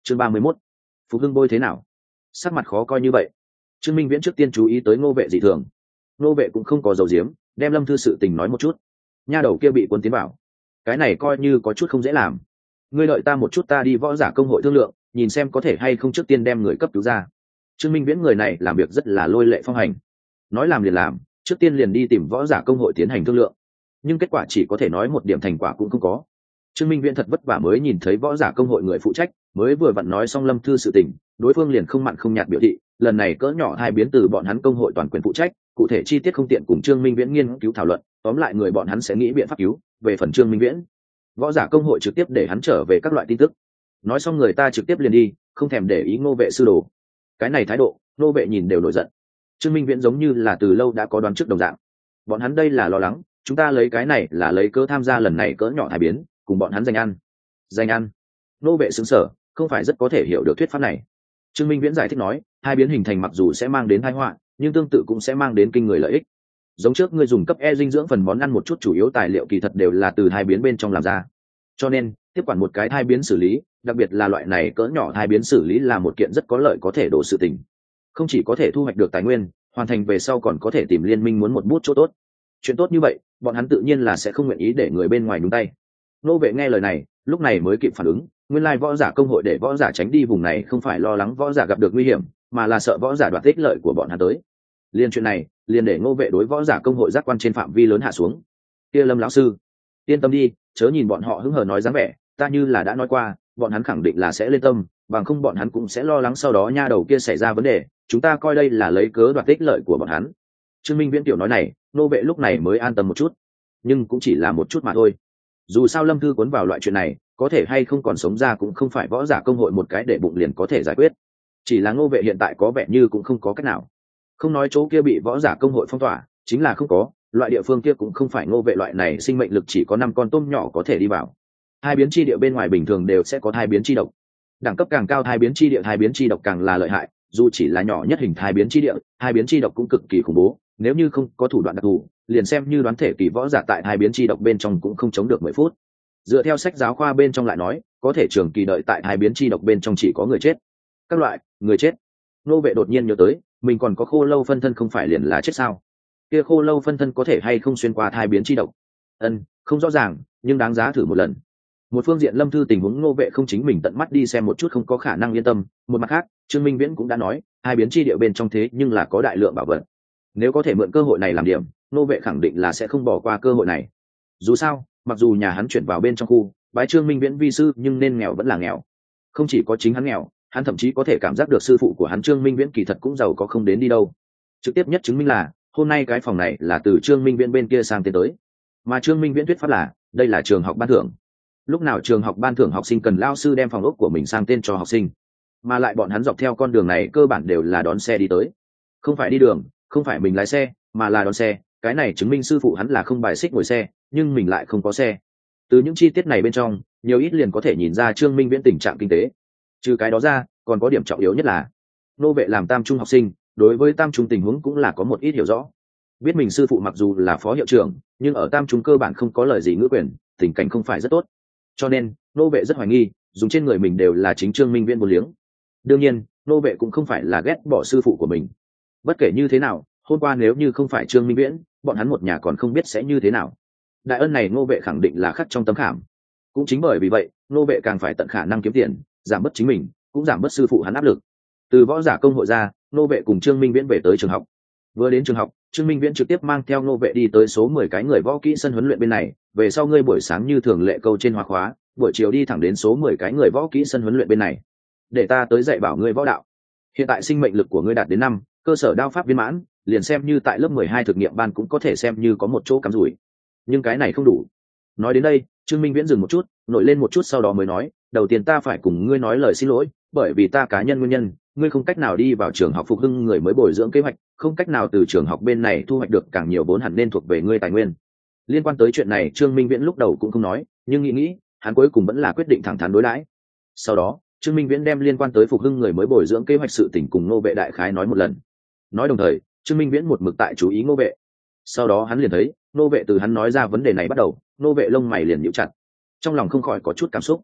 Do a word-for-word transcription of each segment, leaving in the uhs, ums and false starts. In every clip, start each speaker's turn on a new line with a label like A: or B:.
A: chương ba mươi mốt, phục hưng bôi thế nào? Sắc mặt khó coi như vậy. Trương Minh Viễn trước tiên chú ý tới Ngô Vệ dị thường. Ngô Vệ cũng không có dầu diếm, đem Lâm Thư sự tình nói một chút. Nha đầu kia bị quân tiến vào, cái này coi như có chút không dễ làm. Ngươi đợi ta một chút, ta đi võ giả công hội thương lượng, nhìn xem có thể hay không trước tiên đem người cấp cứu ra. Trương Minh Viễn người này làm việc rất là lôi lệ phong hành, nói làm liền làm, trước tiên liền đi tìm võ giả công hội tiến hành thương lượng, nhưng kết quả chỉ có thể nói một điểm thành quả cũng không có. Trương Minh Viễn thật vất vả mới nhìn thấy võ giả công hội người phụ trách, mới vừa vặn nói xong Lâm Thư sự tình, đối phương liền không mặn không nhạt biểu thị, lần này cỡ nhỏ hai biến từ bọn hắn công hội toàn quyền phụ trách, cụ thể chi tiết không tiện cùng Trương Minh Viễn nghiên cứu thảo luận, tóm lại người bọn hắn sẽ nghĩ biện pháp cứu. Về phần Trương Minh Viễn, võ giả công hội trực tiếp để hắn trở về các loại tin tức. Nói xong người ta trực tiếp liền đi, không thèm để ý Ngô Vệ sư đồ. Cái này thái độ, Ngô Vệ nhìn đều nổi giận. Trương Minh Viễn giống như là từ lâu đã có đoán trước đồng dạng. Bọn hắn đây là lo lắng, chúng ta lấy cái này là lấy cớ tham gia lần này cỡ nhỏ thai biến, cùng bọn hắn giành ăn. Giành ăn? Ngô Vệ sững sờ, không phải rất có thể hiểu được thuyết pháp này. Trương Minh Viễn giải thích nói, hai biến hình thành mặc dù sẽ mang đến tai họa, nhưng tương tự cũng sẽ mang đến kinh người lợi ích. Giống trước ngươi dùng cấp E dinh dưỡng phần món ăn một chút chủ yếu tài liệu kỳ thật đều là từ hai biến bên trong làm ra. Cho nên, tiếp quản một cái thai biến xử lý, đặc biệt là loại này cỡ nhỏ thai biến xử lý là một kiện rất có lợi có thể đổ sự tình. Không chỉ có thể thu hoạch được tài nguyên, hoàn thành về sau còn có thể tìm liên minh muốn một bút chỗ tốt. Chuyện tốt như vậy, bọn hắn tự nhiên là sẽ không nguyện ý để người bên ngoài nhúng tay. Nô Vệ nghe lời này, lúc này mới kịp phản ứng, nguyên lai võ giả công hội để võ giả tránh đi vùng này không phải lo lắng võ giả gặp được nguy hiểm, mà là sợ võ giả đoạt ích lợi của bọn hắn tới. Liên chuyện này, liền để Ngô Vệ đối võ giả công hội giác quan trên phạm vi lớn hạ xuống. Kia Lâm lão sư, yên tâm đi, chớ nhìn bọn họ hứng hờ nói dáng vẻ, ta như là đã nói qua, bọn hắn khẳng định là sẽ lên tâm, bằng không bọn hắn cũng sẽ lo lắng sau đó nha đầu kia xảy ra vấn đề, chúng ta coi đây là lấy cớ đoạt ích lợi của bọn hắn. Trương Minh Viễn tiểu nói này, Ngô Vệ lúc này mới an tâm một chút, nhưng cũng chỉ là một chút mà thôi. Dù sao Lâm Thư cuốn vào loại chuyện này, có thể hay không còn sống ra cũng không phải võ giả công hội một cái để bụng liền có thể giải quyết. Chỉ là Ngô Vệ hiện tại có vẻ như cũng không có cách nào. Không nói chỗ kia bị võ giả công hội phong tỏa, chính là không có, loại địa phương kia cũng không phải Ngô Vệ loại này sinh mệnh lực chỉ có năm con tôm nhỏ có thể đi vào. Hai biến chi địa bên ngoài bình thường đều sẽ có thai biến chi độc. Đẳng cấp càng cao thai biến chi địa thai biến chi độc càng là lợi hại, dù chỉ là nhỏ nhất hình thai biến chi địa, hai biến chi độc cũng cực kỳ khủng bố, nếu như không có thủ đoạn đặc thù, liền xem như đoán thể kỳ võ giả tại hai biến chi độc bên trong cũng không chống được mười phút. Dựa theo sách giáo khoa bên trong lại nói, có thể trường kỳ đợi tại hai biến chi độc bên trong chỉ có người chết. Các loại người chết. Ngô Vệ đột nhiên nhớ tới, mình còn có khô lâu phân thân không phải liền là chết sao? Kia khô lâu phân thân có thể hay không xuyên qua thai biến chi độc? Ân, không rõ ràng, nhưng đáng giá thử một lần. Một phương diện Lâm Thư tình huống Ngô Vệ không chính mình tận mắt đi xem một chút không có khả năng yên tâm, một mặt khác, Trương Minh Viễn cũng đã nói, hai biến chi địa bên trong thế nhưng là có đại lượng bảo vật. Nếu có thể mượn cơ hội này làm điểm, Ngô Vệ khẳng định là sẽ không bỏ qua cơ hội này. Dù sao, mặc dù nhà hắn chuyển vào bên trong khu, bái Trương Minh Viễn vi sư, nhưng nên nghèo vẫn là nghèo. Không chỉ có chính hắn nghèo, hắn thậm chí có thể cảm giác được sư phụ của hắn Trương Minh Viễn kỳ thật cũng giàu có không đến đi đâu. Trực tiếp nhất chứng minh là, hôm nay cái phòng này là từ Trương Minh Viễn bên kia sang tên tới. Mà Trương Minh Viễn thuyết pháp là, đây là trường học ban thưởng. Lúc nào trường học ban thưởng học sinh cần lao sư đem phòng ốc của mình sang tên cho học sinh, mà lại bọn hắn dọc theo con đường này cơ bản đều là đón xe đi tới, không phải đi đường, không phải mình lái xe, mà là đón xe. Cái này chứng minh sư phụ hắn là không bài xích ngồi xe, nhưng mình lại không có xe. Từ những chi tiết này bên trong, nhiều ít liền có thể nhìn ra Trương Minh Viễn tình trạng kinh tế. Trừ cái đó ra, còn có điểm trọng yếu nhất là Nô Vệ làm tam trung học sinh, đối với tam trung tình huống cũng là có một ít hiểu rõ. Biết mình sư phụ mặc dù là phó hiệu trưởng, nhưng ở tam trung cơ bản không có lời gì ngữ quyền, tình cảnh không phải rất tốt. Cho nên, Nô Vệ rất hoài nghi, dùng trên người mình đều là chính Trương Minh Viễn vô liếng. Đương nhiên, Nô Vệ cũng không phải là ghét bỏ sư phụ của mình. Bất kể như thế nào, hôm qua nếu như không phải Trương Minh Viễn, bọn hắn một nhà còn không biết sẽ như thế nào. Đại ân này Nô Vệ khẳng định là khắc trong tấm khảm. Cũng chính bởi vì vậy, Nô Vệ càng phải tận khả năng kiếm tiền, giảm bớt chính mình, cũng giảm bớt sư phụ hắn áp lực. Từ võ giả công hội ra, Nô Vệ cùng Trương Minh Viễn về tới trường học. Vừa đến trường học, Trương Minh Viễn trực tiếp mang theo Nô Vệ đi tới số mười cái người võ kỹ sân huấn luyện bên này, về sau ngươi buổi sáng như thường lệ câu trên hóa khóa, buổi chiều đi thẳng đến số mười cái người võ kỹ sân huấn luyện bên này. Để ta tới dạy bảo ngươi võ đạo. Hiện tại sinh mệnh lực của ngươi đạt đến năm, cơ sở đao pháp viên mãn, liền xem như tại lớp mười hai thực nghiệm ban cũng có thể xem như có một chỗ cắm rủi. Nhưng cái này không đủ. Nói đến đây, Trương Minh Viễn dừng một chút, nổi lên một chút sau đó mới nói, đầu tiên ta phải cùng ngươi nói lời xin lỗi, bởi vì ta cá nhân nguyên nhân, ngươi không cách nào đi vào trường học phục hưng người mới bồi dưỡng kế hoạch, không cách nào từ trường học bên này thu hoạch được càng nhiều vốn hẳn nên thuộc về ngươi tài nguyên. Liên quan tới chuyện này, Trương Minh Viễn lúc đầu cũng không nói, nhưng nghĩ nghĩ, hắn cuối cùng vẫn là quyết định thẳng thắn đối đãi. Sau đó, Trương Minh Viễn đem liên quan tới phục hưng người mới bồi dưỡng kế hoạch sự tình cùng Ngô Vệ đại khái nói một lần. Nói đồng thời, Trương Minh Viễn một mực tại chú ý Ngô Vệ. Sau đó hắn liền thấy, Ngô Vệ từ hắn nói ra vấn đề này bắt đầu, Ngô Vệ lông mày liền nhíu chặt, trong lòng không khỏi có chút cảm xúc.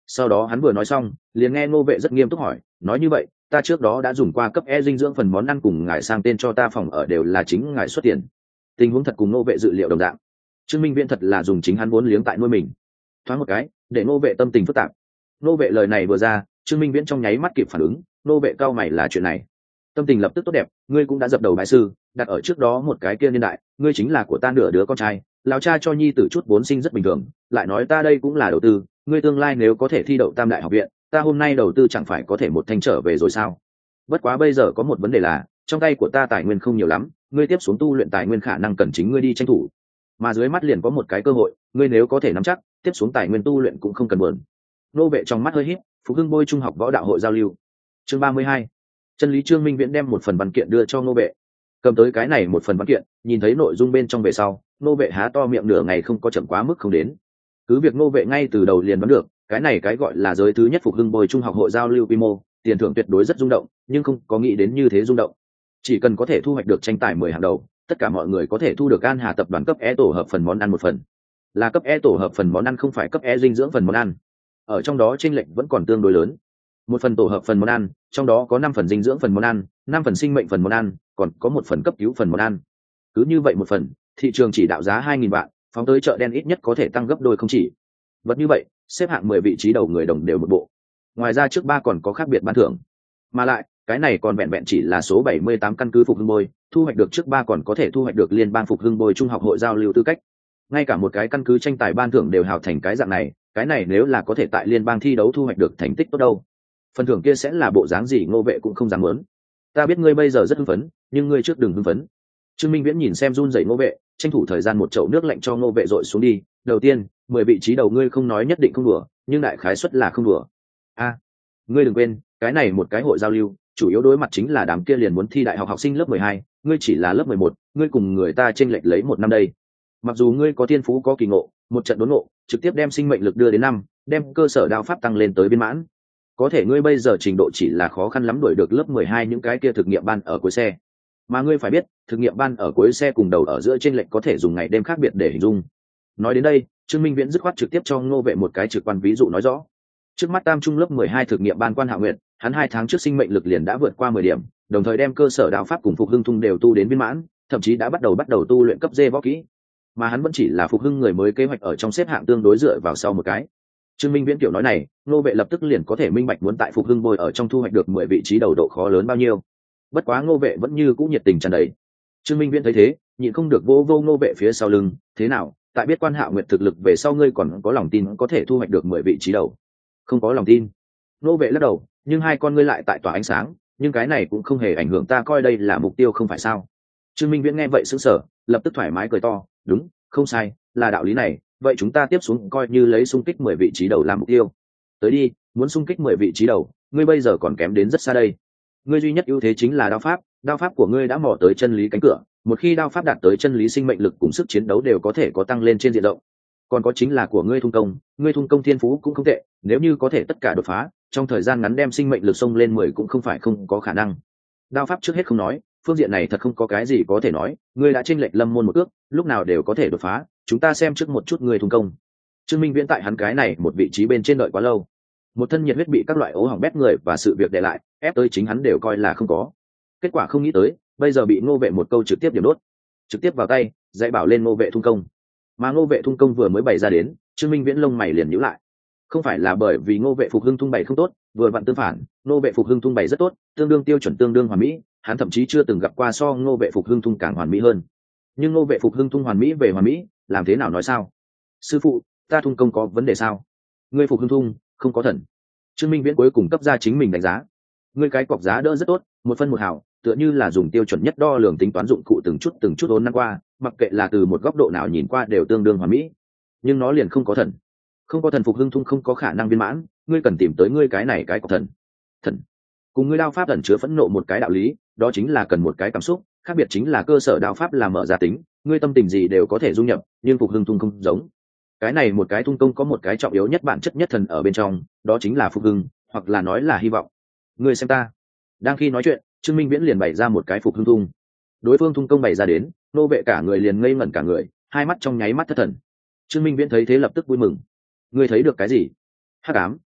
A: Sau đó hắn vừa nói xong liền nghe ngô vệ rất nghiêm túc hỏi, nói như vậy ta trước đó đã dùng qua cấp e dinh dưỡng phần món ăn cùng ngài sang tên cho ta phòng ở đều là chính ngài xuất tiền? Tình huống thật cùng ngô vệ dự liệu đồng dạng. Trương Minh Viễn thật là dùng chính hắn vốn liếng tại nuôi mình. Thoáng một cái để ngô vệ tâm tình phức tạp. Ngô vệ lời này vừa ra, Trương Minh Viễn trong nháy mắt kịp phản ứng, ngô vệ cao mày là chuyện này. Tâm tình lập tức tốt đẹp, ngươi cũng đã dập đầu bái sư, đặt ở trước đó một cái kia niên đại, ngươi chính là của ta nửa đứa con trai, lão cha cho nhi tử chút vốn sinh rất bình thường, lại nói ta đây cũng là đầu tư, ngươi tương lai nếu có thể thi đậu Tam Đại học viện, ta hôm nay đầu tư chẳng phải có thể một thanh trở về rồi sao? Bất quá bây giờ có một vấn đề là, trong tay của ta tài nguyên không nhiều lắm, ngươi tiếp xuống tu luyện tài nguyên khả năng cần chính ngươi đi tranh thủ. Mà dưới mắt liền có một cái cơ hội, ngươi nếu có thể nắm chắc, tiếp xuống tài nguyên tu luyện cũng không cần buồn. Nô vệ trong mắt hơi híp, Phục Hưng Bôi Trung học võ đạo hội giao lưu. Chương ba mươi hai. Chân lý. Trương Minh Viễn đem một phần văn kiện đưa cho Nô vệ. Cầm tới cái này một phần văn kiện, nhìn thấy nội dung bên trong về sau, Nô vệ há to miệng nửa ngày không có chậm quá mức không đến. Cứ việc Nô vệ ngay từ đầu liền đoán được, cái này cái gọi là giới thứ nhất Phục Hưng Bôi Trung học hội giao lưu quy mô, tiền thưởng tuyệt đối rất rung động, nhưng không có nghĩ đến như thế rung động. Chỉ cần có thể thu hoạch được tranh tài mười hàng đầu, tất cả mọi người có thể thu được An Hà tập đoàn cấp E tổ hợp phần món ăn một phần. Là cấp E tổ hợp phần món ăn, không phải cấp E dinh dưỡng phần món ăn. Ở trong đó chênh lệch vẫn còn tương đối lớn. Một phần tổ hợp phần món ăn, trong đó có năm phần dinh dưỡng phần món ăn, năm phần sinh mệnh phần món ăn, còn có một phần cấp cứu phần món ăn. Cứ như vậy một phần, thị trường chỉ đạo giá hai nghìn vạn, phóng tới chợ đen ít nhất có thể tăng gấp đôi không chỉ. Vật như vậy, xếp hạng mười vị trí đầu người đồng đều một bộ. Ngoài ra trước ba còn có khác biệt ban thưởng. Mà lại, cái này còn vẹn vẹn chỉ là số bảy mươi tám căn cứ Phục Hưng Bôi, thu hoạch được trước ba còn có thể thu hoạch được liên bang Phục Hưng Bôi Trung học hội giao lưu tư cách. Ngay cả một cái căn cứ tranh tài ban thưởng đều hào thành cái dạng này, cái này nếu là có thể tại liên bang thi đấu thu hoạch được thành tích tốt đâu. Phần thưởng kia sẽ là bộ dáng gì Ngô vệ cũng không dám muốn. Ta biết ngươi bây giờ rất hưng phấn, nhưng ngươi trước đừng hưng phấn. Trương Minh Viễn nhìn xem run rẩy Ngô vệ, tranh thủ thời gian một chậu nước lạnh cho Ngô vệ dội xuống đi. Đầu tiên, mười vị trí đầu ngươi không nói nhất định không đùa, nhưng đại khái suất là không đùa. A, ngươi đừng quên, cái này một cái hội giao lưu, chủ yếu đối mặt chính là đám kia liền muốn thi đại học học sinh lớp mười hai, ngươi chỉ là lớp mười một, ngươi cùng người ta chênh lệch lấy một năm đây. Mặc dù ngươi có thiên phú có kỳ ngộ, một trận đốn ngộ, trực tiếp đem sinh mệnh lực đưa đến năm, đem cơ sở đao pháp tăng lên tới viên mãn. Có thể ngươi bây giờ trình độ chỉ là khó khăn lắm đuổi được lớp mười hai những cái kia thực nghiệm ban ở cuối xe. Mà ngươi phải biết, thực nghiệm ban ở cuối xe cùng đầu ở giữa chênh lệch có thể dùng ngày đêm khác biệt để hình dung. Nói đến đây, Trương Minh Viễn dứt khoát trực tiếp cho Ngô vệ một cái trực quan ví dụ nói rõ. Trước mắt tam trung lớp mười hai thực nghiệm ban Quan Hạ Nguyệt, hắn hai tháng trước sinh mệnh lực liền đã vượt qua mười điểm, đồng thời đem cơ sở đạo pháp cùng Phục Hưng Thung đều tu đến viên mãn, thậm chí đã bắt đầu bắt đầu tu luyện cấp D võ kỹ. Mà hắn vẫn chỉ là Phục Hưng người mới kế hoạch ở trong xếp hạng tương đối dựa vào sau một cái. Trương Minh Viễn kiểu nói này, Ngô vệ lập tức liền có thể minh bạch muốn tại Phục Hưng Bôi ở trong thu hoạch được mười vị trí đầu độ khó lớn bao nhiêu. Bất quá Ngô vệ vẫn như cũ nhiệt tình tràn đầy. Trương Minh Viễn thấy thế, nhịn không được vô vô Ngô vệ phía sau lưng, thế nào, tại biết Quan Hạ Nguyệt thực lực về sau ngươi còn có lòng tin có thể thu hoạch được mười vị trí đầu? Không có lòng tin. Ngô vệ lắc đầu, nhưng hai con ngươi lại tại tỏa ánh sáng, nhưng cái này cũng không hề ảnh hưởng ta coi đây là mục tiêu không phải sao? Trương Minh Viễn nghe vậy sững sờ, lập tức thoải mái cười to, đúng, không sai, là đạo lý này, vậy chúng ta tiếp xuống coi như lấy xung kích mười vị trí đầu làm mục tiêu. Tới đi, muốn xung kích mười vị trí đầu, ngươi bây giờ còn kém đến rất xa đây. Ngươi duy nhất ưu thế chính là đao pháp, đao pháp của ngươi đã mò tới chân lý cánh cửa, một khi đao pháp đạt tới chân lý sinh mệnh lực cùng sức chiến đấu đều có thể có tăng lên trên diện rộng. Còn có chính là của ngươi thung công, ngươi thung công thiên phú cũng không tệ, nếu như có thể tất cả đột phá, trong thời gian ngắn đem sinh mệnh lực xông lên mười cũng không phải không có khả năng. Đao pháp trước hết không nói, phương diện này thật không có cái gì có thể nói, ngươi đã chênh lệch Lâm môn một ước, lúc nào đều có thể đột phá, chúng ta xem trước một chút ngươi thung công. Trương Minh Viễn tại hắn cái này một vị trí bên trên đợi quá lâu, một thân nhiệt huyết bị các loại ố hỏng bét người và sự việc để lại, ép tới chính hắn đều coi là không có. Kết quả không nghĩ tới, bây giờ bị Ngô vệ một câu trực tiếp điểm đốt, trực tiếp vào tay, dạy bảo lên Ngô vệ thung công. Mà Ngô vệ thung công vừa mới bày ra đến, Trương Minh Viễn lông mày liền nhíu lại. Không phải là bởi vì Ngô vệ Phục Hưng Thung bày không tốt, vừa vặn tương phản, Ngô vệ Phục Hưng Thung bày rất tốt, tương đương tiêu chuẩn tương đương hoàn mỹ, hắn thậm chí chưa từng gặp qua so Ngô vệ Phục Hưng Thung càng hoàn mỹ hơn. Nhưng Ngô vệ Phục Hưng Thung hoàn mỹ về hoàn mỹ, làm thế nào nói sao? Sư phụ, ta thung công có vấn đề sao? Ngươi Phục Hưng Thung không có thần. Trương Minh Viễn cuối cùng cấp ra chính mình đánh giá. Ngươi cái cọc giá đỡ rất tốt, một phân một hảo, tựa như là dùng tiêu chuẩn nhất đo lường tính toán dụng cụ từng chút từng chút ôn năm qua, mặc kệ là từ một góc độ nào nhìn qua đều tương đương hoàn mỹ. Nhưng nó liền không có thần. Không có thần Phục Hưng Thung không có khả năng viên mãn, ngươi cần tìm tới ngươi cái này cái cọc thần. Thần. Cùng ngươi đao pháp ẩn chứa phẫn nộ một cái đạo lý, đó chính là cần một cái cảm xúc, khác biệt chính là cơ sở đao pháp là mở ra tính, ngươi tâm tình gì đều có thể dung nhập, nhưng Phục Hưng Thung không giống. Cái này một cái thung công có một cái trọng yếu nhất bản chất nhất thần ở bên trong, đó chính là phục hưng, hoặc là nói là hy vọng. Ngươi xem ta. Đang khi nói chuyện, Trương Minh Viễn liền bày ra một cái phục hưng thung. Đối phương thung công bày ra đến, nô vệ cả người liền ngây ngẩn cả người, hai mắt trong nháy mắt thất thần. Trương Minh Viễn thấy thế lập tức vui mừng. Ngươi thấy được cái gì? Hắc ám,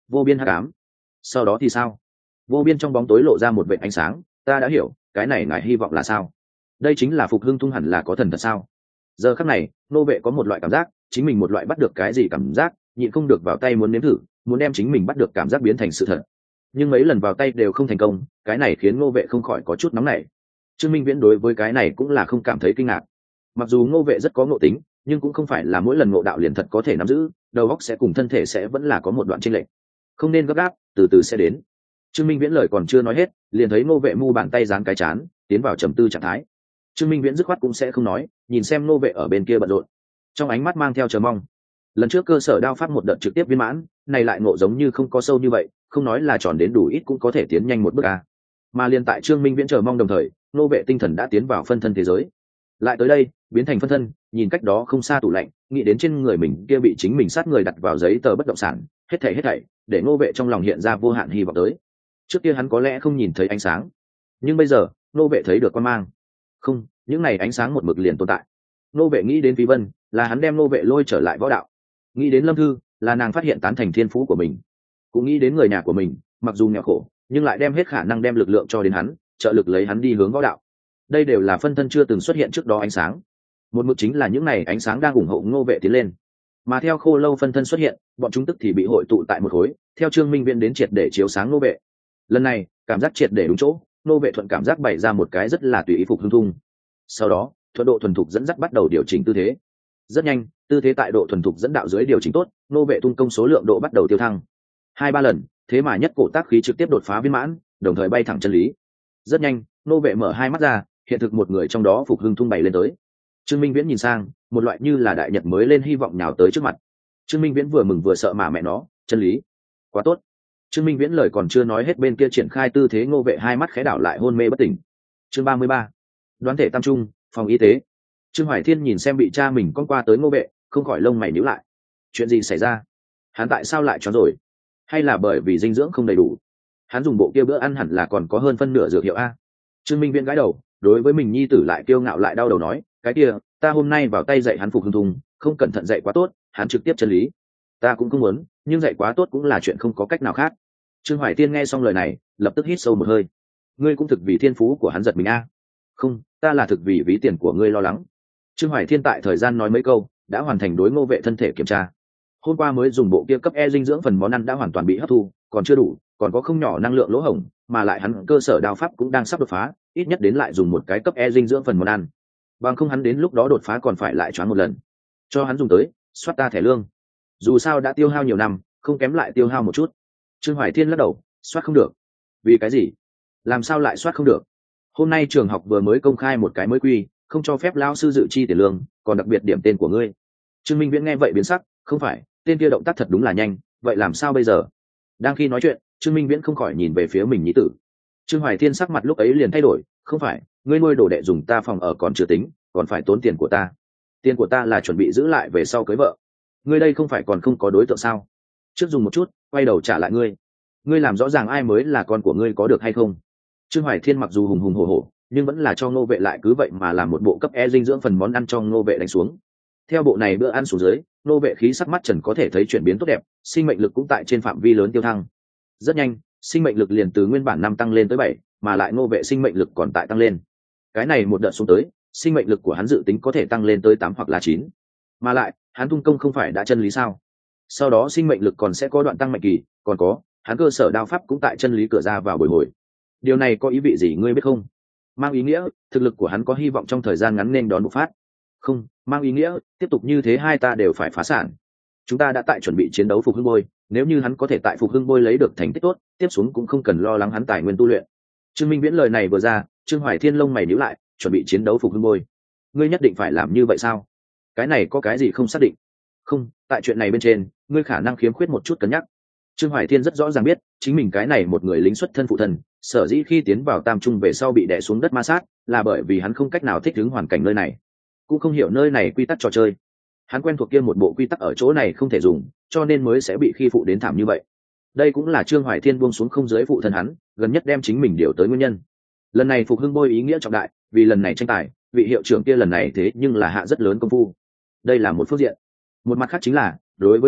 A: vô biên hắc ám. Sau đó thì sao? Vô biên trong bóng tối lộ ra một vệt ánh sáng. Ta đã hiểu, cái này ngài hy vọng là sao? Đây chính là Phục Hưng Thung hẳn là có thần thật sao? Giờ khắc này, nô vệ có một loại cảm giác, chính mình một loại bắt được cái gì cảm giác, nhịn không được vào tay muốn nếm thử, muốn đem chính mình bắt được cảm giác biến thành sự thật. Nhưng mấy lần vào tay đều không thành công, cái này khiến nô vệ không khỏi có chút nóng nảy. Trương Minh Viễn đối với cái này cũng là không cảm thấy kinh ngạc. Mặc dù nô vệ rất có ngộ tính, nhưng cũng không phải là mỗi lần ngộ đạo liền thật có thể nắm giữ, đầu óc sẽ cùng thân thể sẽ vẫn là có một đoạn chênh lệch. Không nên gấp gáp, từ từ sẽ đến. Trương Minh Viễn lời còn chưa nói hết, liền thấy nô vệ mu bàn tay giáng cái chán, tiến vào trầm tư trạng thái. Trương Minh Viễn dứt khoát cũng sẽ không nói, nhìn xem nô vệ ở bên kia bận rộn, trong ánh mắt mang theo chờ mong. Lần trước cơ sở đao pháp một đợt trực tiếp viên mãn, này lại ngộ giống như không có sâu như vậy, không nói là tròn đến đủ ít cũng có thể tiến nhanh một bước a. Mà liên tại Trương Minh Viễn chờ mong đồng thời, nô vệ tinh thần đã tiến vào phân thân thế giới. Lại tới đây, biến thành phân thân, nhìn cách đó không xa tủ lạnh, nghĩ đến trên người mình kia bị chính mình sát người đặt vào giấy tờ bất động sản, hết thảy hết thảy, để nô vệ trong lòng hiện ra vô hạn hy vọng tới. Trước kia hắn có lẽ không nhìn thấy ánh sáng, nhưng bây giờ, nô vệ thấy được quan mang. Không, những này ánh sáng một mực liền tồn tại. Nô vệ nghĩ đến Phi Vân, là hắn đem nô vệ lôi trở lại võ đạo. Nghĩ đến Lâm Thư, là nàng phát hiện tán thành thiên phú của mình. Cũng nghĩ đến người nhà của mình, mặc dù nghèo khổ, nhưng lại đem hết khả năng đem lực lượng cho đến hắn, trợ lực lấy hắn đi hướng võ đạo. Đây đều là phân thân chưa từng xuất hiện trước đó ánh sáng. Một mực chính là những này ánh sáng đang ủng hộ Ngô vệ tiến lên. Mà theo Khô Lâu phân thân xuất hiện, bọn chúng tức thì bị hội tụ tại một khối, theo Trương Minh Viễn đến triệt để chiếu sáng Ngô vệ. Lần này, cảm giác triệt để đúng chỗ, Ngô vệ thuận cảm giác bày ra một cái rất là tùy ý Phục Hưng Thung. Sau đó, thuận độ thuần thục dẫn dắt bắt đầu điều chỉnh tư thế. Rất nhanh, tư thế tại độ thuần thục dẫn đạo dưới điều chỉnh tốt, Ngô vệ tung công số lượng độ bắt đầu tiêu thăng. Hai ba lần, thế mà nhất cổ tác khí trực tiếp đột phá viên mãn, đồng thời bay thẳng chân lý. Rất nhanh, Ngô vệ mở hai mắt ra, hiện thực một người trong đó Phục Hưng Thung bày lên tới. Trương Minh Viễn nhìn sang, một loại như là đại nhật mới lên hy vọng nhào tới trước mặt. Trương Minh Viễn vừa mừng vừa sợ mà mẹ nó, chân lý, quá tốt. Trương Minh Viễn lời còn chưa nói hết, bên kia triển khai tư thế, Ngô vệ hai mắt khẽ đảo lại hôn mê bất tỉnh. Chương ba mươi ba, đoán thể tam trung, phòng y tế. Trương Hoài Thiên nhìn xem bị cha mình con qua tới Ngô vệ, không khỏi lông mày nhíu lại. Chuyện gì xảy ra? Hắn tại sao lại choáng rồi? Hay là bởi vì dinh dưỡng không đầy đủ? Hắn dùng bộ kia bữa ăn hẳn là còn có hơn phân nửa dược hiệu a. Trương Minh Viễn gãi đầu, đối với mình nhi tử lại kiêu ngạo lại đau đầu nói, cái kia, ta hôm nay vào tay dạy hắn Phục Hưng Thung, không cẩn thận dạy quá tốt, hắn trực tiếp chân lý. Ta cũng không muốn, nhưng dạy quá tốt cũng là chuyện không có cách nào khác. Trương Hoài Thiên nghe xong lời này, lập tức hít sâu một hơi. Ngươi cũng thực vì thiên phú của hắn giật mình a? Không, ta là thực vì ví tiền của ngươi lo lắng. Trương Hoài Thiên tại thời gian nói mấy câu, đã hoàn thành đối Ngô vệ thân thể kiểm tra. Hôm qua mới dùng bộ kia cấp E dinh dưỡng phần món ăn đã hoàn toàn bị hấp thu, còn chưa đủ, còn có không nhỏ năng lượng lỗ hổng, mà lại hắn cơ sở đao pháp cũng đang sắp đột phá, ít nhất đến lại dùng một cái cấp E dinh dưỡng phần món ăn. Bằng không hắn đến lúc đó đột phá còn phải lại choáng một lần. Cho hắn dùng tới, soát ta thẻ lương. Dù sao đã tiêu hao nhiều năm, không kém lại tiêu hao một chút. Trương Hoài Thiên lắc đầu, soát không được. Vì cái gì? Làm sao lại soát không được? Hôm nay trường học vừa mới công khai một cái mới quy, không cho phép lão sư dự chi tiền lương, còn đặc biệt điểm tên của ngươi. Trương Minh Viễn nghe vậy biến sắc, không phải, tên kia động tác thật đúng là nhanh, vậy làm sao bây giờ? Đang khi nói chuyện, Trương Minh Viễn không khỏi nhìn về phía mình nhí tử. Trương Hoài Thiên sắc mặt lúc ấy liền thay đổi, không phải, ngươi nuôi đồ đệ dùng ta phòng ở còn chưa tính, còn phải tốn tiền của ta. Tiền của ta là chuẩn bị giữ lại về sau cưới vợ. Ngươi đây không phải còn không có đối tượng sao? Trước dùng một chút, quay đầu trả lại ngươi. Ngươi làm rõ ràng ai mới là con của ngươi có được hay không? Trương Hoài Thiên mặc dù hùng hùng hổ hổ, nhưng vẫn là cho Ngô vệ lại cứ vậy mà làm một bộ cấp E dinh dưỡng phần món ăn cho Ngô vệ đánh xuống. Theo bộ này bữa ăn xuống dưới, Ngô vệ khí sắc mắt trần có thể thấy chuyển biến tốt đẹp, sinh mệnh lực cũng tại trên phạm vi lớn tiêu thăng. Rất nhanh, sinh mệnh lực liền từ nguyên bản năm tăng lên tới bảy, mà lại Ngô vệ sinh mệnh lực còn tại tăng lên. Cái này một đợt xuống tới, sinh mệnh lực của hắn dự tính có thể tăng lên tới tám hoặc là chín. Mà lại, hắn tung công không phải đã chân lý sao? Sau đó sinh mệnh lực còn sẽ có đoạn tăng mạnh kỳ, còn có, hắn cơ sở đao pháp cũng tại chân lý cửa ra vào bồi hồi. Điều này có ý vị gì ngươi biết không? Mang ý nghĩa, thực lực của hắn có hy vọng trong thời gian ngắn nên đón bộc phát. Không, mang ý nghĩa, tiếp tục như thế hai ta đều phải phá sản. Chúng ta đã tại chuẩn bị chiến đấu Phục Hưng Bôi, nếu như hắn có thể tại Phục Hưng Bôi lấy được thành tích tốt, tiếp xuống cũng không cần lo lắng hắn tài nguyên tu luyện. Trương Minh Viễn lời này vừa ra, Trương Hoài Thiên lông mày nhíu lại, chuẩn bị chiến đấu Phục Hưng Bôi. Ngươi nhất định phải làm như vậy sao? Cái này có cái gì không xác định? Không, tại chuyện này bên trên, ngươi khả năng khiếm khuyết một chút cân nhắc. Trương Hoài Thiên rất rõ ràng biết, chính mình cái này một người lính xuất thân phụ thân, sở dĩ khi tiến vào Tam Trung về sau bị đè xuống đất ma sát, là bởi vì hắn không cách nào thích ứng hoàn cảnh nơi này, cũng không hiểu nơi này quy tắc trò chơi. Hắn quen thuộc kia một bộ quy tắc ở chỗ này không thể dùng, cho nên mới sẽ bị khi phụ đến thảm như vậy. Đây cũng là Trương Hoài Thiên buông xuống không giới phụ thân hắn, gần nhất đem chính mình điều tới nguyên nhân. Lần này Phục Hưng Bôi ý nghĩa trọng đại, vì lần này tranh tài, vị hiệu trưởng kia lần này thế nhưng là hạ rất lớn công phu. Đây là một phương diện. Một mặt khác chính là, đối với ngươi,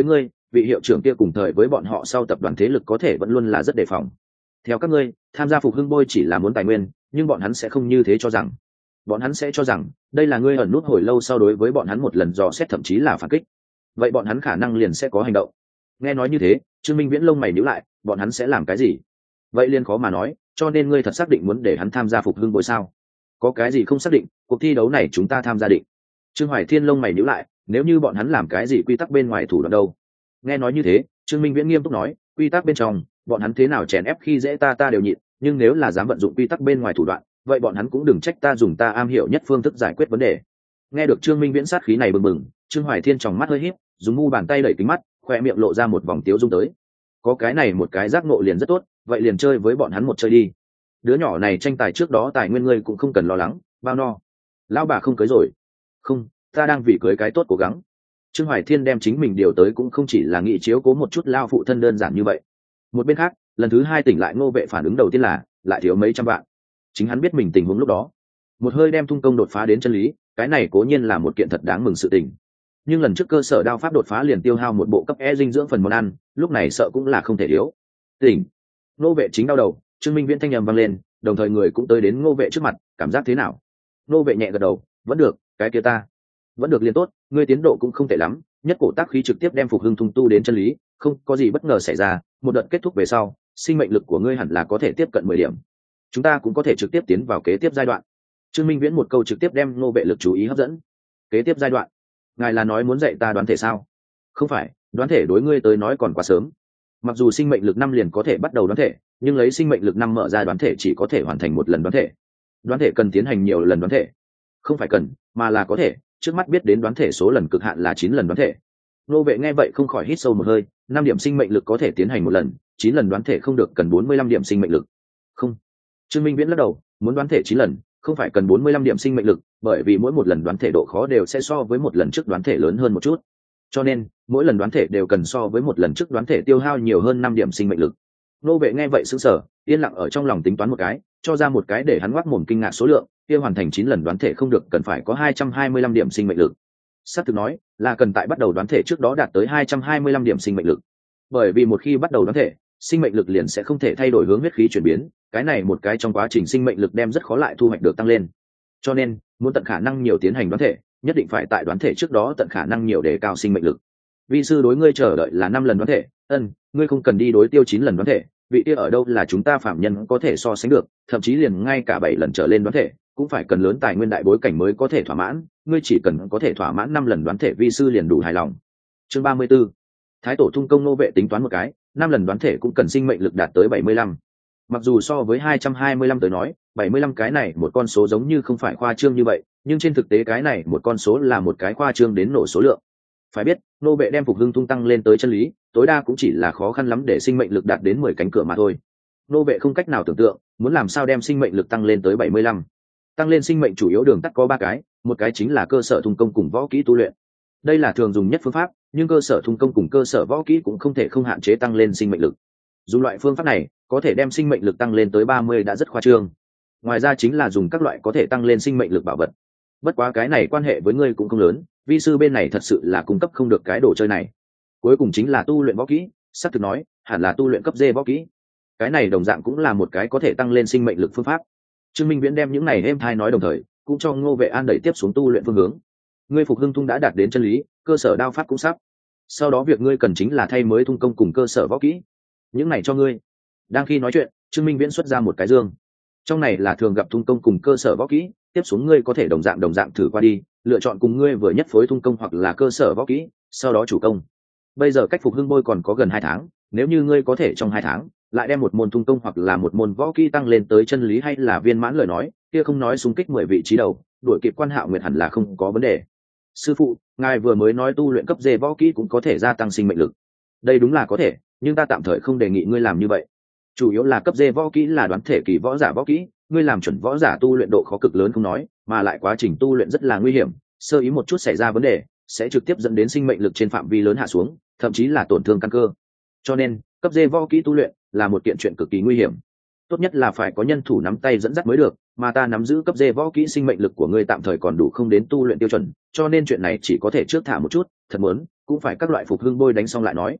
A: vị hiệu trưởng kia cùng thời với bọn họ sau tập đoàn thế lực có thể vẫn luôn là rất đề phòng. Theo các ngươi, tham gia phục hưng bôi chỉ là muốn tài nguyên, nhưng bọn hắn sẽ không như thế cho rằng. Bọn hắn sẽ cho rằng đây là ngươi ẩn nút hồi lâu sau đối với bọn hắn một lần dò xét thậm chí là phản kích. Vậy bọn hắn khả năng liền sẽ có hành động. Nghe nói như thế, Trương Minh Viễn lông mày nhíu lại, bọn hắn sẽ làm cái gì? Vậy liền khó mà nói, cho nên ngươi thật xác định muốn để hắn tham gia phục hưng bôi sao? Có cái gì không xác định, cuộc thi đấu này chúng ta tham gia định. Trương Hoài Thiên lông mày nhíu lại, nếu như bọn hắn làm cái gì quy tắc bên ngoài thủ đoạn đâu? Nghe nói như thế, Trương Minh Viễn nghiêm túc nói, quy tắc bên trong, bọn hắn thế nào chèn ép khi dễ ta ta đều nhịn, nhưng nếu là dám vận dụng quy tắc bên ngoài thủ đoạn, vậy bọn hắn cũng đừng trách ta dùng ta am hiểu nhất phương thức giải quyết vấn đề. Nghe được Trương Minh Viễn sát khí này bừng bừng, Trương Hoài Thiên tròng mắt hơi híp, dùng mu bàn tay đẩy kính mắt, khoe miệng lộ ra một vòng tiếu dung tới. Có cái này một cái giác ngộ liền rất tốt, vậy liền chơi với bọn hắn một chơi đi. Đứa nhỏ này tranh tài trước đó tài nguyên ngươi cũng không cần lo lắng, bao no. Lão bà không cưới rồi. Không, ta đang vì cưới cái tốt cố gắng. Trương Hoài Thiên đem chính mình điều tới cũng không chỉ là nghị chiếu cố một chút lao phụ thân đơn giản như vậy. Một bên khác, lần thứ hai tỉnh lại Ngô Vệ phản ứng đầu tiên là lại thiếu mấy trăm vạn. Chính hắn biết mình tình huống lúc đó, một hơi đem thung công đột phá đến chân lý, cái này cố nhiên là một kiện thật đáng mừng sự tình. Nhưng lần trước cơ sở đao pháp đột phá liền tiêu hao một bộ cấp E dinh dưỡng phần món ăn, lúc này sợ cũng là không thể thiếu. Tỉnh. Ngô Vệ chính đau đầu, Trương Minh Viễn thanh âm vang lên, đồng thời người cũng tới đến Ngô Vệ trước mặt, cảm giác thế nào? Ngô Vệ nhẹ gật đầu, vẫn được, cái kia ta vẫn được liền tốt, ngươi tiến độ cũng không tệ lắm, nhất cổ tác khí trực tiếp đem phục hưng thung tu đến chân lý, không có gì bất ngờ xảy ra, một đợt kết thúc về sau, sinh mệnh lực của ngươi hẳn là có thể tiếp cận mười điểm. Chúng ta cũng có thể trực tiếp tiến vào kế tiếp giai đoạn. Trương Minh Viễn một câu trực tiếp đem Ngô Vệ lực chú ý hấp dẫn. Kế tiếp giai đoạn? Ngài là nói muốn dạy ta đoán thể sao? Không phải, đoán thể đối ngươi tới nói còn quá sớm. Mặc dù sinh mệnh lực năm liền có thể bắt đầu đoán thể, nhưng lấy sinh mệnh lực năm mở ra đoán thể chỉ có thể hoàn thành một lần đoán thể. Đoán thể cần tiến hành nhiều lần đoán thể. Không phải cần, mà là có thể, trước mắt biết đến đoán thể số lần cực hạn là chín lần đoán thể. Ngô Vệ nghe vậy không khỏi hít sâu một hơi, năm điểm sinh mệnh lực có thể tiến hành một lần, chín lần đoán thể không được cần bốn mươi lăm điểm sinh mệnh lực. Không. Trương Minh Viễn lắc đầu, muốn đoán thể chín lần, không phải cần bốn mươi lăm điểm sinh mệnh lực, bởi vì mỗi một lần đoán thể độ khó đều sẽ so với một lần trước đoán thể lớn hơn một chút. Cho nên, mỗi lần đoán thể đều cần so với một lần trước đoán thể tiêu hao nhiều hơn năm điểm sinh mệnh lực. Ngô Vệ nghe vậy sững sờ, yên lặng ở trong lòng tính toán một cái, cho ra một cái để hắn ngoác mồm kinh ngạc số lượng, kia hoàn thành chín lần đoán thể không được cần phải có hai trăm hai mươi lăm điểm sinh mệnh lực. Sắp thực nói, là cần tại bắt đầu đoán thể trước đó đạt tới hai trăm hai mươi lăm điểm sinh mệnh lực. Bởi vì một khi bắt đầu đoán thể, sinh mệnh lực liền sẽ không thể thay đổi hướng huyết khí chuyển biến, cái này một cái trong quá trình sinh mệnh lực đem rất khó lại thu hoạch được tăng lên. Cho nên, muốn tận khả năng nhiều tiến hành đoán thể, nhất định phải tại đoán thể trước đó tận khả năng nhiều để cao sinh mệnh lực. Vi sư đối ngươi chờ đợi là năm lần đoán thể, ân, ngươi không cần đi đối tiêu chín lần đoán thể, vị kia ở đâu là chúng ta phạm nhân có thể so sánh được, thậm chí liền ngay cả bảy lần trở lên đoán thể, cũng phải cần lớn tài nguyên đại bối cảnh mới có thể thỏa mãn, ngươi chỉ cần có thể thỏa mãn năm lần đoán thể vi sư liền đủ hài lòng. Chương ba mươi 34. Thái tổ thung công Nô Vệ tính toán một cái, năm lần đoán thể cũng cần sinh mệnh lực đạt tới bảy mươi lăm. Mặc dù so với hai trăm hai mươi lăm tới nói, bảy mươi lăm cái này một con số giống như không phải khoa trương như vậy, nhưng trên thực tế cái này một con số là một cái khoa trương đến nổ số lượng. Phải biết, Nô Vệ đem phục hưng tung tăng lên tới chân lý, tối đa cũng chỉ là khó khăn lắm để sinh mệnh lực đạt đến mười cánh cửa mà thôi. Nô Vệ không cách nào tưởng tượng, muốn làm sao đem sinh mệnh lực tăng lên tới bảy mươi lăm. Tăng lên sinh mệnh chủ yếu đường tắt có ba cái, một cái chính là cơ sở thung công cùng võ kỹ tu luyện. Đây là thường dùng nhất phương pháp, nhưng cơ sở thung công cùng cơ sở võ kỹ cũng không thể không hạn chế tăng lên sinh mệnh lực. Dùng loại phương pháp này, có thể đem sinh mệnh lực tăng lên tới ba mươi đã rất khoa trương. Ngoài ra chính là dùng các loại có thể tăng lên sinh mệnh lực bảo vật. Bất quá cái này quan hệ với ngươi cũng không lớn, vi sư bên này thật sự là cung cấp không được cái đồ chơi này. Cuối cùng chính là tu luyện võ kỹ, sắp thực nói, hẳn là tu luyện cấp D võ kỹ. Cái này đồng dạng cũng là một cái có thể tăng lên sinh mệnh lực phương pháp. Trương Minh Viễn đem những này êm thai nói đồng thời, cũng cho Ngô Vệ An đẩy tiếp xuống tu luyện phương hướng. Ngươi phục hưng tung đã đạt đến chân lý, cơ sở đao pháp cũng sắp. Sau đó việc ngươi cần chính là thay mới thung công cùng cơ sở võ kỹ. Những này cho ngươi. Đang khi nói chuyện, Trương Minh Viễn xuất ra một cái dương. Trong này là thường gặp thung công cùng cơ sở võ kỹ, tiếp xuống ngươi có thể đồng dạng đồng dạng thử qua đi, lựa chọn cùng ngươi vừa nhất phối thung công hoặc là cơ sở võ kỹ, sau đó chủ công. Bây giờ cách phục hưng bôi còn có gần hai tháng, nếu như ngươi có thể trong hai tháng lại đem một môn thung công hoặc là một môn võ kỹ tăng lên tới chân lý hay là viên mãn lời nói, kia không nói xung kích mười vị trí đầu, đuổi kịp Quan Hạo Nguyệt hẳn là không có vấn đề. Sư phụ, ngài vừa mới nói tu luyện cấp D võ kỹ cũng có thể gia tăng sinh mệnh lực. Đây đúng là có thể, nhưng ta tạm thời không đề nghị ngươi làm như vậy. Chủ yếu là cấp D võ kỹ là đoán thể kỳ võ giả võ kỹ, ngươi làm chuẩn võ giả tu luyện độ khó cực lớn không nói, mà lại quá trình tu luyện rất là nguy hiểm, sơ ý một chút xảy ra vấn đề, sẽ trực tiếp dẫn đến sinh mệnh lực trên phạm vi lớn hạ xuống, thậm chí là tổn thương căn cơ. Cho nên, cấp D võ kỹ tu luyện là một kiện chuyện cực kỳ nguy hiểm. Tốt nhất là phải có nhân thủ nắm tay dẫn dắt mới được, mà ta nắm giữ cấp D võ kỹ sinh mệnh lực của ngươi tạm thời còn đủ không đến tu luyện tiêu chuẩn, cho nên chuyện này chỉ có thể trước thả một chút, thật muốn cũng phải các loại phục hưng bôi đánh xong lại nói.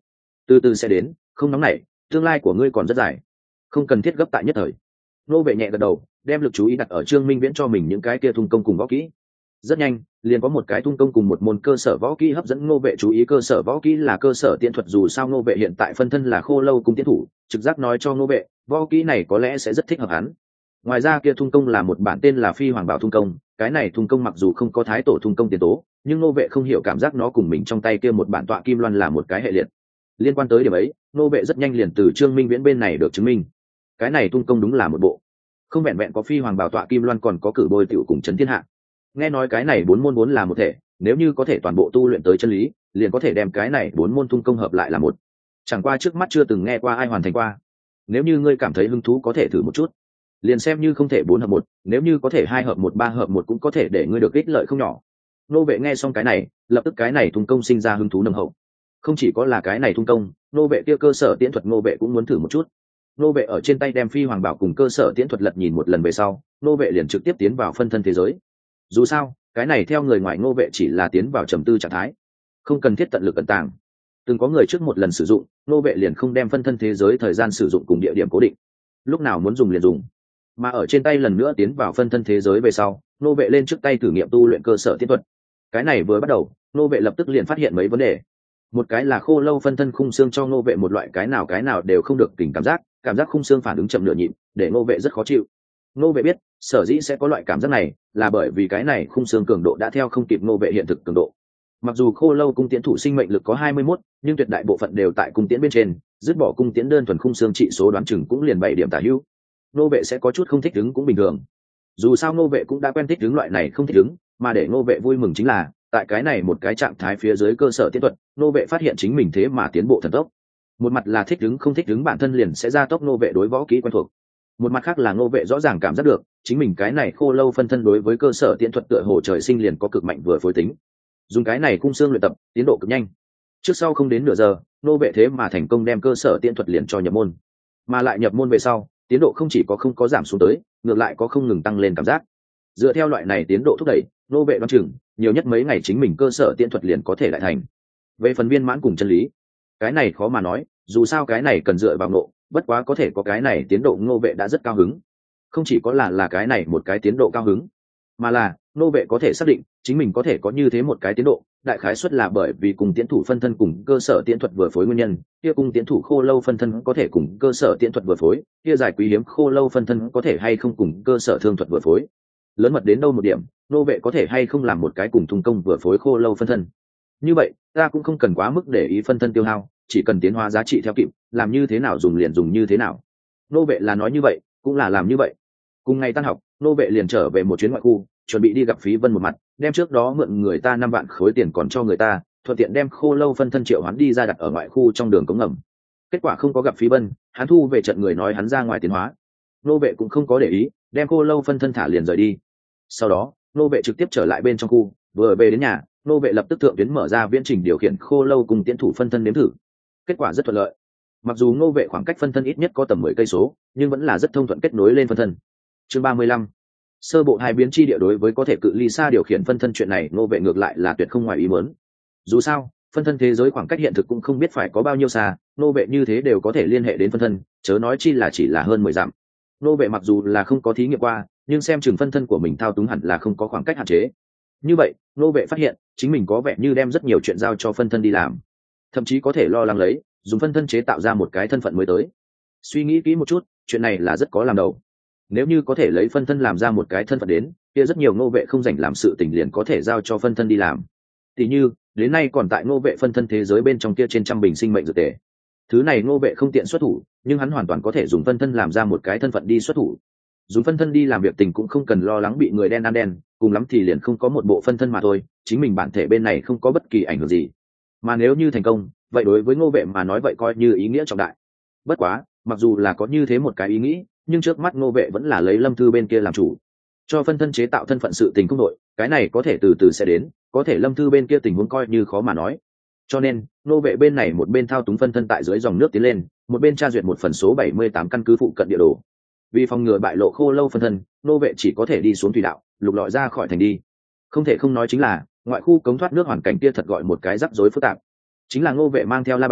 A: từ từ sẽ đến, không nóng nảy, tương lai của ngươi còn rất dài, không cần thiết gấp tại nhất thời. Nô vệ nhẹ gật đầu, đem lực chú ý đặt ở Trương Minh Viễn cho mình những cái kia thung công cùng võ kỹ. Rất nhanh, liền có một cái thung công cùng một môn cơ sở võ kỹ hấp dẫn Ngô vệ chú ý. Cơ sở võ kỹ là cơ sở tiễn thuật, dù sao Ngô vệ hiện tại phân thân là Khô Lâu cung tiến thủ, trực giác nói cho Ngô vệ, võ kỹ này có lẽ sẽ rất thích hợp hắn. Ngoài ra kia thung công là một bản tên là Phi Hoàng Bảo thung công, cái này thung công mặc dù không có thái tổ thung công tiền tố, nhưng Ngô vệ không hiểu cảm giác nó cùng mình trong tay kia một bản tọa kim loan là một cái hệ liệt. Liên quan tới điểm ấy, Ngô vệ rất nhanh liền từ Trương Minh Viễn bên này được chứng minh. Cái này thung công đúng là một bộ, không vẹn vẹn có Phi Hoàng Bảo tọa kim loan, còn có cử bôi tiểu cùng chấn thiên hạ. Nghe nói cái này bốn môn bốn là một thể, nếu như có thể toàn bộ tu luyện tới chân lý, liền có thể đem cái này bốn môn thung công hợp lại là một. Chẳng qua trước mắt chưa từng nghe qua ai hoàn thành qua. Nếu như ngươi cảm thấy hứng thú có thể thử một chút, liền xem như không thể bốn hợp một, nếu như có thể hai hợp một, ba hợp một cũng có thể để ngươi được ích lợi không nhỏ. Nô vệ nghe xong cái này, lập tức cái này thung công sinh ra hứng thú nồng hậu. Không chỉ có là cái này thung công, nô vệ kia cơ sở tiễn thuật nô vệ cũng muốn thử một chút. Nô vệ ở trên tay đem Phi Hoàng Bảo cùng cơ sở tiễn thuật lật nhìn một lần về sau, nô vệ liền trực tiếp tiến vào phân thân thế giới. Dù sao, cái này theo người ngoài nô vệ chỉ là tiến vào trầm tư trạng thái, không cần thiết tận lực ẩn tàng. Từng có người trước một lần sử dụng, nô vệ liền không đem phân thân thế giới thời gian sử dụng cùng địa điểm cố định, lúc nào muốn dùng liền dùng. Mà ở trên tay lần nữa tiến vào phân thân thế giới về sau, nô vệ lên trước tay thử nghiệm tu luyện cơ sở tiễn thuật. Cái này vừa bắt đầu, nô vệ lập tức liền phát hiện mấy vấn đề. Một cái là Khô Lâu phân thân khung xương cho nô vệ một loại cái nào cái nào đều không được kỉnh cảm giác, cảm giác khung xương phản ứng chậm nửa nhịp, để nô vệ rất khó chịu. Nô vệ biết, sở dĩ sẽ có loại cảm giác này, là bởi vì cái này khung xương cường độ đã theo không kịp nô vệ hiện thực cường độ. Mặc dù Khô Lâu cung tiễn thủ sinh mệnh lực có hai mươi mốt, nhưng tuyệt đại bộ phận đều tại cung tiễn bên trên, dứt bỏ cung tiễn đơn thuần khung xương trị số đoán chừng cũng liền bảy điểm tả hữu. Nô vệ sẽ có chút không thích ứng cũng bình thường. Dù sao nô vệ cũng đã quen thích ứng loại này không thích ứng, mà để nô vệ vui mừng chính là, tại cái này một cái trạng thái phía dưới cơ sở tiễn thuật, nô vệ phát hiện chính mình thế mà tiến bộ thần tốc. Một mặt là thích ứng không thích ứng bản thân liền sẽ gia tốc nô vệ đối võ kỹ quen thuộc. Một mặt khác là nô vệ rõ ràng cảm giác được, chính mình cái này Khô Lâu phân thân đối với cơ sở tiễn thuật tựa hồ trời sinh liền có cực mạnh vừa phối tính. Dùng cái này khung xương luyện tập, tiến độ cực nhanh. Trước sau không đến nửa giờ, nô vệ thế mà thành công đem cơ sở tiễn thuật liền cho nhập môn. Mà lại nhập môn về sau, tiến độ không chỉ có không có giảm xuống tới, ngược lại có không ngừng tăng lên cảm giác. Dựa theo loại này tiến độ thúc đẩy, nô vệ đoán chừng nhiều nhất mấy ngày chính mình cơ sở tiễn thuật liền có thể lại thành. Về phần viên mãn cùng chân lý, cái này khó mà nói, dù sao cái này cần dựa vào ngộ, bất quá có thể có cái này tiến độ nô vệ đã rất cao hứng. Không chỉ có là là cái này một cái tiến độ cao hứng, mà là nô vệ có thể xác định chính mình có thể có như thế một cái tiến độ, đại khái suất là bởi vì cùng tiến thủ phân thân cùng cơ sở tiễn thuật vừa phối nguyên nhân. Kia cùng tiến thủ Khô Lâu phân thân có thể cùng cơ sở tiễn thuật vừa phối, kia giải quý hiếm Khô Lâu phân thân có thể hay không cùng cơ sở thương thuật vừa phối. Lớn mật đến đâu một điểm, nô vệ có thể hay không làm một cái cùng thung công vừa phối Khô Lâu phân thân. Như vậy ta cũng không cần quá mức để ý phân thân tiêu hao, chỉ cần tiến hóa giá trị theo kịp, làm như thế nào dùng liền dùng như thế nào. Nô vệ là nói như vậy, cũng là làm như vậy. Cùng ngày tan học, nô vệ liền trở về một chuyến ngoại khu, chuẩn bị đi gặp Phí Vân một mặt, đem trước đó mượn người ta năm vạn khối tiền còn cho người ta, thuận tiện đem Khô Lâu phân thân triệu hắn đi ra đặt ở ngoại khu trong đường cống ngầm. Kết quả không có gặp Phí Vân, hắn thu về trận người nói hắn ra ngoài tiến hóa. Nô vệ cũng không có để ý, đem Khô Lâu phân thân thả liền rời đi. Sau đó, nô vệ trực tiếp trở lại bên trong khu, vừa về đến nhà, nô vệ lập tức thượng tuyến mở ra viễn trình điều khiển Khô Lâu cùng tiến thủ phân thân nếm thử. Kết quả rất thuận lợi. Mặc dù nô vệ khoảng cách phân thân ít nhất có tầm mười cây số, nhưng vẫn là rất thông thuận kết nối lên phân thân. Chương ba mươi lăm, sơ bộ hai biến chi địa. Đối với có thể cự ly xa điều khiển phân thân chuyện này, nô vệ ngược lại là tuyệt không ngoài ý muốn. Dù sao, phân thân thế giới khoảng cách hiện thực cũng không biết phải có bao nhiêu xa, nô vệ như thế đều có thể liên hệ đến phân thân, chớ nói chi là chỉ là hơn mười dặm. Nô vệ mặc dù là không có thí nghiệm qua, nhưng xem chừng phân thân của mình thao túng hẳn là không có khoảng cách hạn chế. Như vậy, nô vệ phát hiện chính mình có vẻ như đem rất nhiều chuyện giao cho phân thân đi làm, thậm chí có thể lo lắng lấy dùng phân thân chế tạo ra một cái thân phận mới tới. Suy nghĩ kỹ một chút, chuyện này là rất có làm đầu. Nếu như có thể lấy phân thân làm ra một cái thân phận đến, kia rất nhiều nô vệ không dành làm sự tình liền có thể giao cho phân thân đi làm. Tỷ như đến nay còn tại nô vệ phân thân thế giới bên trong kia trên trăm bình sinh mệnh dược tề, thứ này nô vệ không tiện xuất thủ, nhưng hắn hoàn toàn có thể dùng phân thân làm ra một cái thân phận đi xuất thủ. Dùng phân thân đi làm việc tình cũng không cần lo lắng bị người đen ăn đen, cùng lắm thì liền không có một bộ phân thân mà thôi, chính mình bản thể bên này không có bất kỳ ảnh hưởng gì. Mà nếu như thành công, vậy đối với ngô vệ mà nói vậy coi như ý nghĩa trọng đại. Bất quá, mặc dù là có như thế một cái ý nghĩ, nhưng trước mắt ngô vệ vẫn là lấy Lâm Thư bên kia làm chủ, cho phân thân chế tạo thân phận sự tình không đội, cái này có thể từ từ sẽ đến, có thể Lâm Thư bên kia tình huống coi như khó mà nói. Cho nên ngô vệ bên này một bên thao túng phân thân tại dưới dòng nước tiến lên, một bên tra duyệt một phần số bảy mươi tám căn cứ phụ cận địa đồ. Vì phòng ngừa bại lộ khô lâu phân thân, ngô vệ chỉ có thể đi xuống thủy đạo, lục lọi ra khỏi thành đi. Không thể không nói chính là ngoại khu cống thoát nước hoàn cảnh kia thật gọi một cái rắc rối phức tạp. Chính là ngô vệ mang theo la bàn,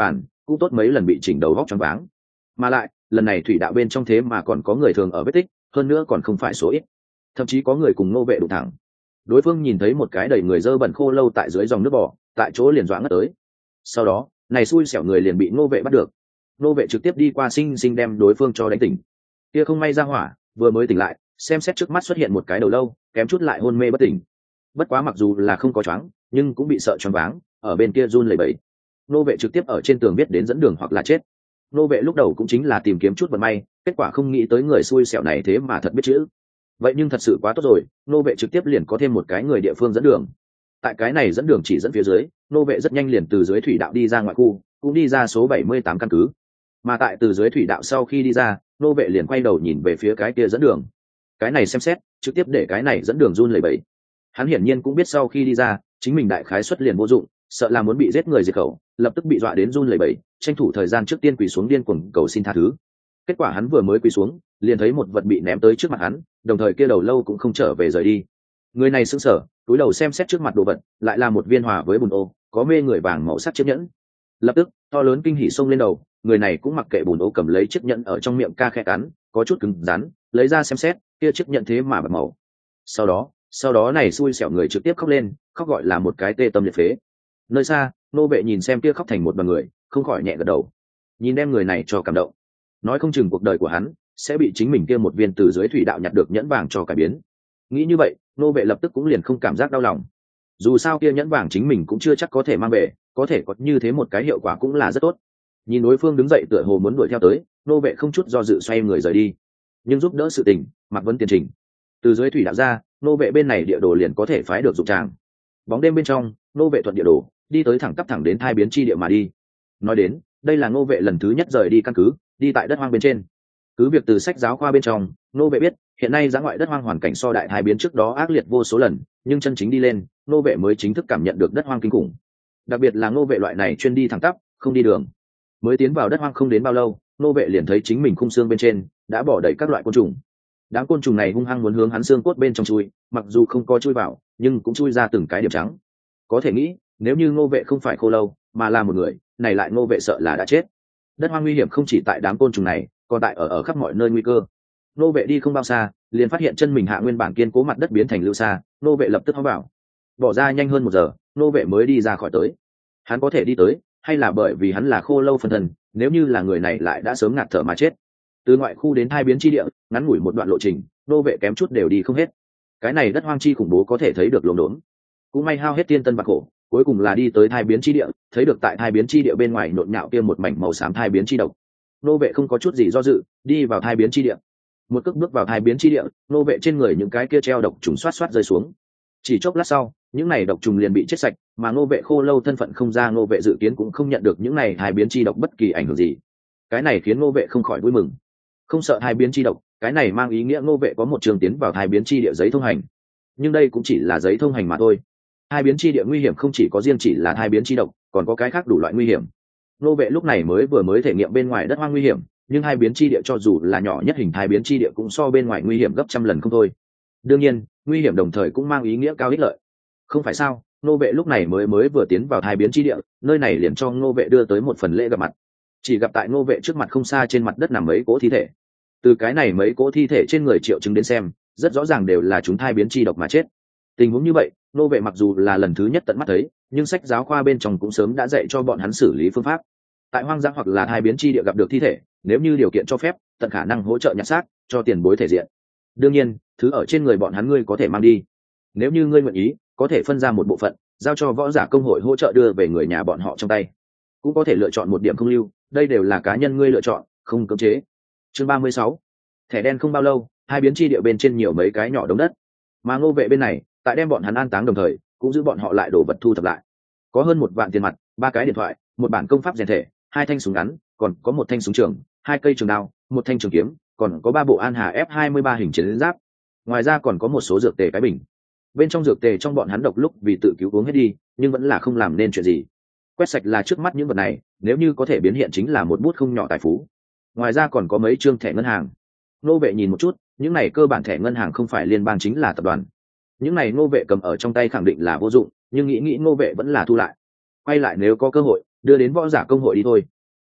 A: cũng tốt mấy lần bị chỉnh đầu vóc choáng váng. Mà lại lần này thủy đạo bên trong thế mà còn có người thường ở vết tích, hơn nữa còn không phải số ít, thậm chí có người cùng Ngô Vệ đụng thẳng. Đối phương nhìn thấy một cái đầy người dơ bẩn khô lâu tại dưới dòng nước bò, tại chỗ liền dọa ngất tới. Sau đó này xui xẻo người liền bị Ngô Vệ bắt được. Ngô Vệ trực tiếp đi qua sinh sinh đem đối phương cho đánh tỉnh. Kia không may ra hỏa vừa mới tỉnh lại, xem xét trước mắt xuất hiện một cái đầu lâu, kém chút lại hôn mê bất tỉnh. Bất quá mặc dù là không có choáng, nhưng cũng bị sợ choáng váng, ở bên kia run lẩy bẩy. Ngô Vệ trực tiếp ở trên tường viết đến dẫn đường hoặc là chết. Ngô Vệ lúc đầu cũng chính là tìm kiếm chút vận may, kết quả không nghĩ tới người xui xẻo này thế mà thật biết chữ. Vậy nhưng thật sự quá tốt rồi, Ngô Vệ trực tiếp liền có thêm một cái người địa phương dẫn đường. Tại cái này dẫn đường chỉ dẫn phía dưới, Ngô Vệ rất nhanh liền từ dưới thủy đạo đi ra ngoại khu, cũng đi ra số bảy mươi tám căn cứ. Mà tại từ dưới thủy đạo sau khi đi ra, Ngô Vệ liền quay đầu nhìn về phía cái kia dẫn đường. Cái này xem xét, trực tiếp để cái này dẫn đường run lẩy bẩy. Hắn hiển nhiên cũng biết sau khi đi ra, chính mình đại khái xuất liền vô dụng, sợ là muốn bị giết người diệt khẩu, lập tức bị dọa đến run lẩy bẩy, tranh thủ thời gian trước tiên quỳ xuống điên cuồng cầu xin tha thứ. Kết quả hắn vừa mới quỳ xuống, liền thấy một vật bị ném tới trước mặt hắn, đồng thời kia đầu lâu cũng không trở về rời đi. Người này sững sờ, túi đầu xem xét trước mặt đồ vật, lại là một viên hòa với bùn ô, có mê người vàng màu sắc chiếc nhẫn. Lập tức, to lớn kinh hỉ xông lên đầu, người này cũng mặc kệ bùn ô cầm lấy chiếc nhẫn ở trong miệng ca khẽ cắn, có chút cứng rắn, lấy ra xem xét, kia chiếc nhẫn thế mà bạc màu. Sau đó, sau đó này xui xẻo người trực tiếp khóc lên, khóc gọi là một cái tê tâm liệt phế. Nơi xa, Nô Vệ nhìn xem kia khóc thành một đoàn người, không khỏi nhẹ gật đầu. Nhìn đem người này cho cảm động, nói không chừng cuộc đời của hắn sẽ bị chính mình kia một viên từ dưới thủy đạo nhặt được nhẫn vàng cho cải biến. Nghĩ như vậy, Nô Vệ lập tức cũng liền không cảm giác đau lòng. Dù sao kia nhẫn vàng chính mình cũng chưa chắc có thể mang về, có thể có như thế một cái hiệu quả cũng là rất tốt. Nhìn đối phương đứng dậy tựa hồ muốn đuổi theo tới, Nô Vệ không chút do dự xoay người rời đi. Nhưng giúp đỡ sự tình, Mạc Vấn tiền trình. Từ dưới thủy đạo ra, Nô Vệ bên này địa đồ liền có thể phái được dụng tràng. Bóng đêm bên trong, Nô Vệ thuận địa đồ, đi tới thẳng tắp thẳng đến thai biến chi địa mà đi. Nói đến, đây là Nô Vệ lần thứ nhất rời đi căn cứ, đi tại đất hoang bên trên. Cứ việc từ sách giáo khoa bên trong, Nô Vệ biết, hiện nay dã ngoại đất hoang hoàn cảnh so đại thai biến trước đó ác liệt vô số lần, nhưng chân chính đi lên, Nô Vệ mới chính thức cảm nhận được đất hoang kinh khủng. Đặc biệt là Nô Vệ loại này chuyên đi thẳng tắp, không đi đường. Mới tiến vào đất hoang không đến bao lâu, Nô Vệ liền thấy chính mình khung xương bên trên đã bỏ đầy các loại côn trùng. Đám côn trùng này hung hăng muốn hướng hắn xương cốt bên trong chui, mặc dù không có chui vào, nhưng cũng chui ra từng cái điểm trắng. Có thể nghĩ, nếu như Ngô Vệ không phải khô lâu, mà là một người, này lại Ngô Vệ sợ là đã chết. Đất hoang nguy hiểm không chỉ tại đám côn trùng này, còn tại ở ở khắp mọi nơi nguy cơ. Ngô Vệ đi không bao xa, liền phát hiện chân mình hạ nguyên bản kiên cố mặt đất biến thành lưu sa, Ngô Vệ lập tức hóa bảo. Bỏ ra nhanh hơn một giờ, Ngô Vệ mới đi ra khỏi tới. Hắn có thể đi tới, hay là bởi vì hắn là khô lâu phân thân, nếu như là người này lại đã sớm ngạt thở mà chết. Từ ngoại khu đến thai biến chi địa, ngắn ngủi một đoạn lộ trình, Ngô Vệ kém chút đều đi không hết. Cái này đất hoang chi khủng bố có thể thấy được lồn đốn. Cũng may hao hết tiên tân bạc khổ, cuối cùng là đi tới thai biến chi địa, thấy được tại thai biến chi địa bên ngoài nhộn nhạo kia một mảnh màu xám thai biến chi độc. Ngô Vệ không có chút gì do dự, đi vào thai biến chi địa. Một cước bước vào thai biến chi địa, Ngô Vệ trên người những cái kia treo độc trùng xoát xoát rơi xuống. Chỉ chốc lát sau, những này độc trùng liền bị chết sạch, mà Ngô Vệ khô lâu thân phận không ra, Ngô Vệ dự kiến cũng không nhận được những này thai biến chi độc bất kỳ ảnh hưởng gì. Cái này khiến Ngô Vệ không khỏi vui mừng. Không sợ thai biến chi độc, cái này mang ý nghĩa Ngô Vệ có một trường tiến vào thai biến chi địa giấy thông hành. Nhưng đây cũng chỉ là giấy thông hành mà thôi. Hai biến chi địa nguy hiểm không chỉ có riêng chỉ là hai biến chi độc, còn có cái khác đủ loại nguy hiểm. Ngô Vệ lúc này mới vừa mới thể nghiệm bên ngoài đất hoang nguy hiểm, nhưng hai biến chi địa cho dù là nhỏ nhất hình hai biến chi địa cũng so bên ngoài nguy hiểm gấp trăm lần không thôi. Đương nhiên, nguy hiểm đồng thời cũng mang ý nghĩa cao ích lợi. Không phải sao? Ngô Vệ lúc này mới mới vừa tiến vào hai biến chi địa, nơi này liền cho Ngô Vệ đưa tới một phần lễ gặp mặt. Chỉ gặp tại Ngô Vệ trước mặt không xa trên mặt đất nằm mấy cỗ thi thể. Từ cái này mấy cỗ thi thể trên người triệu chứng đến xem, rất rõ ràng đều là chúng thai biến chi độc mà chết. Tình huống như vậy, Ngô Vệ mặc dù là lần thứ nhất tận mắt thấy, nhưng sách giáo khoa bên trong cũng sớm đã dạy cho bọn hắn xử lý phương pháp. Tại hoang dã hoặc là hai biến chi địa gặp được thi thể, nếu như điều kiện cho phép, tận khả năng hỗ trợ nhặt xác, cho tiền bối thể diện. Đương nhiên, thứ ở trên người bọn hắn ngươi có thể mang đi. Nếu như ngươi nguyện ý, có thể phân ra một bộ phận, giao cho võ giả công hội hỗ trợ đưa về người nhà bọn họ trong tay. Cũng có thể lựa chọn một điểm không lưu, đây đều là cá nhân ngươi lựa chọn, không cưỡng chế. Chương ba mươi sáu. Thẻ đen không bao lâu, hai biến chi địa bên trên nhiều mấy cái nhỏ đống đất. Mà Ngô Vệ bên này, tại đem bọn hắn an táng đồng thời, cũng giữ bọn họ lại đồ vật thu thập lại. Có hơn một vạn tiền mặt, ba cái điện thoại, một bản công pháp rèn thể, hai thanh súng ngắn, còn có một thanh súng trường, hai cây trường đao, một thanh trường kiếm, còn có ba bộ An Hà F hai mươi ba hình chiến giáp. Ngoài ra còn có một số dược tề cái bình. Bên trong dược tề trong bọn hắn độc lúc vì tự cứu uống hết đi, nhưng vẫn là không làm nên chuyện gì. Quét sạch là trước mắt những vật này, nếu như có thể biến hiện chính là một bút không nhỏ tài phú. Ngoài ra còn có mấy trương thẻ ngân hàng. Ngô Vệ nhìn một chút, những này cơ bản thẻ ngân hàng không phải liên bang chính là tập đoàn. Những này Ngô Vệ cầm ở trong tay khẳng định là vô dụng, nhưng nghĩ nghĩ Ngô Vệ vẫn là thu lại. Quay lại nếu có cơ hội, đưa đến võ giả công hội đi thôi.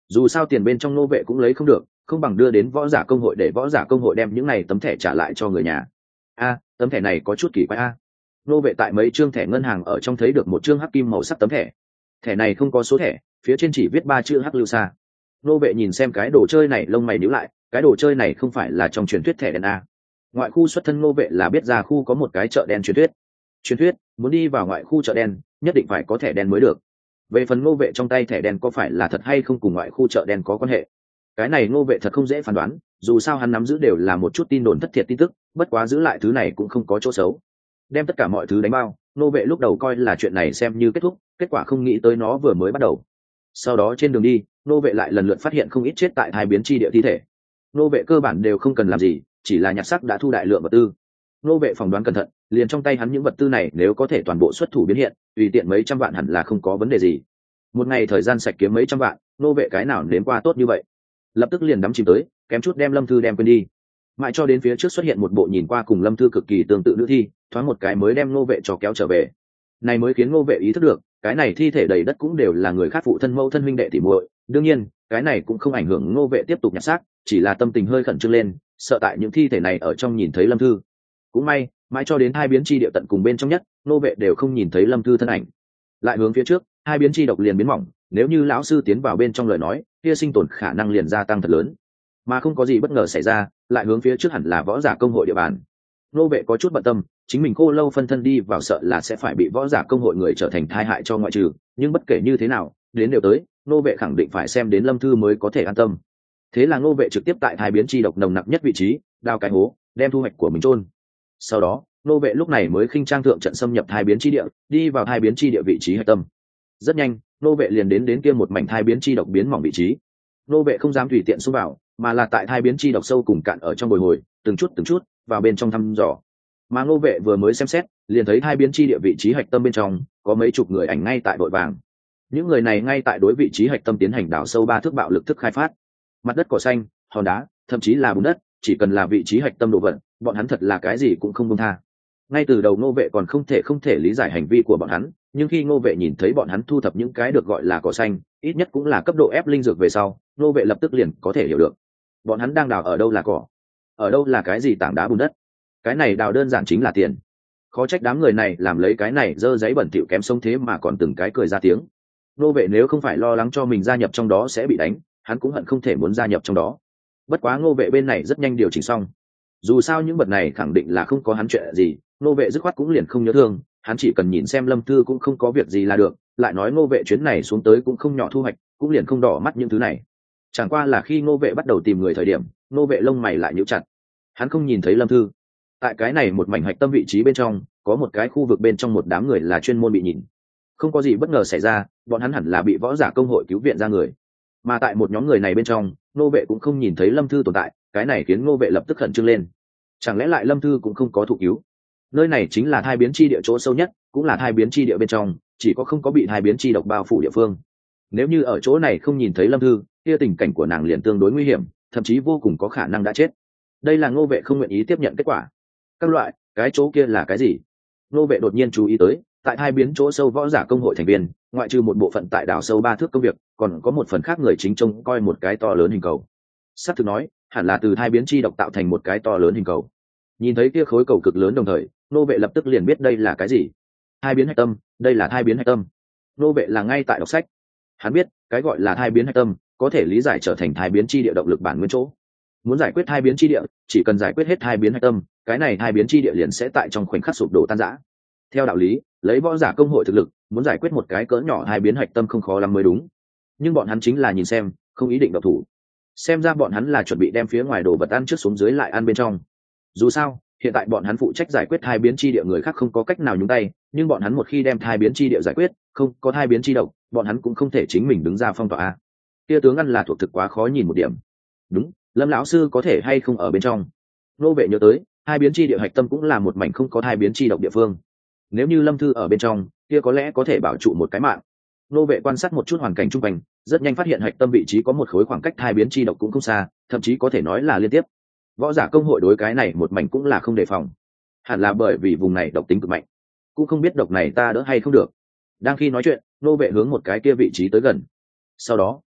A: dù sao tiền bên trong nô vệ cũng lấy không được, không bằng đưa đến võ giả công hội để võ giả công hội đem những này tấm thẻ trả lại cho người nhà. A, tấm thẻ này có chút kỳ quái a. Nô vệ tại mấy trương thẻ ngân hàng ở trong thấy được một trương hắc kim màu sắc tấm thẻ. Thẻ này không có số thẻ, phía trên chỉ viết ba chữ hắc lưu xa. Nô vệ nhìn xem cái đồ chơi này lông mày nhíu lại, cái đồ chơi này không phải là trong truyền thuyết thẻ đen a. Ngoại khu xuất thân nô vệ là biết ra khu có một cái chợ đen truyền thuyết. Truyền thuyết, muốn đi vào ngoại khu chợ đen, nhất định phải có thẻ đen mới được. Về phần nô vệ trong tay thẻ đen có phải là thật hay không cùng ngoại khu chợ đen có quan hệ, cái này nô vệ thật không dễ phán đoán, dù sao hắn nắm giữ đều là một chút tin đồn thất thiệt tin tức, bất quá giữ lại thứ này cũng không có chỗ xấu. Đem tất cả mọi thứ đánh bao, nô vệ lúc đầu coi là chuyện này xem như kết thúc, kết quả không nghĩ tới nó vừa mới bắt đầu. Sau đó trên đường đi, nô vệ lại lần lượt phát hiện không ít chết tại hai biến chi địa thi thể. Nô vệ cơ bản đều không cần làm gì, chỉ là nhặt xác đã thu đại lượng vật tư. Nô vệ phỏng đoán cẩn thận, liền trong tay hắn những vật tư này nếu có thể toàn bộ xuất thủ biến hiện, tùy tiện mấy trăm vạn hẳn là không có vấn đề gì. Một ngày thời gian sạch kiếm mấy trăm vạn, nô vệ cái nào đến qua tốt như vậy. Lập tức liền đắm chìm tới, kém chút đem Lâm Thư đem quên đi. Mãi cho đến phía trước xuất hiện một bộ nhìn qua cùng Lâm Thư cực kỳ tương tự nữ thi, thoáng một cái mới đem nô vệ cho kéo trở về. Này mới khiến nô vệ ý thức được, cái này thi thể đầy đất cũng đều là người khác phụ thân mẫu thân huynh đệ tỉ muội. Đương nhiên, cái này cũng không ảnh hưởng nô vệ tiếp tục nhặt xác, chỉ là tâm tình hơi khẩn trương lên, sợ tại những thi thể này ở trong nhìn thấy Lâm Thư. Cũng may, mãi cho đến hai biến chi địa tận cùng bên trong nhất, nô vệ đều không nhìn thấy Lâm Thư thân ảnh. Lại hướng phía trước, hai biến chi độc liền biến mỏng, nếu như lão sư tiến vào bên trong lời nói, kia sinh tồn khả năng liền gia tăng thật lớn. Mà không có gì bất ngờ xảy ra, lại hướng phía trước hẳn là võ giả công hội địa bàn. Nô vệ có chút bận tâm, chính mình khô lâu phân thân đi vào sợ là sẽ phải bị võ giả công hội người trở thành tai hại cho ngoại trừ, nhưng bất kể như thế nào, đến đều tới, nô vệ khẳng định phải xem đến Lâm Thư mới có thể an tâm. Thế là nô vệ trực tiếp tại hai biến chi độc nồng nặc nhất vị trí, đào cái hố, đem thu hoạch của mình chôn. Sau đó, nô vệ lúc này mới khinh trang thượng trận xâm nhập hai biến chi địa, đi vào hai biến chi địa vị trí hạch tâm. Rất nhanh, nô vệ liền đến đến kia một mảnh hai biến chi độc biến mỏng vị trí. Nô vệ không dám tùy tiện xông vào, mà là tại hai biến chi độc sâu cùng cạn ở trong bồi hồi, từng chút từng chút vào bên trong thăm dò. Mà nô vệ vừa mới xem xét, liền thấy hai biến chi địa vị trí hạch tâm bên trong có mấy chục người ảnh ngay tại đội vàng. Những người này ngay tại đối vị trí hạch tâm tiến hành đào sâu ba thước bạo lực thức khai phát. Mặt đất cỏ xanh, hòn đá, thậm chí là bùn đất, chỉ cần là vị trí hạch tâm đồ vật, bọn hắn thật là cái gì cũng không buông tha. Ngay từ đầu nô vệ còn không thể không thể lý giải hành vi của bọn hắn, nhưng khi nô vệ nhìn thấy bọn hắn thu thập những cái được gọi là cỏ xanh, ít nhất cũng là cấp độ ép linh dược về sau, nô vệ lập tức liền có thể hiểu được bọn hắn đang đào ở đâu là cỏ, ở đâu là cái gì tảng đá bùn đất. Cái này đào đơn giản chính là tiền. Khó trách đám người này làm lấy cái này dơ giấy bẩn thỉu kém sống thế mà còn từng cái cười ra tiếng. Nô vệ nếu không phải lo lắng cho mình gia nhập trong đó sẽ bị đánh, hắn cũng hận không thể muốn gia nhập trong đó. Bất quá nô vệ bên này rất nhanh điều chỉnh xong, dù sao những vật này khẳng định là không có hắn chuyện gì, nô vệ dứt khoát cũng liền không nhớ thương, hắn chỉ cần nhìn xem Lâm Thư cũng không có việc gì là được. Lại nói nô vệ chuyến này xuống tới cũng không nhỏ thu hoạch, cũng liền không đỏ mắt những thứ này. Chẳng qua là khi nô vệ bắt đầu tìm người thời điểm, nô vệ lông mày lại nhíu chặt. Hắn không nhìn thấy Lâm Thư. Tại cái này một mảnh hạch tâm vị trí bên trong, có một cái khu vực bên trong một đám người là chuyên môn bị nhìn. Không có gì bất ngờ xảy ra, bọn hắn hẳn là bị võ giả công hội cứu viện ra người. Mà tại một nhóm người này bên trong, nô vệ cũng không nhìn thấy Lâm Thư tồn tại, cái này khiến nô vệ lập tức khẩn trương lên. Chẳng lẽ lại Lâm Thư cũng không có thụ cứu? Nơi này chính là thai biến chi địa chỗ sâu nhất, cũng là thai biến chi địa bên trong, chỉ có không có bị thai biến chi độc bao phủ địa phương. Nếu như ở chỗ này không nhìn thấy Lâm Thư, kia tình cảnh của nàng liền tương đối nguy hiểm, thậm chí vô cùng có khả năng đã chết. Đây là Ngô Vệ không nguyện ý tiếp nhận kết quả. Các loại, cái chỗ kia là cái gì? Ngô Vệ đột nhiên chú ý tới, tại hai biến chỗ sâu võ giả công hội thành viên, ngoại trừ một bộ phận tại đảo sâu ba thước công việc, còn có một phần khác người chính trông coi một cái to lớn hình cầu. Sắp thực nói, hẳn là từ hai biến chi độc tạo thành một cái to lớn hình cầu. Nhìn thấy kia khối cầu cực lớn đồng thời, Ngô Vệ lập tức liền biết đây là cái gì. Hai biến hạch tâm, đây là hai biến hạch tâm. Ngô Vệ là ngay tại đọc sách, hắn biết cái gọi là hai biến hạch tâm có thể lý giải trở thành hai biến chi địa động lực bản nguyên chỗ. Muốn giải quyết hai biến chi địa, chỉ cần giải quyết hết hai biến hạch tâm, cái này hai biến chi địa liền sẽ tại trong khoảnh khắc sụp đổ tan rã. Theo đạo lý, lấy võ giả công hội thực lực, muốn giải quyết một cái cỡ nhỏ hai biến hạch tâm không khó lắm mới đúng. Nhưng bọn hắn chính là nhìn xem, không ý định động thủ. Xem ra bọn hắn là chuẩn bị đem phía ngoài đồ vật ăn trước xuống dưới lại ăn bên trong. Dù sao, hiện tại bọn hắn phụ trách giải quyết hai biến chi địa người khác không có cách nào nhúng tay, nhưng bọn hắn một khi đem hai biến chi địa giải quyết, không có hai biến chi độc, bọn hắn cũng không thể chính mình đứng ra phong tỏa a. Kia tướng ăn là thuộc thực quá khó nhìn một điểm. Đúng, Lâm lão sư có thể hay không ở bên trong? Nô Vệ nhớ tới, hai biến chi địa hạch tâm cũng là một mảnh không có hai biến chi độc địa phương. Nếu như Lâm Thư ở bên trong, kia có lẽ có thể bảo trụ một cái mạng. Nô Vệ quan sát một chút hoàn cảnh xung quanh, rất nhanh phát hiện hạch tâm vị trí có một khối khoảng cách hai biến chi độc cũng không xa, thậm chí có thể nói là liên tiếp. Võ giả công hội đối cái này một mảnh cũng là không đề phòng, hẳn là bởi vì vùng này độc tính cực mạnh, cũng không biết độc này ta đỡ hay không được. Đang khi nói chuyện, Nô Vệ hướng một cái kia vị trí tới gần. Sau đó,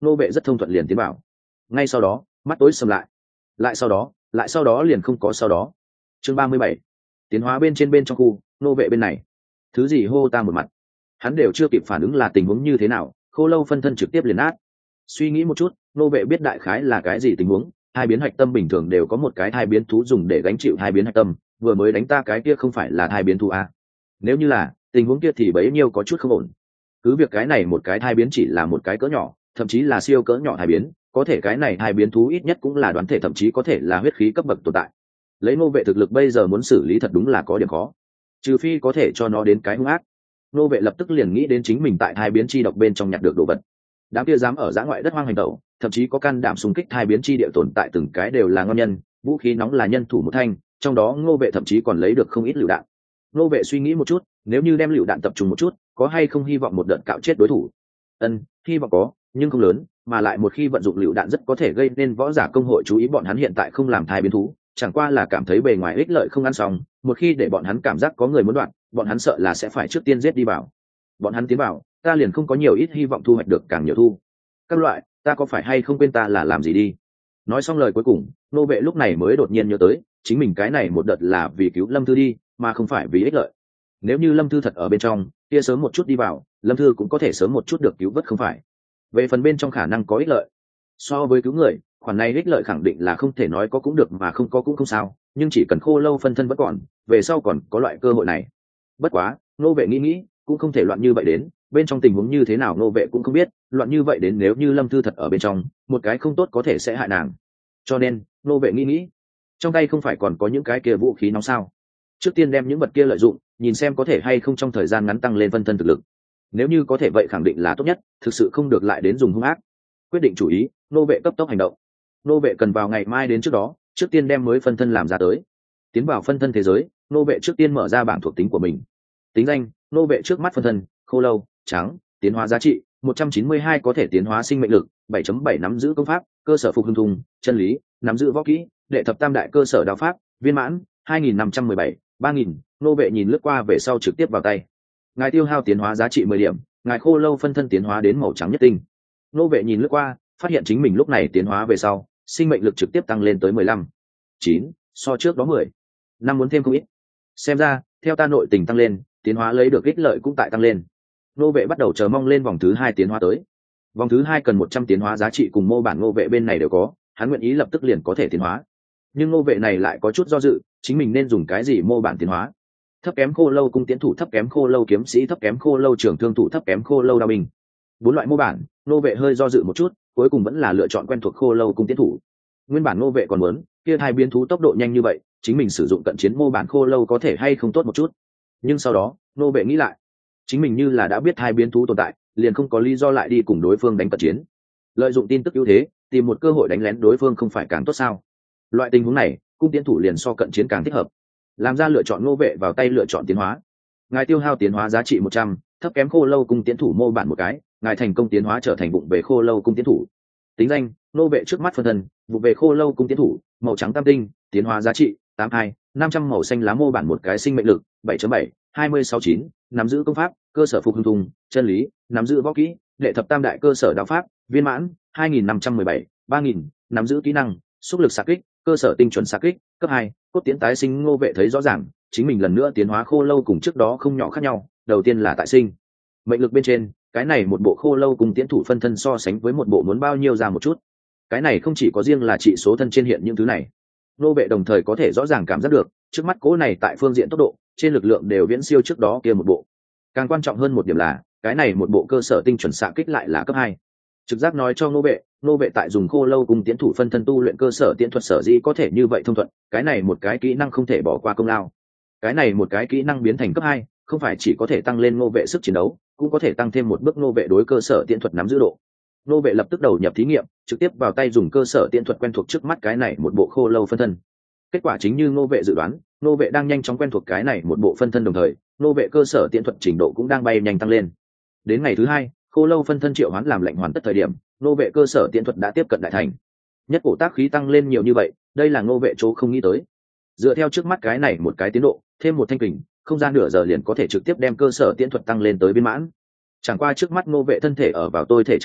A: nô vệ rất thông thuận liền tiến vào. Ngay sau đó mắt tối sầm lại, lại sau đó lại sau đó liền không có sau đó. Chương ba mươi bảy, tiến hóa bên trên bên trong khu, nô vệ bên này thứ gì hô ta một mặt, hắn đều chưa kịp phản ứng là tình huống như thế nào, khô lâu phân thân trực tiếp liền át. Suy nghĩ một chút, nô vệ biết đại khái là cái gì tình huống. Hai biến hạch tâm bình thường đều có một cái thai biến thú dùng để gánh chịu hai biến hạch tâm, vừa mới đánh ta cái kia không phải là thai biến thú à? Nếu như là tình huống kia thì bấy nhiêu có chút không ổn. Cứ việc cái này một cái thai biến chỉ là một cái cỡ nhỏ, thậm chí là siêu cỡ nhỏ thai biến, có thể cái này thai biến thú ít nhất cũng là đoán thể, thậm chí có thể là huyết khí cấp bậc tồn tại. Lấy nô vệ thực lực bây giờ muốn xử lý thật đúng là có điểm khó, trừ phi có thể cho nó đến cái hung ác. Nô vệ lập tức liền nghĩ đến chính mình tại hai biến chi độc bên trong nhặt được đồ vật. Đám kia dám ở dã ngoại đất hoang hành tẩu, thậm chí có can đảm xung kích hai biến chi địa tồn tại từng cái đều là ngon nhân, vũ khí nóng là nhân thủ một thanh, trong đó Ngô vệ thậm chí còn lấy được không ít lựu đạn. Ngô vệ suy nghĩ một chút, nếu như đem lựu đạn tập trung một chút, có hay không hy vọng một đợt cạo chết đối thủ? Ân, hy vọng có, nhưng không lớn, mà lại một khi vận dụng lựu đạn rất có thể gây nên võ giả công hội chú ý bọn hắn hiện tại không làm thai biến thú, chẳng qua là cảm thấy bề ngoài ích lợi không ăn xong, một khi để bọn hắn cảm giác có người muốn đoạt, bọn hắn sợ là sẽ phải trước tiên giết đi vào. Bọn hắn tiến vào, ta liền không có nhiều ít hy vọng thu hoạch được càng nhiều thu. Các loại, ta có phải hay không quên ta là làm gì đi? Nói xong lời cuối cùng, nô vệ lúc này mới đột nhiên nhớ tới, chính mình cái này một đợt là vì cứu Lâm Thư đi, mà không phải vì ích lợi. Nếu như Lâm Thư thật ở bên trong, kia sớm một chút đi vào, Lâm Thư cũng có thể sớm một chút được cứu vớt không phải? Về phần bên trong khả năng có ích lợi, so với cứu người, khoản này ích lợi khẳng định là không thể nói có cũng được mà không có cũng không sao, nhưng chỉ cần khô lâu phân thân vẫn còn, về sau còn có loại cơ hội này. Bất quá, nô vệ nghĩ nghĩ, cũng không thể loạn như vậy đến, bên trong tình huống như thế nào nô vệ cũng không biết, loạn như vậy đến nếu như Lâm Thư thật ở bên trong, một cái không tốt có thể sẽ hại nàng. Cho nên nô vệ nghĩ nghĩ, trong tay không phải còn có những cái kia vũ khí nóng sao, trước tiên đem những vật kia lợi dụng, nhìn xem có thể hay không trong thời gian ngắn tăng lên phân thân thực lực. Nếu như có thể vậy khẳng định là tốt nhất, thực sự không được lại đến dùng hung ác. Quyết định chủ ý, nô vệ cấp tốc hành động. Nô vệ cần vào ngày mai đến trước đó, trước tiên đem mới phân thân làm ra tới. Tiến vào phân thân thế giới, nô vệ trước tiên mở ra bảng thuộc tính của mình. Tính danh: nô vệ trước mắt phân thân, khô lâu, trắng, tiến hóa giá trị một trăm chín mươi hai, có thể tiến hóa sinh mệnh lực bảy chấm bảy, nắm giữ công pháp, cơ sở phục hưng thùng, chân lý, nắm giữ võ kỹ, đệ thập tam đại cơ sở đạo pháp, viên mãn hai nghìn năm trăm mười bảy, ba nghìn. Nô vệ nhìn lướt qua về sau trực tiếp vào tay. Ngài tiêu hao tiến hóa giá trị mười điểm, ngài khô lâu phân thân tiến hóa đến màu trắng nhất tinh. Nô vệ nhìn lướt qua, phát hiện chính mình lúc này tiến hóa về sau, sinh mệnh lực trực tiếp tăng lên tới mười lăm, chín, so trước đó mười năm muốn thêm không ít. Xem ra, theo ta nội tình tăng lên, tiến hóa lấy được ích lợi cũng tại tăng lên. Nô vệ bắt đầu chờ mong lên vòng thứ hai tiến hóa tới. Vòng thứ hai cần một trăm tiến hóa giá trị cùng mô bản nô vệ bên này đều có, hắn nguyện ý lập tức liền có thể tiến hóa. Nhưng nô vệ này lại có chút do dự, chính mình nên dùng cái gì mô bản tiến hóa? Thấp kém khô lâu cung tiến thủ, thấp kém khô lâu kiếm sĩ, thấp kém khô lâu trưởng thương thủ, thấp kém khô lâu đao binh. Bốn loại mô bản, nô vệ hơi do dự một chút, cuối cùng vẫn là lựa chọn quen thuộc khô lâu cung tiến thủ. Nguyên bản nô vệ còn muốn, kia hai biến thú tốc độ nhanh như vậy, chính mình sử dụng cận chiến mô bản khô lâu có thể hay không tốt một chút. Nhưng sau đó, nô vệ nghĩ lại, chính mình như là đã biết hai biến thú tồn tại, liền không có lý do lại đi cùng đối phương đánh cận chiến. Lợi dụng tin tức ưu thế, tìm một cơ hội đánh lén đối phương không phải càng tốt sao? Loại tình huống này, cung tiến thủ liền so cận chiến càng thích hợp. Làm ra lựa chọn, nô vệ vào tay lựa chọn tiến hóa. Ngài tiêu hao tiến hóa giá trị một trăm, thấp kém khô lâu cung tiến thủ mô bản một cái, ngài thành công tiến hóa trở thành bụng về khô lâu cung tiến thủ. Tính danh: nô vệ trước mắt phân thân, bụng về khô lâu cung tiến thủ, màu trắng tam tinh, tiến hóa giá trị tám hai, năm trăm, màu xanh lá mô bản một cái, sinh mệnh lực bảy chấm bảy, hai mươi sáu chín, nắm giữ công pháp, cơ sở phục hưng thùng, chân lý, nắm giữ võ kỹ, đệ thập tam đại cơ sở đạo pháp, viên mãn hai nghìn năm trăm mười bảy, ba nghìn, nắm giữ kỹ năng, xúc lực xạ kích, cơ sở tinh chuẩn xạ kích, cấp hai, cốt tiến tái sinh. Ngô vệ thấy rõ ràng, chính mình lần nữa tiến hóa khô lâu cùng trước đó không nhỏ khác nhau. Đầu tiên là tại sinh mệnh lực bên trên, cái này một bộ khô lâu cùng tiến thủ phân thân so sánh với một bộ muốn bao nhiêu ra một chút. Cái này không chỉ có riêng là trị số thân trên hiện những thứ này, Ngô vệ đồng thời có thể rõ ràng cảm giác được, trước mắt cố này tại phương diện tốc độ, trên lực lượng đều viễn siêu trước đó kia một bộ. Càng quan trọng hơn một điểm là, cái này một bộ cơ sở tinh chuẩn xạ kích lại là cấp hai. Trực giác nói cho Ngô vệ, Ngô vệ tại dùng khô lâu cùng tiến thủ phân thân tu luyện cơ sở tiễn thuật sở dĩ có thể như vậy thông thuận, cái này một cái kỹ năng không thể bỏ qua công lao. Cái này một cái kỹ năng biến thành cấp hai, không phải chỉ có thể tăng lên Ngô vệ sức chiến đấu, cũng có thể tăng thêm một bước Ngô vệ đối cơ sở tiễn thuật nắm giữ độ. Ngô vệ lập tức đầu nhập thí nghiệm, trực tiếp vào tay dùng cơ sở tiễn thuật quen thuộc trước mắt cái này một bộ khô lâu phân thân. Kết quả chính như Ngô vệ dự đoán, Ngô vệ đang nhanh chóng quen thuộc cái này một bộ phân thân, đồng thời Ngô vệ cơ sở tiễn thuật trình độ cũng đang bay nhanh tăng lên. Đến ngày thứ hai, khô lâu phân thân triệu hoán làm lệnh hoàn tất thời điểm, Ngô vệ cơ sở tiễn thuật đã tiếp cận đại thành. Nhất cổ tác khí tăng lên nhiều như vậy, đây là Ngô vệ chỗ không nghĩ tới. Dựa theo trước mắt cái này một cái tiến độ, thêm một thanh kình, không gian nửa giờ liền có thể trực tiếp đem cơ sở tiễn thuật tăng lên tới viên mãn. Chẳng qua trước mắt Ngô vệ thân thể ở vào tôi thể trạng thái,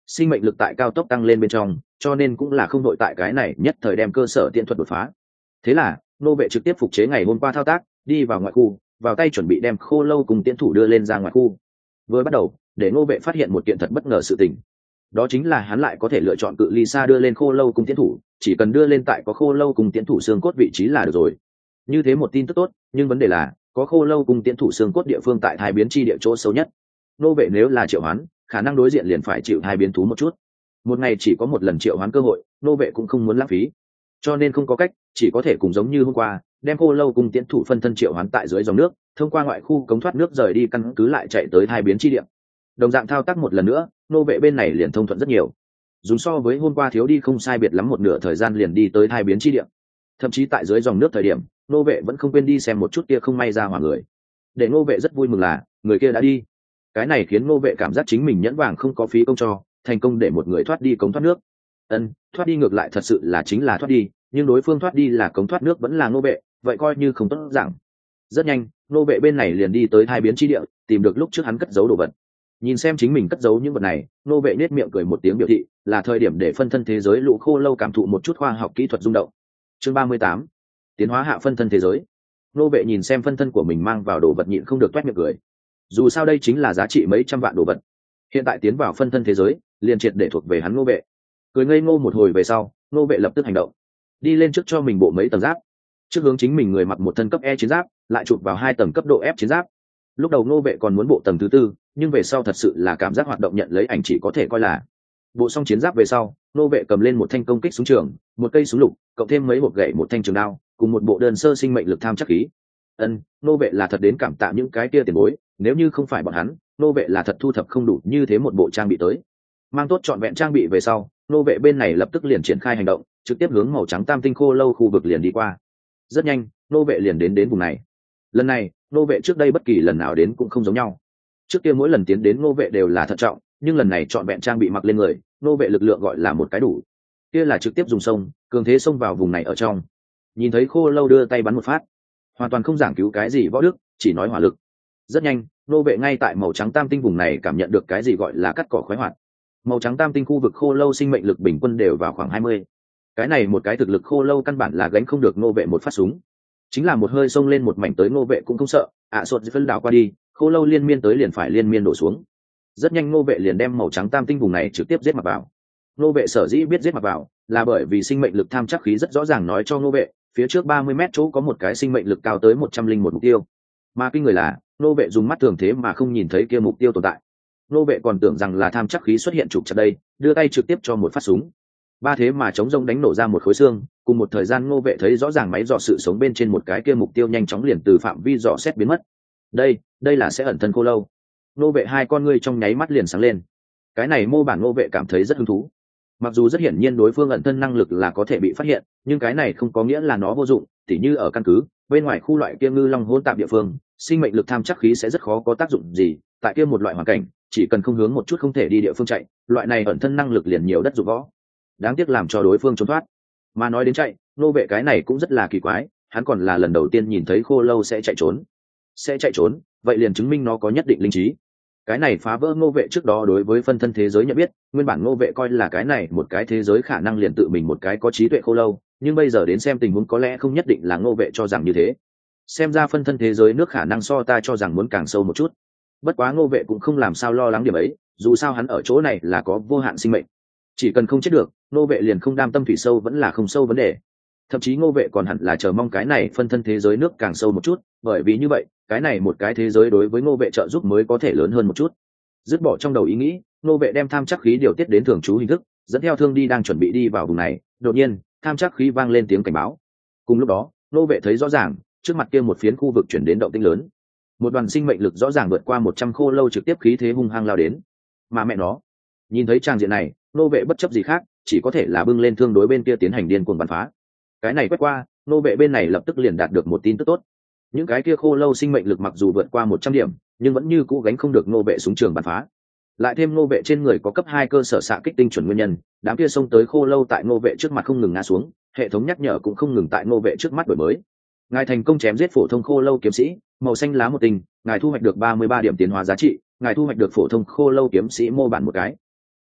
A: sinh mệnh lực tại cao tốc tăng lên bên trong, cho nên cũng là không đội tại cái này nhất thời đem cơ sở tiện thuật đột phá. Thế là nô vệ trực tiếp phục chế ngày hôm qua thao tác, đi vào ngoại khu, vào tay chuẩn bị đem khô lâu cùng tiến thủ đưa lên ra ngoài khu. Vừa bắt đầu, để nô vệ phát hiện một kiện thật bất ngờ sự tình, đó chính là hắn lại có thể lựa chọn cự ly xa đưa lên khô lâu cùng tiến thủ, chỉ cần đưa lên tại có khô lâu cùng tiến thủ xương cốt vị trí là được rồi. Như thế một tin tức tốt, nhưng vấn đề là có khô lâu cùng tiến thủ xương cốt địa phương tại hai biến chi địa chỗ xấu nhất. Nô vệ nếu là triệu hoán, khả năng đối diện liền phải chịu hai biến thú một chút. Một ngày chỉ có một lần triệu hoán cơ hội, nô vệ cũng không muốn lãng phí, cho nên không có cách, chỉ có thể cùng giống như hôm qua, đem khô lâu cùng tiến thủ phân thân triệu hoán tại dưới dòng nước, thông qua ngoại khu cống thoát nước rời đi, căn cứ lại chạy tới hai biến chi địa. Đồng dạng thao tác một lần nữa, nô vệ bên này liền thông thuận rất nhiều, dùng so với hôm qua thiếu đi không sai biệt lắm một nửa thời gian liền đi tới hai biến chi địa. Thậm chí tại dưới dòng nước thời điểm, nô vệ vẫn không quên đi xem một chút kia không may ra hỏa người. Để nô vệ rất vui mừng là người kia đã đi, cái này khiến nô vệ cảm giác chính mình nhẫn vàng không có phí công cho, thành công để một người thoát đi cống thoát nước. Ân, thoát đi ngược lại thật sự là chính là thoát đi, nhưng đối phương thoát đi là cống thoát nước vẫn là nô vệ, vậy coi như không tốt giảng. Rất nhanh, nô vệ bên này liền đi tới hai biến chi địa, tìm được lúc trước hắn cất giấu đồ vật. Nhìn xem chính mình cất giấu những vật này, nô vệ nết miệng cười một tiếng biểu thị là thời điểm để phân thân thế giới lũ khô lâu cảm thụ một chút khoa học kỹ thuật rung động. Chương ba mươi tám, tiến hóa hạ phân thân thế giới. Nô vệ nhìn xem phân thân của mình mang vào đồ vật nhịn không được toét miệng cười. Dù sao đây chính là giá trị mấy trăm vạn đồ vật, hiện tại tiến vào phân thân thế giới liền triệt để thuộc về hắn nô vệ. Cười ngây ngô một hồi về sau, nô vệ lập tức hành động, đi lên trước cho mình bộ mấy tầng giáp, trước hướng chính mình người mặc một thân cấp E chiến giáp, lại chụp vào hai tầng cấp độ F chiến giáp. Lúc đầu nô vệ còn muốn bộ tầng thứ tư, nhưng về sau thật sự là cảm giác hoạt động nhận lấy ảnh chỉ có thể coi là bộ xong chiến giáp về sau, nô vệ cầm lên một thanh công kích súng trường, một cây súng lục, cộng thêm mấy hộp gậy, một thanh trường đao, cùng một bộ đơn sơ sinh mệnh lực tham chắc khí. Ân, nô vệ là thật đến cảm tạ những cái kia tiền bối, nếu như không phải bọn hắn, nô vệ là thật thu thập không đủ như thế một bộ trang bị tới. Mang tốt trọn vẹn trang bị về sau, nô vệ bên này lập tức liền triển khai hành động, trực tiếp hướng màu trắng tam tinh khô lâu khu vực liền đi qua. Rất nhanh, nô vệ liền đến đến vùng này. Lần này, nô vệ trước đây bất kỳ lần nào đến cũng không giống nhau. Trước kia mỗi lần tiến đến nô vệ đều là thận trọng, nhưng lần này trọn vẹn trang bị mặc lên người, nô vệ lực lượng gọi là một cái đủ. Kia là trực tiếp dùng sông, cường thế xông vào vùng này ở trong. Nhìn thấy khô lâu đưa tay bắn một phát, hoàn toàn không giảng cứu cái gì võ đức, chỉ nói hỏa lực. Rất nhanh, nô vệ ngay tại màu trắng tam tinh vùng này cảm nhận được cái gì gọi là cắt cỏ khoái hoạt. Màu trắng tam tinh khu vực khô lâu sinh mệnh lực bình quân đều vào khoảng hai mươi. Cái này một cái thực lực khô lâu căn bản là gánh không được nô vệ một phát súng. Chính là một hơi xông lên một mảnh tới nô vệ cũng không sợ, ạ à, sột phân đảo qua đi, khô lâu liên miên tới liền phải liên miên đổ xuống. Rất nhanh nô vệ liền đem màu trắng tam tinh vùng này trực tiếp giết mặc vào. Nô vệ sở dĩ biết giết mặc vào là bởi vì sinh mệnh lực tham chắc khí rất rõ ràng nói cho nô vệ, phía trước ba mươi mét chỗ có một cái sinh mệnh lực cao tới một trăm linh một mục tiêu. Mà kinh người là, nô vệ dùng mắt thường thế mà không nhìn thấy kia mục tiêu tồn tại. Nô vệ còn tưởng rằng là tham chắc khí xuất hiện trục chặt đây, đưa tay trực tiếp cho một phát súng. Ba thế mà chống rông đánh nổ ra một khối xương, cùng một thời gian nô vệ thấy rõ ràng máy dò sự sống bên trên một cái kia mục tiêu nhanh chóng liền từ phạm vi dò xét biến mất. Đây, đây là sẽ ẩn thân khô lâu. Nô vệ hai con ngươi trong nháy mắt liền sáng lên. Cái này mô bản nô vệ cảm thấy rất hứng thú. Mặc dù rất hiển nhiên đối phương ẩn thân năng lực là có thể bị phát hiện, nhưng cái này không có nghĩa là nó vô dụng, tỉ như ở căn cứ, bên ngoài khu loại kia ngư long hỗn tạp địa phương, sinh mệnh lực tham chắc khí sẽ rất khó có tác dụng gì, tại kia một loại hoàn cảnh, chỉ cần không hướng một chút không thể đi địa phương chạy, loại này ẩn thân năng lực liền nhiều đất dụng võ. Đáng tiếc làm cho đối phương trốn thoát. Mà nói đến chạy, nô vệ cái này cũng rất là kỳ quái, hắn còn là lần đầu tiên nhìn thấy khô lâu sẽ chạy trốn. Sẽ chạy trốn, vậy liền chứng minh nó có nhất định linh trí. Cái này phá vỡ ngô vệ trước đó đối với phân thân thế giới nhận biết, nguyên bản ngô vệ coi là cái này một cái thế giới khả năng liền tự mình một cái có trí tuệ khô lâu, nhưng bây giờ đến xem tình huống có lẽ không nhất định là ngô vệ cho rằng như thế. Xem ra phân thân thế giới nước khả năng so ta cho rằng muốn càng sâu một chút. Bất quá ngô vệ cũng không làm sao lo lắng điểm ấy, dù sao hắn ở chỗ này là có vô hạn sinh mệnh, chỉ cần không chết được, ngô vệ liền không đam tâm thủy sâu vẫn là không sâu vấn đề. Thậm chí ngô vệ còn hẳn là chờ mong cái này phân thân thế giới nước càng sâu một chút, bởi vì như vậy cái này một cái thế giới đối với ngô vệ trợ giúp mới có thể lớn hơn một chút. Dứt bỏ trong đầu ý nghĩ, ngô vệ đem tham chắc khí điều tiết đến thường trú hình thức, dẫn theo thương đi đang chuẩn bị đi vào vùng này. Đột nhiên tham chắc khí vang lên tiếng cảnh báo. Cùng lúc đó ngô vệ thấy rõ ràng trước mặt kia một phiến khu vực chuyển đến động tĩnh lớn, một đoàn sinh mệnh lực rõ ràng vượt qua một trăm khô lâu trực tiếp khí thế hung hăng lao đến. Mà mẹ nó, nhìn thấy trang diện này, ngô vệ bất chấp gì khác, chỉ có thể là bưng lên thương đối bên kia tiến hành điên cuồng bắn phá. Cái này quét qua, ngô vệ bên này lập tức liền đạt được một tin tức tốt. Những cái kia khô lâu sinh mệnh lực mặc dù vượt qua một trăm điểm, nhưng vẫn như cũ gánh không được ngô vệ súng trường bắn phá. Lại thêm ngô vệ trên người có cấp hai cơ sở xạ kích tinh chuẩn nguyên nhân, đám kia xông tới khô lâu tại ngô vệ trước mặt không ngừng ngã xuống, hệ thống nhắc nhở cũng không ngừng tại ngô vệ trước mắt đổi mới. Ngài thành công chém giết phổ thông khô lâu kiếm sĩ, màu xanh lá một tinh, ngài thu hoạch được ba mươi ba điểm tiến hóa giá trị, ngài thu hoạch được phổ thông khô lâu kiếm sĩ mô bản một cái.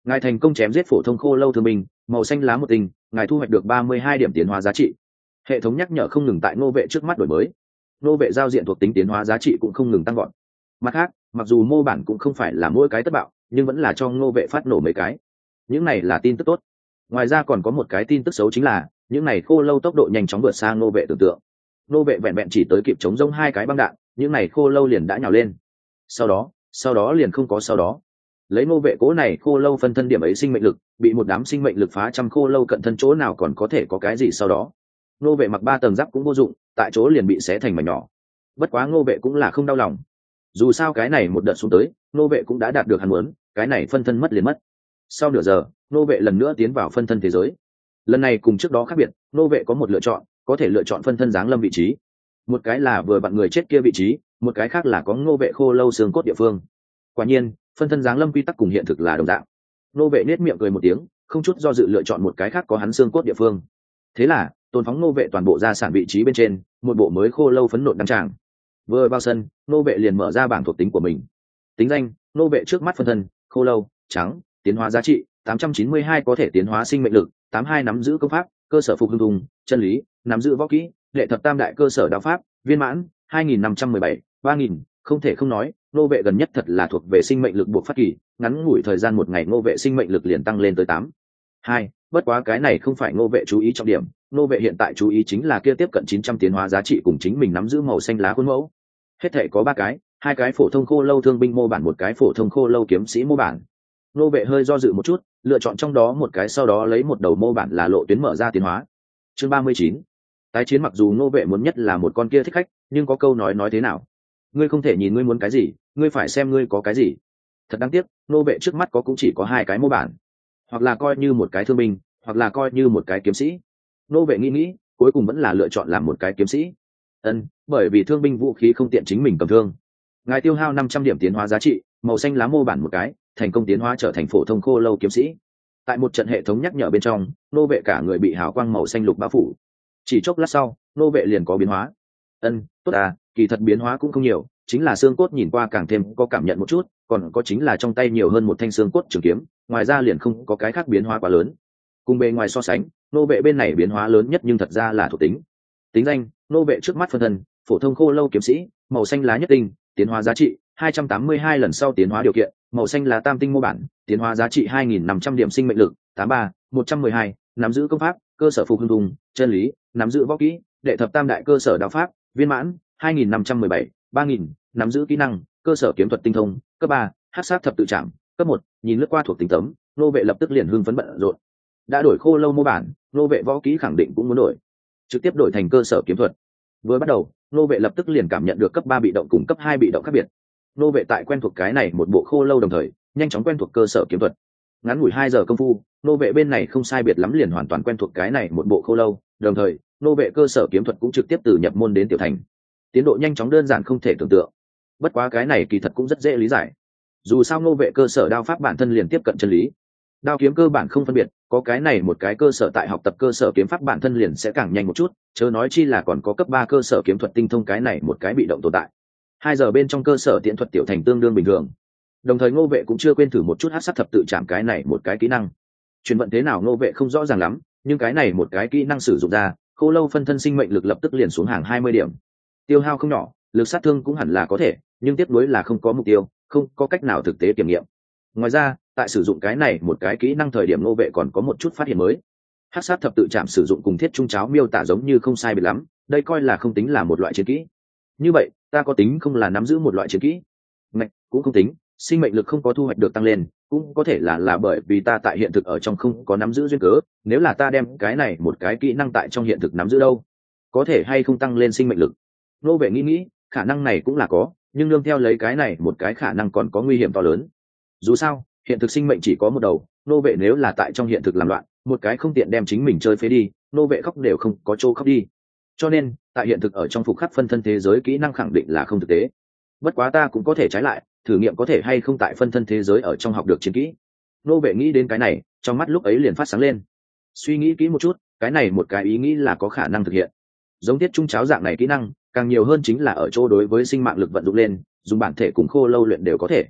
A: Ngài thành công chém giết phổ thông khô lâu thương binh màu xanh lá một tinh, ngài thu hoạch được ba mươi hai điểm tiến hóa giá trị. Hệ thống nhắc nhở không ngừng tại ngô vệ trước mắt đổi mới. Ngô vệ giao diện thuộc tính tiến hóa giá trị cũng không ngừng tăng gọn. Mặt khác, mặc dù mô bản cũng không phải là mỗi cái tất bạo, nhưng vẫn là cho ngô vệ phát nổ mấy cái. Những này là tin tức tốt. Ngoài ra còn có một cái tin tức xấu chính là những này khô lâu tốc độ nhanh chóng vượt xa ngô vệ tưởng tượng. Ngô vệ vẹn vẹn chỉ tới kịp chống rông hai cái băng đạn, những này khô lâu liền đã nhào lên. Sau đó, sau đó liền không có sau đó. Lấy ngô vệ cố này khô lâu phân thân điểm ấy sinh mệnh lực, bị một đám sinh mệnh lực phá trăm khô lâu cận thân chỗ nào còn có thể có cái gì sau đó. Ngô vệ mặc ba tầng giáp cũng vô dụng, tại chỗ liền bị xé thành mảnh nhỏ. Bất quá ngô vệ cũng là không đau lòng. Dù sao cái này một đợt xuống tới, ngô vệ cũng đã đạt được hắn muốn, cái này phân thân mất liền mất. Sau nửa giờ, ngô vệ lần nữa tiến vào phân thân thế giới. Lần này cùng trước đó khác biệt, ngô vệ có một lựa chọn, có thể lựa chọn phân thân giáng lâm vị trí. Một cái là vừa bạn người chết kia vị trí, một cái khác là có ngô vệ khô lâu xương cốt địa phương. Quả nhiên, phân thân giáng lâm quy tắc cùng hiện thực là đồng dạng. Ngô vệ nết miệng cười một tiếng, không chút do dự lựa chọn một cái khác có hắn xương cốt địa phương. Thế là, tôn phóng ngô vệ toàn bộ gia sản vị trí bên trên, một bộ mới khô lâu phấn nộn đăng tràng. Vừa vào sân, ngô vệ liền mở ra bảng thuộc tính của mình. Tính danh: ngô vệ trước mắt phân thân, khô lâu, trắng, tiến hóa giá trị tám trăm chín mươi hai, có thể tiến hóa sinh mệnh lực tám mươi hai, nắm giữ công pháp, cơ sở phục hưng thùng, chân lý, nắm giữ võ kỹ, đệ thập tam đại cơ sở đạo pháp, viên mãn hai nghìn năm trăm mười bảy, ba nghìn. Không thể không nói, ngô vệ gần nhất thật là thuộc về sinh mệnh lực buộc phát kỳ, ngắn ngủi thời gian một ngày ngô vệ sinh mệnh lực liền tăng lên tới tám. Hai, bất quá cái này không phải ngô vệ chú ý trọng điểm, ngô vệ hiện tại chú ý chính là kia tiếp cận chín trăm tiến hóa giá trị cùng chính mình nắm giữ màu xanh lá khuôn mẫu. Hết thể có ba cái, hai cái phổ thông khô lâu thương binh mô bản, một cái phổ thông khô lâu kiếm sĩ mô bản. Ngô vệ hơi do dự một chút, lựa chọn trong đó một cái, sau đó lấy một đầu mô bản là lộ tuyến mở ra tiến hóa. Chương ba mươi chín. Tái chiến. Mặc dù ngô vệ muốn nhất là một con kia thích khách, nhưng có câu nói nói thế nào? Ngươi không thể nhìn ngươi muốn cái gì, ngươi phải xem ngươi có cái gì. Thật đáng tiếc, ngô vệ trước mắt có cũng chỉ có hai cái mô bản, hoặc là coi như một cái thương binh, hoặc là coi như một cái kiếm sĩ. Ngô vệ nghĩ nghĩ, cuối cùng vẫn là lựa chọn làm một cái kiếm sĩ. Ân, bởi vì thương binh vũ khí không tiện chính mình cầm thương. Ngài tiêu hao năm trăm điểm tiến hóa giá trị, màu xanh lá mô bản một cái, thành công tiến hóa trở thành phổ thông khô lâu kiếm sĩ. Tại một trận hệ thống nhắc nhở bên trong, nô vệ cả người bị hào quang màu xanh lục bao phủ. Chỉ chốc lát sau, nô vệ liền có biến hóa. Ân, tốt à, kỳ thật biến hóa cũng không nhiều, chính là xương cốt nhìn qua càng thêm có cảm nhận một chút, còn có chính là trong tay nhiều hơn một thanh xương cốt trường kiếm, ngoài ra liền không có cái khác biến hóa quá lớn. Cùng bề ngoài so sánh, nô vệ bên này biến hóa lớn nhất nhưng thật ra là thuộc tính. Tính danh: nô vệ trước mắt phân thân, phổ thông khô lâu kiếm sĩ, màu xanh lá nhất tinh, tiến hóa giá trị hai trăm tám mươi hai, lần sau tiến hóa điều kiện: màu xanh lá tam tinh mô bản, tiến hóa giá trị hai nghìn năm trăm điểm sinh mệnh lực tám mươi ba, một trăm mười hai, nắm giữ công pháp, cơ sở phục hưng thùng, chân lý, nắm giữ võ kỹ, đệ thập tam đại cơ sở đạo pháp, viên mãn hai nghìn năm trăm mười bảy, ba nghìn, nắm giữ kỹ năng, cơ sở kiếm thuật tinh thông, cấp ba, hắc sát thập tự trảm, cấp một. Nhìn lướt qua thuộc tính tấm, nô vệ lập tức liền hưng phấn bận rộn. Đã đổi khô lâu mô bản, nô vệ võ kỹ khẳng định cũng muốn đổi, trực tiếp đổi thành cơ sở kiếm thuật. Vừa bắt đầu, nô vệ lập tức liền cảm nhận được cấp ba bị động cùng cấp hai bị động khác biệt. Nô vệ tại quen thuộc cái này một bộ khô lâu đồng thời, nhanh chóng quen thuộc cơ sở kiếm thuật. Ngắn ngủi hai giờ công phu, nô vệ bên này không sai biệt lắm liền hoàn toàn quen thuộc cái này một bộ khô lâu, đồng thời, nô vệ cơ sở kiếm thuật cũng trực tiếp từ nhập môn đến tiểu thành. Tiến độ nhanh chóng đơn giản không thể tưởng tượng. Bất quá cái này kỳ thật cũng rất dễ lý giải. Dù sao nô vệ cơ sở đao pháp bản thân liền tiếp cận chân lý. Đao kiếm cơ bản không phân biệt, có cái này một cái cơ sở tại học tập cơ sở kiếm pháp bản thân liền sẽ càng nhanh một chút, chớ nói chi là còn có cấp ba cơ sở kiếm thuật tinh thông cái này một cái bị động tồn tại. Hai giờ bên trong cơ sở tiện thuật tiểu thành tương đương bình thường. Đồng thời ngô vệ cũng chưa quên thử một chút hắc sát thập tự chạm cái này một cái kỹ năng. Chuyển vận thế nào ngô vệ không rõ ràng lắm, nhưng cái này một cái kỹ năng sử dụng ra, khô lâu phân thân sinh mệnh lực lập tức liền xuống hàng hai mươi điểm. Tiêu hao không nhỏ, lực sát thương cũng hẳn là có thể, nhưng tiếp nối là không có mục tiêu, không có cách nào thực tế kiểm nghiệm. Ngoài ra, tại sử dụng cái này một cái kỹ năng thời điểm ngô vệ còn có một chút phát hiện mới. Hắc sát thập tự chạm sử dụng cùng thiết trung cháo miêu tả giống như không sai biệt lắm, đây coi là không tính là một loại chiến kỹ. Như vậy, ta có tính không là nắm giữ một loại chiến kỹ? Ngạch, cũng không tính, sinh mệnh lực không có thu hoạch được tăng lên, cũng có thể là là bởi vì ta tại hiện thực ở trong không có nắm giữ duyên cớ, nếu là ta đem cái này một cái kỹ năng tại trong hiện thực nắm giữ đâu, có thể hay không tăng lên sinh mệnh lực? Nô vệ nghĩ nghĩ, khả năng này cũng là có, nhưng nương theo lấy cái này một cái khả năng còn có nguy hiểm to lớn. Dù sao, hiện thực sinh mệnh chỉ có một đầu, nô vệ nếu là tại trong hiện thực làm loạn, một cái không tiện đem chính mình chơi phế đi, nô vệ khóc đều không có chỗ khóc đi. Cho nên, tại hiện thực ở trong phục khắc phân thân thế giới kỹ năng khẳng định là không thực tế. Bất quá ta cũng có thể trái lại, thử nghiệm có thể hay không tại phân thân thế giới ở trong học được chiến kỹ. Nô vệ nghĩ đến cái này, trong mắt lúc ấy liền phát sáng lên. Suy nghĩ kỹ một chút, cái này một cái ý nghĩ là có khả năng thực hiện. Giống tiết trung cháo dạng này kỹ năng, càng nhiều hơn chính là ở chỗ đối với sinh mạng lực vận dụng lên, dùng bản thể cùng khô lâu luyện đều có thể.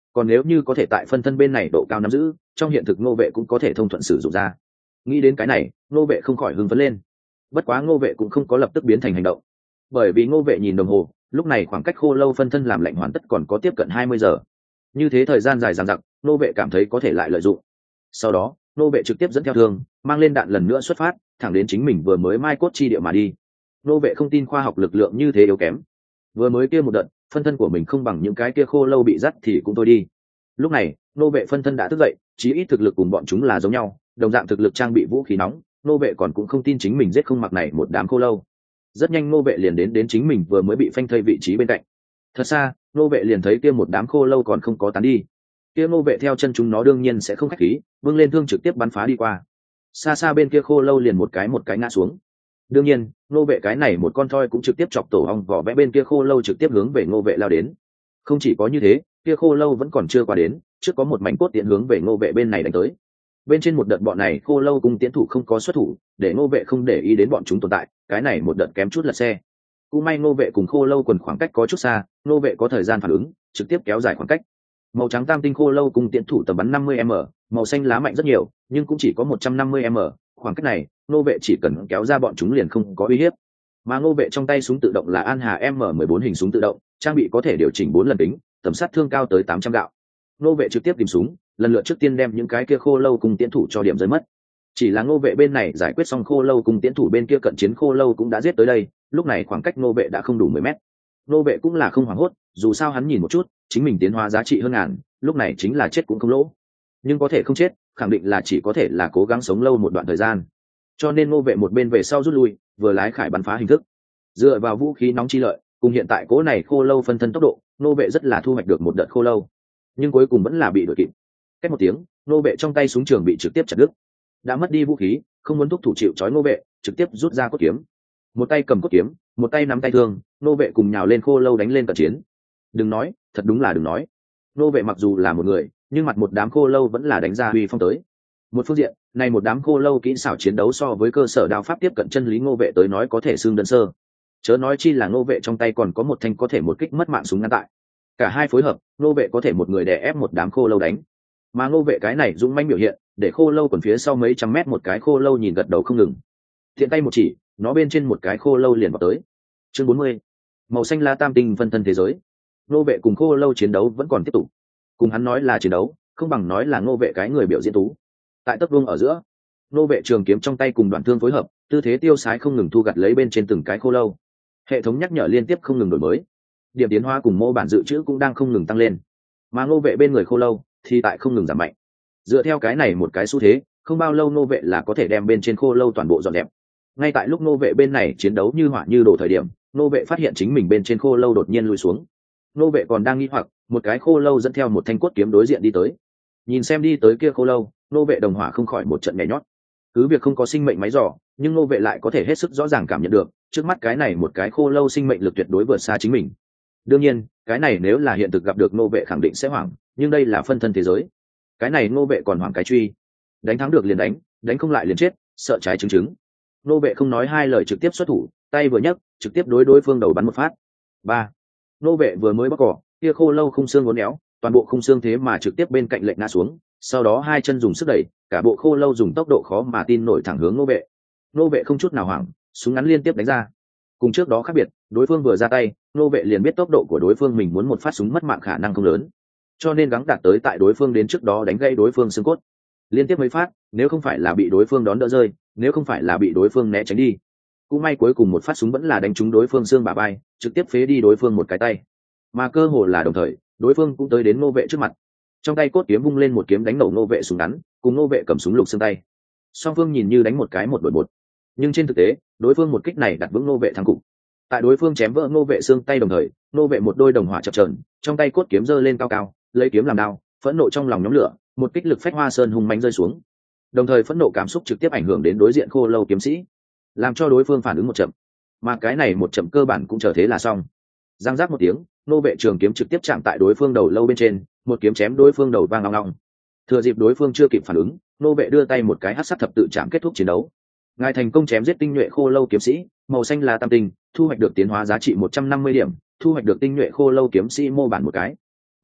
A: còn nếu như có thể tại phân thân bên này độ cao nắm giữ, trong hiện thực ngô vệ cũng có thể thông thuận sử dụng ra. Nghĩ đến cái này, ngô vệ không khỏi hưng phấn lên. Bất quá ngô vệ cũng không có lập tức biến thành hành động, bởi vì ngô vệ nhìn đồng hồ, lúc này khoảng cách khô lâu phân thân làm lạnh hoàn tất còn có tiếp cận hai mươi giờ. Như thế thời gian dài dằng dặc, ngô vệ cảm thấy có thể lại lợi dụng. Sau đó ngô vệ trực tiếp dẫn theo thương, mang lên đạn lần nữa xuất phát, thẳng đến chính mình vừa mới mai cốt chi địa mà đi. Ngô vệ không tin khoa học lực lượng như thế yếu kém, vừa mới kia một đợt phân thân của mình không bằng những cái kia khô lâu bị dắt thì cũng thôi đi. Lúc này ngô vệ phân thân đã thức dậy, chí ít thực lực cùng bọn chúng là giống nhau, đồng dạng thực lực trang bị vũ khí nóng. Ngô vệ còn cũng không tin chính mình giết không mặc này một đám khô lâu. Rất nhanh ngô vệ liền đến đến chính mình vừa mới bị phanh thây vị trí bên cạnh. Thật xa ngô vệ liền thấy kia một đám khô lâu còn không có tán đi. Kia ngô vệ theo chân chúng nó đương nhiên sẽ không khách khí, vung lên thương trực tiếp bắn phá đi qua. Xa xa bên kia khô lâu liền một cái một cái ngã xuống. Đương nhiên ngô vệ cái này một con thoi cũng trực tiếp chọc tổ ong vỏ vẽ bên kia khô lâu, trực tiếp hướng về ngô vệ lao đến. Không chỉ có như thế, kia khô lâu vẫn còn chưa qua đến, trước có một mảnh cốt tiễn hướng về ngô vệ bên này đánh tới. Bên trên một đợt bọn này khô lâu cùng tiễn thủ không có xuất thủ, để ngô vệ không để ý đến bọn chúng tồn tại, cái này một đợt kém chút lật xe. Cũng may ngô vệ cùng khô lâu quần khoảng cách có chút xa, ngô vệ có thời gian phản ứng, trực tiếp kéo dài khoảng cách. Màu trắng tam tinh khô lâu cùng tiễn thủ tầm bắn năm mươi mét, màu xanh lá mạnh rất nhiều, nhưng cũng chỉ có một trăm năm mươi mét, khoảng cách này ngô vệ chỉ cần kéo ra bọn chúng liền không có uy hiếp. Mà ngô vệ trong tay súng tự động là An Hà M mười bốn hình súng tự động, trang bị có thể điều chỉnh bốn lần tính, tầm sát thương cao tới tám trăm gạo. Ngô vệ trực tiếp tìm súng, lần lượt trước tiên đem những cái kia khô lâu cùng tiễn thủ cho điểm rơi mất. Chỉ là ngô vệ bên này giải quyết xong khô lâu cùng tiễn thủ, bên kia cận chiến khô lâu cũng đã giết tới đây, lúc này khoảng cách ngô vệ đã không đủ mười mét. Ngô vệ cũng là không hoảng hốt, dù sao hắn nhìn một chút, chính mình tiến hóa giá trị hơn ngàn, lúc này chính là chết cũng không lỗ. Nhưng có thể không chết, khẳng định là chỉ có thể là cố gắng sống lâu một đoạn thời gian. Cho nên ngô vệ một bên về sau rút lui, vừa lái khải bắn phá hình thức. Dựa vào vũ khí nóng chi lợi, cùng hiện tại cố này khô lâu phân thân tốc độ, ngô vệ rất là thu hoạch được một đợt khô lâu, nhưng cuối cùng vẫn là bị đuổi kịp. Cách một tiếng, ngô vệ trong tay súng trường bị trực tiếp chặt đứt. Đã mất đi vũ khí, không muốn thúc thủ chịu trói ngô vệ trực tiếp rút ra cốt kiếm, một tay cầm cốt kiếm, một tay nắm tay thương, ngô vệ cùng nhào lên khô lâu đánh lên cận chiến. Đừng nói, thật đúng là đừng nói, ngô vệ mặc dù là một người, nhưng mặt một đám khô lâu vẫn là đánh ra uy phong tới. Một phương diện này, một đám khô lâu kỹ xảo chiến đấu so với cơ sở đao pháp tiếp cận chân lý ngô vệ tới nói có thể xương đơn sơ, chớ nói chi là ngô vệ trong tay còn có một thanh có thể một kích mất mạng súng ngắn tại. Cả hai phối hợp, ngô vệ có thể một người đè ép một đám khô lâu đánh. Mà ngô vệ cái này dũng mãnh biểu hiện, để khô lâu còn phía sau mấy trăm mét một cái khô lâu nhìn gật đầu không ngừng. Thiện tay một chỉ, nó bên trên một cái khô lâu liền vào tới. Chương bốn mươi, màu xanh lá tam tinh phân thân thế giới. Ngô vệ cùng khô lâu chiến đấu vẫn còn tiếp tục. Cùng hắn nói là chiến đấu, không bằng nói là ngô vệ cái người biểu diễn tú. Tại tấc vương ở giữa, ngô vệ trường kiếm trong tay cùng đoạn thương phối hợp, tư thế tiêu sái không ngừng thu gặt lấy bên trên từng cái khô lâu. Hệ thống nhắc nhở liên tiếp không ngừng đổi mới, điểm tiến hóa cùng mô bản dự trữ cũng đang không ngừng tăng lên, mà ngô vệ bên người khô lâu thì tại không ngừng giảm mạnh. Dựa theo cái này một cái xu thế, không bao lâu ngô vệ là có thể đem bên trên khô lâu toàn bộ dọn dẹp. Ngay tại lúc ngô vệ bên này chiến đấu như hỏa như đổ thời điểm, ngô vệ phát hiện chính mình bên trên khô lâu đột nhiên lùi xuống. Ngô vệ còn đang nghi hoặc, một cái khô lâu dẫn theo một thanh cốt kiếm đối diện đi tới. Nhìn xem đi tới kia khô lâu, ngô vệ đồng hỏa không khỏi một trận nhảy nhót. Cứ việc không có sinh mệnh máy dò, nhưng ngô vệ lại có thể hết sức rõ ràng cảm nhận được, trước mắt cái này một cái khô lâu sinh mệnh lực tuyệt đối vượt xa chính mình. Đương nhiên cái này nếu là hiện thực gặp được ngô vệ khẳng định sẽ hoảng, nhưng đây là phân thân thế giới, cái này ngô vệ còn hoảng cái truy. Đánh thắng được liền đánh, đánh không lại liền chết, sợ trái chứng chứng. Ngô vệ không nói hai lời trực tiếp xuất thủ, tay vừa nhấc trực tiếp đối đối phương đầu bắn một phát. Ba. Ngô vệ vừa mới bóc cỏ, kia khô lâu khung xương uốn éo, toàn bộ khung xương thế mà trực tiếp bên cạnh lệch ngã xuống, sau đó hai chân dùng sức đẩy, cả bộ khô lâu dùng tốc độ khó mà tin nổi thẳng hướng ngô vệ. Ngô vệ không chút nào hoảng, súng ngắn liên tiếp đánh ra. Cùng trước đó khác biệt, đối phương vừa ra tay, ngô vệ liền biết tốc độ của đối phương mình muốn một phát súng mất mạng khả năng không lớn, cho nên gắng đạt tới tại đối phương đến trước đó đánh gãy đối phương xương cốt. Liên tiếp mấy phát, nếu không phải là bị đối phương đón đỡ rơi, nếu không phải là bị đối phương né tránh đi, cũng may cuối cùng một phát súng vẫn là đánh trúng đối phương xương bả vai, trực tiếp phế đi đối phương một cái tay. Mà cơ hồ là đồng thời, đối phương cũng tới đến ngô vệ trước mặt, trong tay cốt kiếm vung lên một kiếm đánh nổ ngô vệ súng ngắn, cùng ngô vệ cầm súng lục xương tay. Song phương nhìn như đánh một cái một đội một, nhưng trên thực tế đối phương một kích này đặt vững ngô vệ thắng cục. Tại đối phương chém vỡ ngô vệ xương tay đồng thời, ngô vệ một đôi đồng hỏa chập chờn, trong tay cốt kiếm giơ lên cao cao, lấy kiếm làm đao, phẫn nộ trong lòng nhóm lửa, một kích lực phách hoa sơn hung mãnh rơi xuống. Đồng thời phẫn nộ cảm xúc trực tiếp ảnh hưởng đến đối diện khô lâu kiếm sĩ, làm cho đối phương phản ứng một chậm, mà cái này một chậm cơ bản cũng trở thế là xong. Giang giác một tiếng, ngô vệ trường kiếm trực tiếp chạm tại đối phương đầu lâu bên trên, một kiếm chém đối phương đầu vang long long. Thừa dịp đối phương chưa kịp phản ứng, ngô vệ đưa tay một cái hắc sát thập tự chạm kết thúc chiến đấu. Ngài thành công chém giết tinh nhuệ khô lâu kiếm sĩ, màu xanh là tam tinh, thu hoạch được tiến hóa giá trị một trăm năm mươi điểm, thu hoạch được tinh nhuệ khô lâu kiếm sĩ mô bản một cái.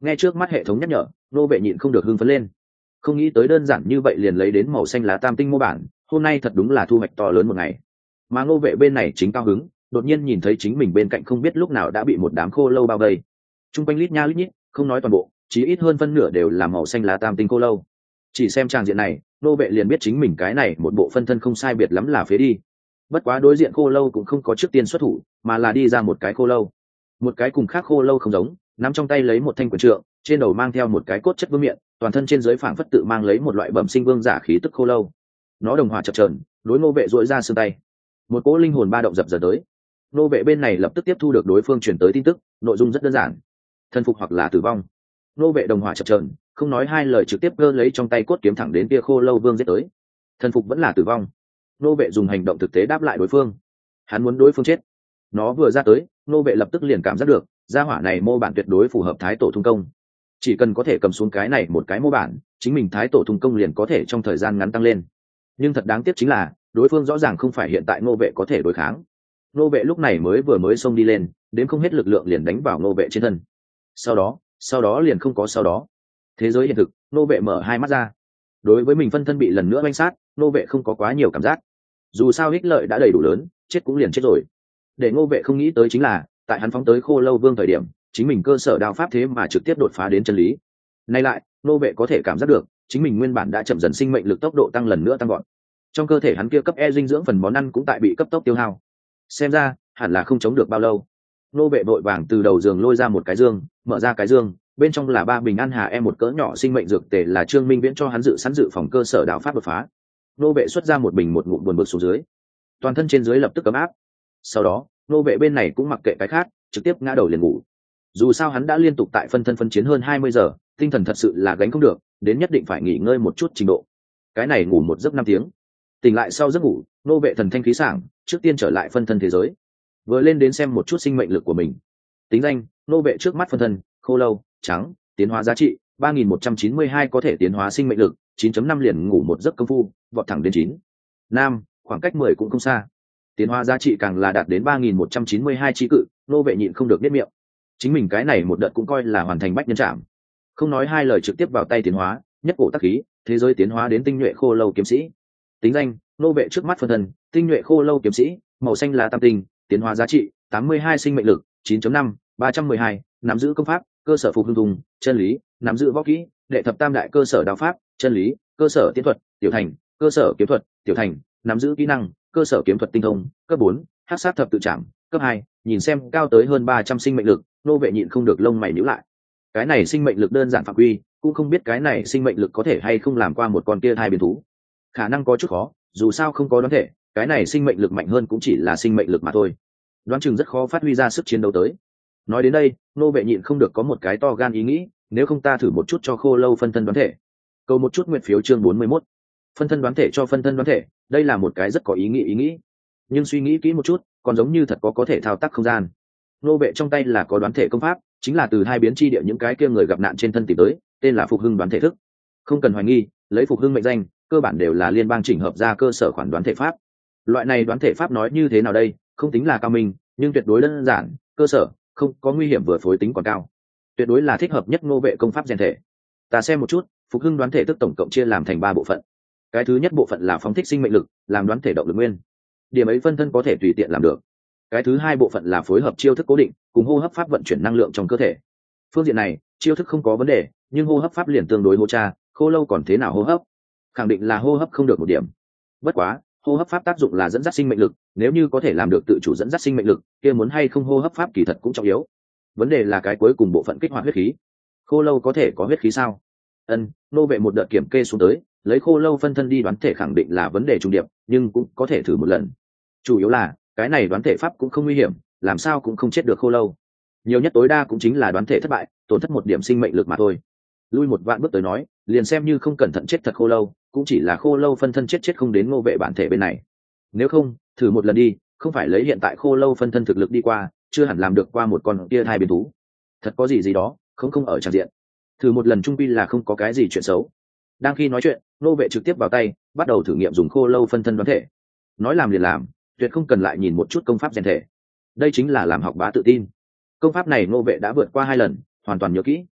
A: Nghe trước mắt hệ thống nhắc nhở, nô vệ nhịn không được hưng phấn lên. Không nghĩ tới đơn giản như vậy liền lấy đến màu xanh lá tam tinh mô bản, hôm nay thật đúng là thu hoạch to lớn một ngày. Mà ngô vệ bên này chính cao hứng, đột nhiên nhìn thấy chính mình bên cạnh không biết lúc nào đã bị một đám khô lâu bao vây. Trung quanh lít nha lít nhít, không nói toàn bộ, chỉ ít hơn phân nửa đều là màu xanh lá tam tinh khô lâu. Chỉ xem tràng diện này, nô vệ liền biết chính mình cái này một bộ phân thân không sai biệt lắm là phế đi. Bất quá đối diện khô lâu cũng không có trước tiên xuất thủ, mà là đi ra một cái khô lâu. Một cái cùng khác khô lâu không giống, nắm trong tay lấy một thanh quyền trượng, trên đầu mang theo một cái cốt chất vương miện, toàn thân trên dưới phảng phất tự mang lấy một loại bẩm sinh vương giả khí tức khô lâu. Nó đồng hỏa chập chờn, đối nô vệ duỗi ra xương tay. Một cỗ linh hồn ba động dập dờn tới. Nô vệ bên này lập tức tiếp thu được đối phương truyền tới tin tức, nội dung rất đơn giản: thân phục hoặc là tử vong. Nô vệ đồng hỏa chập chờn, không nói hai lời trực tiếp cơ lấy trong tay cốt kiếm thẳng đến kia khô lâu vương giết tới. Thân phục vẫn là tử vong. Nô vệ dùng hành động thực tế đáp lại đối phương. Hắn muốn đối phương chết. Nó vừa ra tới, nô vệ lập tức liền cảm giác được, gia hỏa này mô bản tuyệt đối phù hợp thái tổ thung công. Chỉ cần có thể cầm xuống cái này một cái mô bản, chính mình thái tổ thung công liền có thể trong thời gian ngắn tăng lên. Nhưng thật đáng tiếc chính là, đối phương rõ ràng không phải hiện tại nô vệ có thể đối kháng. Nô vệ lúc này mới vừa mới xông đi lên, đến không hết lực lượng liền đánh vào nô vệ trên thân. Sau đó, sau đó liền không có sau đó. Thế giới hiện thực, nô vệ mở hai mắt ra. Đối với mình phân thân bị lần nữa oanh sát, nô vệ không có quá nhiều cảm giác. Dù sao ích lợi đã đầy đủ lớn, chết cũng liền chết rồi. Để ngô vệ không nghĩ tới chính là, tại hắn phóng tới khô lâu vương thời điểm, chính mình cơ sở đao pháp thế mà trực tiếp đột phá đến chân lý. Nay lại, ngô vệ có thể cảm giác được, chính mình nguyên bản đã chậm dần sinh mệnh lực tốc độ tăng lần nữa tăng gọn. Trong cơ thể hắn kia cấp E dinh dưỡng phần món ăn cũng tại bị cấp tốc tiêu hao. Xem ra, hẳn là không chống được bao lâu. Ngô vệ vội vàng từ đầu giường lôi ra một cái dương, mở ra cái dương, bên trong là ba bình ăn hà em một cỡ nhỏ sinh mệnh dược tề là Trương Minh Viễn cho hắn dự sẵn dự phòng cơ sở đao pháp đột phá. Ngô vệ xuất ra một bình một ngụm buồn bực xuống dưới. Toàn thân trên dưới lập tức ấm áp. Sau đó, nô vệ bên này cũng mặc kệ cái khác, trực tiếp ngã đầu liền ngủ. Dù sao hắn đã liên tục tại phân thân phân chiến hơn hai mươi giờ, tinh thần thật sự là gánh không được, đến nhất định phải nghỉ ngơi một chút trình độ. Cái này ngủ một giấc năm tiếng, tỉnh lại sau giấc ngủ, nô vệ thần thanh khí sảng, trước tiên trở lại phân thân thế giới. Vừa lên đến xem một chút sinh mệnh lực của mình. Tính danh: nô vệ trước mắt phân thân, khô lâu, trắng, tiến hóa giá trị ba nghìn một trăm chín mươi hai, có thể tiến hóa sinh mệnh lực chín chấm năm, liền ngủ một giấc công phu, vọt thẳng đến chín. Nam, khoảng cách mười cũng không xa. Tiến hóa giá trị càng là đạt đến ba nghìn một trăm chín mươi hai trí cự, nô vệ nhịn không được biết miệng. Chính mình cái này một đợt cũng coi là hoàn thành bách nhân trảm. Không nói hai lời trực tiếp vào tay tiến hóa, nhất cổ tác khí, thế giới tiến hóa đến tinh nhuệ khô lâu kiếm sĩ. Tính danh: nô vệ trước mắt phân thân, tinh nhuệ khô lâu kiếm sĩ, màu xanh là tam tinh, tiến hóa giá trị tám mươi hai, sinh mệnh lực chín chấm năm, ba trăm mười hai, nắm giữ công pháp, cơ sở phục hưng dùng, chân lý, nắm giữ võ kỹ, đệ thập tam đại cơ sở đao pháp, chân lý, cơ sở tiến thuật, tiểu thành, cơ sở kiếm thuật, tiểu thành, nắm giữ kỹ năng, cơ sở kiếm thuật tinh thông, cấp bốn, hắc sát thập tự trảm, cấp hai, nhìn xem cao tới hơn ba trăm sinh mệnh lực, nô vệ nhịn không được lông mày nhíu lại. Cái này sinh mệnh lực đơn giản phạm quy, cũng không biết cái này sinh mệnh lực có thể hay không làm qua một con kia hai biến thú. Khả năng có chút khó, dù sao không có đoán thể, cái này sinh mệnh lực mạnh hơn cũng chỉ là sinh mệnh lực mà thôi. Đoán chừng rất khó phát huy ra sức chiến đấu tới. Nói đến đây, nô vệ nhịn không được có một cái to gan ý nghĩ, nếu không ta thử một chút cho khô lâu phân thân đoán thể. Cầu một chút nguyện phiếu chương bốn mươi mốt. Phân thân đoán thể cho phân thân đoán thể, đây là một cái rất có ý nghĩ ý nghĩ. Nhưng suy nghĩ kỹ một chút, còn giống như thật có có thể thao tác không gian. Nô vệ trong tay là có đoán thể công pháp, chính là từ hai biến chi địa những cái kia người gặp nạn trên thân tìm tới, tên là phục hưng đoán thể thức. Không cần hoài nghi, lấy phục hưng mệnh danh, cơ bản đều là liên bang chỉnh hợp ra cơ sở khoản đoán thể pháp. Loại này đoán thể pháp nói như thế nào đây, không tính là cao minh, nhưng tuyệt đối đơn giản, cơ sở, không có nguy hiểm vừa phối tính còn cao, tuyệt đối là thích hợp nhất nô vệ công pháp rèn thể. Ta xem một chút, phục hưng đoán thể thức tổng cộng chia làm thành ba bộ phận. Cái thứ nhất bộ phận là phóng thích sinh mệnh lực, làm đoán thể động lực nguyên, điểm ấy phân thân có thể tùy tiện làm được. Cái thứ hai bộ phận là phối hợp chiêu thức cố định cùng hô hấp pháp vận chuyển năng lượng trong cơ thể. Phương diện này chiêu thức không có vấn đề, nhưng hô hấp pháp liền tương đối hô cha, khô lâu còn thế nào hô hấp, khẳng định là hô hấp không được một điểm. Bất quá hô hấp pháp tác dụng là dẫn dắt sinh mệnh lực, nếu như có thể làm được tự chủ dẫn dắt sinh mệnh lực, kia muốn hay không hô hấp pháp kỳ thật cũng trọng yếu. Vấn đề là cái cuối cùng bộ phận kích hoạt huyết khí. Khô lâu có thể có huyết khí sao? Ân, nô vệ một đợt kiểm kê xuống tới, lấy khô lâu phân thân đi đoán thể khẳng định là vấn đề trùng điệp, nhưng cũng có thể thử một lần. Chủ yếu là cái này đoán thể pháp cũng không nguy hiểm, làm sao cũng không chết được khô lâu. Nhiều nhất tối đa cũng chính là đoán thể thất bại, tổn thất một điểm sinh mệnh lực mà thôi. Lui một vạn bước tới nói, liền xem như không cẩn thận chết thật khô lâu, cũng chỉ là khô lâu phân thân chết chết không đến nô vệ bản thể bên này. Nếu không, thử một lần đi, không phải lấy hiện tại khô lâu phân thân thực lực đi qua, chưa hẳn làm được qua một con kia hai biến thú. Thật có gì gì đó, không không ở tràng diện. Thử một lần trung quy là không có cái gì chuyện xấu. Đang khi nói chuyện, nô vệ trực tiếp vào tay, bắt đầu thử nghiệm dùng khô lâu phân thân đoán thể. Nói làm liền làm, tuyệt không cần lại nhìn một chút công pháp rèn thể. Đây chính là làm học bá tự tin. Công pháp này nô vệ đã vượt qua hai lần, hoàn toàn nhớ kỹ.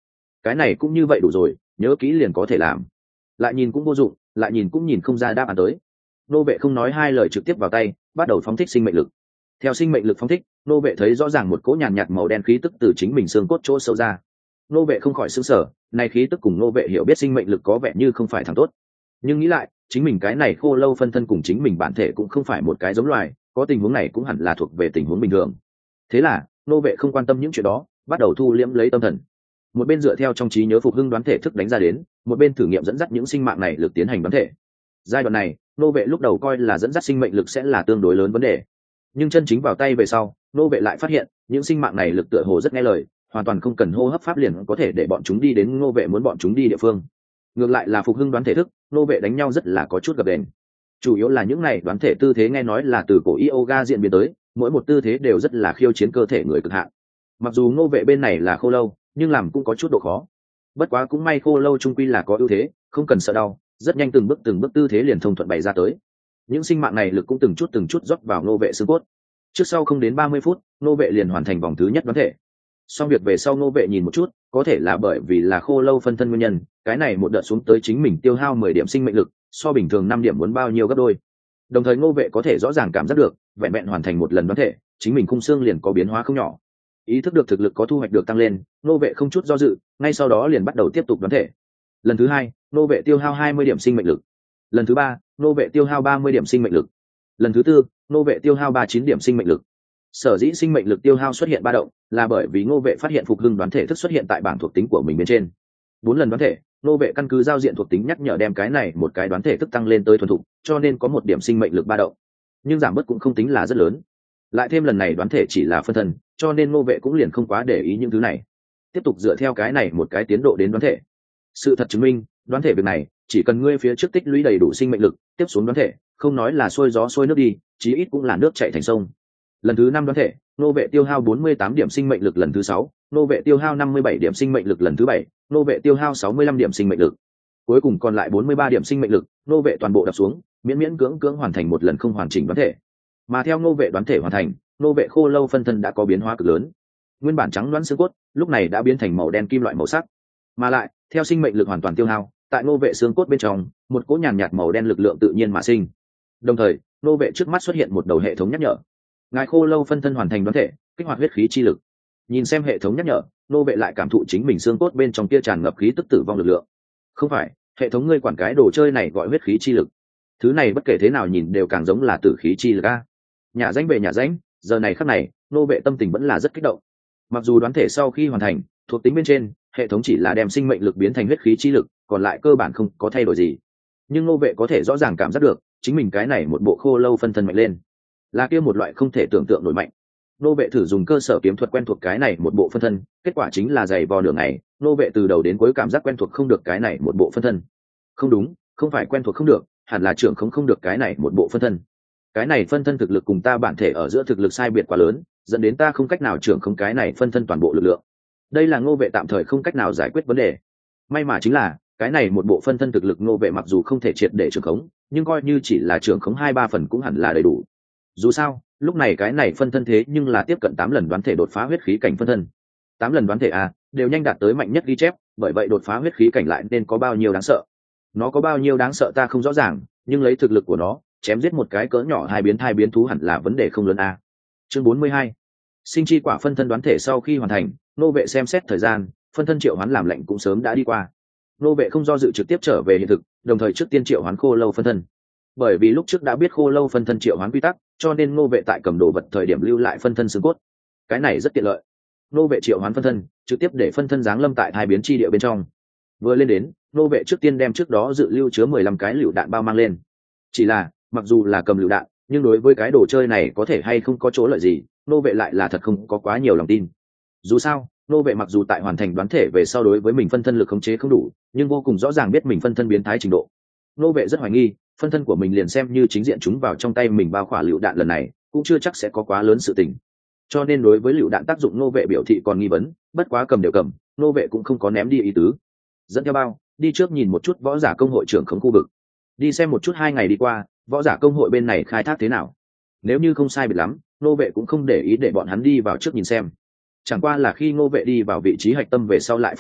A: cái này cũng như vậy đủ rồi, nhớ kỹ liền có thể làm. Lại nhìn cũng vô dụng, lại nhìn cũng nhìn không ra đáp án tới. Nô vệ không nói hai lời trực tiếp vào tay, bắt đầu phóng thích sinh mệnh lực. Theo sinh mệnh lực phóng thích, nô vệ thấy rõ ràng một cỗ nhàn nhạt màu đen khí tức từ chính mình xương cốt chỗ sâu ra. Nô vệ không khỏi sững sờ, này khí tức cùng nô vệ hiểu biết sinh mệnh lực có vẻ như không phải thằng tốt. Nhưng nghĩ lại, chính mình cái này khô lâu phân thân cùng chính mình bản thể cũng không phải một cái giống loài, có tình huống này cũng hẳn là thuộc về tình huống bình thường. Thế là, nô vệ không quan tâm những chuyện đó, bắt đầu thu liễm lấy tâm thần. Một bên dựa theo trong trí nhớ phục hưng đoán thể thức đánh ra đến, một bên thử nghiệm dẫn dắt những sinh mạng này lực tiến hành đoán thể. Giai đoạn này, nô vệ lúc đầu coi là dẫn dắt sinh mệnh lực sẽ là tương đối lớn vấn đề, nhưng chân chính vào tay về sau, nô vệ lại phát hiện những sinh mạng này lực tựa hồ rất nghe lời, hoàn toàn không cần hô hấp pháp liền có thể để bọn chúng đi đến nô vệ muốn bọn chúng đi địa phương. Ngược lại là phục hưng đoán thể thức, nô vệ đánh nhau rất là có chút gập đền. Chủ yếu là những này đoán thể tư thế nghe nói là từ cổ yoga diễn biến tới, mỗi một tư thế đều rất là khiêu chiến cơ thể người cực hạn. Mặc dù nô vệ bên này là khô lâu, nhưng làm cũng có chút độ khó. Bất quá cũng may khô lâu trung quy là có ưu thế, không cần sợ đau, rất nhanh từng bước từng bước tư thế liền thông thuận bày ra tới. Những sinh mạng này lực cũng từng chút từng chút rót vào nô vệ xương cốt. Trước sau không đến ba mươi phút, nô vệ liền hoàn thành vòng thứ nhất đoán thể. Xong việc về sau nô vệ nhìn một chút, có thể là bởi vì là khô lâu phân thân nguyên nhân, cái này một đợt xuống tới chính mình tiêu hao mười điểm sinh mệnh lực, so bình thường năm điểm muốn bao nhiêu gấp đôi. Đồng thời nô vệ có thể rõ ràng cảm giác được, vẹn vẹn hoàn thành một lần đoán thể, chính mình khung xương liền có biến hóa không nhỏ. Ý thức được thực lực có thu hoạch được tăng lên, nô vệ không chút do dự, ngay sau đó liền bắt đầu tiếp tục đoán thể. Lần thứ hai, nô vệ tiêu hao hai mươi điểm sinh mệnh lực. Lần thứ ba, nô vệ tiêu hao ba mươi điểm sinh mệnh lực. Lần thứ tư, nô vệ tiêu hao ba mươi chín điểm sinh mệnh lực. Sở dĩ sinh mệnh lực tiêu hao xuất hiện ba động, là bởi vì nô vệ phát hiện phục hưng đoán thể thức xuất hiện tại bảng thuộc tính của mình bên trên. Bốn lần đoán thể, nô vệ căn cứ giao diện thuộc tính nhắc nhở đem cái này một cái đoán thể thức tăng lên tới thuần thục, cho nên có một điểm sinh mệnh lực ba động. Nhưng giảm bớt cũng không tính là rất lớn. Lại thêm lần này đoán thể chỉ là phân thân, cho nên nô vệ cũng liền không quá để ý những thứ này. Tiếp tục dựa theo cái này một cái tiến độ đến đoán thể. Sự thật chứng minh, đoán thể việc này, chỉ cần ngươi phía trước tích lũy đầy đủ sinh mệnh lực, tiếp xuống đoán thể, không nói là xuôi gió xuôi nước đi, chí ít cũng là nước chảy thành sông. Lần thứ năm đoán thể, nô vệ tiêu hao bốn mươi tám điểm sinh mệnh lực lần thứ sáu, nô vệ tiêu hao năm mươi bảy điểm sinh mệnh lực lần thứ bảy, nô vệ tiêu hao sáu mươi lăm điểm sinh mệnh lực. Cuối cùng còn lại bốn mươi ba điểm sinh mệnh lực, nô vệ toàn bộ đập xuống, miễn miễn cưỡng cưỡng hoàn thành một lần không hoàn chỉnh đoán thể. Mà theo nô vệ đoán thể hoàn thành, nô vệ khô lâu phân thân đã có biến hóa cực lớn. Nguyên bản trắng loãng xương cốt, lúc này đã biến thành màu đen kim loại màu sắc. Mà lại, theo sinh mệnh lực hoàn toàn tiêu hao, tại nô vệ xương cốt bên trong, một cỗ nhàn nhạt màu đen lực lượng tự nhiên mà sinh. Đồng thời, nô vệ trước mắt xuất hiện một đầu hệ thống nhắc nhở. Ngài khô lâu phân thân hoàn thành đoán thể, kích hoạt huyết khí chi lực. Nhìn xem hệ thống nhắc nhở, nô vệ lại cảm thụ chính mình xương cốt bên trong kia tràn ngập khí tức tử vong lực lượng. Không phải, hệ thống ngươi quản cái đồ chơi này gọi huyết khí chi lực. Thứ này bất kể thế nào nhìn đều càng giống là tử khí chi lực a. Nhà danh về nhà danh, giờ này khắc này, nô vệ tâm tình vẫn là rất kích động. Mặc dù đoán thể sau khi hoàn thành, thuộc tính bên trên, hệ thống chỉ là đem sinh mệnh lực biến thành huyết khí chi lực, còn lại cơ bản không có thay đổi gì. Nhưng nô vệ có thể rõ ràng cảm giác được, chính mình cái này một bộ khô lâu phân thân mạnh lên, là kia một loại không thể tưởng tượng nổi mạnh. Nô vệ thử dùng cơ sở kiếm thuật quen thuộc cái này một bộ phân thân, kết quả chính là dày vò nửa ngày, nô vệ từ đầu đến cuối cảm giác quen thuộc không được cái này một bộ phân thân. Không đúng, không phải quen thuộc không được, hẳn là trưởng không không được cái này một bộ phân thân. Cái này phân thân thực lực cùng ta bản thể ở giữa thực lực sai biệt quá lớn, dẫn đến ta không cách nào trưởng không cái này phân thân toàn bộ lực lượng. Đây là Ngô vệ tạm thời không cách nào giải quyết vấn đề. May mà chính là cái này một bộ phân thân thực lực Ngô vệ mặc dù không thể triệt để trưởng khống, nhưng coi như chỉ là trưởng khống hai ba phần cũng hẳn là đầy đủ. Dù sao, lúc này cái này phân thân thế nhưng là tiếp cận tám lần đoán thể đột phá huyết khí cảnh phân thân. Tám lần đoán thể a, đều nhanh đạt tới mạnh nhất ghi chép, bởi vậy đột phá huyết khí cảnh lại nên có bao nhiêu đáng sợ. Nó có bao nhiêu đáng sợ ta không rõ ràng, nhưng lấy thực lực của nó, chém giết một cái cỡ nhỏ hai biến thai biến thú hẳn là vấn đề không lớn a. Chương bốn mươi hai. Sinh chi quả phân thân đoán thể sau khi hoàn thành, nô vệ xem xét thời gian, phân thân triệu hoán làm lệnh cũng sớm đã đi qua. Nô vệ không do dự trực tiếp trở về hiện thực, đồng thời trước tiên triệu hoán khô lâu phân thân. Bởi vì lúc trước đã biết khô lâu phân thân triệu hoán quy tắc, cho nên nô vệ tại cầm đồ vật thời điểm lưu lại phân thân xương cốt. Cái này rất tiện lợi. Nô vệ triệu hoán phân thân, trực tiếp để phân thân giáng lâm tại hai biến chi địa bên trong. Vừa lên đến, nô vệ trước tiên đem trước đó dự lưu chứa mười lăm cái lựu đạn bao mang lên. Chỉ là, mặc dù là cầm lựu đạn, nhưng đối với cái đồ chơi này có thể hay không có chỗ lợi gì, nô vệ lại là thật không có quá nhiều lòng tin. Dù sao, nô vệ mặc dù tại hoàn thành đoán thể về sau đối với mình phân thân lực khống chế không đủ, nhưng vô cùng rõ ràng biết mình phân thân biến thái trình độ. Nô vệ rất hoài nghi, phân thân của mình liền xem như chính diện chúng vào trong tay mình bao khỏa lựu đạn lần này, cũng chưa chắc sẽ có quá lớn sự tình. Cho nên đối với lựu đạn tác dụng nô vệ biểu thị còn nghi vấn, bất quá cầm đều cầm, nô vệ cũng không có ném đi ý tứ. Dẫn theo bao, đi trước nhìn một chút võ giả công hội trưởng khống khu vực. Đi xem một chút hai ngày đi qua, võ giả công hội bên này khai thác thế nào. Nếu như không sai biệt lắm, nô vệ cũng không để ý để bọn hắn đi vào trước nhìn xem. Chẳng qua là khi ngô vệ đi vào vị trí hạch tâm về sau lại phát hiện,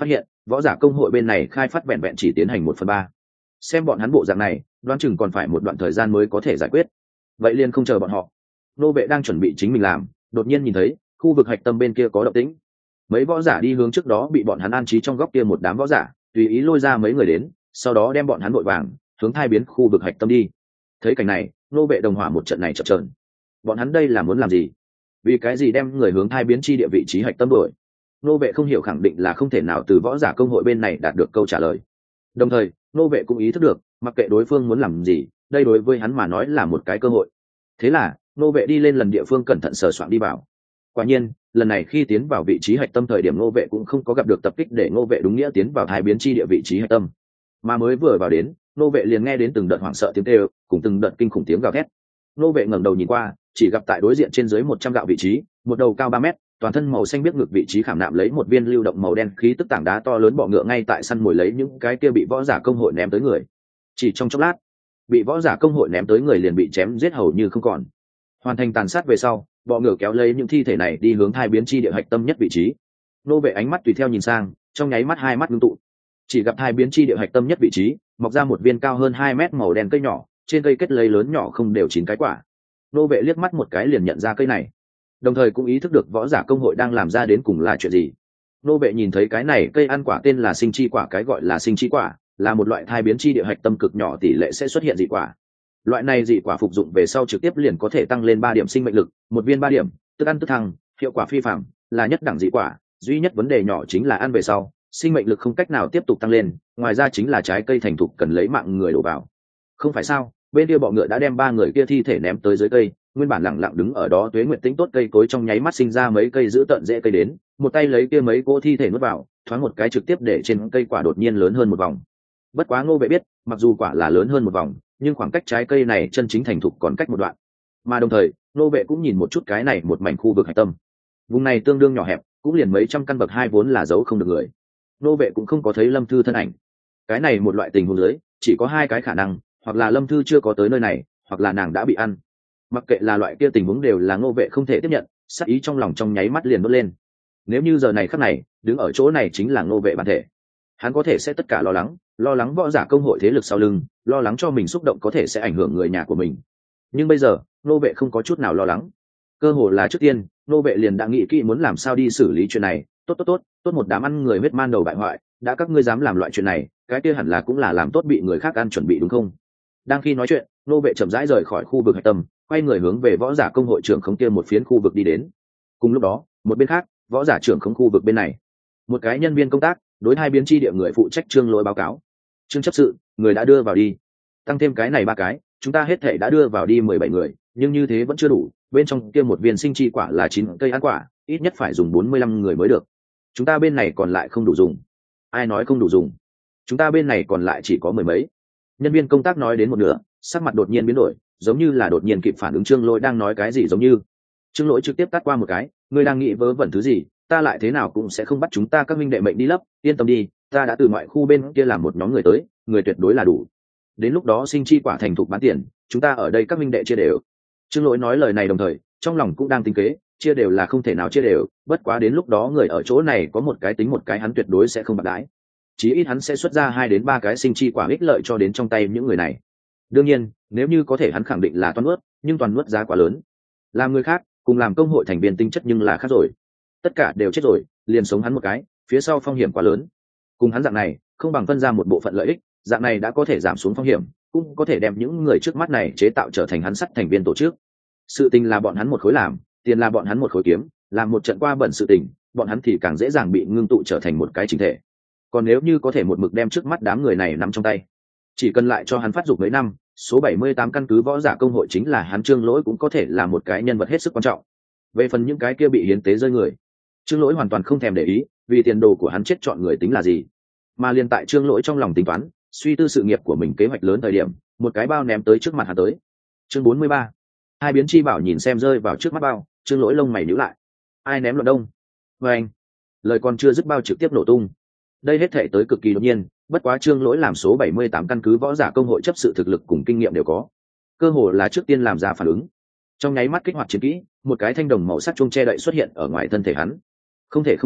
A: võ giả công hội bên này khai phát vẹn vẹn chỉ tiến hành một phần ba. Xem bọn hắn bộ dạng này đoán chừng còn phải một đoạn thời gian mới có thể giải quyết. Vậy liền không chờ bọn họ. Nô vệ đang chuẩn bị chính mình làm, đột nhiên nhìn thấy khu vực hạch tâm bên kia có động tĩnh. Mấy võ giả đi hướng trước đó bị bọn hắn an trí trong góc kia một đám võ giả, tùy ý lôi ra mấy người đến, sau đó đem bọn hắn vội vàng hướng thai biến khu vực hạch tâm đi. Thấy cảnh này, nô vệ đồng hỏa một trận này chập chờn. Bọn hắn đây là muốn làm gì? Vì cái gì đem người hướng thai biến chi địa vị trí hạch tâm đổi? Nô vệ không hiểu, khẳng định là không thể nào từ võ giả công hội bên này đạt được câu trả lời. Đồng thời, nô vệ cũng ý thức được, mặc kệ đối phương muốn làm gì, đây đối với hắn mà nói là một cái cơ hội. Thế là, nô vệ đi lên lần địa phương cẩn thận sờ soạn đi vào. Quả nhiên, lần này khi tiến vào vị trí hạch tâm thời điểm nô vệ cũng không có gặp được tập kích để nô vệ đúng nghĩa tiến vào thai biến chi địa vị trí hạch tâm, mà mới vừa vào đến, nô vệ liền nghe đến từng đợt hoảng sợ tiếng kêu, cùng từng đợt kinh khủng tiếng gào thét. Nô vệ ngẩng đầu nhìn qua, chỉ gặp tại đối diện trên dưới một trăm gạo vị trí, một đầu cao ba mét, toàn thân màu xanh biếc ngực vị trí khảm nạm lấy một viên lưu động màu đen khí tức tảng đá to lớn bọ ngựa ngay tại săn mồi lấy những cái kia bị võ giả công hội ném tới người. Chỉ trong chốc lát, bị võ giả công hội ném tới người liền bị chém giết hầu như không còn. Hoàn thành tàn sát về sau, bọ ngựa kéo lấy những thi thể này đi hướng thai biến chi địa hạch tâm nhất vị trí. Nô vệ ánh mắt tùy theo nhìn sang, trong nháy mắt hai mắt ngưng tụ. Chỉ gặp thai biến chi địa hạch tâm nhất vị trí, mọc ra một viên cao hơn hai mét màu đen cây nhỏ, trên cây kết lấy lớn nhỏ không đều chín cái quả. Nô vệ liếc mắt một cái liền nhận ra cây này, đồng thời cũng ý thức được võ giả công hội đang làm ra đến cùng là chuyện gì. Nô vệ nhìn thấy cái này cây ăn quả tên là sinh chi quả, cái gọi là sinh chi quả là một loại thai biến chi địa hạch tâm cực nhỏ tỷ lệ sẽ xuất hiện dị quả. Loại này dị quả phục dụng về sau trực tiếp liền có thể tăng lên ba điểm sinh mệnh lực, một viên ba điểm, tức ăn tức thăng, hiệu quả phi phàm, là nhất đẳng dị quả. Duy nhất vấn đề nhỏ chính là ăn về sau, sinh mệnh lực không cách nào tiếp tục tăng lên, ngoài ra chính là trái cây thành thục cần lấy mạng người đổ vào. Không phải sao? Bên kia bọ ngựa đã đem ba người kia thi thể ném tới dưới cây, nguyên bản lặng lặng đứng ở đó Tuế Nguyệt tính tốt cây cối trong nháy mắt sinh ra mấy cây giữ tận rễ cây đến, một tay lấy kia mấy cô thi thể nuốt vào, thoáng một cái trực tiếp để trên cây quả đột nhiên lớn hơn một vòng. Bất quá Ngô Vệ biết, mặc dù quả là lớn hơn một vòng, nhưng khoảng cách trái cây này chân chính thành thục còn cách một đoạn. Mà đồng thời, Ngô Vệ cũng nhìn một chút cái này một mảnh khu vực hạch tâm. Vùng này tương đương nhỏ hẹp, cũng liền mấy trăm căn bậc hai vốn là giấu không được người. Ngô Vệ cũng không có thấy Lâm Thư thân ảnh. Cái này một loại tình huống dưới, chỉ có hai cái khả năng, hoặc là Lâm Thư chưa có tới nơi này, hoặc là nàng đã bị ăn. Mặc kệ là loại kia tình huống đều là Ngô Vệ không thể tiếp nhận, sát ý trong lòng trong nháy mắt liền đốt lên. Nếu như giờ này khắc này, đứng ở chỗ này chính là Ngô Vệ bản thể, hắn có thể sẽ tất cả lo lắng, lo lắng võ giả công hội thế lực sau lưng, lo lắng cho mình xúc động có thể sẽ ảnh hưởng người nhà của mình. Nhưng bây giờ, Ngô Vệ không có chút nào lo lắng. Cơ hồ là trước tiên, Ngô Vệ liền đã nghĩ kỹ muốn làm sao đi xử lý chuyện này. Tốt tốt tốt, tốt một đám ăn người huyết man đầu bại hoại, đã các ngươi dám làm loại chuyện này, cái kia hẳn là cũng là làm tốt bị người khác ăn chuẩn bị đúng không? Đang khi nói chuyện, Ngô Vệ chậm rãi rời khỏi khu vực hạch tâm, quay người hướng về võ giả công hội trưởng khống kia một phiến khu vực đi đến. Cùng lúc đó, một bên khác, võ giả trưởng khống khu vực bên này, một cái nhân viên công tác đối hai biến chi địa người phụ trách Trương Lỗi báo cáo. Trương chấp sự, người đã đưa vào đi. Tăng thêm cái này ba cái, chúng ta hết thể đã đưa vào đi mười bảy người, nhưng như thế vẫn chưa đủ, bên trong kia một viên sinh chi quả là chín cây ăn quả, ít nhất phải dùng bốn mươi lăm người mới được. Chúng ta bên này còn lại không đủ dùng. Ai nói không đủ dùng? Chúng ta bên này còn lại chỉ có mười mấy. Nhân viên công tác nói đến một nửa, sắc mặt đột nhiên biến đổi, giống như là đột nhiên kịp phản ứng Trương Lỗi đang nói cái gì giống như. Trương Lỗi trực tiếp tát qua một cái, ngươi đang nghĩ vớ vẩn thứ gì, ta lại thế nào cũng sẽ không bắt chúng ta các minh đệ mệnh đi lấp, yên tâm đi, ta đã từ ngoại khu bên kia làm một nhóm người tới, người tuyệt đối là đủ. Đến lúc đó sinh chi quả thành thục bán tiền, chúng ta ở đây các minh đệ chia đều. Trương Lỗi nói lời này đồng thời, trong lòng cũng đang tính kế, chia đều là không thể nào chia đều, bất quá đến lúc đó người ở chỗ này có một cái tính một cái hắn tuyệt đối sẽ không bạc đãi. Chí ít hắn sẽ xuất ra hai đến ba cái sinh chi quả ích lợi cho đến trong tay những người này. Đương nhiên, nếu như có thể hắn khẳng định là toàn nuốt, nhưng toàn nuốt giá quá lớn. Làm người khác, cùng làm công hội thành viên tinh chất nhưng là khác rồi. Tất cả đều chết rồi, liền sống hắn một cái, phía sau phong hiểm quá lớn. Cùng hắn dạng này, không bằng phân ra một bộ phận lợi ích, dạng này đã có thể giảm xuống phong hiểm, cũng có thể đem những người trước mắt này chế tạo trở thành hắn sắt thành viên tổ chức. Sự tình là bọn hắn một khối làm, tiền là bọn hắn một khối kiếm, làm một trận qua bận sự tình, bọn hắn thì càng dễ dàng bị ngưng tụ trở thành một cái chỉnh thể. Còn nếu như có thể một mực đem trước mắt đám người này nắm trong tay, chỉ cần lại cho hắn phát dục mấy năm, số bảy mươi tám căn cứ võ giả công hội chính là hắn Trương Lỗi cũng có thể là một cái nhân vật hết sức quan trọng. Về phần những cái kia bị hiến tế rơi người, Trương Lỗi hoàn toàn không thèm để ý, vì tiền đồ của hắn chết chọn người tính là gì. Mà liên tại Trương Lỗi trong lòng tính toán, suy tư sự nghiệp của mình kế hoạch lớn thời điểm, một cái bao ném tới trước mặt hắn tới. Chương bốn mươi ba. Hai biến chi bảo nhìn xem rơi vào trước mắt bao, Trương Lỗi lông mày nhíu lại. Ai ném loạn đông? Vâng. Lời còn chưa dứt bao trực tiếp nổ tung. Đây hết thể tới cực kỳ đột nhiên, bất quá Trương Lỗi làm số bảy mươi tám căn cứ võ giả công hội chấp sự thực lực cùng kinh nghiệm đều có, cơ hồ là trước tiên làm ra phản ứng. Trong nháy mắt kích hoạt chiến kỹ, một cái thanh đồng màu sắc chuông che đậy xuất hiện ở ngoài thân thể hắn. Không thể không nói,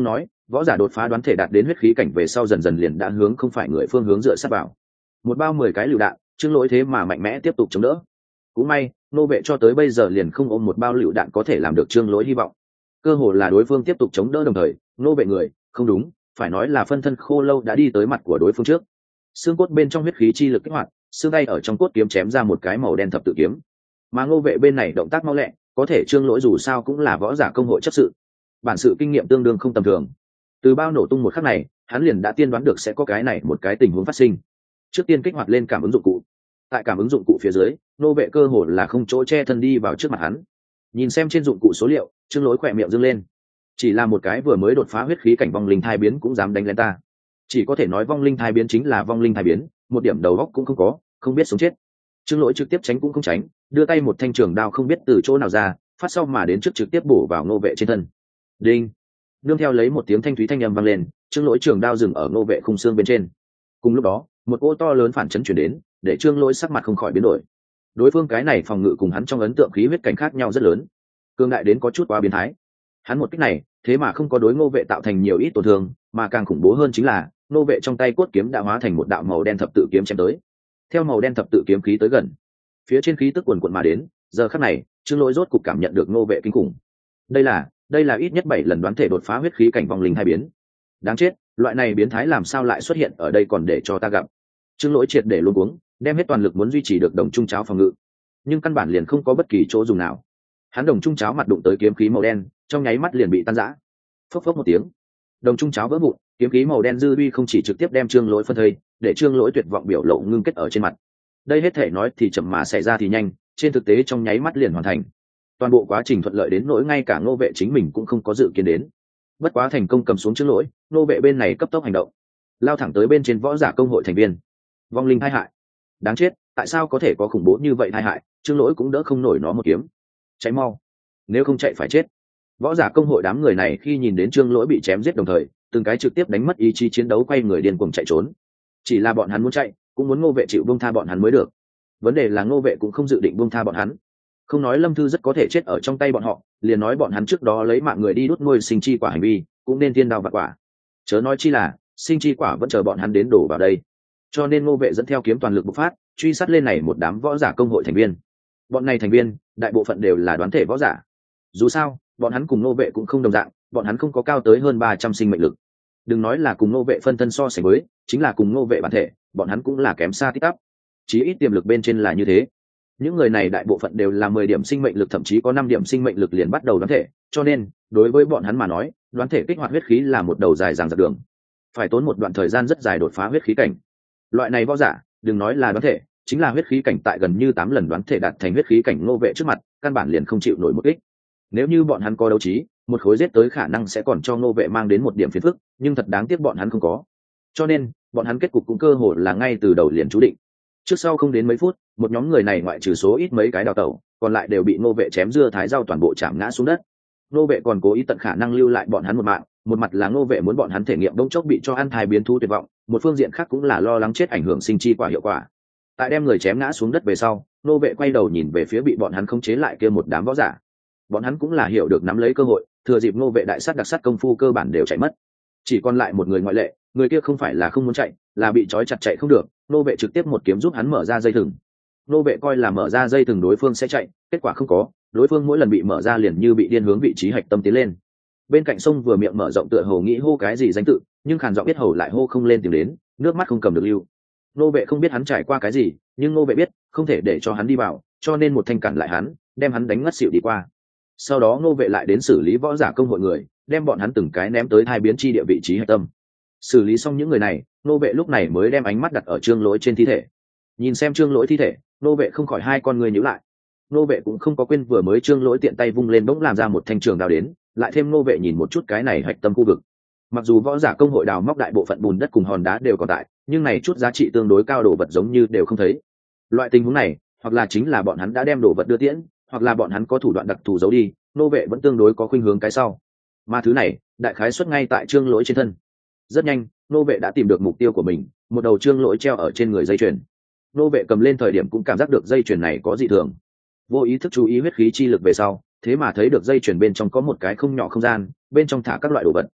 A: võ giả đột phá đoán thể đạt đến huyết khí cảnh về sau dần dần liền đã hướng không phải người phương hướng dựa sát vào. Một bao mười cái lựu đạn, Trương Lỗi thế mà mạnh mẽ tiếp tục chống đỡ. Cũng may, nô vệ cho tới bây giờ liền không ôm một bao lựu đạn có thể làm được Trương Lỗi hy vọng. Cơ hồ là đối phương tiếp tục chống đỡ đồng thời, nô vệ người, không đúng, phải nói là phân thân khô lâu đã đi tới mặt của đối phương trước. Xương cốt bên trong huyết khí chi lực kích hoạt, xương tay ở trong cốt kiếm chém ra một cái màu đen thập tự kiếm. Mà Ngô vệ bên này động tác mau lẹ, có thể Trương Lỗi dù sao cũng là võ giả công hội chấp sự, bản sự kinh nghiệm tương đương không tầm thường. Từ bao nổ tung một khắc này, hắn liền đã tiên đoán được sẽ có cái này một cái tình huống phát sinh. Trước tiên kích hoạt lên cảm ứng dụng cụ. Tại cảm ứng dụng cụ phía dưới, nô vệ cơ hồ là không chỗ che thân đi vào trước mặt hắn. Nhìn xem trên dụng cụ số liệu, Trương Lỗi khỏe miệng dương lên. Chỉ là một cái vừa mới đột phá huyết khí cảnh vong linh thai biến cũng dám đánh lên ta. Chỉ có thể nói vong linh thai biến chính là vong linh thai biến, một điểm đầu óc cũng không có, không biết sống chết. Trương Lỗi trực tiếp tránh cũng không tránh, đưa tay một thanh trường đao không biết từ chỗ nào ra, phát sau mà đến trước trực tiếp bổ vào nô vệ trên thân. Đinh. Nương theo lấy một tiếng thanh thúy thanh âm vang lên, Trương Lỗi trường đao dừng ở nô vệ khung xương bên trên. Cùng lúc đó, một cỗ to lớn phản chấn chuyển đến, để Trương Lỗi sắc mặt không khỏi biến đổi. Đối phương cái này phòng ngự cùng hắn trong ấn tượng khí huyết cảnh khác nhau rất lớn, cường đại đến có chút quá biến thái. Hắn một kích này, thế mà không có đối Ngô vệ tạo thành nhiều ít tổn thương, mà càng khủng bố hơn chính là, Ngô vệ trong tay cốt kiếm đã hóa thành một đạo màu đen thập tự kiếm chém tới. Theo màu đen thập tự kiếm khí tới gần, phía trên khí tức quần quần mà đến, giờ khắc này, Trương Lỗi rốt cục cảm nhận được Ngô vệ kinh khủng. Đây là, đây là ít nhất bảy lần đoán thể đột phá huyết khí cảnh vong linh hai biến. Đáng chết, loại này biến thái làm sao lại xuất hiện ở đây còn để cho ta gặp. Trương Lỗi triệt để luống cuống, đem hết toàn lực muốn duy trì được đồng trung cháo phòng ngự, nhưng căn bản liền không có bất kỳ chỗ dùng nào. Hắn đồng trung cháo mặt đụng tới kiếm khí màu đen, trong nháy mắt liền bị tan rã. Phốc phốc một tiếng, đồng trung cháo vỡ vụn, kiếm khí màu đen dư uy không chỉ trực tiếp đem Trương Lỗi phân thây, để Trương Lỗi tuyệt vọng biểu lộ ngưng kết ở trên mặt. Đây hết thể nói thì chậm mà xảy ra thì nhanh, trên thực tế trong nháy mắt liền hoàn thành. Toàn bộ quá trình thuận lợi đến nỗi ngay cả Ngô vệ chính mình cũng không có dự kiến đến. Bất quá thành công cầm xuống Trương Lỗi, Ngô vệ bên này cấp tốc hành động, lao thẳng tới bên trên võ giả công hội thành viên. Vong linh tai hại, đáng chết, tại sao có thể có khủng bố như vậy tai hại, Trương Lỗi cũng đỡ không nổi nó một kiếm. Cháy mau, nếu không chạy phải chết. Võ giả công hội đám người này khi nhìn đến Trương Lỗi bị chém giết đồng thời, từng cái trực tiếp đánh mất ý chí chiến đấu, quay người điên cuồng chạy trốn. Chỉ là bọn hắn muốn chạy, cũng muốn Ngô vệ chịu buông tha bọn hắn mới được. Vấn đề là Ngô vệ cũng không dự định buông tha bọn hắn. Không nói Lâm Thư rất có thể chết ở trong tay bọn họ, liền nói bọn hắn trước đó lấy mạng người đi đốt nuôi sinh chi quả hành vi, cũng nên thiên đao vạn quả. Chớ nói chi là, sinh chi quả vẫn chờ bọn hắn đến đổ vào đây. Cho nên Ngô vệ dẫn theo kiếm toàn lực bộc phát, truy sát lên này một đám võ giả công hội thành viên. Bọn này thành viên, đại bộ phận đều là đoán thể võ giả. Dù sao, bọn hắn cùng Ngô vệ cũng không đồng dạng, bọn hắn không có cao tới hơn ba trăm sinh mệnh lực. Đừng nói là cùng Ngô vệ phân thân so sánh với, chính là cùng Ngô vệ bản thể, bọn hắn cũng là kém xa tít tắp. Chí ít tiềm lực bên trên là như thế. Những người này đại bộ phận đều là mười điểm sinh mệnh lực, thậm chí có năm điểm sinh mệnh lực liền bắt đầu đoán thể, cho nên, đối với bọn hắn mà nói, đoán thể kích hoạt huyết khí là một đầu dài dằng dặc đường. Phải tốn một đoạn thời gian rất dài đột phá huyết khí cảnh. Loại này võ giả, đừng nói là đoán thể, chính là huyết khí cảnh tại gần như tám lần đoán thể đạt thành huyết khí cảnh Ngô vệ trước mặt, căn bản liền không chịu nổi một kích. Nếu như bọn hắn có đấu trí, một khối giết tới khả năng sẽ còn cho Ngô vệ mang đến một điểm phiền phức, nhưng thật đáng tiếc bọn hắn không có. Cho nên, bọn hắn kết cục cũng cơ hội là ngay từ đầu liền chú định. Trước sau không đến mấy phút, một nhóm người này ngoại trừ số ít mấy cái đào tẩu, còn lại đều bị Ngô vệ chém dưa thái rau toàn bộ chạm ngã xuống đất. Ngô vệ còn cố ý tận khả năng lưu lại bọn hắn một mạng, một mặt là Ngô vệ muốn bọn hắn thể nghiệm đống chốc bị cho ăn thai biến thú tuyệt vọng, một phương diện khác cũng là lo lắng chết ảnh hưởng sinh chi quả hiệu quả. Tại đem người chém ngã xuống đất về sau, Ngô vệ quay đầu nhìn về phía bị bọn hắn khống chế lại kia một đám võ giả. Bọn hắn cũng là hiểu được nắm lấy cơ hội, thừa dịp Ngô vệ đại sát đặc sát công phu cơ bản đều chạy mất. Chỉ còn lại một người ngoại lệ, người kia không phải là không muốn chạy, là bị trói chặt chạy không được. Ngô vệ trực tiếp một kiếm giúp hắn mở ra dây thừng. Ngô vệ coi là mở ra dây thừng đối phương sẽ chạy, kết quả không có, đối phương mỗi lần bị mở ra liền như bị điên hướng vị trí hạch tâm tiến lên. Bên cạnh sông vừa miệng mở rộng tựa hồ nghĩ hô cái gì danh tự, nhưng khàn giọng biết hầu lại hô không lên tìm đến, nước mắt không cầm được lưu. Ngô vệ không biết hắn trải qua cái gì, nhưng Ngô vệ biết không thể để cho hắn đi vào, cho nên một thanh cản lại hắn, đem hắn đánh ngất xỉu đi qua. Sau đó Ngô vệ lại đến xử lý võ giả công hội người, đem bọn hắn từng cái ném tới hai biến chi địa vị trí hạch tâm. Xử lý xong những người này, Ngô vệ lúc này mới đem ánh mắt đặt ở Trương Lỗi trên thi thể. Nhìn xem Trương Lỗi thi thể, Ngô vệ không khỏi hai con người nhíu lại. Ngô vệ cũng không có quên vừa mới Trương Lỗi tiện tay vung lên bỗng làm ra một thanh trường đao đến, lại thêm Ngô vệ nhìn một chút cái này hạch tâm khu vực. Mặc dù võ giả công hội đào móc đại bộ phận bùn đất cùng hòn đá đều còn tại, nhưng này chút giá trị tương đối cao đồ vật giống như đều không thấy. Loại tình huống này, hoặc là chính là bọn hắn đã đem đồ vật đưa tiễn, hoặc là bọn hắn có thủ đoạn đặc thù giấu đi, Ngô vệ vẫn tương đối có khuynh hướng cái sau. Mà thứ này, đại khái xuất ngay tại Trương Lỗi trên thân. Rất nhanh, Ngô vệ đã tìm được mục tiêu của mình, một đầu Trương Lỗi treo ở trên người dây chuyền. Ngô vệ cầm lên thời điểm cũng cảm giác được dây chuyền này có dị thường. Vô ý thức chú ý huyết khí chi lực về sau, thế mà thấy được dây chuyền bên trong có một cái không nhỏ không gian, bên trong thả các loại đồ vật.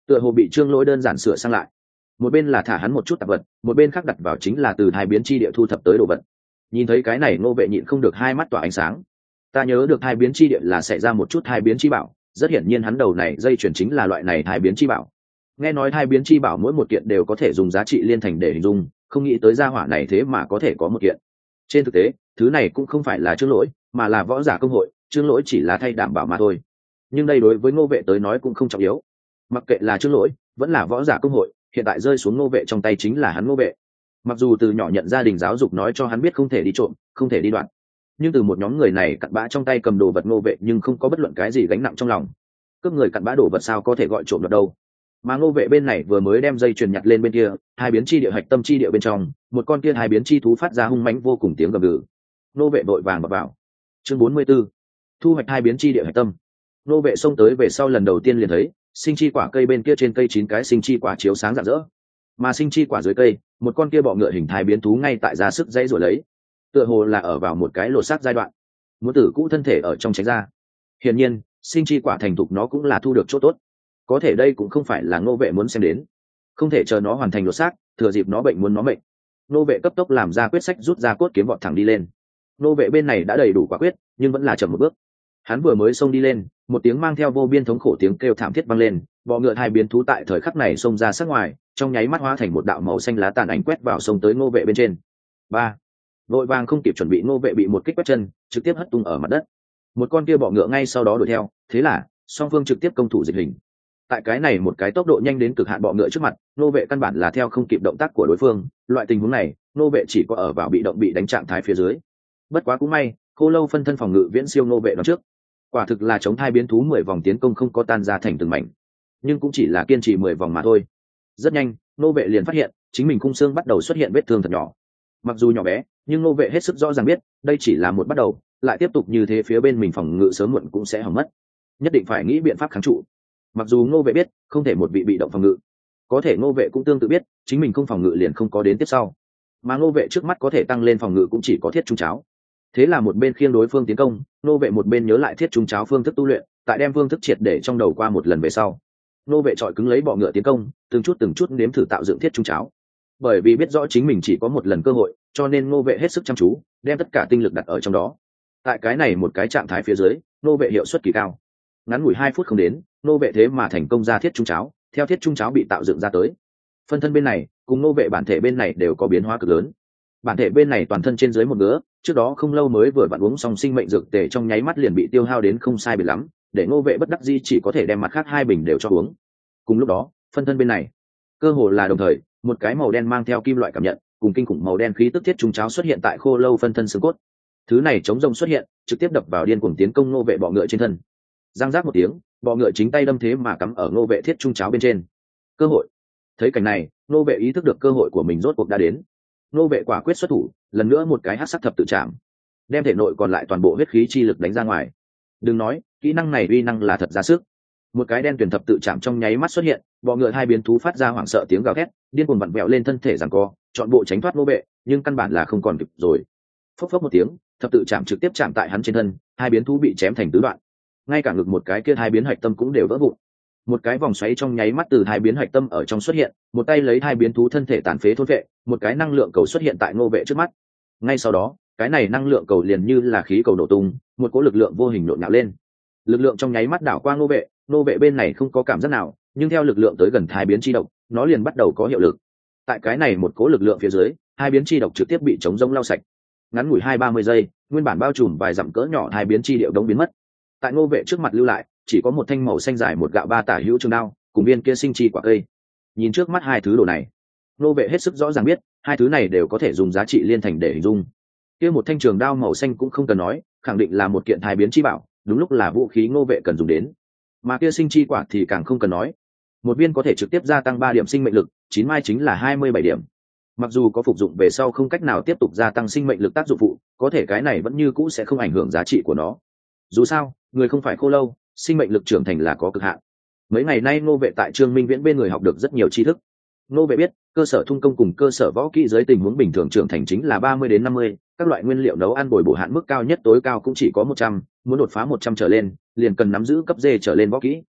A: tựa hồ bị trương lỗi đơn giản sửa sang lại. Một bên là thả hắn một chút tạp vật, một bên khác đặt vào chính là từ hai biến chi địa thu thập tới đồ vật. Nhìn thấy cái này Ngô Vệ nhịn không được hai mắt tỏa ánh sáng. Ta nhớ được hai biến chi địa là xảy ra một chút hai biến chi bảo, rất hiển nhiên hắn đầu này dây chuyển chính là loại này hai biến chi bảo. Nghe nói hai biến chi bảo mỗi một kiện đều có thể dùng giá trị liên thành để hình dung, không nghĩ tới gia hỏa này thế mà có thể có một kiện. Trên thực tế, thứ này cũng không phải là Trương Lỗi, mà là võ giả công hội, Trương Lỗi chỉ là thay đảm bảo mà thôi. Nhưng đây đối với Ngô Vệ tới nói cũng không trọng yếu. Mặc kệ là Trương Lỗi, vẫn là võ giả công hội, hiện tại rơi xuống Ngô Vệ trong tay chính là hắn Ngô Vệ. Mặc dù từ nhỏ nhận gia đình giáo dục nói cho hắn biết không thể đi trộm, không thể đi đoạn, nhưng từ một nhóm người này cặn bã trong tay cầm đồ vật Ngô Vệ nhưng không có bất luận cái gì gánh nặng trong lòng. Cướp người cặn bã đồ vật sao có thể gọi trộm được đâu. Mà Ngô Vệ bên này vừa mới đem dây chuyền nhặt lên bên kia, hai biến chi địa hạch tâm chi địa bên trong, một con kia hai biến chi thú phát ra hung mãnh vô cùng tiếng gầm gừ. Ngô Vệ vội vàng vào, vào. Chương bốn mươi 44. Thu hoạch hai biến chi địa hạch tâm. Ngô Vệ xông tới về sau lần đầu tiên liền thấy, sinh chi quả cây bên kia trên cây chín cái sinh chi quả chiếu sáng rạng rỡ. Mà sinh chi quả dưới cây, một con kia bọ ngựa hình thái biến thú ngay tại ra sức dãy rồi lấy. Tựa hồ là ở vào một cái lột xác giai đoạn, muốn tử cũ thân thể ở trong tránh ra. Hiển nhiên, sinh chi quả thành thục nó cũng là thu được chỗ tốt. Có thể đây cũng không phải là Ngô Vệ muốn xem đến, không thể chờ nó hoàn thành lột xác, thừa dịp nó bệnh muốn nó bệnh. Ngô Vệ cấp tốc làm ra quyết sách, rút ra cốt kiếm vọt thẳng đi lên. Ngô Vệ bên này đã đầy đủ quả quyết, nhưng vẫn là chậm một bước. Hắn vừa mới xông đi lên, một tiếng mang theo vô biên thống khổ tiếng kêu thảm thiết vang lên, bọ ngựa hai biến thú tại thời khắc này xông ra sát ngoài, trong nháy mắt hóa thành một đạo màu xanh lá tàn ảnh quét vào sông tới Ngô Vệ bên trên. Ba, vội vàng không kịp chuẩn bị, Ngô Vệ bị một kích quét chân, trực tiếp hất tung ở mặt đất. Một con kia bọ ngựa ngay sau đó đuổi theo, thế là song phương trực tiếp công thủ dịch hình. Tại cái này một cái tốc độ nhanh đến cực hạn bọ ngựa trước mặt, Ngô Vệ căn bản là theo không kịp động tác của đối phương, loại tình huống này, Ngô Vệ chỉ có ở vào bị động bị đánh trạng thái phía dưới. Bất quá cũng may, Khô Lâu phân thân phòng ngự viễn siêu Ngô Vệ đó trước. Quả thực là chống hai biến thú mười vòng tiến công không có tan ra thành từng mảnh, nhưng cũng chỉ là kiên trì mười vòng mà thôi. Rất nhanh, Ngô Vệ liền phát hiện, chính mình khung xương bắt đầu xuất hiện vết thương thật nhỏ. Mặc dù nhỏ bé, nhưng Ngô Vệ hết sức rõ ràng biết, đây chỉ là một bắt đầu, lại tiếp tục như thế phía bên mình phòng ngự sớm muộn cũng sẽ hỏng mất. Nhất định phải nghĩ biện pháp kháng trụ. Mặc dù Ngô Vệ biết, không thể một vị bị động phòng ngự, có thể Ngô Vệ cũng tương tự biết, chính mình không phòng ngự liền không có đến tiếp sau. Mà Ngô Vệ trước mắt có thể tăng lên phòng ngự cũng chỉ có thiết trung cháo. Thế là một bên khiêng đối phương tiến công, Ngô Vệ một bên nhớ lại thiết trung cháo phương thức tu luyện, tại đem phương thức triệt để trong đầu qua một lần về sau, Ngô Vệ trọi cứng lấy bọ ngựa tiến công, từng chút từng chút nếm thử tạo dựng thiết trung cháo. Bởi vì biết rõ chính mình chỉ có một lần cơ hội, cho nên Ngô Vệ hết sức chăm chú, đem tất cả tinh lực đặt ở trong đó. Tại cái này một cái trạng thái phía dưới, Ngô Vệ hiệu suất kỳ cao. Ngắn ngủi hai phút không đến, Ngô Vệ thế mà thành công ra thiết trung cháo, theo thiết trung cháo bị tạo dựng ra tới. Phân thân bên này, cùng Ngô Vệ bản thể bên này đều có biến hóa cực lớn. Bản thể bên này toàn thân trên dưới một ngứa, trước đó không lâu mới vừa vặn uống xong sinh mệnh dược tề, trong nháy mắt liền bị tiêu hao đến không sai biệt lắm, để Ngô Vệ bất đắc dĩ chỉ có thể đem mặt khác hai bình đều cho uống. Cùng lúc đó, phân thân bên này, cơ hồ là đồng thời, một cái màu đen mang theo kim loại cảm nhận, cùng kinh khủng màu đen khí tức thiết trung cháo xuất hiện tại Khô Lâu phân thân xương cốt. Thứ này chống rông xuất hiện, trực tiếp đập vào điên cuồng tiến công Ngô Vệ bọ ngựa trên thân. Giang giác một tiếng, bọ ngựa chính tay đâm thế mà cắm ở Ngô Vệ thiết trung cháo bên trên. Cơ hội. Thấy cảnh này, Ngô Vệ ý thức được cơ hội của mình rốt cuộc đã đến. Ngô Vệ quả quyết xuất thủ, lần nữa một cái hắc sắc thập tự chạm, đem thể nội còn lại toàn bộ huyết khí chi lực đánh ra ngoài. Đừng nói, kỹ năng này uy năng là thật ra sức. Một cái đen tuyển thập tự chạm trong nháy mắt xuất hiện, bọ ngựa hai biến thú phát ra hoảng sợ tiếng gào thét, điên cuồng vặn vẹo lên thân thể giằng co, chọn bộ tránh thoát Ngô Vệ, nhưng căn bản là không còn kịp rồi. Phốc phốc một tiếng, thập tự chạm trực tiếp chạm tại hắn trên thân, hai biến thú bị chém thành tứ đoạn. Ngay cả ngực một cái kia hai biến hạch tâm cũng đều vỡ vụn. Một cái vòng xoáy trong nháy mắt từ hai biến hạch tâm ở trong xuất hiện, một tay lấy hai biến thú thân thể tàn phế thôn vệ, một cái năng lượng cầu xuất hiện tại Ngô Vệ trước mắt. Ngay sau đó, cái này năng lượng cầu liền như là khí cầu nổ tung, một cỗ lực lượng vô hình nhộn nhạo lên. Lực lượng trong nháy mắt đảo qua Ngô Vệ, Ngô Vệ bên này không có cảm giác nào, nhưng theo lực lượng tới gần hai biến chi độc, nó liền bắt đầu có hiệu lực. Tại cái này một cỗ lực lượng phía dưới, hai biến chi độc trực tiếp bị chống rông lau sạch. Ngắn ngủi hai ba mươi giây, nguyên bản bao trùm vài dặm cỡ nhỏ hai biến chi điệu đống biến mất. Tại Ngô Vệ trước mặt lưu lại, chỉ có một thanh màu xanh dài một gạo ba tả hữu trường đao, cùng viên kia sinh chi quả cây. Nhìn trước mắt hai thứ đồ này, Ngô Vệ hết sức rõ ràng biết, hai thứ này đều có thể dùng giá trị liên thành để hình dung. Kia một thanh trường đao màu xanh cũng không cần nói, khẳng định là một kiện hai biến chi bảo, đúng lúc là vũ khí Ngô Vệ cần dùng đến. Mà kia sinh chi quả thì càng không cần nói, một viên có thể trực tiếp gia tăng ba điểm sinh mệnh lực, chín mai chính là hai mươi bảy điểm. Mặc dù có phục dụng về sau không cách nào tiếp tục gia tăng sinh mệnh lực tác dụng phụ, có thể cái này vẫn như cũ sẽ không ảnh hưởng giá trị của nó. Dù sao, người không phải Khô Lâu, sinh mệnh lực trưởng thành là có cực hạn. Mấy ngày nay Ngô Vệ tại Trương Minh Viễn bên người học được rất nhiều tri thức. Ngô Vệ biết, cơ sở thung công cùng cơ sở võ kỹ dưới tình huống bình thường trưởng thành chính là ba mươi đến năm mươi, các loại nguyên liệu nấu ăn bồi bổ hạn mức cao nhất tối cao cũng chỉ có một trăm, muốn đột phá một trăm trở lên, liền cần nắm giữ cấp D trở lên võ kỹ.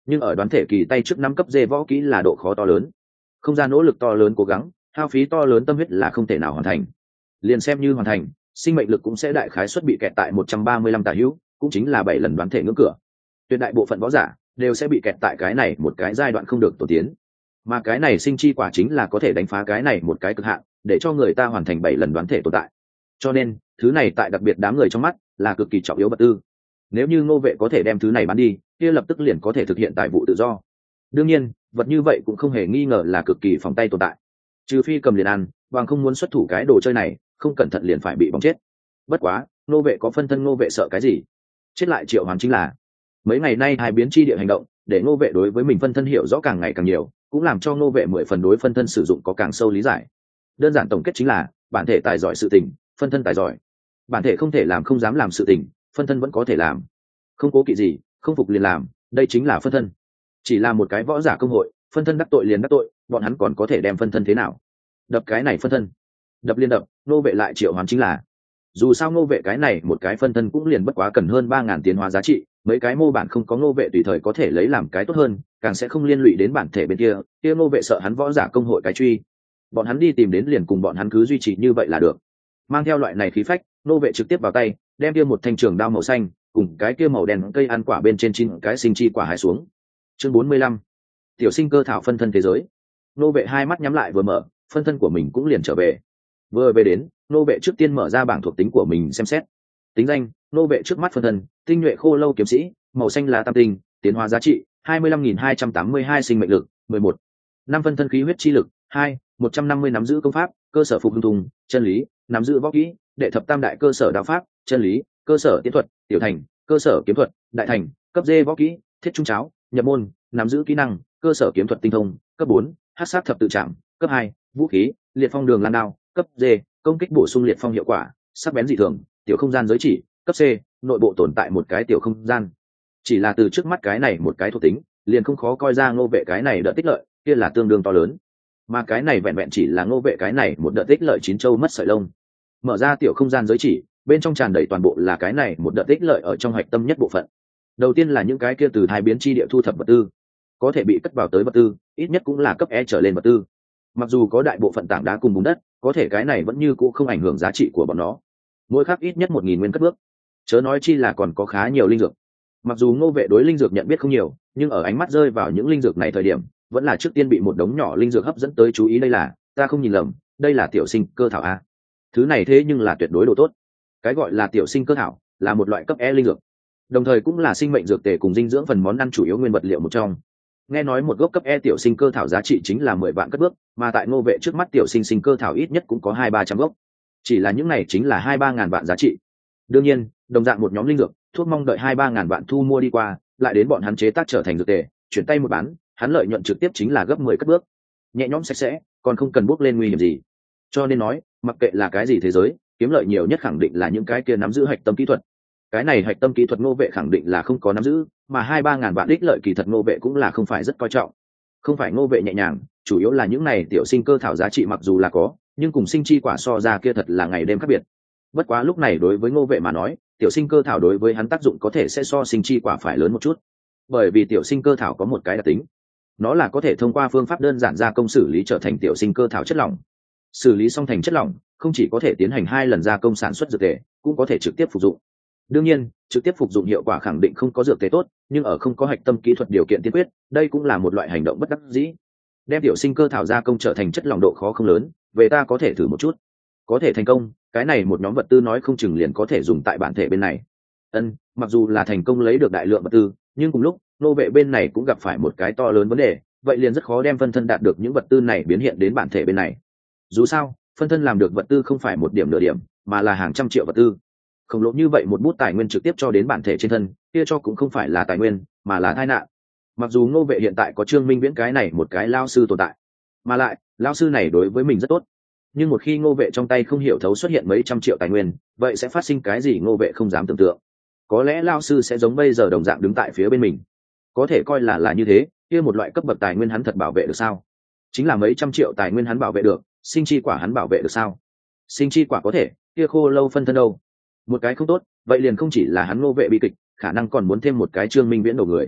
A: nhưng ở đoán thể kỳ tay trước năm cấp dê võ kỹ là độ khó to lớn, không ra nỗ lực to lớn cố gắng, hao phí to lớn tâm huyết là không thể nào hoàn thành. Liền xem như hoàn thành, sinh mệnh lực cũng sẽ đại khái suất bị kẹt tại một trăm ba mươi lăm tả hữu, cũng chính là bảy lần đoán thể ngưỡng cửa. Tuyệt đại bộ phận võ giả đều sẽ bị kẹt tại cái này một cái giai đoạn không được tổ tiến, mà cái này sinh chi quả chính là có thể đánh phá cái này một cái cực hạn, để cho người ta hoàn thành bảy lần đoán thể tồn tại. Cho nên thứ này tại đặc biệt đám người trong mắt là cực kỳ trọng yếu vật tư. Nếu như Ngô Vệ có thể đem thứ này bán đi, kia lập tức liền có thể thực hiện tài vụ tự do. Đương nhiên vật như vậy cũng không hề nghi ngờ là cực kỳ phòng tay tồn tại, trừ phi cầm liền ăn, bằng không muốn xuất thủ cái đồ chơi này không cẩn thận liền phải bị bóng chết. Bất quá Ngô Vệ có phân thân, Ngô Vệ sợ cái gì? Chết lại triệu hoán chính là. Mấy ngày nay hai biến chi địa hành động để Ngô Vệ đối với mình phân thân hiểu rõ càng ngày càng nhiều, cũng làm cho Ngô Vệ mười phần đối phân thân sử dụng có càng sâu lý giải. Đơn giản tổng kết chính là bản thể tài giỏi sự tình, phân thân tài giỏi. Bản thể không thể làm không dám làm sự tình, phân thân vẫn có thể làm. Không cố kỵ gì, không phục liền làm, đây chính là phân thân. Chỉ là một cái võ giả công hội, phân thân đắc tội liền đắc tội, bọn hắn còn có thể đem phân thân thế nào? Đập cái này phân thân, đập liên đập, Ngô Vệ lại triệu hoán chính là. Dù sao Ngô Vệ cái này một cái phân thân cũng liền bất quá cần hơn ba ngàn tiến hóa giá trị, mấy cái mô bản không có Ngô Vệ tùy thời có thể lấy làm cái tốt hơn, càng sẽ không liên lụy đến bản thể bên kia, kia Ngô Vệ sợ hắn võ giả công hội cái truy. Bọn hắn đi tìm đến liền cùng bọn hắn cứ duy trì như vậy là được. Mang theo loại này khí phách, Ngô Vệ trực tiếp vào tay, đem kia một thanh trường đao màu xanh cùng cái kia màu đen cây ăn quả bên trên chín cái sinh chi quả hái xuống. Chương bốn mươi lăm, tiểu sinh cơ thảo phân thân thế giới. Ngô Vệ hai mắt nhắm lại vừa mở, phân thân của mình cũng liền trở về. Vừa về đến, Ngô Vệ trước tiên mở ra bảng thuộc tính của mình xem xét. Tính danh: Ngô Vệ trước mắt phân thân, tinh nhuệ khô lâu kiếm sĩ, màu xanh là tam tinh, tiến hóa giá trị hai mươi lăm nghìn hai trăm tám mươi hai, sinh mệnh lực mười một, năm phân thân khí huyết chi lực hai, một trăm năm mươi, nắm giữ công pháp cơ sở phục hưng thùng, chân lý, nắm giữ võ kỹ đệ thập tam đại cơ sở đạo pháp, chân lý, cơ sở tiến thuật, tiểu thành, cơ sở kiếm thuật, đại thành, cấp D võ kỹ thiết trung cháo, nhập môn, nắm giữ kỹ năng cơ sở kiếm thuật tinh thông, cấp bốn hắc sát thập tự trảm, cấp hai vũ khí liệt phong đường lan đao, cấp D công kích bổ sung liệt phong hiệu quả, sắc bén dị thường, tiểu không gian giới chỉ, cấp C nội bộ tồn tại một cái tiểu không gian. Chỉ là từ trước mắt cái này một cái thuộc tính liền không khó coi ra Ngô Vệ cái này đợt tích lợi kia là tương đương to lớn, mà cái này vẹn vẹn chỉ là Ngô Vệ cái này một đợt tích lợi chín châu mất sợi lông. Mở ra tiểu không gian giới chỉ, bên trong tràn đầy toàn bộ là cái này một đợt tích lợi ở trong hạch tâm nhất bộ phận. Đầu tiên là những cái kia từ hai biến chi địa thu thập vật tư, có thể bị cất vào tới vật tư ít nhất cũng là cấp E trở lên vật tư. Mặc dù có đại bộ phận tảng đá cùng bùn đất, có thể cái này vẫn như cũ không ảnh hưởng giá trị của bọn nó. Mỗi khắc ít nhất một nghìn nguyên cất bước, chớ nói chi là còn có khá nhiều linh dược. Mặc dù Ngô Vệ đối linh dược nhận biết không nhiều, nhưng ở ánh mắt rơi vào những linh dược này thời điểm vẫn là trước tiên bị một đống nhỏ linh dược hấp dẫn tới chú ý. Đây là, ta không nhìn lầm, đây là tiểu sinh cơ thảo a. Thứ này thế nhưng là tuyệt đối độ tốt. Cái gọi là tiểu sinh cơ thảo là một loại cấp E linh dược, đồng thời cũng là sinh mệnh dược tề cùng dinh dưỡng phần món ăn chủ yếu nguyên vật liệu một trong. Nghe nói một gốc cấp E tiểu sinh cơ thảo giá trị chính là mười vạn cất bước, mà tại Ngô Vệ trước mắt tiểu sinh sinh cơ thảo ít nhất cũng có hai ba trăm gốc, chỉ là những này chính là hai ba ngàn vạn giá trị. Đương nhiên đồng dạng một nhóm linh dược thuốc mong đợi hai ba ngàn vạn thu mua đi qua, lại đến bọn hắn chế tác trở thành dược tề chuyển tay một bán, hắn lợi nhuận trực tiếp chính là gấp mười cất bước, nhẹ nhõm sạch sẽ, còn không cần bước lên nguy hiểm gì. Cho nên nói mặc kệ là cái gì thế giới, kiếm lợi nhiều nhất khẳng định là những cái kia nắm giữ hạch tâm kỹ thuật. Cái này hạch tâm kỹ thuật Ngô Vệ khẳng định là không có nắm giữ, mà hai ba ngàn vạn ích lợi kỳ thật Ngô Vệ cũng là không phải rất coi trọng. Không phải Ngô Vệ nhẹ nhàng, chủ yếu là những này tiểu sinh cơ thảo giá trị mặc dù là có, nhưng cùng sinh chi quả so ra kia thật là ngày đêm khác biệt. Bất quá lúc này đối với Ngô Vệ mà nói, tiểu sinh cơ thảo đối với hắn tác dụng có thể sẽ so sinh chi quả phải lớn một chút, bởi vì tiểu sinh cơ thảo có một cái đặc tính, nó là có thể thông qua phương pháp đơn giản gia công xử lý trở thành tiểu sinh cơ thảo chất lỏng. Xử lý xong thành chất lỏng, không chỉ có thể tiến hành hai lần gia công sản xuất dược tề, cũng có thể trực tiếp phục dụng. Đương nhiên trực tiếp phục dụng hiệu quả khẳng định không có dược tề tốt, nhưng ở không có hạch tâm kỹ thuật điều kiện tiên quyết, đây cũng là một loại hành động bất đắc dĩ. Đem tiểu sinh cơ thảo gia công trở thành chất lỏng độ khó không lớn, về ta có thể thử một chút, có thể thành công, cái này một nhóm vật tư nói không chừng liền có thể dùng tại bản thể bên này. Ân, mặc dù là thành công lấy được đại lượng vật tư, nhưng cùng lúc Ngô Vệ bên này cũng gặp phải một cái to lớn vấn đề, vậy liền rất khó đem phân thân đạt được những vật tư này biến hiện đến bản thể bên này. Dù sao phân thân làm được vật tư không phải một điểm nửa điểm, mà là hàng trăm triệu vật tư. Khổng lồ như vậy một bút tài nguyên trực tiếp cho đến bản thể trên thân, kia cho cũng không phải là tài nguyên, mà là tai nạn. Mặc dù Ngô Vệ hiện tại có Trương Minh Viễn cái này một cái lao sư tồn tại, mà lại lao sư này đối với mình rất tốt, nhưng một khi Ngô Vệ trong tay không hiểu thấu xuất hiện mấy trăm triệu tài nguyên, vậy sẽ phát sinh cái gì Ngô Vệ không dám tưởng tượng. Có lẽ lao sư sẽ giống bây giờ đồng dạng đứng tại phía bên mình, có thể coi là là như thế. Kia một loại cấp bậc tài nguyên hắn thật bảo vệ được sao? Chính là mấy trăm triệu tài nguyên hắn bảo vệ được, sinh chi quả hắn bảo vệ được sao? Sinh chi quả có thể, kia khô lâu phân thân đâu? Một cái không tốt, vậy liền không chỉ là hắn Ngô Vệ bi kịch, khả năng còn muốn thêm một cái Trương Minh Viễn đầu người.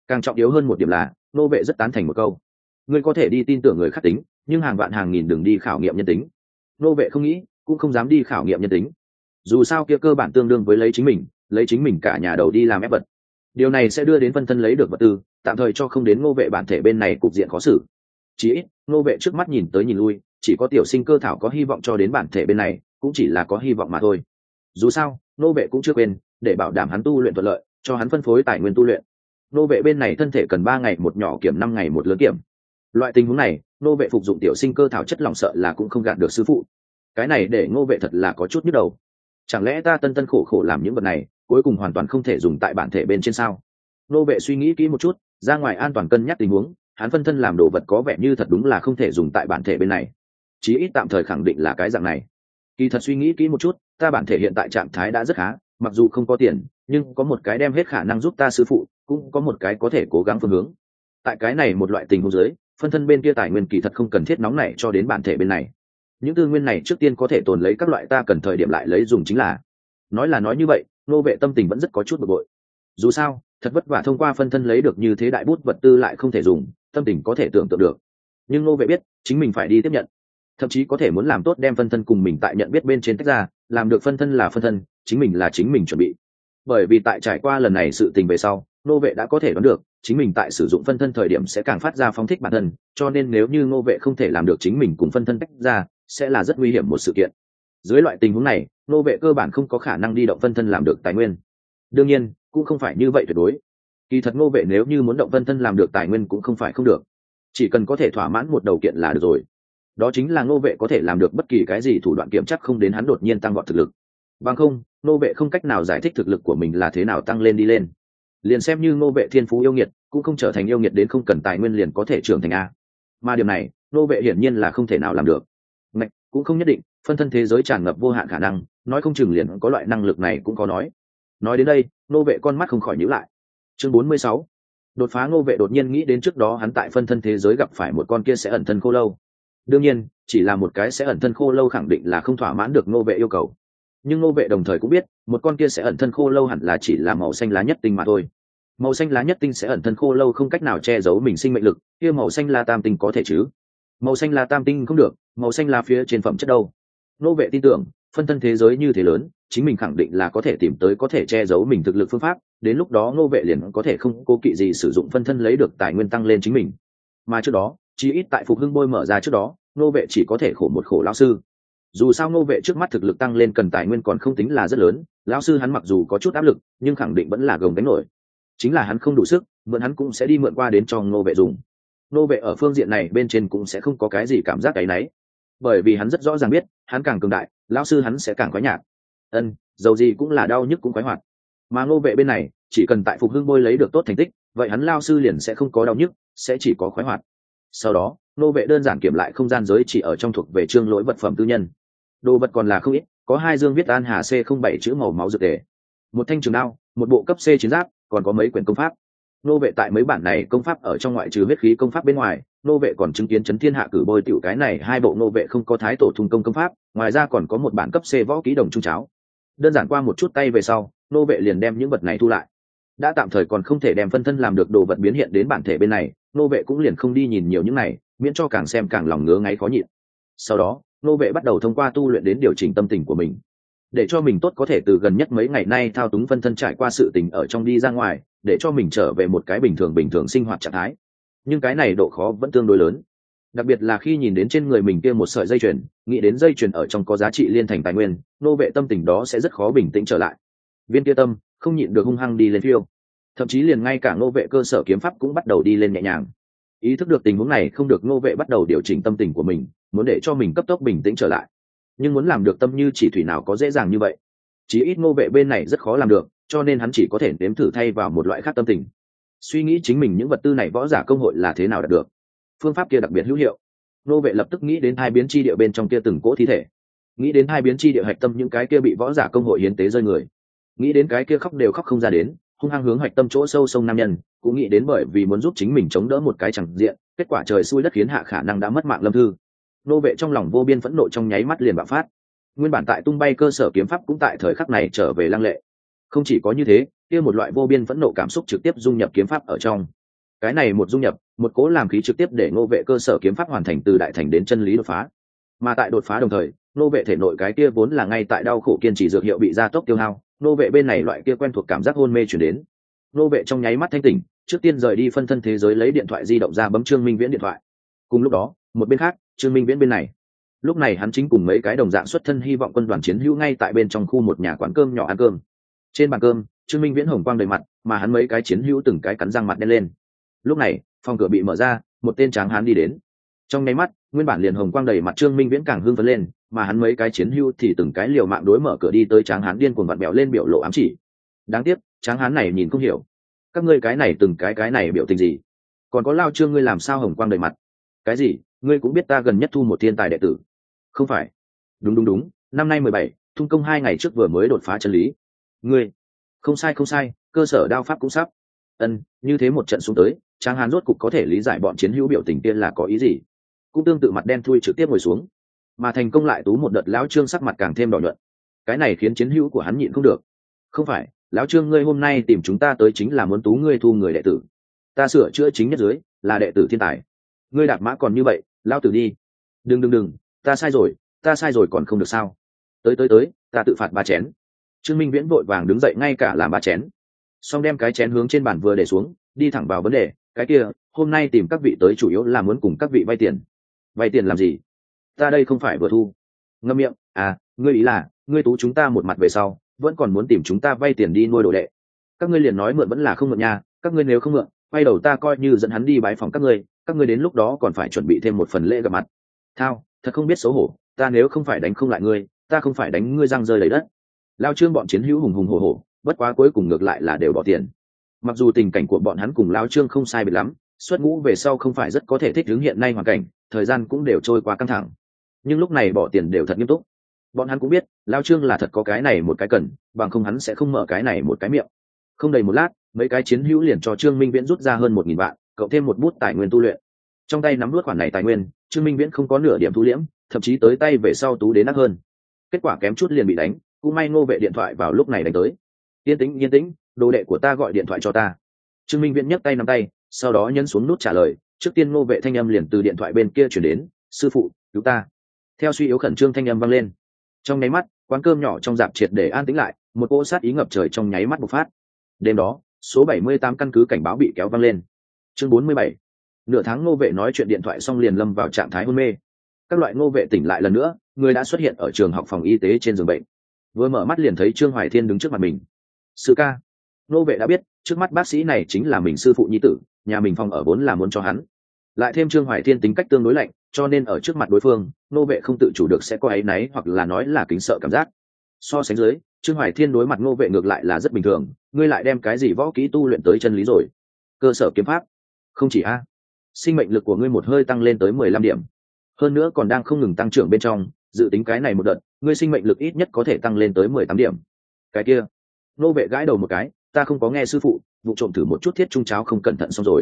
A: Càng trọng yếu hơn một điểm là nô vệ rất tán thành một câu: ngươi có thể đi tin tưởng người khác tính, nhưng hàng vạn hàng nghìn đừng đi khảo nghiệm nhân tính. Nô vệ không nghĩ cũng không dám đi khảo nghiệm nhân tính, dù sao kia cơ bản tương đương với lấy chính mình lấy chính mình cả nhà đầu đi làm ép vật. Điều này sẽ đưa đến phân thân lấy được vật tư, tạm thời cho không đến ngô vệ bản thể bên này cục diện khó xử. Chỉ ít ngô vệ trước mắt nhìn tới nhìn lui, chỉ có tiểu sinh cơ thảo có hy vọng cho đến bản thể bên này, cũng chỉ là có hy vọng mà thôi. Dù sao ngô vệ cũng chưa quên, để bảo đảm hắn tu luyện thuận lợi, cho hắn phân phối tài nguyên tu luyện. Ngô vệ bên này thân thể cần ba ngày một nhỏ kiểm, năm ngày một lớn kiểm. Loại tình huống này ngô vệ phục dụng tiểu sinh cơ thảo chất lỏng sợ là cũng không gạt được sư phụ. Cái này để ngô vệ thật là có chút nhức đầu. Chẳng lẽ ta tân tân khổ khổ làm những vật này cuối cùng hoàn toàn không thể dùng tại bản thể bên trên sao? Ngô vệ suy nghĩ kỹ một chút, ra ngoài an toàn cân nhắc tình huống, hắn phân thân làm đồ vật có vẻ như thật đúng là không thể dùng tại bản thể bên này, chí ít tạm thời khẳng định là cái dạng này. Kỳ thật suy nghĩ kỹ một chút, ta bản thể hiện tại trạng thái đã rất khá, mặc dù không có tiền, nhưng có một cái đem hết khả năng giúp ta sư phụ, cũng có một cái có thể cố gắng phương hướng. Tại cái này một loại tình huống dưới, phân thân bên kia tài nguyên kỳ thật không cần thiết nóng nảy cho đến bản thể bên này. Những tư nguyên này trước tiên có thể tồn lấy các loại ta cần thời điểm lại lấy dùng chính là. Nói là nói như vậy, Ngô vệ tâm tình vẫn rất có chút bực bội. Dù sao thật vất vả thông qua phân thân lấy được như thế đại bút vật tư lại không thể dùng, tâm tình có thể tưởng tượng được. Nhưng Ngô vệ biết chính mình phải đi tiếp nhận, thậm chí có thể muốn làm tốt đem phân thân cùng mình tại nhận biết bên trên tách ra, làm được phân thân là phân thân, chính mình là chính mình chuẩn bị. Bởi vì tại trải qua lần này sự tình về sau, Ngô vệ đã có thể đoán được chính mình tại sử dụng phân thân thời điểm sẽ càng phát ra phóng thích bản thân, cho nên nếu như Ngô vệ không thể làm được chính mình cùng phân thân tách ra, sẽ là rất nguy hiểm một sự kiện. Dưới loại tình huống này, Ngô vệ cơ bản không có khả năng đi động phân thân làm được tài nguyên. Đương nhiên cũng không phải như vậy tuyệt đối, kỳ thật Ngô vệ nếu như muốn động phân thân làm được tài nguyên cũng không phải không được, chỉ cần có thể thỏa mãn một đầu kiện là được rồi. Đó chính là Ngô vệ có thể làm được bất kỳ cái gì thủ đoạn kiểm chắc không đến hắn đột nhiên tăng vọt thực lực. Bằng không Ngô vệ không cách nào giải thích thực lực của mình là thế nào tăng lên đi lên. Liền xem như Ngô vệ thiên phú yêu nghiệt, cũng không trở thành yêu nghiệt đến không cần tài nguyên liền có thể trưởng thành a. Mà điều này Ngô vệ hiển nhiên là không thể nào làm được. Ngạch, cũng không nhất định, phân thân thế giới tràn ngập vô hạn khả năng, nói không chừng liền có loại năng lực này cũng có nói. Nói đến đây Ngô vệ con mắt không khỏi nhíu lại. Chương bốn mươi sáu, đột phá. Ngô vệ đột nhiên nghĩ đến trước đó hắn tại phân thân thế giới gặp phải một con kia sẽ ẩn thân khô lâu. Đương nhiên chỉ là một cái sẽ ẩn thân khô lâu khẳng định là không thỏa mãn được Ngô vệ yêu cầu, nhưng Ngô vệ đồng thời cũng biết một con kia sẽ ẩn thân khô lâu hẳn là chỉ là màu xanh lá nhất tinh mà thôi. Màu xanh lá nhất tinh sẽ ẩn thân khô lâu không cách nào che giấu mình sinh mệnh lực, kia màu xanh lá tam tinh có thể chứ? Màu xanh lá tam tinh không được, màu xanh lá phía trên phẩm chất đâu? Ngô vệ tin tưởng phân thân thế giới như thế lớn, chính mình khẳng định là có thể tìm tới có thể che giấu mình thực lực phương pháp, đến lúc đó Ngô vệ liền có thể không cố kỵ gì sử dụng phân thân lấy được tài nguyên tăng lên chính mình. Mà trước đó chí ít tại phục hưng bôi mở ra trước đó, Ngô vệ chỉ có thể khổ một khổ lão sư. Dù sao Ngô vệ trước mắt thực lực tăng lên cần tài nguyên còn không tính là rất lớn, lão sư hắn mặc dù có chút áp lực nhưng khẳng định vẫn là gồng đánh nổi. Chính là hắn không đủ sức, mượn hắn cũng sẽ đi mượn qua đến cho Ngô vệ dùng. Ngô vệ ở phương diện này bên trên cũng sẽ không có cái gì cảm giác áy náy, bởi vì hắn rất rõ ràng biết hắn càng cường đại lão sư hắn sẽ càng khoái nhạt. Ân, dầu gì cũng là đau nhức cũng khoái hoạt. Mà Ngô vệ bên này chỉ cần tại phục hưng bôi lấy được tốt thành tích, vậy hắn lão sư liền sẽ không có đau nhức, sẽ chỉ có khoái hoạt. Sau đó Ngô vệ đơn giản kiểm lại không gian giới chỉ ở trong thuộc về chương lỗi vật phẩm tư nhân. Đồ vật còn là không ít, có hai dương viết An Hà C không bảy chữ màu máu dược tề, một thanh trường đao, một bộ cấp C chiến giáp, còn có mấy quyển công pháp. Ngô vệ tại mấy bản này công pháp ở trong ngoại trừ huyết khí công pháp bên ngoài, Ngô vệ còn chứng kiến chấn thiên hạ cử bôi tiểu cái này hai bộ Ngô vệ không có thái tổ thung công công pháp, ngoài ra còn có một bản cấp C võ kỹ đồng trung cháo. Đơn giản qua một chút tay về sau, Ngô vệ liền đem những vật này thu lại. Đã tạm thời còn không thể đem phân thân làm được đồ vật biến hiện đến bản thể bên này, Ngô vệ cũng liền không đi nhìn nhiều những này, miễn cho càng xem càng lòng ngứa ngáy khó nhịn. Sau đó Ngô vệ bắt đầu thông qua tu luyện đến điều chỉnh tâm tình của mình, để cho mình tốt có thể từ gần nhất mấy ngày nay thao túng phân thân trải qua sự tình ở trong đi ra ngoài, để cho mình trở về một cái bình thường bình thường sinh hoạt trạng thái. Nhưng cái này độ khó vẫn tương đối lớn, đặc biệt là khi nhìn đến trên người mình kia một sợi dây chuyền, nghĩ đến dây chuyền ở trong có giá trị liên thành tài nguyên, Ngô vệ tâm tình đó sẽ rất khó bình tĩnh trở lại. Viên kia tâm không nhịn được hung hăng đi lên phiêu, thậm chí liền ngay cả Ngô vệ cơ sở kiếm pháp cũng bắt đầu đi lên nhẹ nhàng. Ý thức được tình huống này không được, Ngô vệ bắt đầu điều chỉnh tâm tình của mình, muốn để cho mình cấp tốc bình tĩnh trở lại. Nhưng muốn làm được tâm như chỉ thủy nào có dễ dàng như vậy, chí ít Ngô vệ bên này rất khó làm được, cho nên hắn chỉ có thể nếm thử thay vào một loại khác tâm tình, suy nghĩ chính mình những vật tư này võ giả công hội là thế nào đạt được, phương pháp kia đặc biệt hữu hiệu. Ngô vệ lập tức nghĩ đến hai biến chi địa bên trong kia từng cỗ thi thể, nghĩ đến hai biến chi địa hạch tâm những cái kia bị võ giả công hội hiến tế rơi người, nghĩ đến cái kia khóc đều khóc không ra đến hung hăng hướng hạch tâm chỗ sâu sông nam nhân, cũng nghĩ đến bởi vì muốn giúp chính mình chống đỡ một cái chẳng diện, kết quả trời xui đất khiến hạ khả năng đã mất mạng Lâm Thư. Ngô vệ trong lòng vô biên phẫn nộ trong nháy mắt liền bạo phát, nguyên bản tại tung bay cơ sở kiếm pháp cũng tại thời khắc này trở về lăng lệ. Không chỉ có như thế, kia một loại vô biên phẫn nộ cảm xúc trực tiếp dung nhập kiếm pháp ở trong. Cái này một dung nhập, một cố làm khí trực tiếp để Ngô Vệ cơ sở kiếm pháp hoàn thành từ đại thành đến chân lý đột phá. Mà tại đột phá đồng thời, Ngô Vệ thể nội cái kia vốn là ngay tại đau khổ kiên trì dược hiệu bị gia tốc tiêu hao, Ngô Vệ bên này loại kia quen thuộc cảm giác hôn mê chuyển đến. Ngô Vệ trong nháy mắt thanh tỉnh, trước tiên rời đi phân thân thế giới lấy điện thoại di động ra bấm Trương Minh Viễn điện thoại. Cùng lúc đó, một bên khác, Trương Minh Viễn bên này, lúc này hắn chính cùng mấy cái đồng dạng xuất thân hy vọng quân đoàn chiến hữu ngay tại bên trong khu một nhà quán cơm nhỏ ăn cơm. Trên bàn cơm, Trương Minh Viễn hồng quang đầy mặt, mà hắn mấy cái chiến hữu từng cái cắn răng mặt đen lên. Lúc này, phòng cửa bị mở ra, một tên tráng hán đi đến. Trong nháy mắt, nguyên bản liền hồng quang đầy mặt Trương Minh Viễn càng hưng phấn lên, mà hắn mấy cái chiến hữu thì từng cái liều mạng đối mở cửa đi tới tráng hán điên cuồng vặn bẹo lên biểu lộ ám chỉ. Đáng tiếc, tráng hán này nhìn không hiểu, các ngươi cái này từng cái cái này biểu tình gì? Còn có Lao Trương ngươi làm sao hồng quang đầy mặt? Cái gì? Ngươi cũng biết ta gần nhất thu một thiên tài đệ tử? Không phải? Đúng đúng đúng, năm nay mười bảy, thung công hai ngày trước vừa mới đột phá chân lý. Ngươi, không sai không sai, cơ sở đao pháp cũng sắp. Ân, như thế một trận xuống tới, Tráng Hán rốt cục có thể lý giải bọn chiến hữu biểu tình kia là có ý gì. Cũng tương tự mặt đen thui trực tiếp ngồi xuống, mà thành công lại tú một đợt lão Trương sắc mặt càng thêm đỏ nhuận. Cái này khiến chiến hữu của hắn nhịn không được. Không phải, lão Trương ngươi hôm nay tìm chúng ta tới chính là muốn tú ngươi thu người đệ tử. Ta sửa chữa chính nhất dưới, là đệ tử thiên tài. Ngươi đạp mã còn như vậy, lao tử đi. Đừng đừng đừng, ta sai rồi, ta sai rồi còn không được sao? Tới tới tới, ta tự phạt ba chén. Trương Minh Viễn vội vàng đứng dậy ngay cả làm ba chén, xong đem cái chén hướng trên bàn vừa để xuống, đi thẳng vào vấn đề. Cái kia, hôm nay tìm các vị tới chủ yếu là muốn cùng các vị vay tiền. Vay tiền làm gì? Ta đây không phải vừa thu. Ngậm miệng. À, ngươi ý là ngươi tú chúng ta một mặt về sau vẫn còn muốn tìm chúng ta vay tiền đi nuôi đồ đệ. Các ngươi liền nói mượn vẫn là không mượn nha. Các ngươi nếu không mượn, quay đầu ta coi như dẫn hắn đi bái phòng các ngươi, các ngươi đến lúc đó còn phải chuẩn bị thêm một phần lễ gặp mặt. Thao, thật không biết xấu hổ. Ta nếu không phải đánh không lại ngươi, ta không phải đánh ngươi răng rơi đầy đất. Lao Trương bọn chiến hữu hùng hùng hổ hổ, bất quá cuối cùng ngược lại là đều bỏ tiền. Mặc dù tình cảnh của bọn hắn cùng Lao Trương không sai biệt lắm, xuất ngũ về sau không phải rất có thể thích ứng hiện nay hoàn cảnh, thời gian cũng đều trôi qua căng thẳng, nhưng lúc này bỏ tiền đều thật nghiêm túc. Bọn hắn cũng biết Lao Trương là thật có cái này một cái cần, bằng không hắn sẽ không mở cái này một cái miệng. Không đầy một lát, mấy cái chiến hữu liền cho Trương Minh Viễn rút ra hơn một nghìn vạn, cộng thêm một bút tài nguyên tu luyện. Trong tay nắm nuốt khoản này tài nguyên, Trương Minh Viễn không có nửa điểm thu liễm, thậm chí tới tay về sau tú đến nát hơn. Kết quả kém chút liền bị đánh, cũng may Ngô Vệ điện thoại vào lúc này đánh tới. Yên tĩnh yên tĩnh, đồ đệ của ta gọi điện thoại cho ta. Trương Minh Viễn nhấc tay nắm tay, sau đó nhấn xuống nút trả lời. Trước tiên Ngô Vệ thanh âm liền từ điện thoại bên kia chuyển đến. Sư phụ, cứu ta. Theo suy yếu khẩn trương thanh âm vang lên. Trong nháy mắt, quán cơm nhỏ trong dạp triệt để an tĩnh lại, một cỗ sát ý ngập trời trong nháy mắt bộc phát. Đêm đó, số bảy mươi tám căn cứ cảnh báo bị kéo vang lên. Chương bốn mươi bảy. Nửa tháng Ngô Vệ nói chuyện điện thoại xong liền lâm vào trạng thái hôn mê. Các loại Ngô Vệ tỉnh lại lần nữa, người đã xuất hiện ở trường học phòng y tế trên giường bệnh. Vừa mở mắt liền thấy Trương Hoài Thiên đứng trước mặt mình. Sư ca. Ngô Vệ đã biết trước mắt bác sĩ này chính là mình sư phụ nhi tử, nhà mình phòng ở vốn là muốn cho hắn. Lại thêm Trương Hoài Thiên tính cách tương đối lạnh, cho nên ở trước mặt đối phương, Ngô Vệ không tự chủ được sẽ có áy náy hoặc là nói là kính sợ cảm giác. So sánh dưới, Trương Hoài Thiên đối mặt Ngô Vệ ngược lại là rất bình thường. Ngươi lại đem cái gì võ kỹ tu luyện tới chân lý rồi? Cơ sở kiếm pháp? Không chỉ a, sinh mệnh lực của ngươi một hơi tăng lên tới mười lăm điểm, hơn nữa còn đang không ngừng tăng trưởng bên trong. Dự tính cái này một đợt, ngươi sinh mệnh lực ít nhất có thể tăng lên tới mười tám điểm. Cái kia, Ngô Vệ gãi đầu một cái, ta không có nghe sư phụ, vụ trộm thử một chút thiết trung cháo không cẩn thận xong rồi.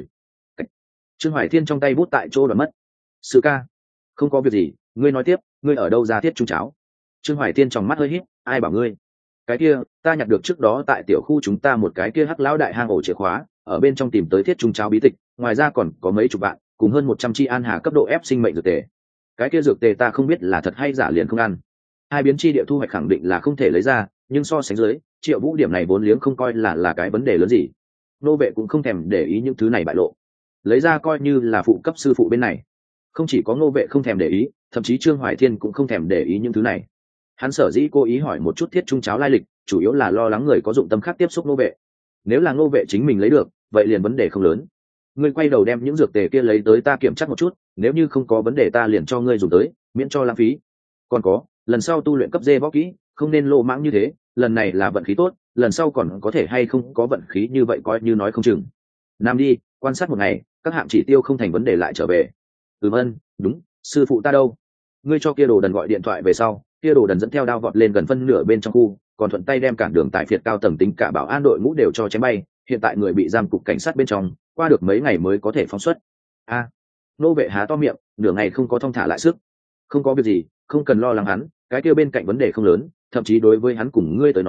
A: Trương Hoài Thiên trong tay bút tại chỗ đoạt mất. Sư ca, không có việc gì, ngươi nói tiếp, ngươi ở đâu ra thiết trung cháo? Trương Hoài Thiên trong mắt hơi híp, ai bảo ngươi? Cái kia, ta nhặt được trước đó tại tiểu khu chúng ta một cái kia hắc lão đại hang ổ chìa khóa, ở bên trong tìm tới thiết trung cháo bí tịch, ngoài ra còn có mấy chục bạn, cùng hơn một trăm chi an hà cấp độ ép sinh mệnh dược tề. Cái kia dược tề ta không biết là thật hay giả liền không ăn. Hai biến chi địa thu hoạch khẳng định là không thể lấy ra, nhưng so sánh dưới, Triệu Vũ điểm này vốn liếng không coi là là cái vấn đề lớn gì. Nô Vệ cũng không thèm để ý những thứ này bại lộ, lấy ra coi như là phụ cấp sư phụ bên này. Không chỉ có Ngô Vệ không thèm để ý, thậm chí Trương Hoài Thiên cũng không thèm để ý những thứ này. Hắn sở dĩ cố ý hỏi một chút thiết trung cháo lai lịch, chủ yếu là lo lắng người có dụng tâm khác tiếp xúc Ngô Vệ. Nếu là Ngô Vệ chính mình lấy được, vậy liền vấn đề không lớn. Ngươi quay đầu đem những dược tề kia lấy tới ta kiểm tra một chút, nếu như không có vấn đề ta liền cho ngươi dùng tới, miễn cho lãng phí. Còn có, lần sau tu luyện cấp dê võ kỹ, không nên lô mãng như thế, lần này là vận khí tốt, lần sau còn có thể hay không có vận khí như vậy coi như nói không chừng. Nam đi, quan sát một ngày, các hạng chỉ tiêu không thành vấn đề lại trở về. Ừm ân, đúng, sư phụ ta đâu? Ngươi cho kia đồ đần gọi điện thoại về sau, kia đồ đần dẫn theo đao vọt lên gần phân nửa bên trong khu, còn thuận tay đem cản đường tại phiệt cao tầng tính cả bảo an đội ngũ đều cho chém bay, hiện tại người bị giam cục cảnh sát bên trong, qua được mấy ngày mới có thể phóng xuất. A, à, Nô Vệ há to miệng, nửa ngày không có thong thả lại sức. Không có việc gì, không cần lo lắng hắn, cái kia bên cạnh vấn đề không lớn, thậm chí đối với hắn cùng ngươi tới nói,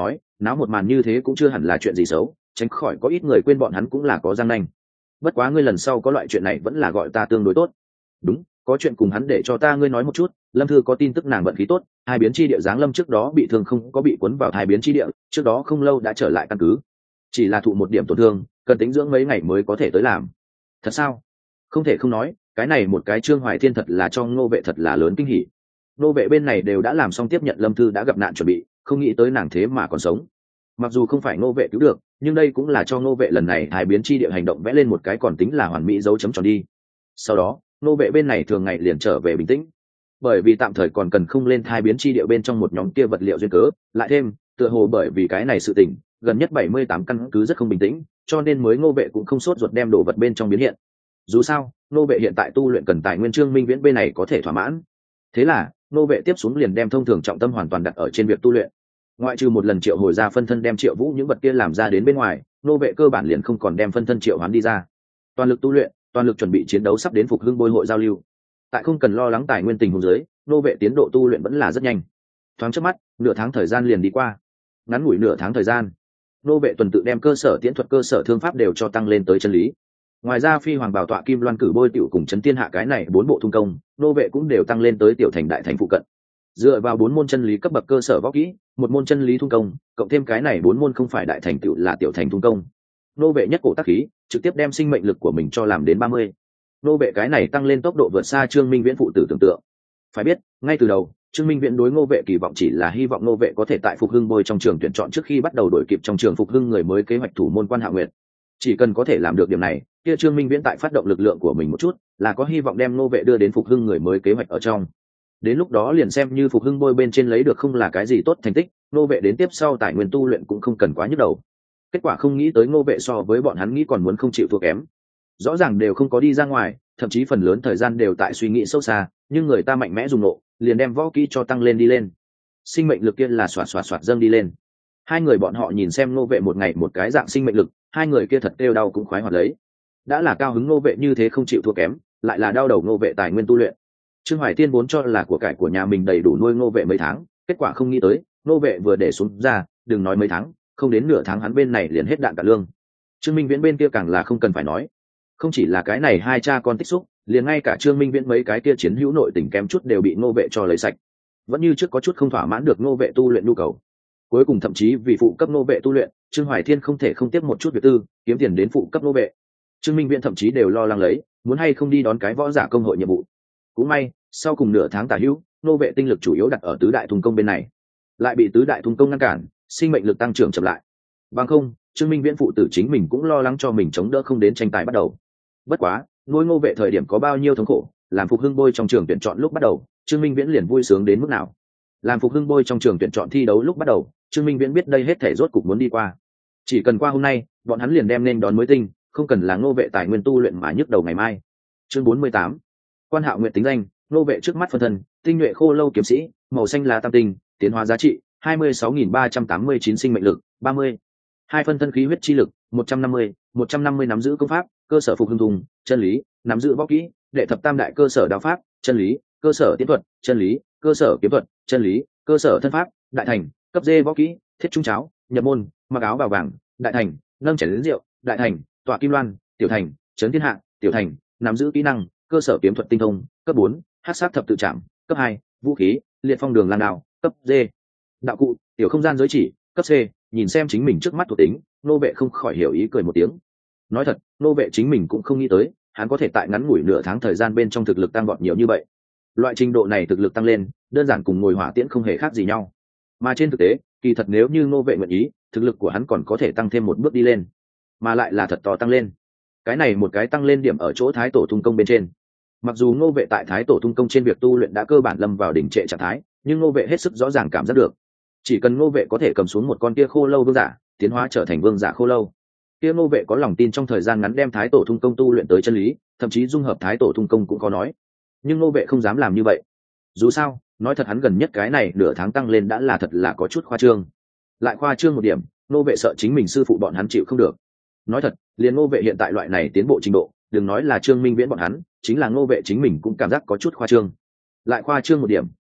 A: náo một màn như thế cũng chưa hẳn là chuyện gì xấu, tránh khỏi có ít người quên bọn hắn cũng là có răng nanh. Bất quá ngươi lần sau có loại chuyện này vẫn là gọi ta tương đối tốt. Đúng, có chuyện cùng hắn để cho ta ngươi nói một chút. Lâm Thư có tin tức nàng vận khí tốt, hai biến chi địa giáng lâm trước đó bị thương không có bị cuốn vào hai biến chi địa, trước đó không lâu đã trở lại căn cứ, chỉ là thụ một điểm tổn thương, cần tính dưỡng mấy ngày mới có thể tới làm. Thật sao? Không thể không nói, cái này một cái Trương Hoài Thiên thật là cho Ngô Vệ thật là lớn kinh hỉ. Ngô Vệ bên này đều đã làm xong tiếp nhận Lâm Thư đã gặp nạn chuẩn bị, không nghĩ tới nàng thế mà còn sống. Mặc dù không phải Ngô Vệ cứu được, nhưng đây cũng là cho Ngô Vệ lần này hai biến chi địa hành động vẽ lên một cái còn tính là hoàn mỹ dấu chấm tròn đi. Sau đó, Ngô Vệ bên này thường ngày liền trở về bình tĩnh, bởi vì tạm thời còn cần không lên hai biến chi địa bên trong một nhóm kia vật liệu duyên cớ, lại thêm tựa hồ bởi vì cái này sự tình, gần nhất bảy mươi tám căn cứ rất không bình tĩnh, cho nên mới Ngô Vệ cũng không sốt ruột đem đồ vật bên trong biến hiện. Dù sao, Ngô Vệ hiện tại tu luyện cần tài nguyên, Trương Minh Viễn bên này có thể thỏa mãn. Thế là, Ngô Vệ tiếp xuống liền đem thông thường trọng tâm hoàn toàn đặt ở trên việc tu luyện. Ngoại trừ một lần triệu hồi ra phân thân đem Triệu Vũ những vật kia làm ra đến bên ngoài, Ngô Vệ cơ bản liền không còn đem phân thân triệu hoán đi ra. Toàn lực tu luyện, toàn lực chuẩn bị chiến đấu sắp đến Phục Hưng Bôi hội giao lưu. Tại không cần lo lắng tài nguyên tình huống dưới, Ngô Vệ tiến độ tu luyện vẫn là rất nhanh. Thoáng chớp mắt, nửa tháng thời gian liền đi qua. Ngắn ngủi nửa tháng thời gian, Ngô Vệ tuần tự đem cơ sở tiễn thuật, cơ sở thương pháp đều cho tăng lên tới chân lý. Ngoài ra Phi Hoàng Bảo Tọa, Kim Loan Cử Bôi tiểu cùng Chấn Thiên Hạ cái này bốn bộ thung công, Ngô Vệ cũng đều tăng lên tới tiểu thành đại thành phụ cận. Dựa vào bốn môn chân lý cấp bậc cơ sở võ kỹ, một môn chân lý thung công, cộng thêm cái này bốn môn không phải đại thành tựu là tiểu thành thung công, Ngô Vệ nhất cổ tác khí, trực tiếp đem sinh mệnh lực của mình cho làm đến ba mươi. Ngô Vệ cái này tăng lên tốc độ vượt xa Trương Minh Viễn phụ tử tưởng tượng. Phải biết, ngay từ đầu, Trương Minh Viễn đối Ngô Vệ kỳ vọng chỉ là hy vọng Ngô Vệ có thể tại Phục Hưng Bôi trong trường tuyển chọn trước khi bắt đầu đổi kịp trong trường Phục Hưng người mới kế hoạch thủ môn Quan Hạo Nguyệt. Chỉ cần có thể làm được điểm này, kia Trương Minh Viễn tại phát động lực lượng của mình một chút, là có hy vọng đem Ngô Vệ đưa đến Phục Hưng người mới kế hoạch ở trong. Đến lúc đó liền xem như Phục Hưng Bôi bên trên lấy được không là cái gì tốt thành tích, Ngô Vệ đến tiếp sau tài nguyên tu luyện cũng không cần quá nhức đầu. Kết quả không nghĩ tới Ngô Vệ so với bọn hắn nghĩ còn muốn không chịu thua kém. Rõ ràng đều không có đi ra ngoài, thậm chí phần lớn thời gian đều tại suy nghĩ sâu xa, nhưng người ta mạnh mẽ dùng nộ, liền đem võ kỹ cho tăng lên đi lên. Sinh mệnh lực kia là xoạt xoạt xoạt dâng đi lên. Hai người bọn họ nhìn xem Ngô Vệ một ngày một cái dạng sinh mệnh lực, hai người kia thật kêu đau cũng khoái hoạt lấy. Đã là cao hứng Ngô Vệ như thế không chịu thua kém, lại là đau đầu Ngô Vệ tài nguyên tu luyện. Trương Hoài Tiên vốn cho là của cải của nhà mình đầy đủ nuôi Ngô Vệ mấy tháng, kết quả không nghĩ tới, Ngô Vệ vừa để xuống ra, đừng nói mấy tháng, không đến nửa tháng hắn bên này liền hết đạn cả lương. Trương Minh Viễn bên kia càng là không cần phải nói, không chỉ là cái này hai cha con tích xúc, liền ngay cả Trương Minh Viễn mấy cái kia chiến hữu nội tình kém chút đều bị Ngô Vệ cho lấy sạch. Vẫn như trước có chút không thỏa mãn được Ngô Vệ tu luyện nhu cầu. Cuối cùng thậm chí vì phụ cấp Ngô Vệ tu luyện, Trương Hoài Thiên không thể không tiếp một chút việc tư, kiếm tiền đến phụ cấp Ngô Vệ. Trương Minh Viễn thậm chí đều lo lắng lấy, muốn hay không đi đón cái võ giả công hội nhiệm vụ. Cũng may, sau cùng nửa tháng tả hữu, Ngô Vệ tinh lực chủ yếu đặt ở tứ đại thung công bên này, lại bị tứ đại thung công ngăn cản, sinh mệnh lực tăng trưởng chậm lại. Bằng không, Trương Minh Viễn phụ tử chính mình cũng lo lắng cho mình chống đỡ không đến tranh tài bắt đầu. Bất quá, nuôi Ngô Vệ thời điểm có bao nhiêu thống khổ, làm Phục Hưng Bôi trong trường tuyển chọn lúc bắt đầu, Trương Minh Viễn liền vui sướng đến mức nào. Làm Phục Hưng Bôi trong trường tuyển chọn thi đấu lúc bắt đầu, Trương Minh Viễn biết đây hết thể rốt cục muốn đi qua. Chỉ cần qua hôm nay, bọn hắn liền đem nên đón mới tinh, không cần là Ngô Vệ tài nguyên tu luyện mà nhức đầu ngày mai. Chương bốn mươi tám. Quan Hạo Nguyệt tính danh, Ngô Vệ trước mắt phân thân, tinh nhuệ khô lâu kiếm sĩ, màu xanh lá tam tinh, tiến hóa giá trị hai mươi sáu nghìn ba trăm tám mươi chín sinh mệnh lực ba mươi. Hai phân thân khí huyết chi lực một trăm năm mươi, một trăm năm mươi nắm giữ công pháp, cơ sở Phục Hưng thùng, chân lý, nắm giữ võ kỹ, đệ thập tam đại cơ sở đao pháp, chân lý, cơ sở tiến thuật, chân lý, cơ sở kiếm thuật, chân lý, cơ sở thân pháp, đại thành, cấp dê võ kỹ, thiết trung cháo, nhập môn, mặc áo bào vàng, đại thành, nâng chén đến rượu, đại thành, tọa kim loan, tiểu thành, chấn thiên hạ, tiểu thành, nắm giữ kỹ năng, cơ sở kiếm thuật tinh thông, cấp bốn, hắc sát thập tự trảm, cấp hai, vũ khí, liệt phong đường lan đao, cấp D. Đạo cụ, tiểu không gian giới chỉ, cấp C, nhìn xem chính mình trước mắt thuộc tính, Ngô Vệ không khỏi hiểu ý cười một tiếng. Nói thật, Ngô Vệ chính mình cũng không nghĩ tới, hắn có thể tại ngắn ngủi nửa tháng thời gian bên trong thực lực tăng vọt nhiều như vậy. Loại trình độ này thực lực tăng lên, đơn giản cùng ngồi hỏa tiễn không hề khác gì nhau. Mà trên thực tế, kỳ thật nếu như Ngô Vệ nguyện ý, thực lực của hắn còn có thể tăng thêm một bước đi lên, mà lại là thật to tăng lên. Cái này một cái tăng lên điểm ở chỗ Thái Tổ Thung Công bên trên. Mặc dù Ngô Vệ tại Thái Tổ Thung Công trên việc tu luyện đã cơ bản lâm vào đỉnh trệ trạng thái, nhưng Ngô Vệ hết sức rõ ràng cảm giác được, chỉ cần Ngô Vệ có thể cầm xuống một con kia khô lâu vương giả, tiến hóa trở thành vương giả khô lâu, kia Ngô Vệ có lòng tin trong thời gian ngắn đem Thái Tổ Thung Công tu luyện tới chân lý, thậm chí dung hợp Thái Tổ Thung Công cũng có nói. Nhưng Ngô Vệ không dám làm như vậy. Dù sao, nói thật hắn gần nhất cái này nửa tháng tăng lên đã là thật là có chút khoa trương. Lại khoa trương một điểm, Ngô Vệ sợ chính mình sư phụ bọn hắn chịu không được. Nói thật, liền Ngô Vệ hiện tại loại này tiến bộ trình độ, đừng nói là Trương Minh Viễn bọn hắn, chính là Ngô Vệ chính mình cũng cảm giác có chút khoa trương. Lại khoa trương một điểm,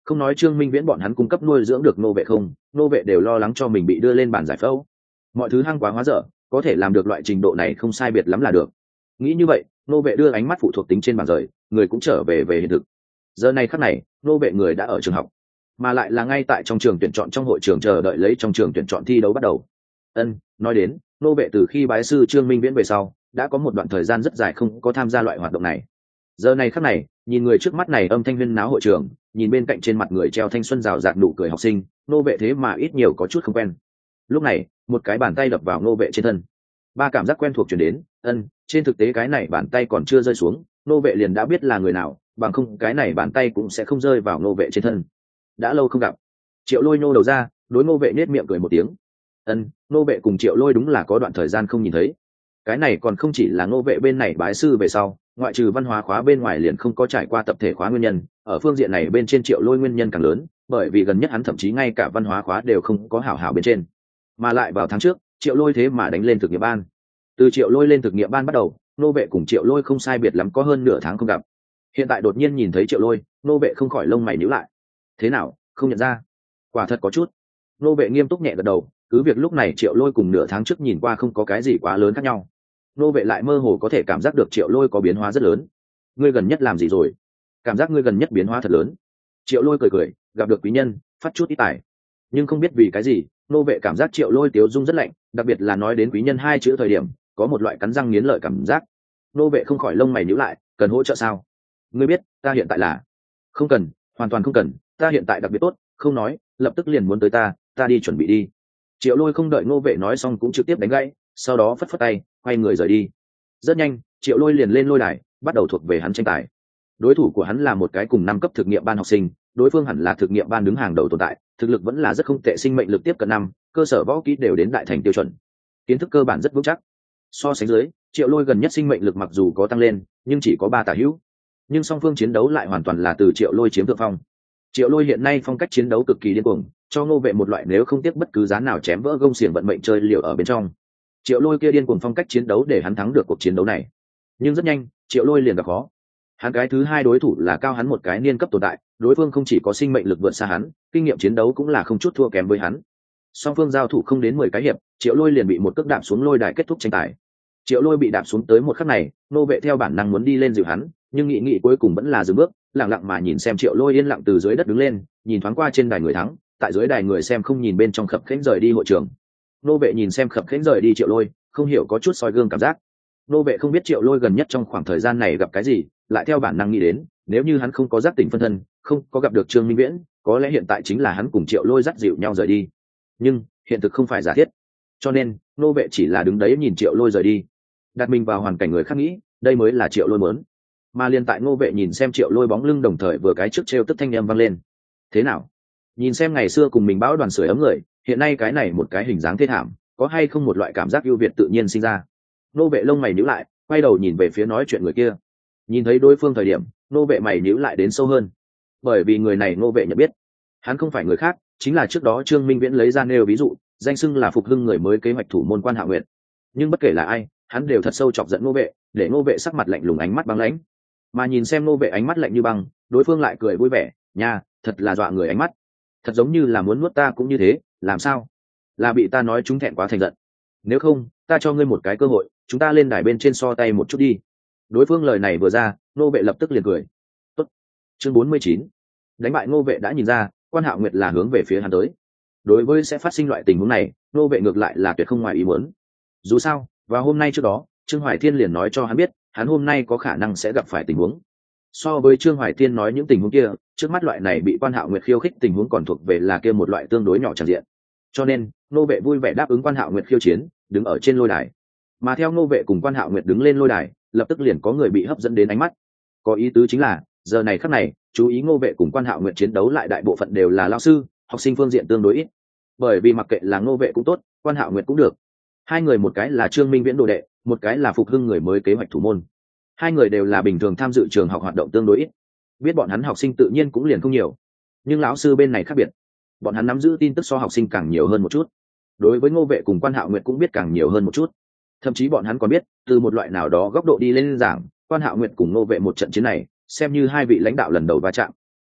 A: không nói Trương Minh Viễn bọn hắn cung cấp nuôi dưỡng được nô vệ không, nô vệ đều lo lắng cho mình bị đưa lên bàn giải phẫu. Mọi thứ hăng quá hóa dở, có thể làm được loại trình độ này không sai biệt lắm là được. Nghĩ như vậy, nô vệ đưa ánh mắt phụ thuộc tính trên bàn rời, người cũng trở về về hiện thực. Giờ này khắc này, nô vệ người đã ở trường học, mà lại là ngay tại trong trường tuyển chọn trong hội trường chờ đợi lấy trong trường tuyển chọn thi đấu bắt đầu. Ân, nói đến, nô vệ từ khi bái sư Trương Minh Viễn về sau, đã có một đoạn thời gian rất dài không có tham gia loại hoạt động này. Giờ này khắc này, nhìn người trước mắt này âm thanh huyên náo hội trường, nhìn bên cạnh trên mặt người treo thanh xuân rào rạt nụ cười học sinh, nô vệ thế mà ít nhiều có chút không quen. Lúc này, một cái bàn tay đập vào nô vệ trên thân, ba cảm giác quen thuộc chuyển đến. Ân, trên thực tế cái này bàn tay còn chưa rơi xuống, nô vệ liền đã biết là người nào, bằng không cái này bàn tay cũng sẽ không rơi vào nô vệ trên thân. Đã lâu không gặp. Triệu Lôi nô đầu ra, đối nô vệ nết miệng cười một tiếng. Ân, nô vệ cùng Triệu Lôi đúng là có đoạn thời gian không nhìn thấy. Cái này còn không chỉ là nô vệ bên này bái sư về sau, ngoại trừ văn hóa khóa bên ngoài liền không có trải qua tập thể khóa nguyên nhân, ở phương diện này bên trên Triệu Lôi nguyên nhân càng lớn, bởi vì gần nhất hắn thậm chí ngay cả văn hóa khóa đều không có hảo hảo bên trên. Mà lại vào tháng trước, Triệu Lôi thế mà đánh lên thực nghiệm ban. Từ Triệu Lôi lên thực nghiệm ban bắt đầu, nô vệ cùng Triệu Lôi không sai biệt lắm có hơn nửa tháng không gặp. Hiện tại đột nhiên nhìn thấy Triệu Lôi, nô vệ không khỏi lông mày nhíu lại. Thế nào, không nhận ra? Quả thật có chút. Nô vệ nghiêm túc nhẹ gật đầu, cứ việc lúc này Triệu Lôi cùng nửa tháng trước nhìn qua không có cái gì quá lớn khác nhau. Nô vệ lại mơ hồ có thể cảm giác được Triệu Lôi có biến hóa rất lớn. Ngươi gần nhất làm gì rồi? Cảm giác ngươi gần nhất biến hóa thật lớn. Triệu Lôi cười cười, gặp được quý nhân, phát chút ít tài. Nhưng không biết vì cái gì, nô vệ cảm giác Triệu Lôi tiếu dung rất lạnh, đặc biệt là nói đến quý nhân hai chữ thời điểm, có một loại cắn răng nghiến lợi cảm giác. Nô vệ không khỏi lông mày nhíu lại, cần hỗ trợ sao? Ngươi biết, ta hiện tại là... Không cần, hoàn toàn không cần, ta hiện tại đặc biệt tốt, không nói, lập tức liền muốn tới ta, ta đi chuẩn bị đi. Triệu Lôi không đợi nô vệ nói xong cũng trực tiếp đánh gãy, sau đó phất phất tay, quay người rời đi. Rất nhanh, Triệu Lôi liền lên lôi đài, bắt đầu thuộc về hắn tranh tài. Đối thủ của hắn là một cái cùng năm cấp thực nghiệm ban học sinh, đối phương hẳn là thực nghiệm ban đứng hàng đầu tồn tại, thực lực vẫn là rất không tệ, sinh mệnh lực tiếp cận năm, cơ sở võ kỹ đều đến đại thành tiêu chuẩn, kiến thức cơ bản rất vững chắc. So sánh dưới, Triệu Lôi gần nhất sinh mệnh lực mặc dù có tăng lên, nhưng chỉ có ba tả hữu. Nhưng song phương chiến đấu lại hoàn toàn là từ Triệu Lôi chiếm thượng phong. Triệu Lôi hiện nay phong cách chiến đấu cực kỳ điên cuồng, cho nô vệ một loại nếu không tiếc bất cứ giá nào chém vỡ gông xiềng vận mệnh chơi liều ở bên trong. Triệu Lôi kia điên cuồng phong cách chiến đấu để hắn thắng được cuộc chiến đấu này. Nhưng rất nhanh, Triệu Lôi liền gặp khó. Hắn cái thứ hai đối thủ là cao hắn một cái niên cấp tồn tại, đối phương không chỉ có sinh mệnh lực vượt xa hắn, kinh nghiệm chiến đấu cũng là không chút thua kém với hắn. Song phương giao thủ không đến mười cái hiệp, Triệu Lôi liền bị một cước đạp xuống lôi đài kết thúc tranh tài. Triệu Lôi bị đạp xuống tới một khắc này, nô vệ theo bản năng muốn đi lên dìu hắn, nhưng nghị nghị cuối cùng vẫn là dừng bước, lặng lặng mà nhìn xem Triệu Lôi yên lặng từ dưới đất đứng lên, nhìn thoáng qua trên đài người thắng, tại dưới đài người xem không nhìn bên trong khập khiễng rời đi hội trường. Nô vệ nhìn xem khập khiễng rời đi Triệu Lôi, không hiểu có chút soi gương cảm giác. Nô vệ không biết Triệu Lôi gần nhất trong khoảng thời gian này gặp cái gì, lại theo bản năng nghĩ đến, nếu như hắn không có giác tỉnh phân thân, không có gặp được Trương Minh Viễn, có lẽ hiện tại chính là hắn cùng Triệu Lôi dắt dịu nhau rời đi. Nhưng hiện thực không phải giả thiết, cho nên nô vệ chỉ là đứng đấy nhìn Triệu Lôi rời đi, đặt mình vào hoàn cảnh người khác nghĩ, đây mới là Triệu Lôi muốn. Mà liền tại nô vệ nhìn xem Triệu Lôi bóng lưng, đồng thời vừa cái trước trêu tức thanh âm vang lên. Thế nào? Nhìn xem ngày xưa cùng mình bão đoàn sưởi ấm người, hiện nay cái này một cái hình dáng thê thảm, có hay không một loại cảm giác ưu việt tự nhiên sinh ra? Nô vệ lông mày nhíu lại, quay đầu nhìn về phía nói chuyện người kia. Nhìn thấy đối phương thời điểm, nô vệ mày nhíu lại đến sâu hơn, bởi vì người này nô vệ nhận biết, hắn không phải người khác, chính là trước đó Trương Minh Viễn lấy ra nêu ví dụ, danh xưng là phục hưng người mới kế hoạch thủ môn Quan Hạo Nguyệt. Nhưng bất kể là ai, hắn đều thật sâu chọc giận nô vệ, để nô vệ sắc mặt lạnh lùng, ánh mắt băng lãnh. Mà nhìn xem nô vệ ánh mắt lạnh như băng, đối phương lại cười vui vẻ, nha, thật là dọa người ánh mắt, thật giống như là muốn nuốt ta cũng như thế, làm sao? Là bị ta nói chúng thẹn quá thành giận. Nếu không, ta cho ngươi một cái cơ hội, chúng ta lên đài bên trên so tay một chút đi. Đối phương lời này vừa ra, nô vệ lập tức liền cười. Tốt. Chương bốn mươi chín. Đánh bại nô vệ đã nhìn ra, Quan Hạo Nguyệt là hướng về phía hắn tới. Đối với sẽ phát sinh loại tình huống này, nô vệ ngược lại là tuyệt không ngoài ý muốn. Dù sao, vào hôm nay trước đó, Trương Hoài Thiên liền nói cho hắn biết, hắn hôm nay có khả năng sẽ gặp phải tình huống. So với Trương Hoài Thiên nói những tình huống kia, trước mắt loại này bị Quan Hạo Nguyệt khiêu khích tình huống còn thuộc về là kia một loại tương đối nhỏ tràn diện. Cho nên, nô vệ vui vẻ đáp ứng Quan Hạo Nguyệt khiêu chiến, đứng ở trên lôi đài. Mà theo nô vệ cùng Quan Hạo Nguyệt đứng lên lôi đài, lập tức liền có người bị hấp dẫn đến ánh mắt. Có ý tứ chính là, giờ này khắc này, chú ý nô vệ cùng Quan Hạo Nguyệt chiến đấu lại đại bộ phận đều là lão sư, học sinh phương diện tương đối ít. Bởi vì mặc kệ là nô vệ cũng tốt, Quan Hạo Nguyệt cũng được, hai người một cái là Trương Minh Viễn đồ đệ, một cái là phục hưng người mới kế hoạch thủ môn. Hai người đều là bình thường tham dự trường học hoạt động tương đối ít, biết bọn hắn học sinh tự nhiên cũng liền không nhiều. Nhưng lão sư bên này khác biệt, bọn hắn nắm giữ tin tức so học sinh càng nhiều hơn một chút, đối với ngô vệ cùng Quan Hạo Nguyệt cũng biết càng nhiều hơn một chút. Thậm chí bọn hắn còn biết, từ một loại nào đó góc độ đi lên giảng, Quan Hạo Nguyệt cùng ngô vệ một trận chiến này xem như hai vị lãnh đạo lần đầu va chạm.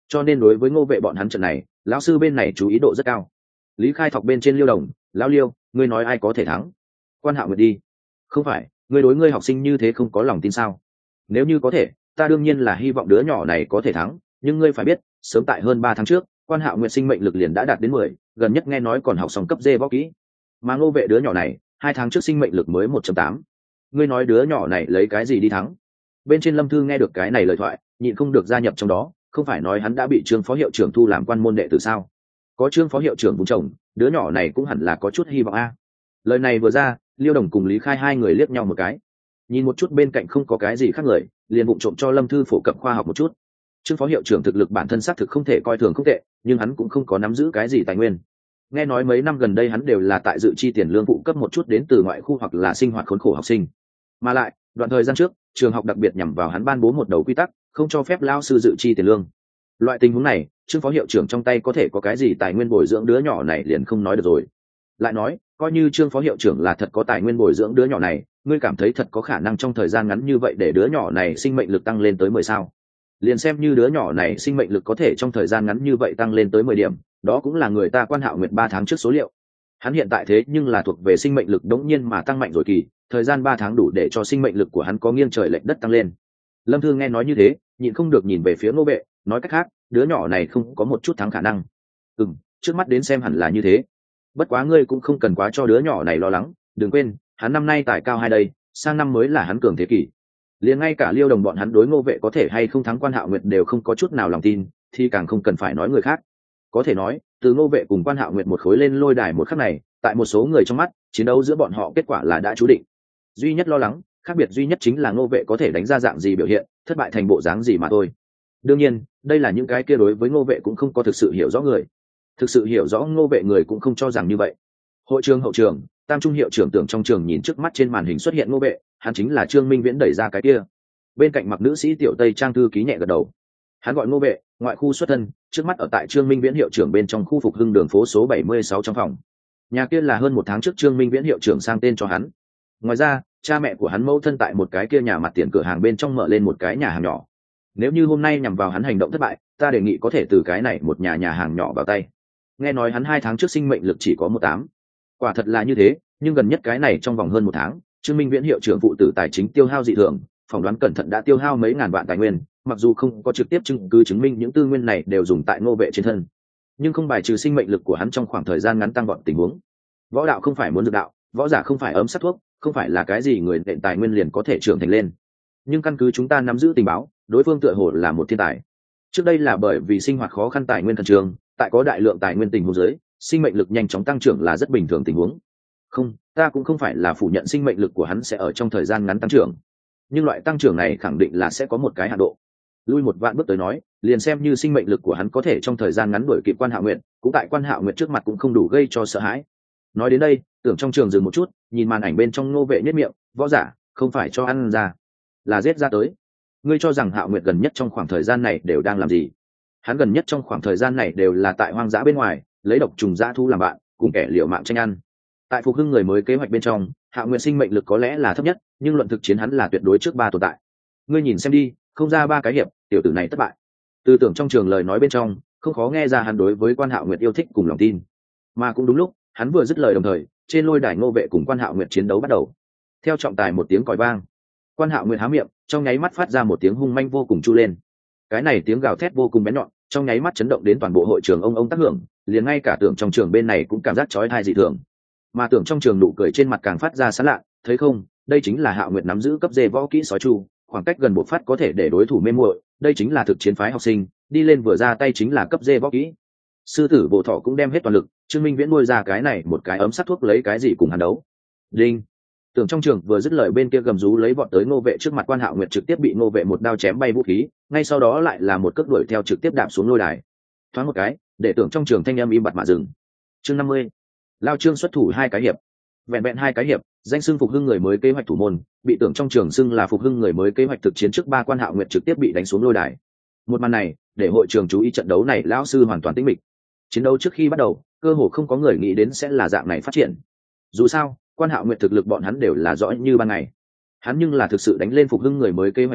A: cho nên đối với ngô vệ bọn hắn trận này lão sư bên này chú ý độ rất cao. Lý Khai Thọc bên trên Liêu Đồng, lão Liêu, ngươi nói ai có thể thắng? Quan Hạo Nguyệt đi. Không phải, ngươi đối ngươi học sinh như thế không có lòng tin sao? Nếu như có thể, ta đương nhiên là hy vọng đứa nhỏ này có thể thắng, nhưng ngươi phải biết, sớm tại hơn ba tháng trước, Quan Hạo Nguyệt sinh mệnh lực liền đã đạt đến mười, gần nhất nghe nói còn học xong cấp dê võ kỹ. Mà Ngô Vệ đứa nhỏ này, hai tháng trước sinh mệnh lực mới một chấm tám. Ngươi nói đứa nhỏ này lấy cái gì đi thắng? Bên trên Lâm Thư nghe được cái này lời thoại, nhịn không được gia nhập trong đó, không phải nói hắn đã bị Trương phó hiệu trưởng thu làm quan môn đệ tử sao? Có Trương phó hiệu trưởng vùng chồng, đứa nhỏ này cũng hẳn là có chút hy vọng a. Lời này vừa ra, Liêu Đồng cùng Lý Khai hai người liếc nhau một cái, nhìn một chút bên cạnh không có cái gì khác người, liền vụng trộm cho Lâm Thư phổ cập khoa học một chút. Trương phó hiệu trưởng thực lực bản thân xác thực không thể coi thường không tệ, nhưng hắn cũng không có nắm giữ cái gì tài nguyên. Nghe nói mấy năm gần đây hắn đều là tại dự chi tiền lương phụ cấp một chút đến từ ngoại khu hoặc là sinh hoạt khốn khổ học sinh. Mà lại, đoạn thời gian trước, trường học đặc biệt nhằm vào hắn ban bố một đầu quy tắc, không cho phép lao sư dự chi tiền lương. Loại tình huống này, Trương phó hiệu trưởng trong tay có thể có cái gì tài nguyên bồi dưỡng đứa nhỏ này liền không nói được rồi. Lại nói, coi như Trương phó hiệu trưởng là thật có tài nguyên bồi dưỡng đứa nhỏ này, ngươi cảm thấy thật có khả năng trong thời gian ngắn như vậy để đứa nhỏ này sinh mệnh lực tăng lên tới mười sao? Liền xem như đứa nhỏ này sinh mệnh lực có thể trong thời gian ngắn như vậy tăng lên tới mười điểm, đó cũng là người ta Quan Hạo Nguyệt ba tháng trước số liệu. Hắn hiện tại thế nhưng là thuộc về sinh mệnh lực đống nhiên mà tăng mạnh rồi kỳ, thời gian ba tháng đủ để cho sinh mệnh lực của hắn có nghiêng trời lệch đất tăng lên. Lâm Thương nghe nói như thế, nhịn không được nhìn về phía Ngô Vệ, nói cách khác, đứa nhỏ này không có một chút thắng khả năng. Ừm, trước mắt đến xem hẳn là như thế. Bất quá ngươi cũng không cần quá cho đứa nhỏ này lo lắng, đừng quên, hắn năm nay tài cao hai đây, sang năm mới là hắn cường thế kỷ. Liền ngay cả Liêu Đồng bọn hắn đối Ngô Vệ có thể hay không thắng Quan Hạo Nguyệt đều không có chút nào lòng tin, thì càng không cần phải nói người khác. Có thể nói, từ Ngô Vệ cùng Quan Hạo Nguyệt một khối lên lôi đài một khắc này, tại một số người trong mắt, chiến đấu giữa bọn họ kết quả là đã chú định. Duy nhất lo lắng, khác biệt duy nhất chính là Ngô Vệ có thể đánh ra dạng gì biểu hiện, thất bại thành bộ dáng gì mà thôi. Đương nhiên, đây là những cái kia đối với Ngô Vệ cũng không có thực sự hiểu rõ người. Thực sự hiểu rõ Ngô Vệ người cũng không cho rằng như vậy. Hội trường hậu trường, Tam trung hiệu trưởng Tưởng trong trường nhìn trước mắt trên màn hình xuất hiện Ngô Vệ, hắn chính là Trương Minh Viễn đẩy ra cái kia. Bên cạnh mặc nữ sĩ tiểu Tây trang thư ký nhẹ gật đầu. Hắn gọi Ngô Vệ, ngoại khu xuất thân, trước mắt ở tại Trương Minh Viễn hiệu trưởng bên trong khu Phục Hưng đường phố số bảy mươi sáu trong phòng. Nhà kia là hơn một tháng trước Trương Minh Viễn hiệu trưởng sang tên cho hắn. Ngoài ra, cha mẹ của hắn mẫu thân tại một cái kia nhà mặt tiền cửa hàng bên trong mở lên một cái nhà hàng nhỏ. Nếu như hôm nay nhằm vào hắn hành động thất bại, ta đề nghị có thể từ cái này một nhà nhà hàng nhỏ vào tay. Nghe nói hắn hai tháng trước sinh mệnh lực chỉ có một tám. Quả thật là như thế, nhưng gần nhất cái này trong vòng hơn một tháng, Trương Minh Viễn hiệu trưởng phụ tử tài chính tiêu hao dị thường, phỏng đoán cẩn thận đã tiêu hao mấy ngàn vạn tài nguyên, mặc dù không có trực tiếp chứng cứ chứng minh những tư nguyên này đều dùng tại Ngô Vệ trên thân, nhưng không bài trừ sinh mệnh lực của hắn trong khoảng thời gian ngắn tăng vọt tình huống. Võ đạo không phải muốn dược đạo, võ giả không phải ấm sát thuốc, không phải là cái gì người nện tài nguyên liền có thể trưởng thành lên. Nhưng căn cứ chúng ta nắm giữ tình báo, đối phương tựa hồ là một thiên tài. Trước đây là bởi vì sinh hoạt khó khăn tài nguyên khẩn trương, tại có đại lượng tài nguyên tình huống dưới, sinh mệnh lực nhanh chóng tăng trưởng là rất bình thường tình huống. Không, ta cũng không phải là phủ nhận sinh mệnh lực của hắn sẽ ở trong thời gian ngắn tăng trưởng, nhưng loại tăng trưởng này khẳng định là sẽ có một cái hạn độ. Lui một vạn bước tới nói, liền xem như sinh mệnh lực của hắn có thể trong thời gian ngắn đuổi kịp Quan Hạo Nguyệt, cũng tại Quan Hạo Nguyệt trước mặt cũng không đủ gây cho sợ hãi. Nói đến đây, Tưởng trong trường dừng một chút, nhìn màn ảnh bên trong Ngô Vệ nhất miệng, võ giả không phải cho ăn ra, là giết ra tới. Ngươi cho rằng Hạo Nguyệt gần nhất trong khoảng thời gian này đều đang làm gì? Hắn gần nhất trong khoảng thời gian này đều là tại hoang dã bên ngoài, lấy độc trùng dã thu làm bạn, cùng kẻ liều mạng tranh ăn. Tại Phục Hưng người mới kế hoạch bên trong, Hạo Nguyệt sinh mệnh lực có lẽ là thấp nhất, nhưng luận thực chiến hắn là tuyệt đối trước ba tồn tại. Ngươi nhìn xem đi, không ra ba cái hiệp, tiểu tử này thất bại. Tư tưởng trong trường lời nói bên trong, không khó nghe ra hắn đối với Quan Hạo Nguyệt yêu thích cùng lòng tin. Mà cũng đúng lúc, hắn vừa dứt lời đồng thời, trên lôi đài Ngô Vệ cùng Quan Hạo Nguyệt chiến đấu bắt đầu. Theo trọng tài một tiếng còi vang, Quan Hạo Nguyệt há miệng, trong nháy mắt phát ra một tiếng hung manh vô cùng chu lên. Cái này tiếng gào thét vô cùng bén nhọn, trong nháy mắt chấn động đến toàn bộ hội trường ông ông tác hưởng, liền ngay cả Tưởng trong trường bên này cũng cảm giác chói tai dị thường. Mà Tưởng trong trường nụ cười trên mặt càng phát ra sán lạ, thấy không, đây chính là Hạo Nguyệt nắm giữ cấp dê võ kỹ sói chu, khoảng cách gần một phát có thể để đối thủ mê muội, đây chính là thực chiến phái học sinh, đi lên vừa ra tay chính là cấp dê võ kỹ. Sư tử Bộ Thọ cũng đem hết toàn lực, Trương Minh Viễn nuôi ra cái này một cái ấm sát thuốc lấy cái gì cùng hắn đấu. Đinh. Tưởng trong trường vừa dứt lời bên kia gầm rú lấy vọt tới Ngô Vệ trước mặt Quan Hạo Nguyệt trực tiếp bị Ngô Vệ một đao chém bay vũ khí, ngay sau đó lại là một cước đuổi theo trực tiếp đạp xuống lôi đài. Thoáng một cái, để Tưởng trong trường thanh âm im bặt mà dừng. Chương năm mươi. Lao Trương xuất thủ hai cái hiệp. Vẹn vẹn hai cái hiệp, danh xưng Phục Hưng người mới kế hoạch thủ môn, bị Tưởng trong trường xưng là Phục Hưng người mới kế hoạch thực chiến trước ba Quan Hạo Nguyệt trực tiếp bị đánh xuống lôi đài. Một màn này, để hội trường chú ý trận đấu này lão sư hoàn toàn tĩnh mịch. Chiến đấu trước khi bắt đầu, cơ hồ không có người nghĩ đến sẽ là dạng này phát triển. Dù sao, Quan Hạo Nguyệt thực lực bọn hắn đều là rõ như ban ngày. Hắn nhưng là thực sự đánh lên Phục Hưng người mới kế hoạch người,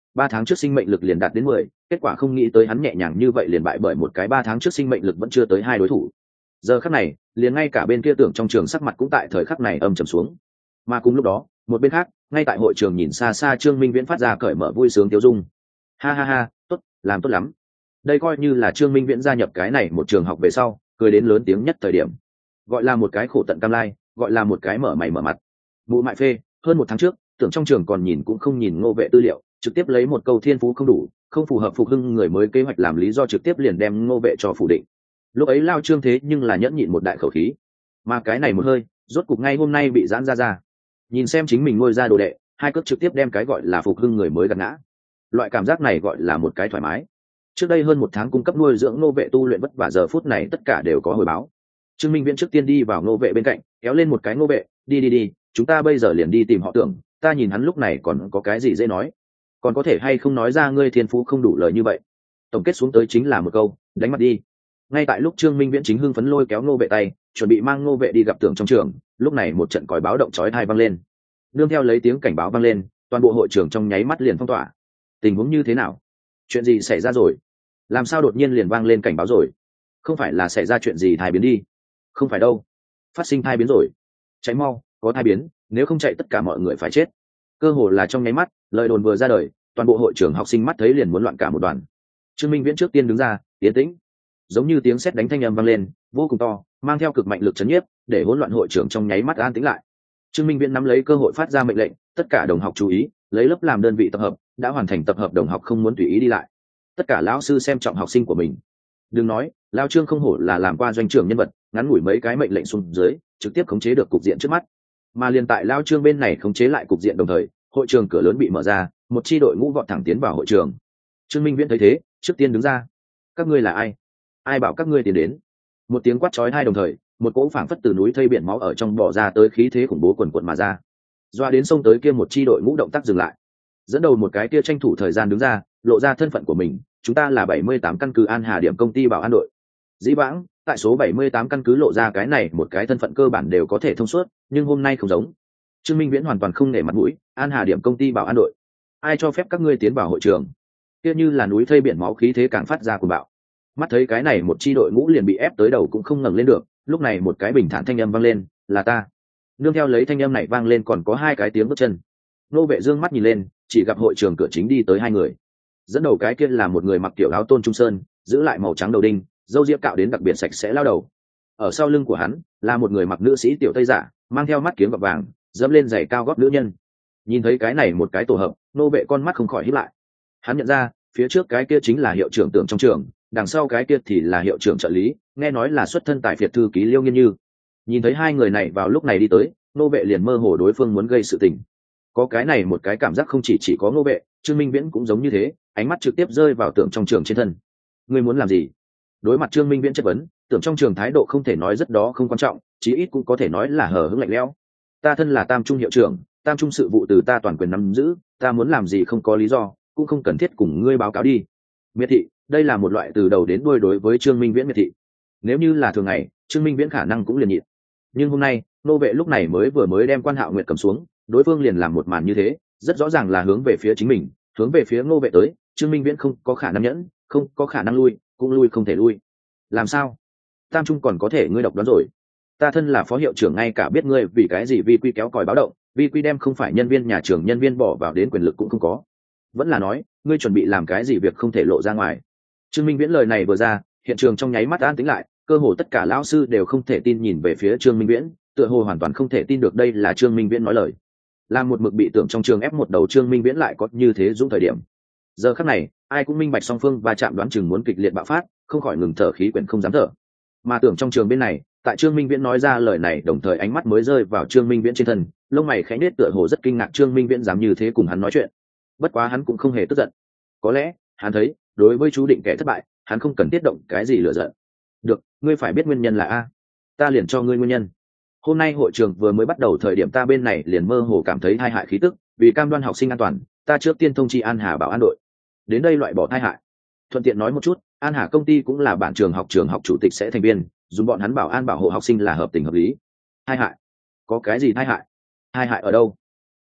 A: ba tháng trước sinh mệnh lực liền đạt đến mười, kết quả không nghĩ tới hắn nhẹ nhàng như vậy liền bại bởi một cái ba tháng trước sinh mệnh lực vẫn chưa tới hai đối thủ. Giờ khắc này, liền ngay cả bên kia Tưởng Trong Trường sắc mặt cũng tại thời khắc này âm trầm xuống. Mà cùng lúc đó, một bên khác, ngay tại hội trường nhìn xa xa Trương Minh Viễn phát ra cởi mở vui sướng tiêu dung. Ha ha ha, tốt, làm tốt lắm. Đây coi như là Trương Minh Viễn gia nhập cái này một trường học về sau, cười đến lớn tiếng nhất thời điểm. Gọi là một cái khổ tận cam lai, gọi là một cái mở mày mở mặt. Mụ mại phê, hơn một tháng trước, Tưởng Trong Trường còn nhìn cũng không nhìn Ngô Vệ tư liệu, trực tiếp lấy một câu thiên phú không đủ, không phù hợp phục hưng người mới kế hoạch làm lý do trực tiếp liền đem Ngô Vệ cho phủ định. Lúc ấy Lao Trương thế nhưng là nhẫn nhịn một đại khẩu khí, mà cái này một hơi, rốt cục ngay hôm nay bị giãn ra ra. Nhìn xem chính mình nuôi ra đồ đệ, hai cước trực tiếp đem cái gọi là phục hưng người mới gặt ngã. Loại cảm giác này gọi là một cái thoải mái. Trước đây hơn một tháng cung cấp nuôi dưỡng Ngô Vệ tu luyện vất vả, giờ phút này tất cả đều có hồi báo. Trương Minh Viễn trước tiên đi vào Ngô Vệ bên cạnh, kéo lên một cái Ngô Vệ, đi đi đi, chúng ta bây giờ liền đi tìm họ Tưởng, ta nhìn hắn lúc này còn có cái gì dễ nói, còn có thể hay không nói ra ngươi thiên phú không đủ lời như vậy. Tổng kết xuống tới chính là một câu, đánh mặt đi. Ngay tại lúc Trương Minh Viễn chính hưng phấn lôi kéo Ngô Vệ tay, chuẩn bị mang Ngô Vệ đi gặp Tưởng Trong Trường, lúc này một trận còi báo động chói tai vang lên. Nương theo lấy tiếng cảnh báo vang lên, toàn bộ hội trường trong nháy mắt liền phong tỏa. Tình huống như thế nào? Chuyện gì xảy ra rồi? Làm sao đột nhiên liền vang lên cảnh báo rồi? Không phải là xảy ra chuyện gì thai biến đi? Không phải đâu, phát sinh thai biến rồi. Cháy mau, có thai biến, nếu không chạy tất cả mọi người phải chết. Cơ hồ là trong nháy mắt, lời đồn vừa ra đời, toàn bộ hội trường học sinh mắt thấy liền muốn loạn cả một đoàn. Trương Minh Viễn trước tiên đứng ra, yên tĩnh. Giống như tiếng sét đánh thanh âm vang lên, vô cùng to, mang theo cực mạnh lực chấn nhiếp, để hỗn loạn hội trường trong nháy mắt an tĩnh lại. Trương Minh Viễn nắm lấy cơ hội phát ra mệnh lệnh, tất cả đồng học chú ý, lấy lớp làm đơn vị tập hợp, đã hoàn thành tập hợp đồng học không muốn tùy ý đi lại. Tất cả lão sư xem trọng học sinh của mình. Đừng nói, Lão Trương không hổ là làm qua doanh trưởng nhân vật, ngắn ngủi mấy cái mệnh lệnh xuống dưới, trực tiếp khống chế được cục diện trước mắt. Mà liền tại Lão Trương bên này khống chế lại cục diện đồng thời, hội trường cửa lớn bị mở ra, một chi đội ngũ vọt thẳng tiến vào hội trường. Trương Minh Viễn thấy thế, trước tiên đứng ra. Các ngươi là ai? Ai bảo các ngươi tiến đến? Một tiếng quát chói tai đồng thời, một cỗ phảng phất từ núi thây biển máu ở trong bò ra tới khí thế khủng bố quần quần mà ra. Doa đến sông tới kia một chi đội ngũ động tác dừng lại. Dẫn đầu một cái kia tranh thủ thời gian đứng ra, lộ ra thân phận của mình, chúng ta là bảy mươi tám căn cứ An Hà điểm công ty bảo an đội. Dĩ vãng, tại số bảy mươi tám căn cứ lộ ra cái này một cái thân phận cơ bản đều có thể thông suốt, nhưng hôm nay không giống. Trương Minh Viễn hoàn toàn không nể mặt mũi, An Hà điểm công ty bảo an đội. Ai cho phép các ngươi tiến vào hội trường? Kia như là núi thây biển máu khí thế càng phát ra cuồng bạo. Mắt thấy cái này một chi đội ngũ liền bị ép tới đầu cũng không ngẩng lên được, lúc này một cái bình thản thanh âm vang lên, là ta. Nương theo lấy thanh âm này vang lên còn có hai cái tiếng bước chân. Nô Vệ dương mắt nhìn lên, chỉ gặp hội trường cửa chính đi tới hai người. Dẫn đầu cái kia là một người mặc kiểu áo tôn trung sơn, giữ lại màu trắng đầu đinh, râu ria cạo đến đặc biệt sạch sẽ lao đầu. Ở sau lưng của hắn là một người mặc nữ sĩ tiểu tây giả, mang theo mắt kiếng gọt vàng, dẫm lên giày cao gót nữ nhân. Nhìn thấy cái này một cái tổ hợp, Nô Vệ con mắt không khỏi híp lại. Hắn nhận ra, phía trước cái kia chính là hiệu trưởng Tưởng Trong Trường, đằng sau cái kia thì là hiệu trưởng trợ lý, nghe nói là xuất thân tại Việt thư ký Liêu Nghiên Như. Nhìn thấy hai người này vào lúc này đi tới, Nô Vệ liền mơ hồ đối phương muốn gây sự tình. Có cái này một cái cảm giác không chỉ chỉ có Nô Vệ, Trương Minh Viễn cũng giống như thế, ánh mắt trực tiếp rơi vào Tưởng Trong Trường trên thân. Ngươi muốn làm gì? Đối mặt Trương Minh Viễn chất vấn, Tưởng Trong Trường thái độ không thể nói rất đó không quan trọng, chí ít cũng có thể nói là hờ hững lạnh lẽo. Ta thân là Tam Trung hiệu trưởng, Tam Trung sự vụ từ ta toàn quyền nắm giữ, ta muốn làm gì không có lý do, cũng không cần thiết cùng ngươi báo cáo đi. Miệt thị, đây là một loại từ đầu đến đuôi đối với Trương Minh Viễn miệt thị. Nếu như là thường ngày, Trương Minh Viễn khả năng cũng liền nhịn. Nhưng hôm nay, Nô Vệ lúc này mới vừa mới đem Quan Hạo Nguyệt cầm xuống, đối phương liền làm một màn như thế, rất rõ ràng là hướng về phía chính mình, hướng về phía Nô Vệ tới. Trương Minh Viễn không có khả năng nhẫn, không có khả năng lui, cũng lui không thể lui. Làm sao? Tam Trung còn có thể ngươi độc đoán rồi. Ta thân là phó hiệu trưởng, ngay cả biết ngươi vì cái gì vi quy kéo còi báo động, vi quy đem không phải nhân viên nhà trường nhân viên bỏ vào đến quyền lực cũng không có. Vẫn là nói, ngươi chuẩn bị làm cái gì việc không thể lộ ra ngoài. Trương Minh Viễn lời này vừa ra, hiện trường trong nháy mắt an tĩnh lại, cơ hồ tất cả lão sư đều không thể tin nhìn về phía Trương Minh Viễn, tựa hồ hoàn toàn không thể tin được đây là Trương Minh Viễn nói lời. Làm một mực bị Tưởng Trong Trường ép một đầu Trương Minh Viễn lại có như thế dũng thời điểm. Giờ khắc này, ai cũng minh bạch song phương và chạm đoán chừng muốn kịch liệt bạo phát, không khỏi ngừng thở khí quyển không dám thở. Mà Tưởng Trong Trường bên này, tại Trương Minh Viễn nói ra lời này đồng thời ánh mắt mới rơi vào Trương Minh Viễn trên thân, lông mày khẽ nhếch tựa hồ rất kinh ngạc Trương Minh Viễn dám như thế cùng hắn nói chuyện. Bất quá hắn cũng không hề tức giận. Có lẽ, hắn thấy, đối với chú định kẻ thất bại, hắn không cần tiết động cái gì lửa giận. Được, ngươi phải biết nguyên nhân là a. Ta liền cho ngươi nguyên nhân. Hôm nay hội trường vừa mới bắt đầu thời điểm ta bên này liền mơ hồ cảm thấy tai hại khí tức, vì cam đoan học sinh an toàn, ta trước tiên thông chi An Hà bảo an đội. Đến đây loại bỏ tai hại. Thuận tiện nói một chút, An Hà công ty cũng là bản trường học trường học chủ tịch sẽ thành viên, dùng bọn hắn bảo an bảo hộ học sinh là hợp tình hợp lý. Tai hại? Có cái gì tai hại? Tai hại ở đâu?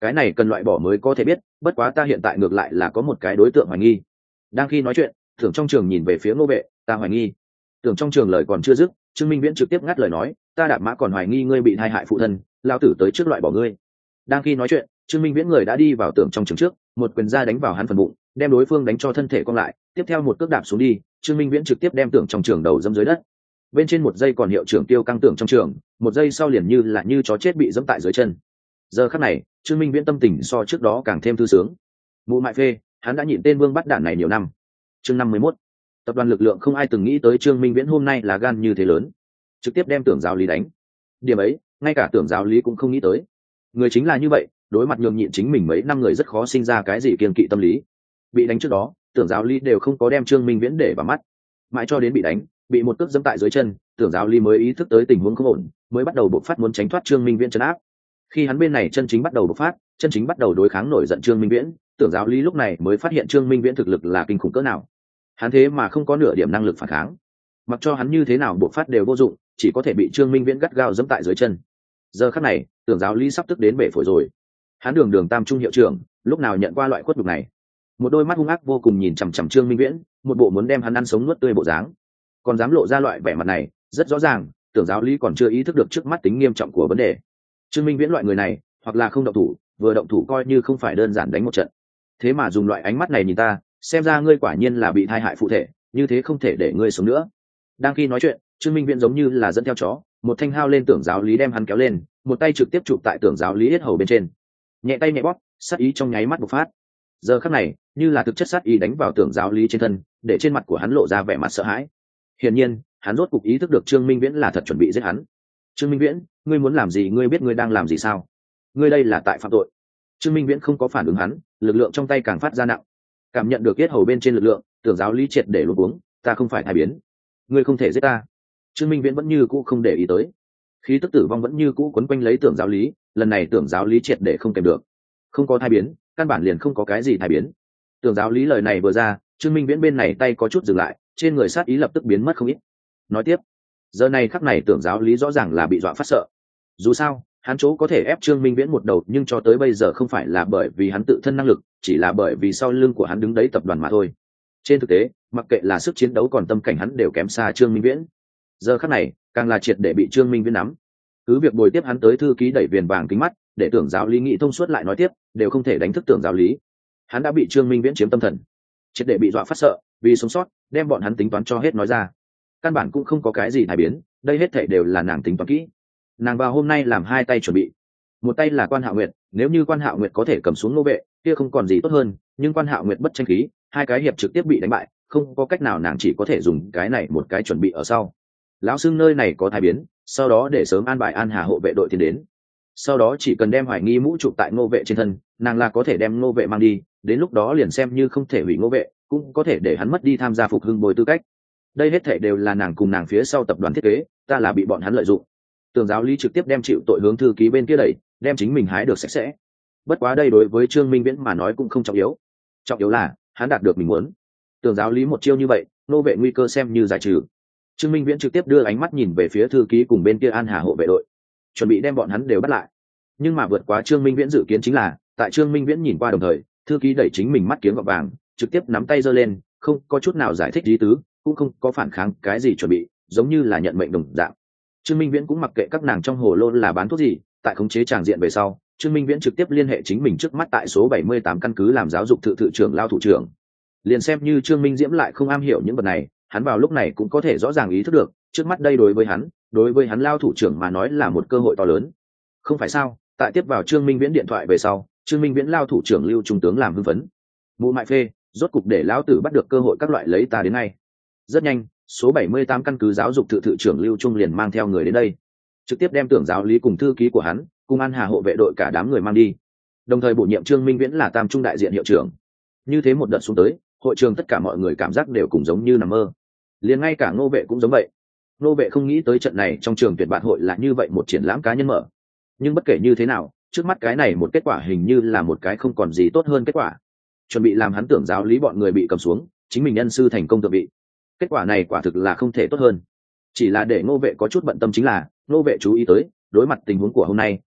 A: cái này cần loại bỏ mới có thể biết, bất quá ta hiện tại ngược lại là có một cái đối tượng hoài nghi. Đang khi nói chuyện, Tưởng trong trường nhìn về phía Ngô Vệ, ta hoài nghi. Tưởng trong trường lời còn chưa dứt, Trương Minh Viễn trực tiếp ngắt lời nói, ta Đạp Mã còn hoài nghi ngươi bị tai hại phụ thân, lao tử tới trước loại bỏ ngươi. Đang khi nói chuyện, Trương Minh Viễn người đã đi vào Tưởng trong trường trước, một quyền ra đánh vào hắn phần bụng, đem đối phương đánh cho thân thể cong lại, tiếp theo một cước đạp xuống đi, Trương Minh Viễn trực tiếp đem Tưởng trong trường đầu dẫm dưới đất. Bên trên một giây còn hiệu trưởng Tiêu căng Tưởng trong trường, một giây sau liền như là như chó chết bị dẫm tại dưới chân. Giờ khắc này, Trương Minh Viễn tâm tình so trước đó càng thêm thư sướng. Mụ mại phê, hắn đã nhịn tên vương bắt đạn này nhiều năm. Chương năm mươi mốt, tập đoàn lực lượng không ai từng nghĩ tới Trương Minh Viễn hôm nay là gan như thế lớn, trực tiếp đem Tưởng giáo lý đánh. Điểm ấy, ngay cả Tưởng giáo lý cũng không nghĩ tới. Người chính là như vậy, đối mặt nhường nhịn chính mình mấy năm người rất khó sinh ra cái gì kiêng kỵ tâm lý. Bị đánh trước đó, Tưởng giáo lý đều không có đem Trương Minh Viễn để vào mắt, mãi cho đến bị đánh, bị một cước dẫm tại dưới chân, Tưởng giáo lý mới ý thức tới tình huống không ổn, mới bắt đầu bộc phát muốn tránh thoát Trương Minh Viễn trấn áp. Khi hắn bên này chân chính bắt đầu bộc phát, chân chính bắt đầu đối kháng nổi giận Trương Minh Viễn, Tưởng giáo lý lúc này mới phát hiện Trương Minh Viễn thực lực là kinh khủng cỡ nào. Hắn thế mà không có nửa điểm năng lực phản kháng, mặc cho hắn như thế nào bộc phát đều vô dụng, chỉ có thể bị Trương Minh Viễn gắt gao dẫm tại dưới chân. Giờ khắc này, Tưởng giáo lý sắp tức đến bể phổi rồi. Hắn đường đường tam trung hiệu trưởng, lúc nào nhận qua loại khuất nhục này? Một đôi mắt hung ác vô cùng nhìn chằm chằm Trương Minh Viễn, một bộ muốn đem hắn ăn sống nuốt tươi bộ dáng. Còn dám lộ ra loại vẻ mặt này, rất rõ ràng, Tưởng giáo lý còn chưa ý thức được trước mắt tính nghiêm trọng của vấn đề. Trương Minh Viễn loại người này, hoặc là không động thủ, vừa động thủ coi như không phải đơn giản đánh một trận. Thế mà dùng loại ánh mắt này nhìn ta, xem ra ngươi quả nhiên là bị tai hại phụ thể, như thế không thể để ngươi sống nữa. Đang khi nói chuyện, Trương Minh Viễn giống như là dẫn theo chó, một thanh hao lên Tưởng giáo lý đem hắn kéo lên, một tay trực tiếp chụp tại Tưởng giáo lý yết hầu bên trên. Nhẹ tay nhẹ bóp, sát ý trong nháy mắt bộc phát. Giờ khắc này, như là thực chất sát ý đánh vào Tưởng giáo lý trên thân, để trên mặt của hắn lộ ra vẻ mặt sợ hãi. Hiển nhiên, hắn rốt cục ý thức được Trương Minh Viễn là thật chuẩn bị giết hắn. Trương Minh Viễn, ngươi muốn làm gì? Ngươi biết ngươi đang làm gì sao? Ngươi đây là tại phạm tội. Trương Minh Viễn không có phản ứng hắn, lực lượng trong tay càng phát ra nặng. Cảm nhận được yết hầu bên trên lực lượng, Tưởng giáo lý triệt để luống cuống, ta không phải thai biến, ngươi không thể giết ta. Trương Minh Viễn vẫn như cũ không để ý tới, khí tức tử vong vẫn như cũ quấn quanh lấy Tưởng giáo lý, lần này Tưởng giáo lý triệt để không kèm được, không có thai biến, căn bản liền không có cái gì thai biến. Tưởng giáo lý lời này vừa ra, Trương Minh Viễn bên này tay có chút dừng lại, trên người sát ý lập tức biến mất không ít. Nói tiếp, giờ này khắc này Tưởng giáo lý rõ ràng là bị dọa phát sợ. Dù sao, hắn chỗ có thể ép Trương Minh Viễn một đầu, nhưng cho tới bây giờ không phải là bởi vì hắn tự thân năng lực, chỉ là bởi vì sau lưng của hắn đứng đấy tập đoàn mà thôi. Trên thực tế, mặc kệ là sức chiến đấu còn tâm cảnh hắn đều kém xa Trương Minh Viễn. Giờ khắc này, càng là triệt để bị Trương Minh Viễn nắm. Cứ việc bồi tiếp hắn tới thư ký đẩy viền vàng kính mắt, để Tưởng giáo lý nghĩ thông suốt lại nói tiếp, đều không thể đánh thức Tưởng giáo lý. Hắn đã bị Trương Minh Viễn chiếm tâm thần, triệt để bị dọa phát sợ, vì sống sót, đem bọn hắn tính toán cho hết nói ra. Căn bản cũng không có cái gì thay biến, đây hết thảy đều là nàng tính toán kỹ. Nàng vào hôm nay làm hai tay chuẩn bị, một tay là Quan Hạo Nguyệt, nếu như Quan Hạo Nguyệt có thể cầm xuống Nô Vệ, kia không còn gì tốt hơn, nhưng Quan Hạo Nguyệt bất tranh khí, hai cái hiệp trực tiếp bị đánh bại, không có cách nào, nàng chỉ có thể dùng cái này một cái chuẩn bị ở sau. Lão Sương nơi này có thay biến, sau đó để sớm an bài An Hà hộ vệ đội tiến đến. Sau đó chỉ cần đem hoài nghi mũ chụp tại Ngô Vệ trên thân, nàng là có thể đem Ngô Vệ mang đi, đến lúc đó liền xem như không thể hủy Ngô Vệ, cũng có thể để hắn mất đi tham gia phục hưng bồi tư cách. Đây hết thảy đều là nàng cùng nàng phía sau tập đoàn thiết kế, ta là bị bọn hắn lợi dụng. Tưởng giáo lý trực tiếp đem chịu tội hướng thư ký bên kia đẩy, đem chính mình hái được sạch sẽ. Bất quá đây đối với Trương Minh Viễn mà nói cũng không trọng yếu, trọng yếu là hắn đạt được mình muốn. Tưởng giáo lý một chiêu như vậy, Nô Vệ nguy cơ xem như giải trừ. Trương Minh Viễn trực tiếp đưa ánh mắt nhìn về phía thư ký cùng bên kia An Hà hộ vệ đội, chuẩn bị đem bọn hắn đều bắt lại. Nhưng mà vượt quá Trương Minh Viễn dự kiến chính là, tại Trương Minh Viễn nhìn qua đồng thời, thư ký đẩy chính mình mắt kiếng gọt vàng, trực tiếp nắm tay giơ lên, không có chút nào giải thích ý tứ, cũng không có phản kháng cái gì chuẩn bị, giống như là nhận mệnh đồng dạng. Trương Minh Viễn cũng mặc kệ các nàng trong hồ lô là bán thuốc gì, tại khống chế tràng diện về sau, Trương Minh Viễn trực tiếp liên hệ chính mình trước mắt tại số bảy mươi tám căn cứ làm giáo dục thự thự trưởng lao thủ trưởng. Liền xem như Trương Minh Diễm lại không am hiểu những vật này, hắn vào lúc này cũng có thể rõ ràng ý thức được, trước mắt đây đối với hắn, đối với hắn lao thủ trưởng mà nói là một cơ hội to lớn. Không phải sao? Tại tiếp vào Trương Minh Viễn điện thoại về sau, Trương Minh Viễn lao thủ trưởng Lưu Trung tướng làm hưng phấn. Mụ mại phê, rốt cục để lão tử bắt được cơ hội các loại lấy ta đến ngay. Rất nhanh, số bảy mươi tám căn cứ giáo dục thự thự trưởng Lưu Trung liền mang theo người đến đây, trực tiếp đem Tưởng giáo lý cùng thư ký của hắn, cùng An Hà hộ vệ đội cả đám người mang đi. Đồng thời bổ nhiệm Trương Minh Viễn là tam trung đại diện hiệu trưởng. Như thế một đợt xuống tới, hội trường tất cả mọi người cảm giác đều cùng giống như nằm mơ. Liền ngay cả Ngô Vệ cũng giống vậy. Ngô Vệ không nghĩ tới trận này trong trường tuyển bạn hội là như vậy một triển lãm cá nhân mở. Nhưng bất kể như thế nào, trước mắt cái này một kết quả hình như là một cái không còn gì tốt hơn kết quả. Chuẩn bị làm hắn Tưởng giáo lý bọn người bị cầm xuống, chính mình nhân sư thành công tự bị. Kết quả này quả thực là không thể tốt hơn. Chỉ là để Ngô Vệ có chút bận tâm chính là, Ngô Vệ chú ý tới, đối mặt tình huống của hôm nay,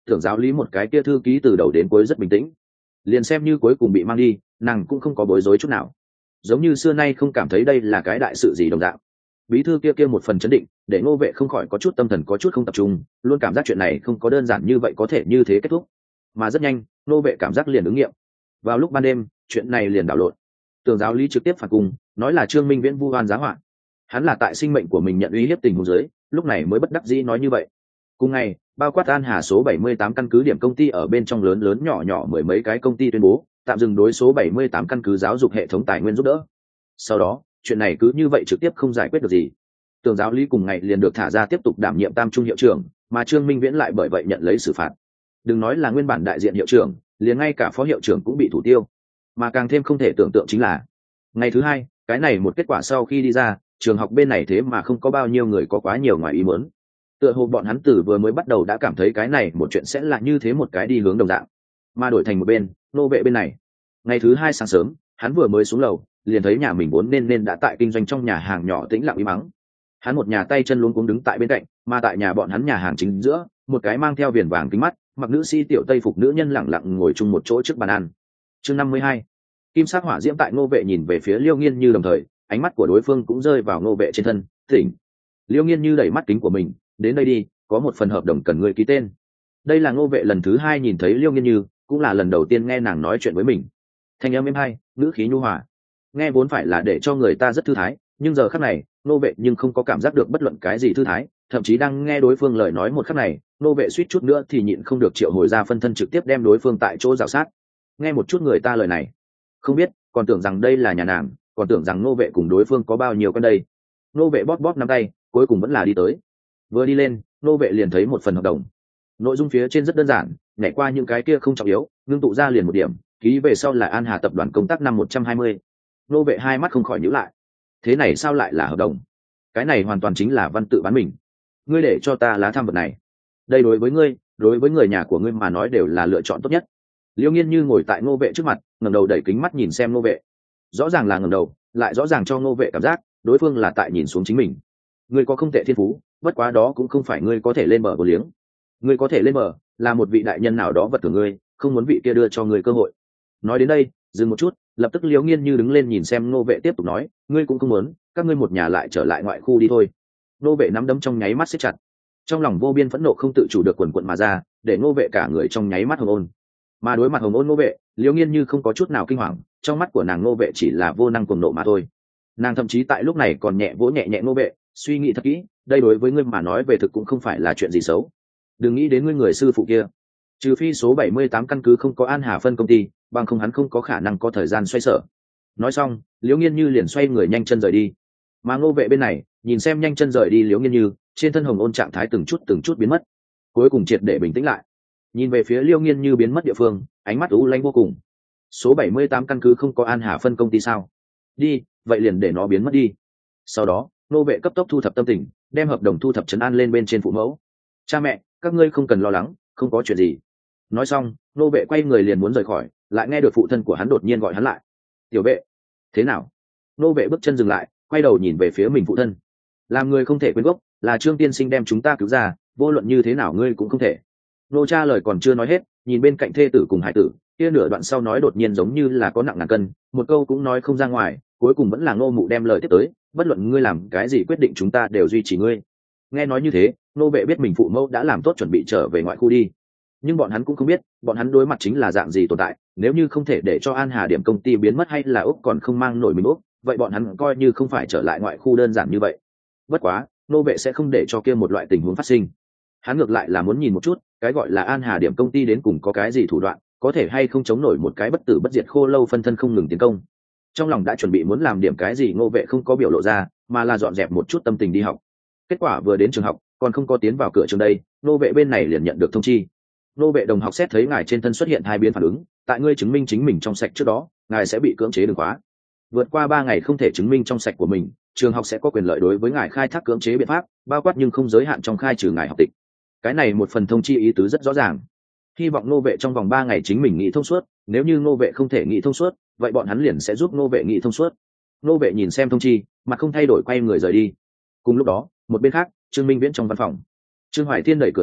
A: tưởng giáo lý một cái kia thư ký từ đầu đến cuối rất bình tĩnh, liền xem như cuối cùng bị mang đi, nàng cũng không có bối rối chút nào, giống như xưa nay không cảm thấy đây là cái đại sự gì đồng dạng. Bí thư kia kia một phần chấn định để Ngô Vệ không khỏi có chút tâm thần có chút không tập trung, luôn cảm giác chuyện này không có đơn giản như vậy có thể như thế kết thúc. Mà rất nhanh Ngô Vệ cảm giác liền ứng nghiệm. Vào lúc ban đêm chuyện này liền đảo lộn. Tưởng giáo lý trực tiếp phản cung, nói là Trương Minh Viễn vu oan giá họa, hắn là tại sinh mệnh của mình nhận uy hiếp tình huống dưới, lúc này mới bất đắc dĩ nói như vậy. Cùng ngày, bao quát An Hà số bảy mươi tám căn cứ điểm công ty ở bên trong lớn lớn nhỏ nhỏ mười mấy cái công ty tuyên bố tạm dừng đối số bảy mươi tám căn cứ giáo dục hệ thống tài nguyên giúp đỡ. Sau đó chuyện này cứ như vậy trực tiếp không giải quyết được gì. Tưởng giáo lý cùng ngày liền được thả ra tiếp tục đảm nhiệm tam trung hiệu trưởng, mà Trương Minh Viễn lại bởi vậy nhận lấy xử phạt. Đừng nói là nguyên bản đại diện hiệu trưởng, liền ngay cả phó hiệu trưởng cũng bị thủ tiêu. Mà càng thêm không thể tưởng tượng chính là ngày thứ hai, cái này một kết quả sau khi đi ra, trường học bên này thế mà không có bao nhiêu người có quá nhiều ngoài ý muốn. Tựa hồ bọn hắn từ vừa mới bắt đầu đã cảm thấy cái này một chuyện sẽ là như thế một cái đi hướng đồng dạng. Mà đổi thành một bên, Nô Vệ bên này, ngày thứ hai sáng sớm, hắn vừa mới xuống lầu, liền thấy nhà mình vốn nên nên đã tại kinh doanh trong nhà hàng nhỏ tĩnh lặng im mắng. Hắn một nhà tay chân luống cuống đứng tại bên cạnh, mà tại nhà bọn hắn nhà hàng chính giữa, một cái mang theo viền vàng kính mắt, mặc nữ sĩ tiểu tây phục nữ nhân lẳng lặng ngồi chung một chỗ trước bàn ăn. Chương năm mươi hai, kim sắc hỏa diễm tại Ngô Vệ nhìn về phía Liêu Nghiên Như, đồng thời ánh mắt của đối phương cũng rơi vào Ngô Vệ trên thân. Tỉnh. Liêu Nghiên Như đẩy mắt kính của mình, đến đây đi, có một phần hợp đồng cần người ký tên. Đây là Ngô Vệ lần thứ hai nhìn thấy Liêu Nghiên Như, cũng là lần đầu tiên nghe nàng nói chuyện với mình. Thanh âm êm hay, ngữ khí nhu hòa, nghe vốn phải là để cho người ta rất thư thái, nhưng giờ khắc này Ngô Vệ nhưng không có cảm giác được bất luận cái gì thư thái, thậm chí đang nghe đối phương lời nói một khắc này, Ngô Vệ suýt chút nữa thì nhịn không được triệu hồi ra phân thân trực tiếp đem đối phương tại chỗ rào sát. Nghe một chút người ta lời này, không biết còn tưởng rằng đây là nhà nàng, còn tưởng rằng Ngô Vệ cùng đối phương có bao nhiêu con đây. Ngô Vệ bóp bóp nắm tay, cuối cùng vẫn là đi tới. Vừa đi lên, Ngô Vệ liền thấy một phần hợp đồng. Nội dung phía trên rất đơn giản, nhảy qua những cái kia không trọng yếu, ngưng tụ ra liền một điểm, ký về sau là An Hà tập đoàn công tác năm một trăm hai mươi. Ngô Vệ hai mắt không khỏi nhíu lại. Thế này sao lại là hợp đồng? Cái này hoàn toàn chính là văn tự bán mình. Ngươi để cho ta lá thăm vật này. Đây đối với ngươi, đối với người nhà của ngươi mà nói đều là lựa chọn tốt nhất. Liêu Nghiên Như ngồi tại Ngô Vệ trước mặt, ngẩng đầu đẩy kính mắt nhìn xem Ngô Vệ. Rõ ràng là ngẩng đầu, lại rõ ràng cho Ngô Vệ cảm giác đối phương là tại nhìn xuống chính mình. Ngươi có không tệ thiên phú, bất quá đó cũng không phải ngươi có thể lên bờ vô liếng. Ngươi có thể lên bờ, là một vị đại nhân nào đó vật của ngươi, không muốn vị kia đưa cho ngươi cơ hội. Nói đến đây, dừng một chút, lập tức Liêu Nghiên Như đứng lên nhìn xem Ngô Vệ tiếp tục nói, ngươi cũng không muốn, các ngươi một nhà lại trở lại ngoại khu đi thôi. Ngô Vệ nắm đấm trong nháy mắt siết chặt, trong lòng vô biên phẫn nộ không tự chủ được quần quận mà ra, để Ngô Vệ cả người trong nháy mắt hồng ôn. Mà đối mặt hồng ôn Ngô Vệ, Liêu Nghiên Như không có chút nào kinh hoàng, trong mắt của nàng Ngô Vệ chỉ là vô năng cuồng nộ mà thôi. Nàng thậm chí tại lúc này còn nhẹ vỗ nhẹ nhẹ Ngô Vệ, suy nghĩ thật kỹ, đây đối với ngươi mà nói về thực cũng không phải là chuyện gì xấu. Đừng nghĩ đến ngươi người sư phụ kia, trừ phi số bảy mươi tám căn cứ không có An Hà phân công ty, bằng không hắn không có khả năng có thời gian xoay sở. Nói xong, Liễu Nghiên Như liền xoay người nhanh chân rời đi. Mà Ngô Vệ bên này, nhìn xem nhanh chân rời đi Liễu Nghiên Như, trên thân hồng ôn trạng thái từng chút từng chút biến mất, cuối cùng triệt để bình tĩnh lại. Nhìn về phía Liễu Nghiên Như biến mất địa phương, ánh mắt u lãnh vô cùng. Số bảy mươi tám căn cứ không có An Hà phân công ty sao? Đi, vậy liền để nó biến mất đi. Sau đó, Ngô Vệ cấp tốc thu thập tâm tình, đem hợp đồng thu thập trấn an lên bên trên phụ mẫu. Cha mẹ, các ngươi không cần lo lắng, không có chuyện gì. Nói xong, Ngô Vệ quay người liền muốn rời khỏi, lại nghe được phụ thân của hắn đột nhiên gọi hắn lại. Tiểu Vệ, thế nào? Ngô Vệ bước chân dừng lại, quay đầu nhìn về phía mình phụ thân. Làm người không thể quên gốc, là Trương tiên sinh đem chúng ta cứu ra, vô luận như thế nào ngươi cũng không thể. Ngô cha lời còn chưa nói hết, nhìn bên cạnh thê tử cùng hải tử, kia nửa đoạn sau nói đột nhiên giống như là có nặng ngàn cân, một câu cũng nói không ra ngoài, cuối cùng vẫn là Ngô mụ đem lời tiếp tới, bất luận ngươi làm cái gì quyết định chúng ta đều duy trì ngươi. Nghe nói như thế, Ngô Vệ biết mình phụ mẫu đã làm tốt chuẩn bị trở về ngoại khu đi, nhưng bọn hắn cũng không biết bọn hắn đối mặt chính là dạng gì tồn tại. Nếu như không thể để cho An Hà điểm công ty biến mất, hay là Úc còn không mang nổi mình Úc, vậy bọn hắn coi như không phải trở lại ngoại khu đơn giản như vậy. Bất quá Ngô Vệ sẽ không để cho kia một loại tình huống phát sinh. Hắn ngược lại là muốn nhìn một chút cái gọi là An Hà điểm công ty đến cùng có cái gì thủ đoạn, có thể hay không chống nổi một cái bất tử bất diệt khô lâu phân thân không ngừng tiến công. Trong lòng đã chuẩn bị muốn làm điểm cái gì, Ngô Vệ không có biểu lộ ra, mà là dọn dẹp một chút tâm tình đi học. Kết quả vừa đến trường học, còn không có tiến vào cửa trường đây, Ngô Vệ bên này liền nhận được thông chi. Ngô Vệ đồng học xét thấy ngài trên thân xuất hiện hai biến phản ứng, tại ngươi chứng minh chính mình trong sạch trước đó, ngài sẽ bị cưỡng chế đường khóa. Vượt qua ba ngày không thể chứng minh trong sạch của mình, trường học sẽ có quyền lợi đối với ngài khai thác cưỡng chế biện pháp, bao quát nhưng không giới hạn trong khai trừ ngài học tịch. Cái này một phần thông chi ý tứ rất rõ ràng. Hy vọng Ngô Vệ trong vòng ba ngày chính mình nghĩ thông suốt, nếu như Ngô Vệ không thể nghĩ thông suốt, vậy bọn hắn liền sẽ giúp Ngô Vệ nghĩ thông suốt. Ngô Vệ nhìn xem thông chi, mặt không thay đổi quay người rời đi. Cùng lúc đó, một bên khác, Trương Minh Viễn trong văn phòng. Trương Hoài Thiên đẩy cửa ra,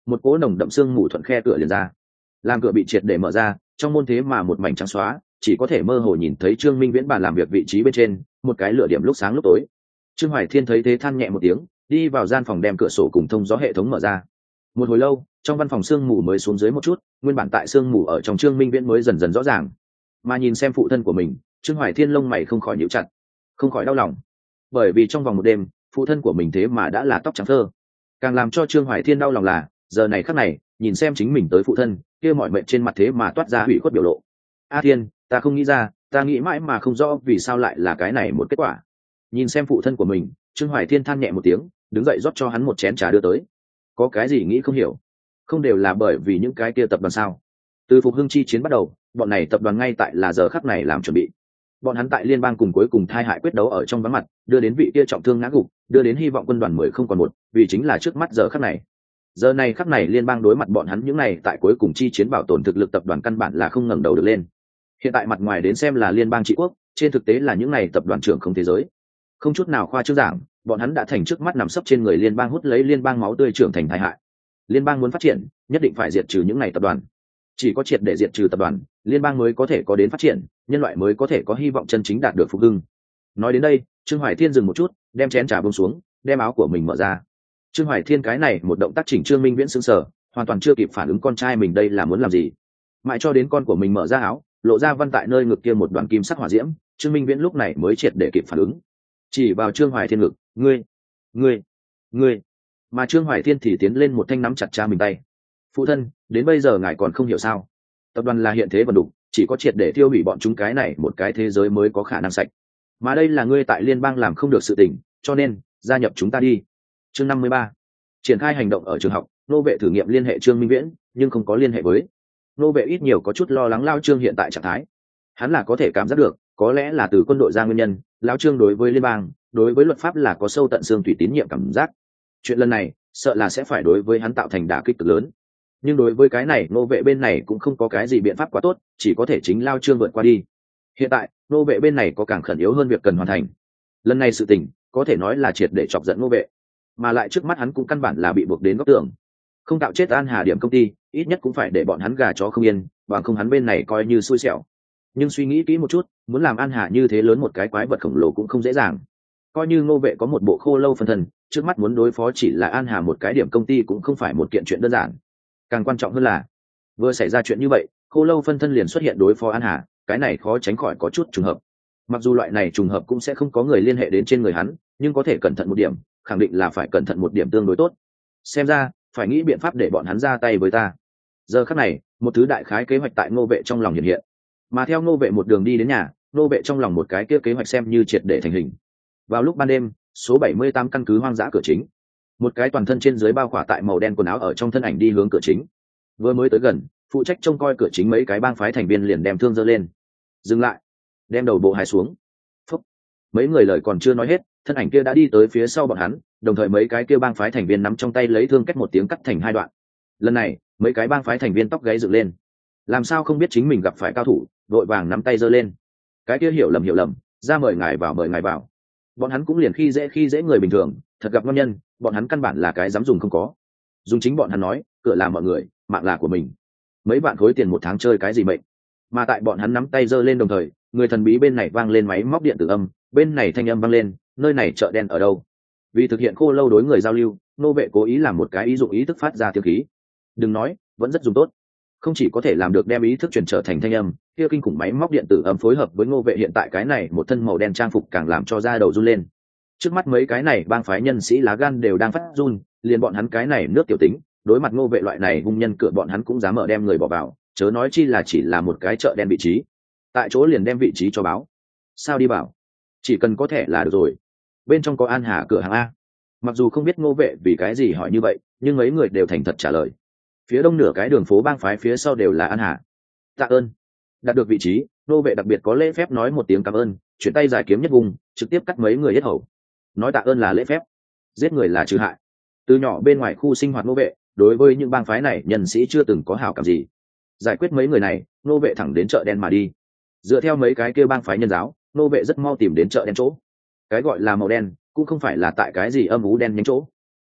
A: một cỗ nồng đậm sương mù thuận khe cửa liền ra, làm cửa bị triệt để mở ra, trong môn thế mà một mảnh trắng xóa, chỉ có thể mơ hồ nhìn thấy Trương Minh Viễn bàn làm việc vị trí bên trên một cái lửa điểm lúc sáng lúc tối. Trương Hoài Thiên thấy thế than nhẹ một tiếng, đi vào gian phòng đem cửa sổ cùng thông gió hệ thống mở ra. Một hồi lâu, trong văn phòng sương mù mới xuống dưới một chút, nguyên bản tại sương mù ở trong Trương Minh Viễn mới dần dần rõ ràng. Mà nhìn xem phụ thân của mình, Trương Hoài Thiên lông mày không khỏi nhíu chặt, không khỏi đau lòng, bởi vì trong vòng một đêm, phụ thân của mình thế mà đã là tóc trắng phơ. Càng làm cho Trương Hoài Thiên đau lòng là, giờ này khắc này, nhìn xem chính mình tới phụ thân, kia mọi mệnh trên mặt thế mà toát ra hủy khuất biểu lộ. A Thiên, ta không nghĩ ra, ta nghĩ mãi mà không rõ vì sao lại là cái này một kết quả. Nhìn xem phụ thân của mình, Trương Hoài Thiên than nhẹ một tiếng, đứng dậy rót cho hắn một chén trà đưa tới. Có cái gì nghĩ không hiểu? Không đều là bởi vì những cái kia tập đoàn sao? Từ phục hưng chi chiến bắt đầu, bọn này tập đoàn ngay tại là giờ khắc này làm chuẩn bị. Bọn hắn tại liên bang cùng cuối cùng thai hại quyết đấu ở trong vắng mặt, đưa đến vị kia trọng thương ngã gục, đưa đến hy vọng quân đoàn mười không còn một, vì chính là trước mắt giờ khắc này. Giờ này khắc này liên bang đối mặt bọn hắn những này tại cuối cùng chi chiến bảo tồn thực lực tập đoàn căn bản là không ngẩng đầu được lên. Hiện tại mặt ngoài đến xem là liên bang trị quốc, trên thực tế là những này tập đoàn trưởng không thế giới. Không chút nào khoa trương giảng, bọn hắn đã thành trước mắt nằm sấp trên người liên bang hút lấy liên bang máu tươi trưởng thành tai hại. Liên bang muốn phát triển, nhất định phải diệt trừ những này tập đoàn. Chỉ có triệt để diệt trừ tập đoàn, liên bang mới có thể có đến phát triển, nhân loại mới có thể có hy vọng chân chính đạt được phục hưng. Nói đến đây, Trương Hoài Thiên dừng một chút, đem chén trà buông xuống, đem áo của mình mở ra. Trương Hoài Thiên cái này một động tác chỉnh Trương Minh Viễn sững sờ, hoàn toàn chưa kịp phản ứng con trai mình đây là muốn làm gì. Mãi cho đến con của mình mở ra áo, lộ ra văn tại nơi ngực kia một đoàn kim sắc hỏa diễm, Trương Minh Viễn lúc này mới triệt để kịp phản ứng. Chỉ vào Trương Hoài Thiên ngực, "Ngươi, ngươi, ngươi." Mà Trương Hoài Thiên thì tiến lên một thanh nắm chặt cha mình tay. "Phụ thân, đến bây giờ ngài còn không hiểu sao? Tập đoàn là hiện thế vần đục, chỉ có triệt để tiêu hủy bọn chúng cái này một cái thế giới mới có khả năng sạch. Mà đây là ngươi tại liên bang làm không được sự tình, cho nên gia nhập chúng ta đi." Chương năm mươi ba, triển khai hành động ở trường học. Nô vệ thử nghiệm liên hệ Trương Minh Viễn, nhưng không có liên hệ với. Nô vệ ít nhiều có chút lo lắng Lao Trương hiện tại trạng thái. Hắn là có thể cảm giác được, có lẽ là từ quân đội ra nguyên nhân, Lao Trương đối với liên bang, đối với luật pháp là có sâu tận xương tùy tín nhiệm cảm giác. Chuyện lần này, sợ là sẽ phải đối với hắn tạo thành đả kích cực lớn. Nhưng đối với cái này, nô vệ bên này cũng không có cái gì biện pháp quá tốt, chỉ có thể chính Lao Trương vượt qua đi. Hiện tại, nô vệ bên này có càng khẩn yếu hơn việc cần hoàn thành. Lần này sự tình, có thể nói là triệt để chọc giận nô vệ, mà lại trước mắt hắn cũng căn bản là bị buộc đến góc tường. Không tạo chết An Hà điểm công ty, ít nhất cũng phải để bọn hắn gà chó không yên, bằng không hắn bên này coi như xui xẻo. Nhưng suy nghĩ kỹ một chút, muốn làm An Hà như thế lớn một cái quái vật khổng lồ cũng không dễ dàng. Coi như Ngô Vệ có một bộ khô lâu phân thân, trước mắt muốn đối phó chỉ là An Hà một cái điểm công ty cũng không phải một kiện chuyện đơn giản. Càng quan trọng hơn là, vừa xảy ra chuyện như vậy, khô lâu phân thân liền xuất hiện đối phó An Hà, cái này khó tránh khỏi có chút trùng hợp. Mặc dù loại này trùng hợp cũng sẽ không có người liên hệ đến trên người hắn, nhưng có thể cẩn thận một điểm, khẳng định là phải cẩn thận một điểm tương đối tốt. Xem ra, phải nghĩ biện pháp để bọn hắn ra tay với ta. Giờ khắc này, một thứ đại khái kế hoạch tại Ngô Vệ trong lòng hiện hiện. Mà theo Ngô Vệ một đường đi đến nhà, Ngô Vệ trong lòng một cái kia kế hoạch xem như triệt để thành hình. Vào lúc ban đêm, số bảy mươi tám căn cứ hoang dã cửa chính. Một cái toàn thân trên dưới bao khỏa tại màu đen quần áo ở trong thân ảnh đi hướng cửa chính. Vừa mới tới gần, phụ trách trông coi cửa chính mấy cái bang phái thành viên liền đem thương giơ lên. Dừng lại, đem đầu bộ hài xuống. Phúc. Mấy người lời còn chưa nói hết, thân ảnh kia đã đi tới phía sau bọn hắn, đồng thời mấy cái kia bang phái thành viên nắm trong tay lấy thương cách một tiếng cắt thành hai đoạn. Lần này, mấy cái bang phái thành viên tóc gáy dựng lên. Làm sao không biết chính mình gặp phải cao thủ, đội vàng nắm tay giơ lên. Cái kia hiểu lầm hiểu lầm, ra mời ngài vào mời ngài vào. Bọn hắn cũng liền khi dễ khi dễ người bình thường, thật gặp ngon nhân, bọn hắn căn bản là cái dám dùng không có. Dùng chính bọn hắn nói, cửa là mọi người, mạng là của mình. Mấy vạn khối tiền một tháng chơi cái gì mệnh. Mà tại bọn hắn nắm tay giơ lên đồng thời, người thần bí bên này vang lên máy móc điện tử âm, bên này thanh âm vang lên, nơi này chợ đen ở đâu? Vì thực hiện khô lâu đối người giao lưu, Nô Vệ cố ý làm một cái ý dụng ý thức phát ra tiếng khí. Đừng nói, vẫn rất dùng tốt. Không chỉ có thể làm được đem ý thức truyền trở thành thanh âm, kia kinh khủng máy móc điện tử âm phối hợp với Ngô Vệ hiện tại cái này một thân màu đen trang phục càng làm cho da đầu run lên. Trước mắt mấy cái này bang phái nhân sĩ lá gan đều đang phát run, liền bọn hắn cái này nước tiểu tính, đối mặt Ngô Vệ loại này hung nhân cửa bọn hắn cũng dám mở đem người bỏ vào, chớ nói chi là chỉ là một cái chợ đen vị trí. Tại chỗ liền đem vị trí cho báo. Sao đi bảo? Chỉ cần có thể là được rồi. Bên trong có An Hà cửa hàng a. Mặc dù không biết Ngô Vệ vì cái gì hỏi như vậy, nhưng mấy người đều thành thật trả lời. Phía đông nửa cái đường phố bang phái phía sau đều là An Hà. Tạ ơn. Đạt được vị trí, Ngô Vệ đặc biệt có lễ phép nói một tiếng cảm ơn, chuyển tay giải kiếm nhất vùng, trực tiếp cắt mấy người hết hầu. Nói tạ ơn là lễ phép, giết người là trừ hại. Từ nhỏ bên ngoài khu sinh hoạt Ngô Vệ, đối với những bang phái này nhân sĩ chưa từng có hảo cảm gì. Giải quyết mấy người này, Ngô Vệ thẳng đến chợ đen mà đi. Dựa theo mấy cái kia bang phái nhân giáo, Ngô Vệ rất mau tìm đến chợ đen chỗ. Cái gọi là màu đen cũng không phải là tại cái gì âm ú đen nhánh chỗ,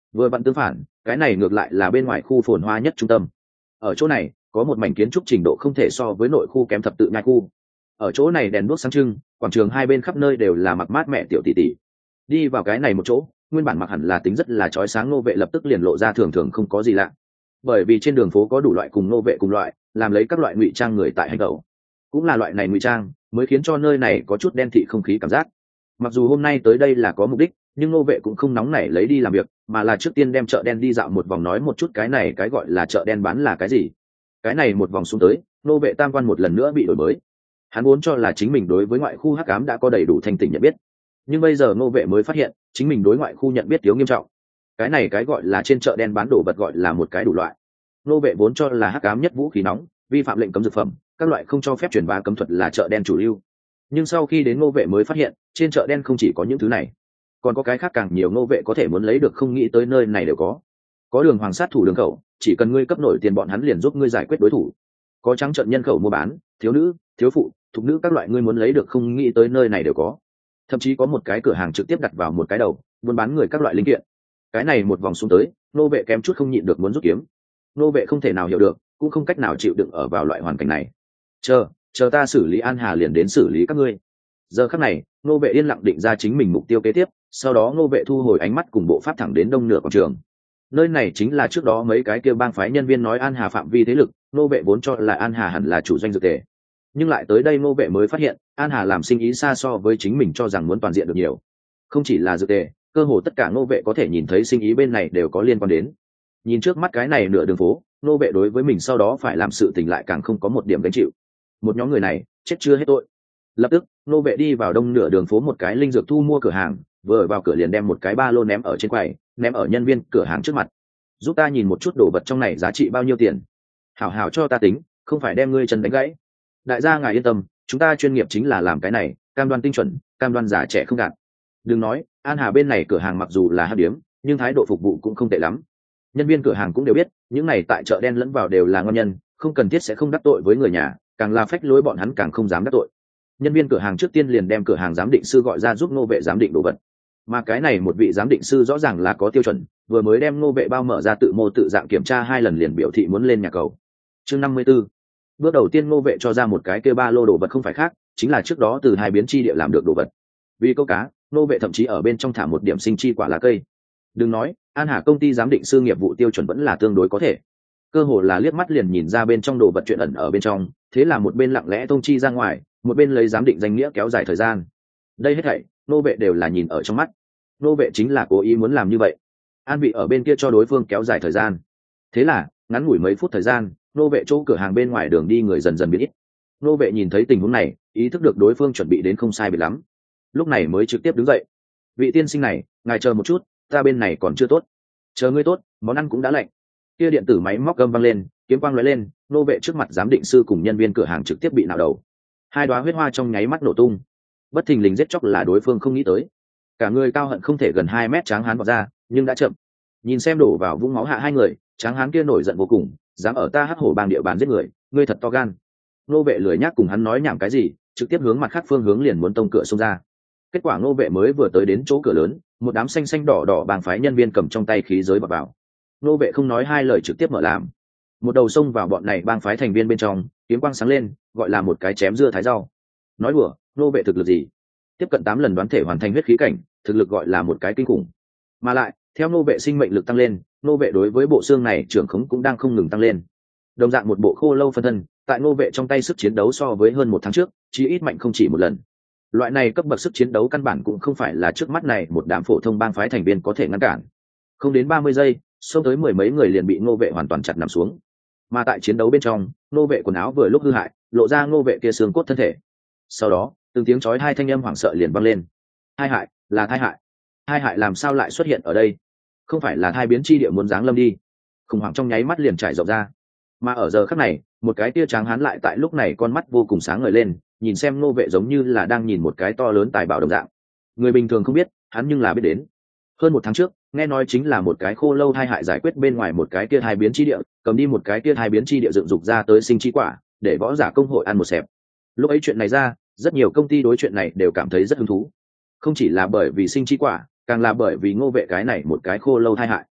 A: Vừa vặn tương phản, cái này ngược lại là bên ngoài khu phồn hoa nhất trung tâm. Ở chỗ này có một mảnh kiến trúc trình độ không thể so với nội khu kém thập tự nhai khu. Ở chỗ này đèn đuốc sáng trưng, quảng trường hai bên khắp nơi đều là mặc mát mẹ tiểu tỷ tỷ. Đi vào cái này một chỗ, nguyên bản mặc hẳn là tính rất là chói sáng nô vệ lập tức liền lộ ra thường thường không có gì lạ. Bởi vì trên đường phố có đủ loại cùng nô vệ cùng loại, làm lấy các loại ngụy trang người tại hành động. Cũng là loại này ngụy trang mới khiến cho nơi này có chút đen thị không khí cảm giác. Mặc dù hôm nay tới đây là có mục đích, nhưng nô vệ cũng không nóng nảy lấy đi làm việc, mà là trước tiên đem chợ đen đi dạo một vòng, nói một chút cái này cái gọi là chợ đen bán là cái gì. Cái này một vòng xuống tới, nô vệ tam quan một lần nữa bị đổi mới. Hắn muốn cho là chính mình đối với ngoại khu hắc ám đã có đầy đủ thanh tỉnh nhận biết, nhưng bây giờ nô vệ mới phát hiện chính mình đối ngoại khu nhận biết thiếu nghiêm trọng. Cái này cái gọi là trên chợ đen bán đồ vật gọi là một cái đủ loại. Nô vệ vốn cho là hắc ám nhất vũ khí nóng, vi phạm lệnh cấm dược phẩm, các loại không cho phép truyền bá cấm thuật là chợ đen chủ lưu. Nhưng sau khi đến nô vệ mới phát hiện trên chợ đen không chỉ có những thứ này, còn có cái khác càng nhiều nô vệ có thể muốn lấy được không nghĩ tới nơi này đều có. Có đường hoàng sát thủ đường khẩu, chỉ cần ngươi cấp nổi tiền bọn hắn liền giúp ngươi giải quyết đối thủ. Có trắng trợn nhân khẩu mua bán, thiếu nữ, thiếu phụ, thục nữ, các loại ngươi muốn lấy được không nghĩ tới nơi này đều có. Thậm chí có một cái cửa hàng trực tiếp đặt vào một cái đầu, buôn bán người các loại linh kiện. Cái này một vòng xuống tới, nô vệ kém chút không nhịn được muốn rút kiếm. Nô vệ không thể nào hiểu được, cũng không cách nào chịu đựng ở vào loại hoàn cảnh này. Chờ, chờ ta xử lý An Hà liền đến xử lý các ngươi. Giờ khắc này, nô vệ yên lặng định ra chính mình mục tiêu kế tiếp, sau đó nô vệ thu hồi ánh mắt cùng bộ pháp thẳng đến đông nửa quảng trường. Nơi này chính là trước đó mấy cái kia bang phái nhân viên nói An Hà phạm vi thế lực, nô vệ vốn cho là An Hà hẳn là chủ doanh dược tề. Nhưng lại tới đây nô vệ mới phát hiện, An Hà làm sinh ý xa so với chính mình cho rằng muốn toàn diện được nhiều. Không chỉ là dược tề, cơ hồ tất cả nô vệ có thể nhìn thấy sinh ý bên này đều có liên quan đến. Nhìn trước mắt cái này nửa đường phố, nô vệ đối với mình sau đó phải làm sự tình lại càng không có một điểm gánh chịu. Một nhóm người này chết chưa hết tội. Lập tức nô vệ đi vào đông nửa đường phố một cái linh dược thu mua cửa hàng, vừa vào cửa liền đem một cái ba lô ném ở trên quầy, ném ở nhân viên cửa hàng trước mặt. Giúp ta nhìn một chút đồ vật trong này giá trị bao nhiêu tiền. Hảo hảo cho ta tính, không phải đem ngươi chân đánh gãy. Đại gia ngài yên tâm, chúng ta chuyên nghiệp chính là làm cái này, cam đoan tinh chuẩn, cam đoan giả trẻ không gạt. Đừng nói, An Hà bên này cửa hàng mặc dù là hấp điếm, nhưng thái độ phục vụ cũng không tệ lắm. Nhân viên cửa hàng cũng đều biết, những này tại chợ đen lẫn vào đều là ngon nhân, không cần thiết sẽ không đắc tội với người nhà, càng là phách lối bọn hắn càng không dám đắc tội. Nhân viên cửa hàng trước tiên liền đem cửa hàng giám định sư gọi ra giúp nô vệ giám định đồ vật. Mà cái này một vị giám định sư rõ ràng là có tiêu chuẩn, vừa mới đem nô vệ bao mở ra tự mô tự dạng kiểm tra hai lần liền biểu thị muốn lên nhà cầu. Chương năm mươi 54. Bước đầu tiên nô vệ cho ra một cái kêu ba lô đồ vật không phải khác, chính là trước đó từ hai biến chi địa làm được đồ vật. Vì câu cá, nô vệ thậm chí ở bên trong thả một điểm sinh chi quả lá cây. Đừng nói, An Hà công ty giám định sư nghiệp vụ tiêu chuẩn vẫn là tương đối có thể. Cơ hồ là liếc mắt liền nhìn ra bên trong đồ vật chuyện ẩn ở bên trong, thế là một bên lặng lẽ thông chi ra ngoài, một bên lấy giám định danh nghĩa kéo dài thời gian. Đây hết thảy nô vệ đều là nhìn ở trong mắt. Nô vệ chính là cố ý muốn làm như vậy. An vị ở bên kia cho đối phương kéo dài thời gian. Thế là ngắn ngủi mấy phút thời gian, nô vệ chỗ cửa hàng bên ngoài đường đi người dần dần biến ít. Nô vệ nhìn thấy tình huống này, ý thức được đối phương chuẩn bị đến không sai biệt lắm, lúc này mới trực tiếp đứng dậy. Vị tiên sinh này, ngài chờ một chút, ta bên này còn chưa tốt. Chờ ngươi tốt, món ăn cũng đã lạnh. Kia điện tử máy móc gầm vang lên, kiếm quang lóe lên, nô vệ trước mặt giám định sư cùng nhân viên cửa hàng trực tiếp bị nạo đầu. Hai đóa huyết hoa trong nháy mắt nổ tung. Bất thình lình giết chóc là đối phương không nghĩ tới. Cả người cao hận không thể gần hai mét tráng hán vọt ra, nhưng đã chậm. Nhìn xem đổ vào vũng máu hạ hai người, tráng hán kia nổi giận vô cùng, dám ở ta hắc hổ bang địa bàn giết người, ngươi thật to gan. Nô vệ lười nhác cùng hắn nói nhảm cái gì, trực tiếp hướng mặt khác phương hướng liền muốn tông cửa xông ra. Kết quả nô vệ mới vừa tới đến chỗ cửa lớn, một đám xanh xanh đỏ đỏ bang phái nhân viên cầm trong tay khí giới bọc vào. Nô vệ không nói hai lời trực tiếp mở làm, một đầu xông vào bọn này bang phái thành viên bên trong, kiếm quang sáng lên, gọi là một cái chém dưa thái rau. Nói đùa, nô vệ thực lực gì? Tiếp cận tám lần đoán thể hoàn thành huyết khí cảnh, thực lực gọi là một cái kinh khủng. Mà lại, theo nô vệ sinh mệnh lực tăng lên, nô vệ đối với bộ xương này trưởng khống cũng đang không ngừng tăng lên. Đồng dạng một bộ khô lâu phân thân, tại nô vệ trong tay sức chiến đấu so với hơn một tháng trước, chỉ ít mạnh không chỉ một lần. Loại này cấp bậc sức chiến đấu căn bản cũng không phải là trước mắt này một đám phổ thông bang phái thành viên có thể ngăn cản. Không đến ba mươi giây, xông tới mười mấy người liền bị nô vệ hoàn toàn chặt nằm xuống. Mà tại chiến đấu bên trong, nô vệ quần áo vừa lúc hư hại, lộ ra nô vệ kia xương cốt thân thể. Sau đó, từng tiếng chói hai thanh âm hoảng sợ liền vang lên. Hai hại, là thai hại. Hai hại làm sao lại xuất hiện ở đây? Không phải là thai biến chi địa muốn giáng lâm đi? Khủng hoảng trong nháy mắt liền trải rộng ra. Mà ở giờ khắc này, một cái tia tráng hán lại tại lúc này con mắt vô cùng sáng ngời lên, nhìn xem nô vệ giống như là đang nhìn một cái to lớn tài bảo đồng dạng. Người bình thường không biết, hắn nhưng là biết đến. Hơn một tháng trước, nghe nói chính là một cái khô lâu thai hại giải quyết bên ngoài một cái tia thai biến chi địa, cầm đi một cái tia thai biến chi địa dựng dục ra tới sinh chi quả, để võ giả công hội ăn một xẹp. Lúc ấy chuyện này ra, rất nhiều công ty đối chuyện này đều cảm thấy rất hứng thú. Không chỉ là bởi vì sinh chi quả, càng là bởi vì ngô vệ cái này một cái khô lâu thai hại.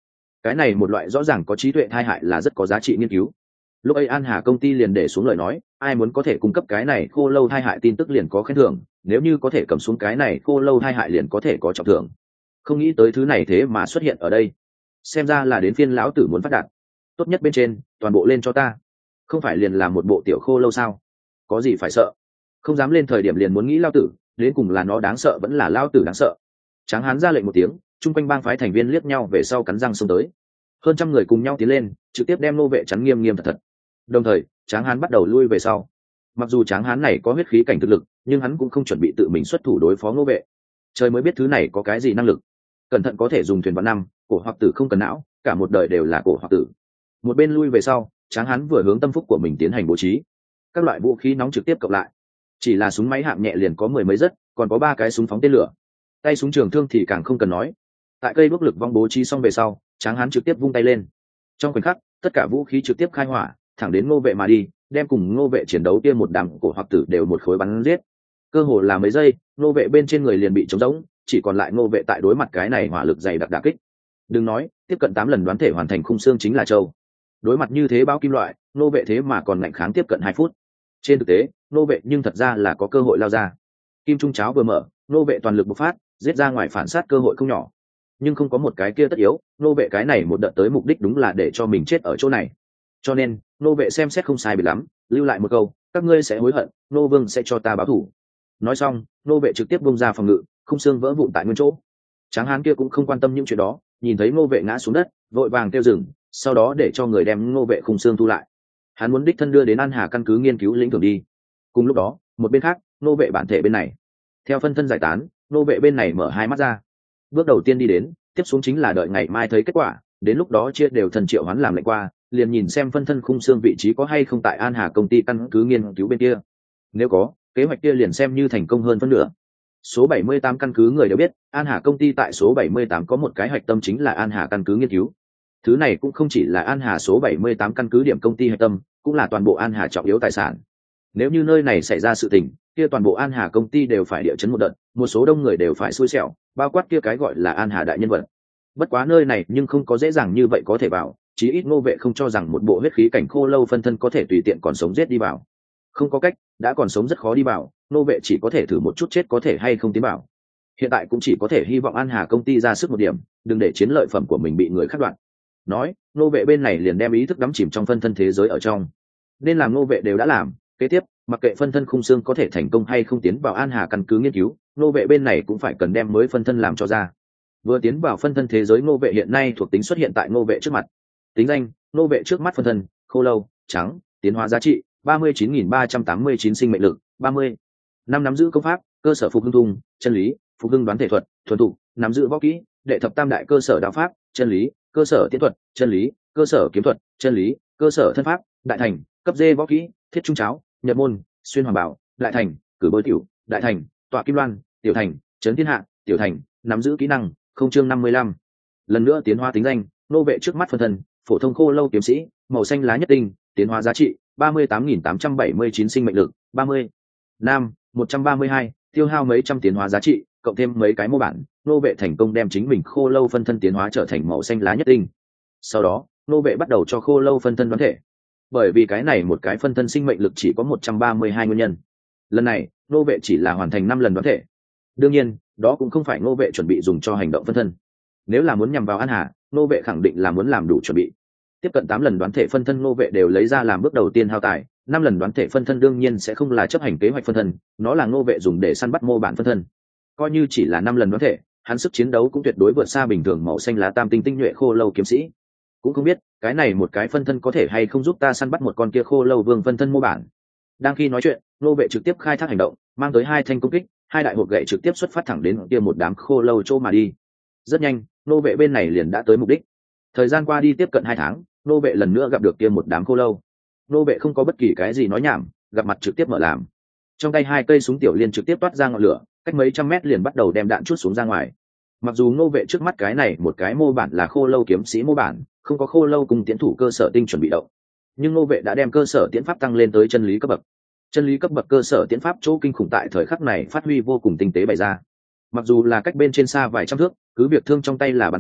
A: cái này một loại rõ ràng có trí tuệ thai hại là rất có giá trị nghiên cứu. Lúc ấy An Hà công ty liền để xuống lời nói, ai muốn có thể cung cấp cái này khô lâu thai hại tin tức liền có khen thưởng, nếu như có thể cầm xuống cái này khô lâu thai hại liền có thể có trọng thưởng. Không nghĩ tới thứ này thế mà xuất hiện ở đây, xem ra là đến phiên lão tử muốn phát đạt. Tốt nhất bên trên toàn bộ lên cho ta, không phải liền làm một bộ tiểu khô lâu sao? Có gì phải sợ? Không dám lên thời điểm liền muốn nghĩ lao tử, đến cùng là nó đáng sợ vẫn là lao tử đáng sợ. Tráng Hán ra lệnh một tiếng, chung quanh bang phái thành viên liếc nhau về sau cắn răng xông tới, hơn trăm người cùng nhau tiến lên, trực tiếp đem nô vệ chắn nghiêm nghiêm thật thật. Đồng thời Tráng Hán bắt đầu lui về sau. Mặc dù Tráng Hán này có huyết khí cảnh thực lực, nhưng hắn cũng không chuẩn bị tự mình xuất thủ đối phó nô vệ. Trời mới biết thứ này có cái gì năng lực. Cẩn thận có thể dùng thuyền vạn năm, cổ hoặc tử không cần não, cả một đời đều là cổ hoặc tử. Một bên lui về sau, Tráng Hán vừa hướng tâm phúc của mình tiến hành bố trí các loại vũ khí nóng trực tiếp cộng lại. Chỉ là súng máy hạng nhẹ liền có mười mấy rất, còn có ba cái súng phóng tên lửa, tay súng trường thương thì càng không cần nói. Tại cây đuốc lực vong bố trí xong về sau, Tráng Hán trực tiếp vung tay lên, trong khoảnh khắc tất cả vũ khí trực tiếp khai hỏa, thẳng đến Ngô Vệ mà đi, đem cùng Ngô Vệ chiến đấu kia một đám cổ hoặc tử đều một khối bắn giết. Cơ hồ là mấy giây, Ngô Vệ bên trên người liền bị trống rỗng, chỉ còn lại Ngô Vệ tại đối mặt cái này hỏa lực dày đặc đả kích. Đừng nói tiếp cận tám lần đoán thể hoàn thành khung xương chính là châu. Đối mặt như thế bão kim loại, Ngô Vệ thế mà còn ngạnh kháng tiếp cận hai phút. Trên thực tế Ngô Vệ nhưng thật ra là có cơ hội lao ra. Kim trung cháo vừa mở, Ngô Vệ toàn lực bộc phát, giết ra ngoài phản sát cơ hội không nhỏ, nhưng không có một cái kia tất yếu. Ngô Vệ cái này một đợt tới mục đích đúng là để cho mình chết ở chỗ này, cho nên Ngô Vệ xem xét không sai biệt lắm, lưu lại một câu: các ngươi sẽ hối hận, Ngô Vương sẽ cho ta báo thù. Nói xong, Ngô Vệ trực tiếp bung ra phòng ngự, khung xương vỡ vụn tại nguyên chỗ. Tráng Hán kia cũng không quan tâm những chuyện đó, nhìn thấy Ngô Vệ ngã xuống đất, vội vàng kêu dừng, sau đó để cho người đem Ngô Vệ khung xương thu lại. Hắn muốn đích thân đưa đến An Hà căn cứ nghiên cứu lĩnh thưởng đi. Cùng lúc đó, một bên khác, Ngô Vệ bản thể bên này, theo phân thân giải tán, Ngô Vệ bên này mở hai mắt ra. Bước đầu tiên đi đến, tiếp xuống chính là đợi ngày mai thấy kết quả, đến lúc đó chia đều thần triệu hoán làm lệnh qua, liền nhìn xem phân thân khung xương vị trí có hay không tại An Hà công ty căn cứ nghiên cứu bên kia. Nếu có, kế hoạch kia liền xem như thành công hơn phân nửa. Số bảy mươi tám căn cứ người đều biết, An Hà công ty tại số bảy mươi tám có một cái hạch tâm chính là An Hà căn cứ nghiên cứu. Thứ này cũng không chỉ là An Hà số bảy mươi tám căn cứ điểm công ty hạch tâm, cũng là toàn bộ An Hà trọng yếu tài sản. Nếu như nơi này xảy ra sự tình, kia toàn bộ An Hà công ty đều phải địa chấn một đợt, một số đông người đều phải xui xẻo, bao quát kia cái gọi là An Hà đại nhân vật. Bất quá nơi này nhưng không có dễ dàng như vậy có thể vào, chí ít Ngô Vệ không cho rằng một bộ huyết khí cảnh khô lâu phân thân có thể tùy tiện còn sống giết đi vào. Không có cách, đã còn sống rất khó đi vào, Ngô Vệ chỉ có thể thử một chút chết có thể hay không tiến vào. Hiện tại cũng chỉ có thể hy vọng An Hà công ty ra sức một điểm, đừng để chiến lợi phẩm của mình bị người khác đoạt. Nói, Ngô Vệ bên này liền đem ý thức đắm chìm trong phân thân thế giới ở trong. Nên làm Ngô Vệ đều đã làm, kế tiếp, mặc kệ phân thân khung xương có thể thành công hay không tiến vào An Hà căn cứ nghiên cứu, Ngô Vệ bên này cũng phải cần đem mới phân thân làm cho ra. Vừa tiến vào phân thân thế giới, Ngô Vệ hiện nay thuộc tính xuất hiện tại Ngô Vệ trước mặt. Tính danh: Ngô Vệ trước mắt phân thân, khô lâu, trắng, tiến hóa giá trị ba mươi chín nghìn ba trăm tám mươi chín, sinh mệnh lực ba mươi. Năm nắm giữ công pháp: cơ sở phục hưng thung, chân lý, phục hưng đoán thể thuật, thuần thục, nắm giữ võ kỹ, đệ thập tam đại cơ sở đạo pháp, chân lý, cơ sở tiến thuật, chân lý, cơ sở kiếm thuật, chân lý, cơ sở thân pháp, đại thành, cấp dê võ kỹ, thiết trung cháo, nhập môn, xuyên hoàng bảo, đại thành, cử bôi tiểu, đại thành, tọa kim loan, tiểu thành, trấn thiên hạ, tiểu thành, nắm giữ kỹ năng, không chương năm mươi lăm. Lần nữa tiến hóa tính danh: Ngô Vệ trước mắt phân thân, phổ thông khô lâu kiếm sĩ, màu xanh lá nhất tinh, tiến hóa giá trị ba mươi tám nghìn tám trăm bảy mươi chín, sinh mệnh lực ba mươi. Nam một trăm ba mươi hai, tiêu hao mấy trăm tiến hóa giá trị, cộng thêm mấy cái mô bản, Ngô Vệ thành công đem chính mình khô lâu phân thân tiến hóa trở thành màu xanh lá nhất tinh. Sau đó, Ngô Vệ bắt đầu cho khô lâu phân thân đoán thể. Bởi vì cái này một cái phân thân sinh mệnh lực chỉ có một trăm ba mươi hai nguyên nhân, lần này Ngô Vệ chỉ là hoàn thành năm lần đoán thể. Đương nhiên, đó cũng không phải Ngô Vệ chuẩn bị dùng cho hành động phân thân. Nếu là muốn nhằm vào An Hà, Ngô Vệ khẳng định là muốn làm đủ chuẩn bị. Tiếp cận tám lần đoán thể phân thân Ngô Vệ đều lấy ra làm bước đầu tiên hao tài, năm lần đoán thể phân thân đương nhiên sẽ không là chấp hành kế hoạch phân thân, nó là Ngô Vệ dùng để săn bắt mô bản phân thân. Coi như chỉ là năm lần đoán thể, hắn sức chiến đấu cũng tuyệt đối vượt xa bình thường màu xanh lá tam tinh tinh nhuệ khô lâu kiếm sĩ. Cũng không biết cái này một cái phân thân có thể hay không giúp ta săn bắt một con kia khô lâu vương phân thân mô bản. Đang khi nói chuyện, Ngô Vệ trực tiếp khai thác hành động, mang tới hai thanh công kích, hai đại hộp gậy trực tiếp xuất phát thẳng đến kia một đám khô lâu chỗ mà đi. Rất nhanh, Ngô Vệ bên này liền đã tới mục đích. Thời gian qua đi tiếp cận hai tháng, Ngô Vệ lần nữa gặp được kia một đám khô lâu. Ngô Vệ không có bất kỳ cái gì nói nhảm, gặp mặt trực tiếp mở làm. Trong tay hai cây súng tiểu liên trực tiếp toát ra ngọn lửa, cách mấy trăm mét liền bắt đầu đem đạn chút xuống ra ngoài. Mặc dù Ngô Vệ trước mắt cái này một cái mô bản là khô lâu kiếm sĩ mô bản, không có khô lâu cùng tiến thủ cơ sở tinh chuẩn bị động, nhưng Ngô Vệ đã đem cơ sở tiễn pháp tăng lên tới chân lý cấp bậc. Chân lý cấp bậc cơ sở tiễn pháp chỗ kinh khủng tại thời khắc này phát huy vô cùng tinh tế bày ra. Mặc dù là cách bên trên xa vài trăm thước, cứ việc thương trong tay là bắn phá,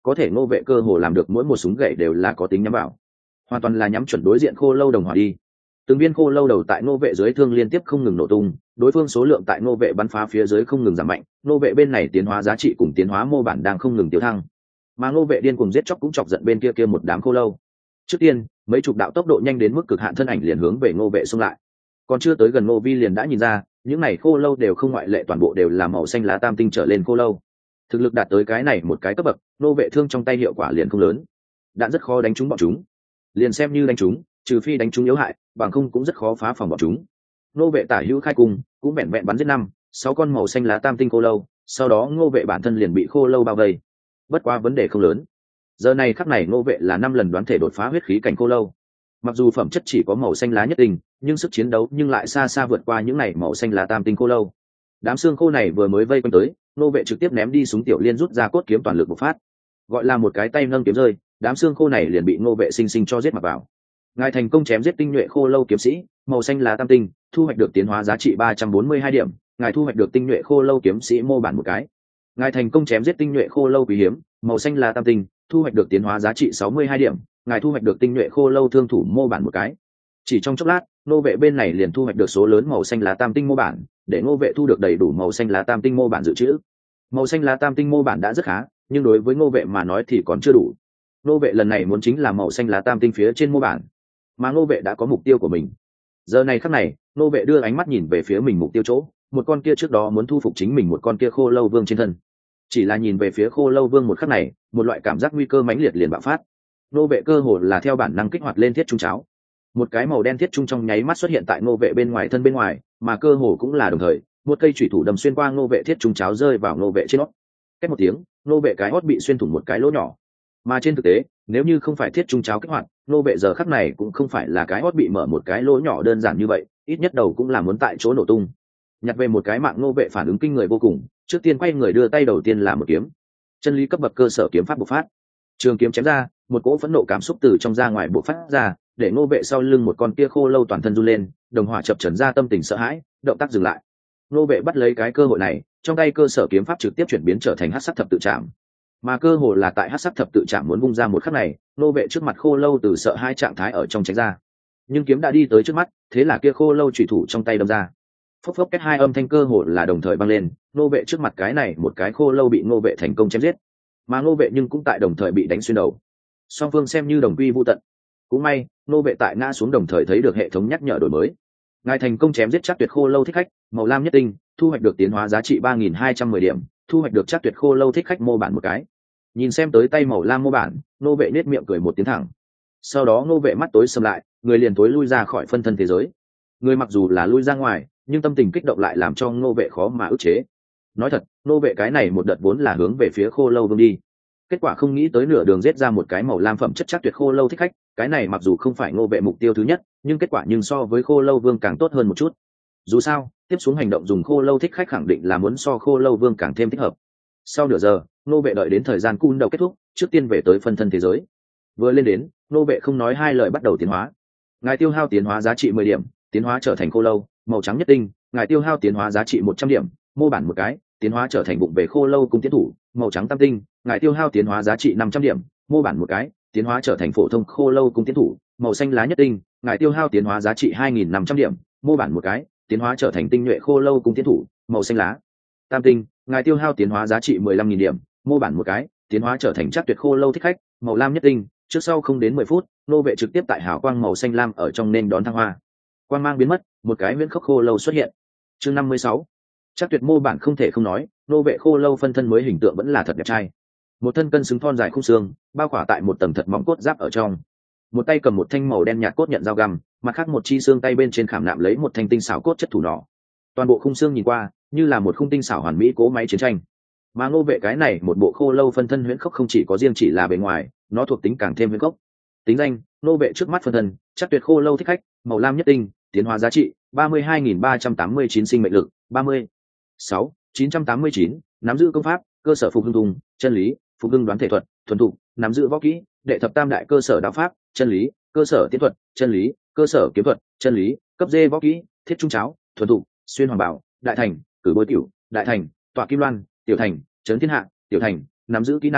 A: có thể ngô vệ cơ hồ làm được mỗi một súng gậy đều là có tính nhắm vào, hoàn toàn là nhắm chuẩn đối diện khô lâu đồng hỏa đi. Từng viên khô lâu đầu tại ngô vệ dưới thương liên tiếp không ngừng nổ tung, đối phương số lượng tại ngô vệ bắn phá phía dưới không ngừng giảm mạnh, ngô vệ bên này tiến hóa giá trị cùng tiến hóa mô bản đang không ngừng tiêu thăng, mà ngô vệ điên cùng giết chóc cũng chọc giận bên kia kia một đám khô lâu. Trước tiên mấy chục đạo tốc độ nhanh đến mức cực hạn thân ảnh liền hướng về ngô vệ xông lại, còn chưa tới gần ngô vi liền đã nhìn ra những này khô lâu đều không ngoại lệ toàn bộ đều là màu xanh lá tam tinh trở lên khô lâu. Thực lực đạt tới cái này một cái cấp bậc, ngô vệ thương trong tay hiệu quả liền không lớn, đạn rất khó đánh trúng bọn chúng, liền xem như đánh trúng trừ phi đánh trúng yếu hại, bằng không cũng rất khó phá phòng bọn chúng. Ngô vệ tả hữu khai cung cũng vẹn vẹn bắn giết năm sáu con màu xanh lá tam tinh khô lâu, sau đó ngô vệ bản thân liền bị khô lâu bao vây. Bất quá vấn đề không lớn, giờ này khắc này ngô vệ là năm lần đoán thể đột phá huyết khí cảnh khô lâu, mặc dù phẩm chất chỉ có màu xanh lá nhất tinh, nhưng sức chiến đấu nhưng lại xa xa vượt qua những này màu xanh lá tam tinh khô lâu. Đám xương khô này vừa mới vây quanh tới, ngô vệ trực tiếp ném đi súng tiểu liên rút ra cốt kiếm toàn lực bộc phát, gọi là một cái tay nâng kiếm rơi, đám xương khô này liền bị ngô vệ sinh sinh cho giết mặc vào. Ngài thành công chém giết tinh nhuệ khô lâu kiếm sĩ màu xanh lá tam tinh, thu hoạch được tiến hóa giá trị ba trăm bốn mươi hai điểm. Ngài thu hoạch được tinh nhuệ khô lâu kiếm sĩ mô bản một cái. Ngài thành công chém giết tinh nhuệ khô lâu quý hiếm màu xanh lá tam tinh, thu hoạch được tiến hóa giá trị sáu mươi hai điểm. Ngài thu hoạch được tinh nhuệ khô lâu thương thủ mô bản một cái. Chỉ trong chốc lát, nô vệ bên này liền thu hoạch được số lớn màu xanh lá tam tinh mô bản, để ngô vệ thu được đầy đủ màu xanh lá tam tinh mô bản dự trữ. Màu xanh lá tam tinh mô bản đã rất khá, nhưng đối với ngô vệ mà nói thì còn chưa đủ. Ngô vệ lần này muốn chính là màu xanh lá tam tinh phía trên mô bản, mà ngô vệ đã có mục tiêu của mình. Giờ này khắc này, ngô vệ đưa ánh mắt nhìn về phía mình mục tiêu chỗ, một con kia trước đó muốn thu phục chính mình một con kia khô lâu vương trên thân. Chỉ là nhìn về phía khô lâu vương một khắc này, một loại cảm giác nguy cơ mãnh liệt liền bạo phát. Ngô vệ cơ hồ là theo bản năng kích hoạt lên thiết trung cháo, một cái màu đen thiết trung trong nháy mắt xuất hiện tại ngô vệ bên ngoài thân bên ngoài, mà cơ hồ cũng là đồng thời, một cây chủy thủ đâm xuyên qua ngô vệ thiết trung cháo rơi vào ngô vệ trên nót. Cách một tiếng, ngô vệ cái hót bị xuyên thủng một cái lỗ nhỏ. Mà trên thực tế, nếu như không phải thiết trung cháo kích hoạt, ngô vệ giờ khắc này cũng không phải là cái hót bị mở một cái lỗ nhỏ đơn giản như vậy, ít nhất đầu cũng là muốn tại chỗ nổ tung. Nhặt về một cái mạng, ngô vệ phản ứng kinh người vô cùng, trước tiên quay người đưa tay đầu tiên là một kiếm, chân lý cấp bậc cơ sở kiếm pháp bộc phát, trường kiếm chém ra, một cỗ phẫn nộ cảm xúc từ trong ra ngoài bộc phát ra, để ngô vệ sau lưng một con kia khô lâu toàn thân run lên, đồng hỏa chập trần ra tâm tình sợ hãi, động tác dừng lại. Ngô vệ bắt lấy cái cơ hội này, trong tay cơ sở kiếm pháp trực tiếp chuyển biến trở thành hắc sắc thập tự trảm, mà cơ hồ là tại hắc sắc thập tự trảm muốn vung ra một khắc này, ngô vệ trước mặt khô lâu từ sợ hai trạng thái ở trong tránh ra, nhưng kiếm đã đi tới trước mắt, thế là kia khô lâu chủy thủ trong tay đâm ra, phốc phốc kết hai âm thanh cơ hồ là đồng thời vang lên. Ngô vệ trước mặt cái này một cái khô lâu bị ngô vệ thành công chém giết, mà ngô vệ nhưng cũng tại đồng thời bị đánh xuyên đầu, song phương xem như đồng quy vu tận. Cũng may ngô vệ tại ngã xuống đồng thời thấy được hệ thống nhắc nhở đổi mới, ngài thành công chém giết chắc tuyệt khô lâu thích khách màu lam nhất tinh, thu hoạch được tiến hóa giá trị ba nghìn hai trăm mười điểm, thu hoạch được chắc tuyệt khô lâu thích khách mô bản một cái. Nhìn xem tới tay màu lam mô bản, ngô vệ nết miệng cười một tiếng thẳng, sau đó ngô vệ mắt tối sầm lại, người liền tối lui ra khỏi phân thân thế giới. Người mặc dù là lui ra ngoài, nhưng tâm tình kích động lại làm cho ngô vệ khó mà ức chế. Nói thật, ngô vệ cái này một đợt vốn là hướng về phía khô lâu vương đi, kết quả không nghĩ tới nửa đường giết ra một cái màu lam phẩm chất chắc tuyệt khô lâu thích khách. Cái này mặc dù không phải ngô vệ mục tiêu thứ nhất, nhưng kết quả nhưng so với khô lâu vương càng tốt hơn một chút. Dù sao, tiếp xuống hành động dùng khô lâu thích khách khẳng định là muốn so khô lâu vương càng thêm thích hợp. Sau nửa giờ, ngô vệ đợi đến thời gian cun đầu kết thúc, trước tiên về tới phân thân thế giới. Vừa lên đến, ngô vệ không nói hai lời bắt đầu tiến hóa. Ngài tiêu hao tiến hóa giá trị mười điểm, tiến hóa trở thành khô lâu màu trắng nhất tinh. Ngài tiêu hao tiến hóa giá trị một trăm điểm, mô bản một cái, tiến hóa trở thành bụng về khô lâu cung tiến thủ màu trắng tam tinh. Ngài tiêu hao tiến hóa giá trị năm trăm điểm, mô bản một cái, tiến hóa trở thành phổ thông khô lâu cung tiến thủ màu xanh lá nhất tinh. Ngài tiêu hao tiến hóa giá trị hai nghìn năm trăm điểm, mô bản một cái, tiến hóa trở thành tinh nhuệ khô lâu cung tiến thủ màu xanh lá tam tinh. Ngài tiêu hao tiến hóa giá trị mười lăm nghìn điểm, mô bản một cái, tiến hóa trở thành chắc tuyệt khô lâu thích khách màu lam nhất tinh. Trước sau không đến mười phút, nô vệ trực tiếp tại hào quang màu xanh lam ở trong nên đón thăng hoa. Quang mang biến mất, một cái viễn khốc khô lâu xuất hiện. Chương năm mươi sáu, chắc tuyệt mô bản không thể không nói, nô vệ khô lâu phân thân mới hình tượng vẫn là thật đẹp trai. Một thân cân xứng thon dài khung xương, bao khỏa tại một tầng thật mỏng cốt giáp ở trong. Một tay cầm một thanh màu đen nhạt cốt nhận dao găm, mặt khác một chi xương tay bên trên khảm nạm lấy một thanh tinh xảo cốt chất thủ nỏ. Toàn bộ khung xương nhìn qua như là một khung tinh xảo hoàn mỹ cố máy chiến tranh. Mà ngô vệ cái này một bộ khô lâu phân thân huyễn khốc không chỉ có riêng chỉ là bề ngoài, nó thuộc tính càng thêm huyễn khốc. Tính danh: ngô vệ trước mắt phân thân, chắc tuyệt khô lâu thích khách, màu lam nhất tinh, tiến hóa giá trị ba mươi hai nghìn ba trăm tám mươi chín sinh mệnh lực ba mươi. sáu chín trăm tám mươi chín, nắm giữ công pháp, cơ sở phục hưng thùng, chân lý, phục hưng đoán thể thuật, thuần thục, nắm giữ võ kỹ, đệ thập tam đại cơ sở đạo pháp, chân lý, cơ sở tiến thuật, chân lý, cơ sở kiếm thuật, chân lý, cấp dê võ kỹ, thiết trung cháo, thuần thục, xuyên hoàng bảo, đại thành, cử bôi tiểu, đại thành, tọa kim loan, tiểu thành, trấn thiên hạ, tiểu thành, nắm giữ kỹ năng,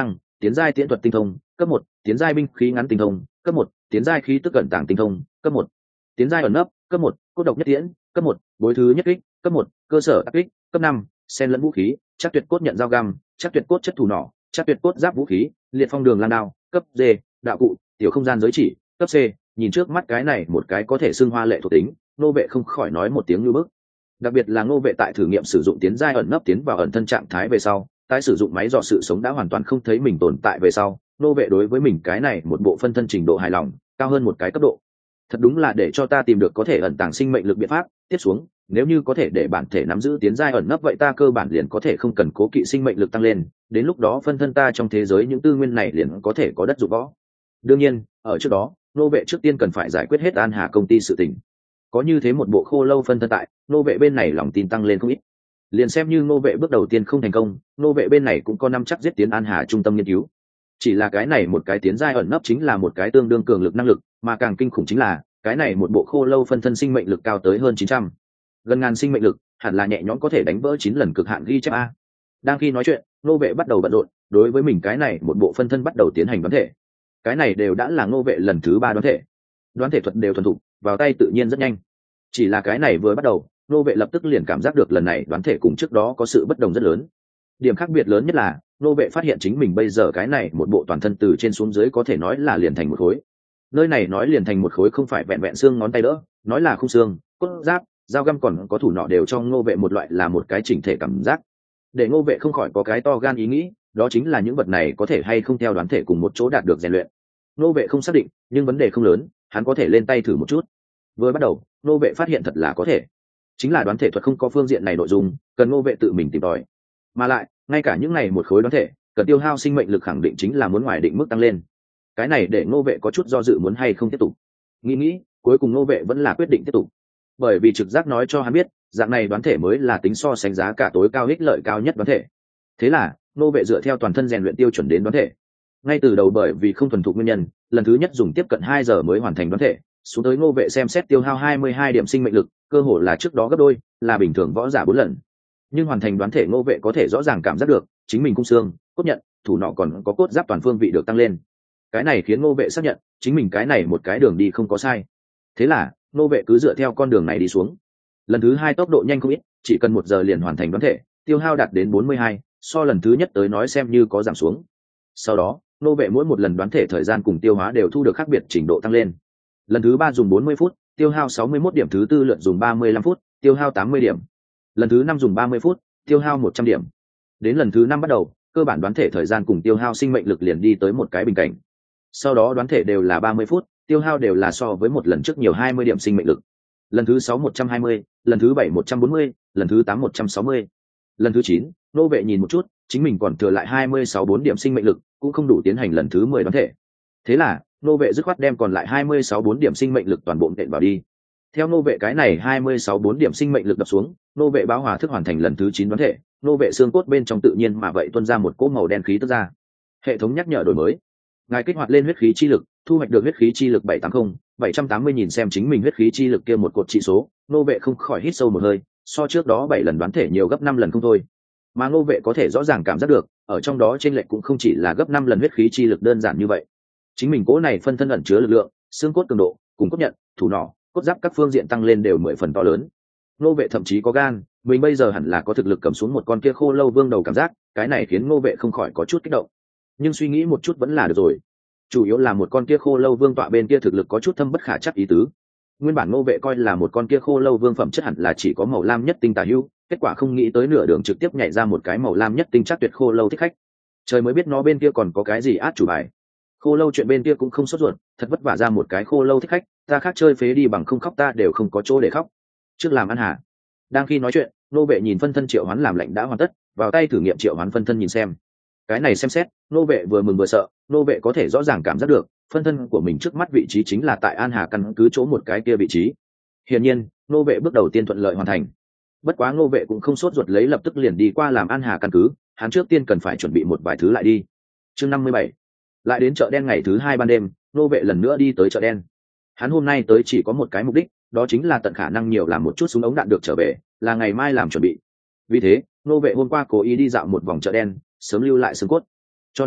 A: tiến giai tiễn thuật tinh thông cấp một, tiến giai binh khí ngắn tinh thông cấp một, tiến giai khí tức cẩn tàng tinh thông cấp một, tiến giai ẩn nấp cấp một, cốt độc nhất tiễn cấp một, bối thứ nhất kích cấp một, cơ sở áp kích cấp năm, xen lẫn vũ khí chắc tuyệt cốt nhận dao găm chắc tuyệt cốt chất thủ nỏ chắc tuyệt cốt giáp vũ khí liệt phong đường lan đao cấp D, đạo cụ tiểu không gian giới chỉ cấp C. Nhìn trước mắt cái này một cái có thể xưng hoa lệ thuộc tính, Ngô Vệ không khỏi nói một tiếng như bức. Đặc biệt là Ngô Vệ tại thử nghiệm sử dụng tiến giai ẩn nấp tiến vào ẩn thân trạng thái về sau, tái sử dụng máy dò sự sống đã hoàn toàn không thấy mình tồn tại về sau, Ngô Vệ đối với mình cái này một bộ phân thân trình độ hài lòng cao hơn một cái cấp độ. Thật đúng là để cho ta tìm được có thể ẩn tàng sinh mệnh lực biện pháp. Tiếp xuống, nếu như có thể để bản thể nắm giữ tiến giai ẩn nấp, vậy ta cơ bản liền có thể không cần cố kỵ sinh mệnh lực tăng lên, đến lúc đó phân thân ta trong thế giới những tư nguyên này liền có thể có đất dụng võ. Đương nhiên, ở trước đó, Ngô Vệ trước tiên cần phải giải quyết hết An Hà công ty sự tình. Có như thế một bộ khô lâu phân thân tại, Ngô Vệ bên này lòng tin tăng lên không ít. Liền xem như Ngô Vệ bước đầu tiên không thành công, Ngô Vệ bên này cũng có năm chắc giết tiến An Hà trung tâm nghiên cứu. Chỉ là cái này một cái tiến giai ẩn nấp chính là một cái tương đương cường lực năng lực, mà càng kinh khủng chính là cái này một bộ khô lâu phân thân sinh mệnh lực cao tới hơn chín trăm, gần ngàn sinh mệnh lực, hẳn là nhẹ nhõm có thể đánh vỡ chín lần cực hạn ghi chép a. Đang khi nói chuyện, Ngô Vệ bắt đầu bận rộn, đối với mình cái này một bộ phân thân bắt đầu tiến hành đoán thể. Cái này đều đã là Ngô Vệ lần thứ ba đoán thể, đoán thể thuật đều thuần thục, vào tay tự nhiên rất nhanh. Chỉ là cái này vừa bắt đầu, Ngô Vệ lập tức liền cảm giác được lần này đoán thể cùng trước đó có sự bất đồng rất lớn. Điểm khác biệt lớn nhất là Ngô Vệ phát hiện chính mình bây giờ cái này một bộ toàn thân từ trên xuống dưới có thể nói là liền thành một khối. Nơi này nói liền thành một khối không phải vẹn vẹn xương ngón tay đỡ, nói là khung xương, cốt giáp, dao găm còn có thủ nọ đều cho Ngô Vệ một loại là một cái chỉnh thể cảm giác. Để Ngô Vệ không khỏi có cái to gan ý nghĩ, đó chính là những vật này có thể hay không theo đoán thể cùng một chỗ đạt được rèn luyện. Ngô Vệ không xác định, nhưng vấn đề không lớn, hắn có thể lên tay thử một chút. Vừa bắt đầu, Ngô Vệ phát hiện thật là có thể. Chính là đoán thể thuật không có phương diện này nội dung, cần Ngô Vệ tự mình tìm tòi. Mà lại, ngay cả những này một khối đoán thể, cần tiêu hao sinh mệnh lực khẳng định chính là muốn ngoài định mức tăng lên. Cái này để Ngô Vệ có chút do dự muốn hay không tiếp tục. Nghĩ nghĩ, cuối cùng Ngô Vệ vẫn là quyết định tiếp tục. Bởi vì trực giác nói cho hắn biết, dạng này đoán thể mới là tính so sánh giá cả tối cao ích lợi cao nhất đoán thể. Thế là, Ngô Vệ dựa theo toàn thân rèn luyện tiêu chuẩn đến đoán thể. Ngay từ đầu bởi vì không thuần thục nguyên nhân, lần thứ nhất dùng tiếp cận hai giờ mới hoàn thành đoán thể, xuống tới Ngô Vệ xem xét tiêu hao hai mươi hai điểm sinh mệnh lực, cơ hồ là trước đó gấp đôi, là bình thường võ giả bốn lần. Nhưng hoàn thành đoán thể Ngô Vệ có thể rõ ràng cảm giác được, chính mình cung xương, cốt nhận, thủ nọ còn có cốt giáp toàn phương vị được tăng lên. Cái này khiến Ngô Vệ xác nhận, chính mình cái này một cái đường đi không có sai. Thế là, Ngô Vệ cứ dựa theo con đường này đi xuống. Lần thứ hai tốc độ nhanh không ít, chỉ cần một giờ liền hoàn thành đoán thể, tiêu hao đạt đến bốn mươi hai, so lần thứ nhất tới nói xem như có giảm xuống. Sau đó, Ngô Vệ mỗi một lần đoán thể thời gian cùng tiêu hóa đều thu được khác biệt trình độ tăng lên. Lần thứ ba dùng bốn mươi phút, tiêu hao sáu mươi mốt điểm, thứ tư lượt dùng ba mươi lăm phút, tiêu hao tám mươi điểm. Lần thứ năm dùng ba mươi phút, tiêu hao một trăm điểm. Đến lần thứ năm bắt đầu, cơ bản đoán thể thời gian cùng tiêu hao sinh mệnh lực liền đi tới một cái bình cảnh. Sau đó đoán thể đều là ba mươi phút, tiêu hao đều là so với một lần trước nhiều hai mươi điểm sinh mệnh lực. Lần thứ sáu một trăm hai mươi, lần thứ bảy một trăm bốn mươi, lần thứ tám một trăm sáu mươi. Lần thứ chín, Ngô Vệ nhìn một chút, chính mình còn thừa lại hai mươi sáu bốn điểm sinh mệnh lực, cũng không đủ tiến hành lần thứ mười đoán thể. Thế là, Ngô Vệ dứt khoát đem còn lại hai mươi sáu bốn điểm sinh mệnh lực toàn bộ nện vào đi. Theo Ngô Vệ cái này hai mươi sáu bốn điểm sinh mệnh lực đập xuống, Ngô Vệ báo hòa thức hoàn thành lần thứ chín đoán thể, Ngô Vệ xương cốt bên trong tự nhiên mà vậy tuôn ra một cỗ màu đen khí tức ra. Hệ thống nhắc nhở đổi mới. Ngài kích hoạt lên huyết khí chi lực, thu hoạch được huyết khí chi lực bảy trăm tám mươi, bảy trăm tám mươi nhìn xem chính mình huyết khí chi lực kia một cột trị số, Ngô Vệ không khỏi hít sâu một hơi, so trước đó bảy lần đoán thể nhiều gấp năm lần không thôi. Mà Ngô Vệ có thể rõ ràng cảm giác được, ở trong đó chênh lệch cũng không chỉ là gấp năm lần huyết khí chi lực đơn giản như vậy. Chính mình cỗ này phân thân ẩn chứa lực lượng, xương cốt cường độ, cùng cốt nhận, thủ nỏ, cốt giáp các phương diện tăng lên đều mười phần to lớn. Ngô Vệ thậm chí có gan, mình bây giờ hẳn là có thực lực cầm xuống một con kia khô lâu vương đầu cảm giác, cái này khiến Ngô Vệ không khỏi có chút kích động. Nhưng suy nghĩ một chút vẫn là được rồi. Chủ yếu là một con kia khô lâu vương tọa bên kia thực lực có chút thâm bất khả chắc ý tứ. Nguyên bản Ngô Vệ coi là một con kia khô lâu vương phẩm chất hẳn là chỉ có màu lam nhất tinh tà hữu, kết quả không nghĩ tới nửa đường trực tiếp nhảy ra một cái màu lam nhất tinh chắc tuyệt khô lâu thích khách. Trời mới biết nó bên kia còn có cái gì át chủ bài. Khô lâu chuyện bên kia cũng không sốt ruột, thật vất vả ra một cái khô lâu thích khách, ta khác chơi phế đi bằng không khóc ta đều không có chỗ để khóc. Trước làm ăn hả? Đang khi nói chuyện, Ngô Vệ nhìn phân thân triệu hoán làm lệnh đã hoàn tất, vào tay thử nghiệm triệu hoán phân thân nhìn xem. Cái này xem xét, Ngô Vệ vừa mừng vừa sợ, Ngô Vệ có thể rõ ràng cảm giác được, phân thân của mình trước mắt vị trí chính là tại An Hà căn cứ chỗ một cái kia vị trí. Hiển nhiên, Ngô Vệ bước đầu tiên thuận lợi hoàn thành. Bất quá Ngô Vệ cũng không sốt ruột lấy lập tức liền đi qua làm An Hà căn cứ, hắn trước tiên cần phải chuẩn bị một vài thứ lại đi. Chương năm mươi bảy. Lại đến chợ đen ngày thứ hai ban đêm, Ngô Vệ lần nữa đi tới chợ đen. Hắn hôm nay tới chỉ có một cái mục đích, đó chính là tận khả năng nhiều làm một chút súng ống đạn được trở về, là ngày mai làm chuẩn bị. Vì thế, Ngô Vệ hôm qua cố ý đi dạo một vòng chợ đen, sớm lưu lại xương cốt. Cho nên,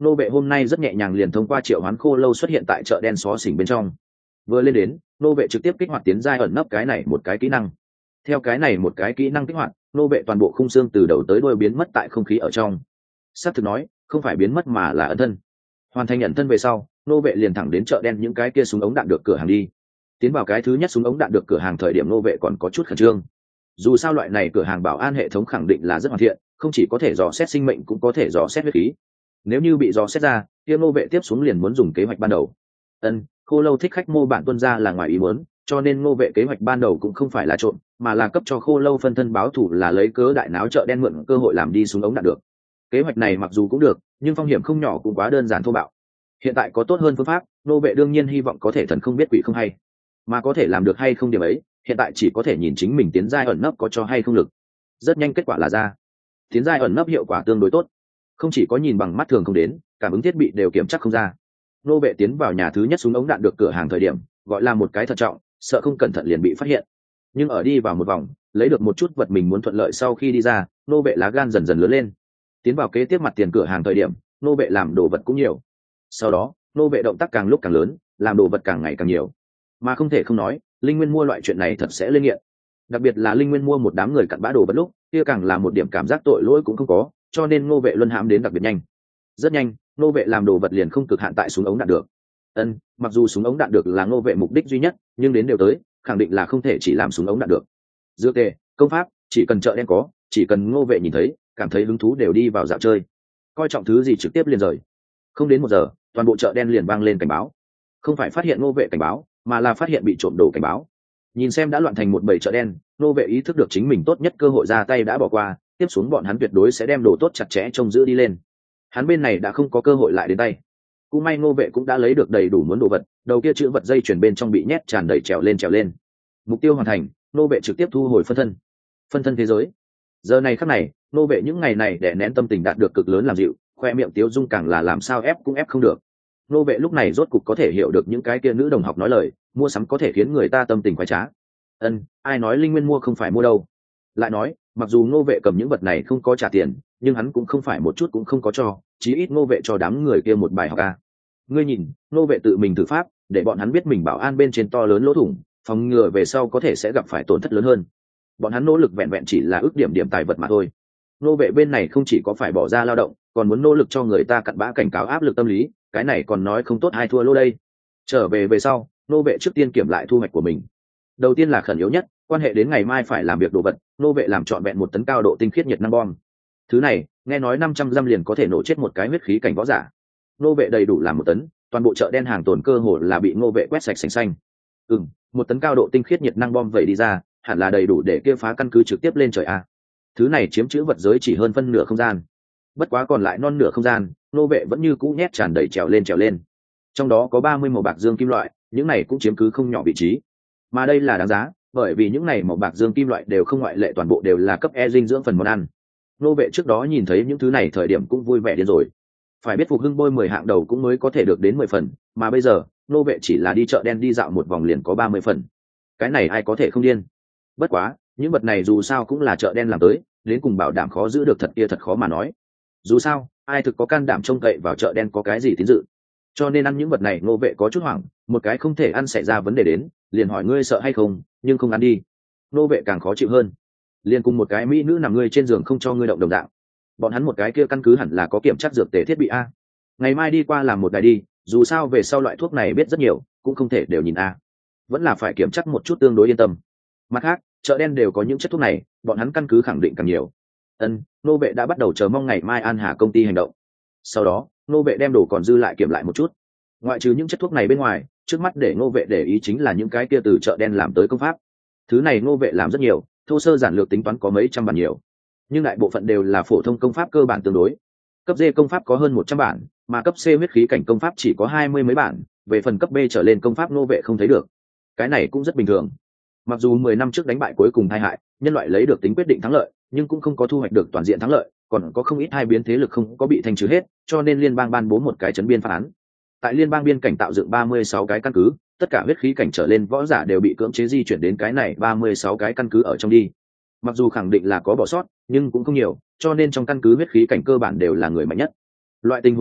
A: nô vệ hôm nay rất nhẹ nhàng liền thông qua triệu hoán khô lâu xuất hiện tại chợ đen xó xỉnh bên trong. Vừa lên đến, nô vệ trực tiếp kích hoạt tiến giai ẩn nấp cái này một cái kỹ năng. Theo cái này một cái kỹ năng kích hoạt, nô vệ toàn bộ khung xương từ đầu tới đuôi biến mất tại không khí ở trong. Sắp thực nói, không phải biến mất mà là ẩn thân. Hoàn thành ẩn thân về sau, nô vệ liền thẳng đến chợ đen những cái kia súng ống đạn được cửa hàng đi. Tiến vào cái thứ nhất súng ống đạn được cửa hàng thời điểm nô vệ còn có chút khẩn trương. Dù sao loại này cửa hàng bảo an hệ thống khẳng định là rất hoàn thiện, không chỉ có thể dò xét sinh mệnh cũng có thể dò xét huyết khí. Nếu như bị dò xét ra, kia nô vệ tiếp xuống liền muốn dùng kế hoạch ban đầu. Ân, khô lâu thích khách mô bản tuân ra là ngoài ý muốn, cho nên nô vệ kế hoạch ban đầu cũng không phải là trộm, mà là cấp cho khô lâu phân thân báo thủ, là lấy cớ đại náo chợ đen mượn cơ hội làm đi súng ống đạn được. Kế hoạch này mặc dù cũng được, nhưng phong hiểm không nhỏ, cũng quá đơn giản thô bạo. Hiện tại có tốt hơn phương pháp, nô vệ đương nhiên hy vọng có thể thần không biết quỷ không hay, mà có thể làm được hay không điểm ấy, hiện tại chỉ có thể nhìn chính mình tiến giai ẩn nấp có cho hay không lực. Rất nhanh kết quả là ra, tiến giai ẩn nấp hiệu quả tương đối tốt, không chỉ có nhìn bằng mắt thường không đến, cảm ứng thiết bị đều kiểm chắc không ra. Nô vệ tiến vào nhà thứ nhất súng ống đạn được cửa hàng thời điểm, gọi là một cái thận trọng, sợ không cẩn thận liền bị phát hiện. Nhưng ở đi vào một vòng, lấy được một chút vật mình muốn thuận lợi sau khi đi ra, nô vệ lá gan dần dần lớn lên. Tiến vào kế tiếp mặt tiền cửa hàng thời điểm, nô vệ làm đồ vật cũng nhiều. Sau đó, nô vệ động tác càng lúc càng lớn, làm đồ vật càng ngày càng nhiều. Mà không thể không nói, linh nguyên mua loại chuyện này thật sẽ lên nghiện. Đặc biệt là linh nguyên mua một đám người cặn bã đồ vật lúc, kia càng là một điểm cảm giác tội lỗi cũng không có, cho nên nô vệ luân hãm đến đặc biệt nhanh. Rất nhanh, nô vệ làm đồ vật liền không cực hạn tại súng ống đạn được. Ân, mặc dù súng ống đạn được là nô vệ mục đích duy nhất, nhưng đến đều tới, khẳng định là không thể chỉ làm súng ống đạn được. Dược tề, công pháp, chỉ cần chợ đen có, chỉ cần nô vệ nhìn thấy, cảm thấy hứng thú đều đi vào dạo chơi. Coi trọng thứ gì trực tiếp liền rời. Không đến một giờ, toàn bộ chợ đen liền vang lên cảnh báo. Không phải phát hiện nô vệ cảnh báo, mà là phát hiện bị trộm đồ cảnh báo. Nhìn xem đã loạn thành một bầy chợ đen, nô vệ ý thức được chính mình tốt nhất cơ hội ra tay đã bỏ qua, tiếp xuống bọn hắn tuyệt đối sẽ đem đồ tốt chặt chẽ trông giữ đi lên. Hắn bên này đã không có cơ hội lại đến tay. Cũng may nô vệ cũng đã lấy được đầy đủ muốn đồ vật, đầu kia chữ vật dây chuyển bên trong bị nhét tràn đầy, trèo lên trèo lên. Mục tiêu hoàn thành, nô vệ trực tiếp thu hồi phân thân. Phân thân thế giới. Giờ này khắc này, nô vệ những ngày này để nén tâm tình đạt được cực lớn làm dịu, khoe miệng tiếu dung càng là làm sao ép cũng ép không được. Nô vệ lúc này rốt cục có thể hiểu được những cái kia nữ đồng học nói lời, mua sắm có thể khiến người ta tâm tình khoái trá. Ân, ai nói linh nguyên mua không phải mua đâu. Lại nói, mặc dù nô vệ cầm những vật này không có trả tiền, nhưng hắn cũng không phải một chút cũng không có cho, chí ít nô vệ cho đám người kia một bài học a. Ngươi nhìn, nô vệ tự mình thử pháp, để bọn hắn biết mình bảo an bên trên to lớn lỗ thủng, phòng ngừa về sau có thể sẽ gặp phải tổn thất lớn hơn. Bọn hắn nỗ lực vẹn vẹn chỉ là ước điểm điểm tài vật mà thôi. Nô vệ bên này không chỉ có phải bỏ ra lao động, còn muốn nỗ lực cho người ta cặn bã cảnh cáo áp lực tâm lý, cái này còn nói không tốt ai thua lô đây. Trở về về sau, nô vệ trước tiên kiểm lại thu hoạch của mình. Đầu tiên là khẩn yếu nhất, quan hệ đến ngày mai phải làm việc đồ vật, nô vệ làm trọn vẹn một tấn cao độ tinh khiết nhiệt năng bom. Thứ này, nghe nói năm trăm giam liền có thể nổ chết một cái huyết khí cảnh võ giả. Nô vệ đầy đủ làm một tấn, toàn bộ chợ đen hàng tồn cơ hồ là bị nô vệ quét sạch sành xanh. Ừm, một tấn cao độ tinh khiết nhiệt năng bom vậy đi ra, hẳn là đầy đủ để kia phá căn cứ trực tiếp lên trời a. Thứ này chiếm trữ vật giới chỉ hơn phân nửa không gian. Bất quá còn lại non nửa không gian, nô vệ vẫn như cũ nhét tràn đầy trèo lên trèo lên. Trong đó có ba mươi màu bạc dương kim loại, những này cũng chiếm cứ không nhỏ vị trí. Mà đây là đáng giá, bởi vì những này màu bạc dương kim loại đều không ngoại lệ toàn bộ đều là cấp E dinh dưỡng phần món ăn. Nô vệ trước đó nhìn thấy những thứ này thời điểm cũng vui vẻ điên rồi. Phải biết phục hưng bôi mười hạng đầu cũng mới có thể được đến mười phần, mà bây giờ, nô vệ chỉ là đi chợ đen đi dạo một vòng liền có ba mươi phần. Cái này ai có thể không điên. Bất quá, những vật này dù sao cũng là chợ đen làm tới, đến cùng bảo đảm khó giữ được thật kia thật khó mà nói. Dù sao, ai thực có can đảm trông cậy vào chợ đen có cái gì tín dự. Cho nên ăn những vật này nô vệ có chút hoảng, một cái không thể ăn xảy ra vấn đề đến, liền hỏi ngươi sợ hay không, nhưng không ăn đi. Nô vệ càng khó chịu hơn. Liền cùng một cái mỹ nữ nằm ngươi trên giường không cho ngươi động đồng dạng. Bọn hắn một cái kia căn cứ hẳn là có kiểm tra dược tề thiết bị a. Ngày mai đi qua làm một đài đi, dù sao về sau loại thuốc này biết rất nhiều, cũng không thể đều nhìn a. Vẫn là phải kiểm tra một chút tương đối yên tâm. Mặt khác, chợ đen đều có những chất thuốc này, bọn hắn căn cứ khẳng định càng nhiều. Ân, nô vệ đã bắt đầu chờ mong ngày mai An Hà công ty hành động. Sau đó, nô vệ đem đồ còn dư lại kiểm lại một chút. Ngoại trừ những chất thuốc này bên ngoài, trước mắt để nô vệ để ý chính là những cái kia từ chợ đen làm tới công pháp. Thứ này nô vệ làm rất nhiều, thô sơ giản lược tính toán có mấy trăm bản nhiều, nhưng đại bộ phận đều là phổ thông công pháp cơ bản tương đối. Cấp D công pháp có hơn một trăm bản, mà cấp C huyết khí cảnh công pháp chỉ có hai mươi mấy bản, về phần cấp B trở lên công pháp nô vệ không thấy được. Cái này cũng rất bình thường. Mặc dù mười năm trước đánh bại cuối cùng tai hại, nhân loại lấy được tính quyết định thắng lợi, nhưng cũng không có thu hoạch được toàn diện thắng lợi, còn có không ít hai biến thế lực không có bị thanh trừ hết, cho nên liên bang ban bố một cái chấn biên phán. Tại liên bang biên cảnh tạo dựng ba mươi sáu cái căn cứ, tất cả huyết khí cảnh trở lên võ giả đều bị cưỡng chế di chuyển đến cái này ba mươi sáu cái căn cứ ở trong đi. Mặc dù khẳng định là có bỏ sót, nhưng cũng không nhiều, cho nên trong căn cứ huyết khí cảnh cơ bản đều là người mạnh nhất. Loại tình huống này,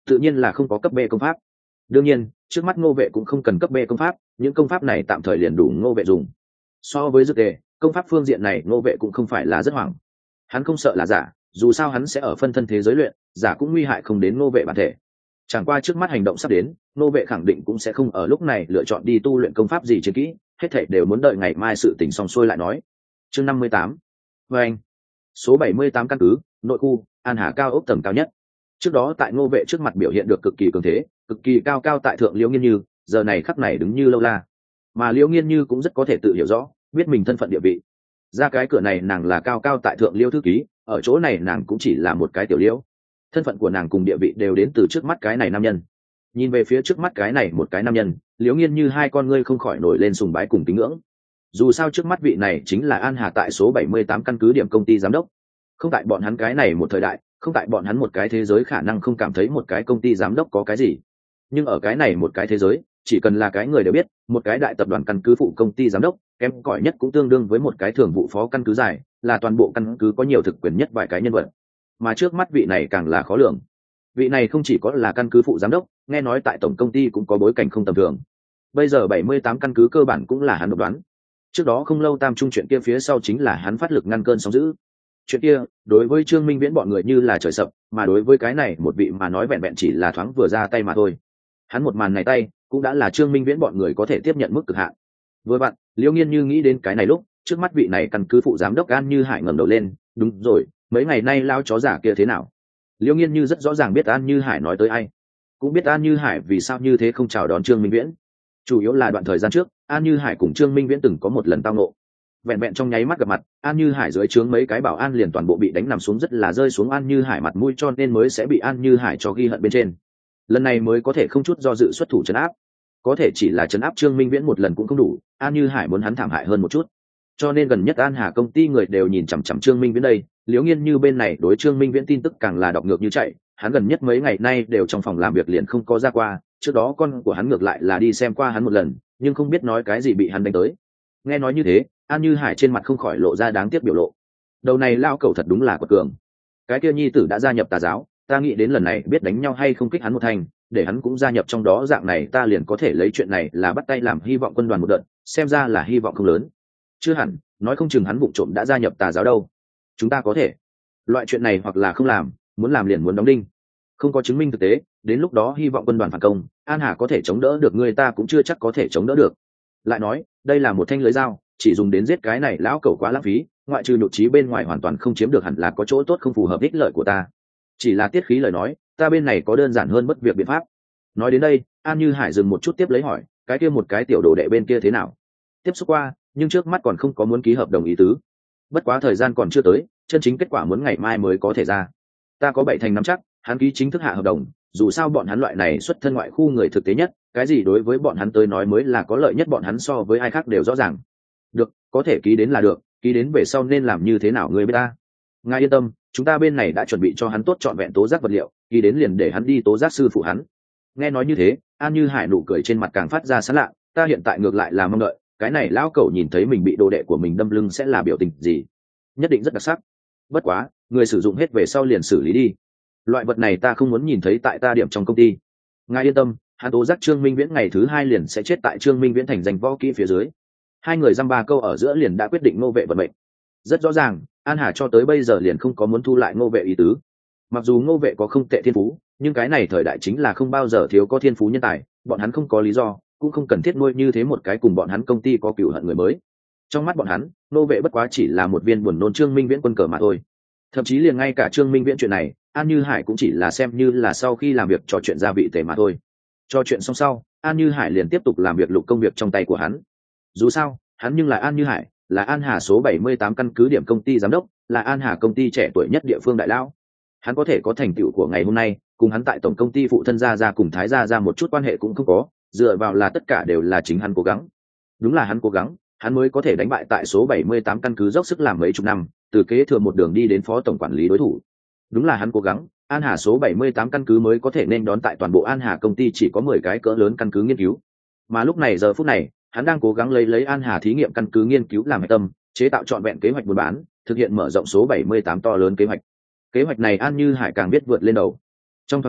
A: tự nhiên là không có cấp B công pháp. Đương nhiên trước mắt Ngô Vệ cũng không cần cấp B công pháp, những công pháp này tạm thời liền đủ Ngô Vệ dùng. So với dược tề, công pháp phương diện này Ngô Vệ cũng không phải là rất hoảng. Hắn không sợ là giả, dù sao hắn sẽ ở phân thân thế giới luyện, giả cũng nguy hại không đến Ngô Vệ bản thể. Chẳng qua trước mắt hành động sắp đến, Ngô Vệ khẳng định cũng sẽ không ở lúc này lựa chọn đi tu luyện công pháp gì chiến kỹ, hết thảy đều muốn đợi ngày mai sự tình xong xuôi lại nói. Chương năm mươi tám. Và anh. Số bảy mươi tám căn cứ, nội khu, An Hà cao ốc tầng cao nhất. Trước đó tại Ngô Vệ trước mặt biểu hiện được cực kỳ cường thế, cực kỳ cao cao tại thượng Liễu Nghiên Như, giờ này khắc này đứng như lâu la. Mà Liễu Nghiên Như cũng rất có thể tự hiểu rõ, biết mình thân phận địa vị. Ra cái cửa này nàng là cao cao tại thượng Liễu thư ký, ở chỗ này nàng cũng chỉ là một cái tiểu Liễu. Thân phận của nàng cùng địa vị đều đến từ trước mắt cái này nam nhân. Nhìn về phía trước mắt cái này một cái nam nhân, Liễu Nghiên Như hai con ngươi không khỏi nổi lên sùng bái cùng kính ngưỡng. Dù sao trước mắt vị này chính là An Hà tại số bảy mươi tám căn cứ điểm công ty giám đốc. Không tại bọn hắn cái này một thời đại, không tại bọn hắn một cái thế giới khả năng không cảm thấy một cái công ty giám đốc có cái gì. Nhưng ở cái này một cái thế giới, chỉ cần là cái người đều biết, một cái đại tập đoàn căn cứ phụ công ty giám đốc, kém cỏi nhất cũng tương đương với một cái thường vụ phó căn cứ dài, là toàn bộ căn cứ có nhiều thực quyền nhất vài cái nhân vật. Mà trước mắt vị này càng là khó lường. Vị này không chỉ có là căn cứ phụ giám đốc, nghe nói tại tổng công ty cũng có bối cảnh không tầm thường. Bây giờ bảy mươi tám căn cứ cơ bản cũng là hắn độc đoán. Trước đó không lâu tam trung chuyện kia phía sau chính là hắn phát lực ngăn cơn sóng dữ. Chuyện kia đối với Trương Minh Viễn bọn người như là trời sập, mà đối với cái này một vị mà nói vẹn vẹn chỉ là thoáng vừa ra tay mà thôi. Hắn một màn này tay cũng đã là Trương Minh Viễn bọn người có thể tiếp nhận mức cực hạn. Vừa bạn Liễu Nghiên Như nghĩ đến cái này lúc, trước mắt vị này căn cứ phụ giám đốc An Như Hải ngẩng đầu lên, đúng rồi, mấy ngày nay lao chó giả kia thế nào? Liễu Nghiên Như rất rõ ràng biết An Như Hải nói tới ai, cũng biết An Như Hải vì sao như thế không chào đón Trương Minh Viễn. Chủ yếu là đoạn thời gian trước, An Như Hải cùng Trương Minh Viễn từng có một lần tao ngộ. Vẹn vẹn trong nháy mắt gặp mặt, An Như Hải dưới trướng mấy cái bảo an liền toàn bộ bị đánh nằm xuống, rất là rơi xuống An Như Hải mặt mũi, cho nên mới sẽ bị An Như Hải cho ghi hận bên trên. Lần này mới có thể không chút do dự xuất thủ trấn áp. Có thể chỉ là trấn áp Trương Minh Viễn một lần cũng không đủ, An Như Hải muốn hắn thảm hại hơn một chút. Cho nên gần nhất An Hà công ty người đều nhìn chằm chằm Trương Minh Viễn đây, Liễu Nghiên Như bên này đối Trương Minh Viễn tin tức càng là đọc ngược như chạy, hắn gần nhất mấy ngày nay đều trong phòng làm việc liền không có ra qua, trước đó con của hắn ngược lại là đi xem qua hắn một lần, nhưng không biết nói cái gì bị hắn đánh tới. Nghe nói như thế, An Như Hải trên mặt không khỏi lộ ra đáng tiếc biểu lộ. Đầu này lao cẩu thật đúng là quật cường. Cái kia nhi tử đã gia nhập tà giáo, ta nghĩ đến lần này biết đánh nhau hay không kích hắn một thành, để hắn cũng gia nhập trong đó, dạng này ta liền có thể lấy chuyện này là bắt tay làm hy vọng quân đoàn một đợt, xem ra là hy vọng không lớn. Chưa hẳn, nói không chừng hắn vụng trộm đã gia nhập tà giáo đâu. Chúng ta có thể. Loại chuyện này hoặc là không làm, muốn làm liền muốn đóng đinh. Không có chứng minh thực tế, đến lúc đó hy vọng quân đoàn phản công, An Hà có thể chống đỡ được người ta cũng chưa chắc có thể chống đỡ được. Lại nói, đây là một thanh lưới dao, chỉ dùng đến giết cái này lão cẩu quá lãng phí, ngoại trừ nhục trí bên ngoài hoàn toàn không chiếm được, hẳn là có chỗ tốt không phù hợp ích lợi của ta. Chỉ là tiết khí lời nói, ta bên này có đơn giản hơn bất việc biện pháp. Nói đến đây, An Như Hải dừng một chút tiếp lấy hỏi, cái kia một cái tiểu đồ đệ bên kia thế nào? Tiếp xúc qua, nhưng trước mắt còn không có muốn ký hợp đồng ý tứ. Bất quá thời gian còn chưa tới, chân chính kết quả muốn ngày mai mới có thể ra. Ta có bảy thành nắm chắc, hắn ký chính thức hạ hợp đồng, dù sao bọn hắn loại này xuất thân ngoại khu người thực tế nhất, cái gì đối với bọn hắn tới nói mới là có lợi nhất, bọn hắn so với ai khác đều rõ ràng. Được, có thể ký đến là được, ký đến về sau nên làm như thế nào người biết ta. Ngài yên tâm, chúng ta bên này đã chuẩn bị cho hắn tốt trọn vẹn tố giác vật liệu, ký đến liền để hắn đi tố giác sư phụ hắn. Nghe nói như thế, An Như Hải nụ cười trên mặt càng phát ra sán lạ, ta hiện tại ngược lại là mong đợi, cái này lão cẩu nhìn thấy mình bị đồ đệ của mình đâm lưng sẽ là biểu tình gì. Nhất định rất đặc sắc. Bất quá, người sử dụng hết về sau liền xử lý đi. Loại vật này ta không muốn nhìn thấy tại ta điểm trong công ty. Ngài yên tâm, hắn tố giác Trương Minh Viễn ngày thứ hai liền sẽ chết tại Trương Minh Viễn thành danh võ kỹ phía dưới. Hai người dăm ba câu ở giữa liền đã quyết định Ngô Vệ vận mệnh. Rất rõ ràng, An Hà cho tới bây giờ liền không có muốn thu lại Ngô Vệ ý tứ. Mặc dù Ngô Vệ có không tệ thiên phú, nhưng cái này thời đại chính là không bao giờ thiếu có thiên phú nhân tài, bọn hắn không có lý do, cũng không cần thiết nuôi như thế một cái cùng bọn hắn công ty có cửu hận người mới. Trong mắt bọn hắn, Ngô Vệ bất quá chỉ là một viên buồn nôn Trương Minh Viễn quân cờ mà thôi. Thậm chí liền ngay cả Trương Minh Viễn chuyện này, An Như Hải cũng chỉ là xem như là sau khi làm việc trò chuyện gia vị tề mà thôi. Trò chuyện xong sau, An Như Hải liền tiếp tục làm việc lục công việc trong tay của hắn. Dù sao, hắn nhưng là An Như Hải, là An Hà số bảy mươi tám căn cứ điểm công ty giám đốc, là An Hà công ty trẻ tuổi nhất địa phương đại lão. Hắn có thể có thành tựu của ngày hôm nay, cùng hắn tại tổng công ty phụ thân gia gia cùng thái gia gia một chút quan hệ cũng không có, dựa vào là tất cả đều là chính hắn cố gắng. Đúng là hắn cố gắng, hắn mới có thể đánh bại tại số bảy mươi tám căn cứ dốc sức làm mấy chục năm, từ kế thừa một đường đi đến phó tổng quản lý đối thủ. Đúng là hắn cố gắng, An Hà số bảy mươi tám căn cứ mới có thể nên đón tại toàn bộ An Hà công ty chỉ có mười cái cỡ lớn căn cứ nghiên cứu. Mà lúc này giờ phút này, hắn đang cố gắng lấy lấy An Hà thí nghiệm căn cứ nghiên cứu làm hệ tâm, chế tạo trọn vẹn kế hoạch buôn bán, thực hiện mở rộng số bảy mươi tám to lớn kế hoạch. Kế hoạch này An Như Hải càng biết vượt lên đầu. Trong thoáng chốc,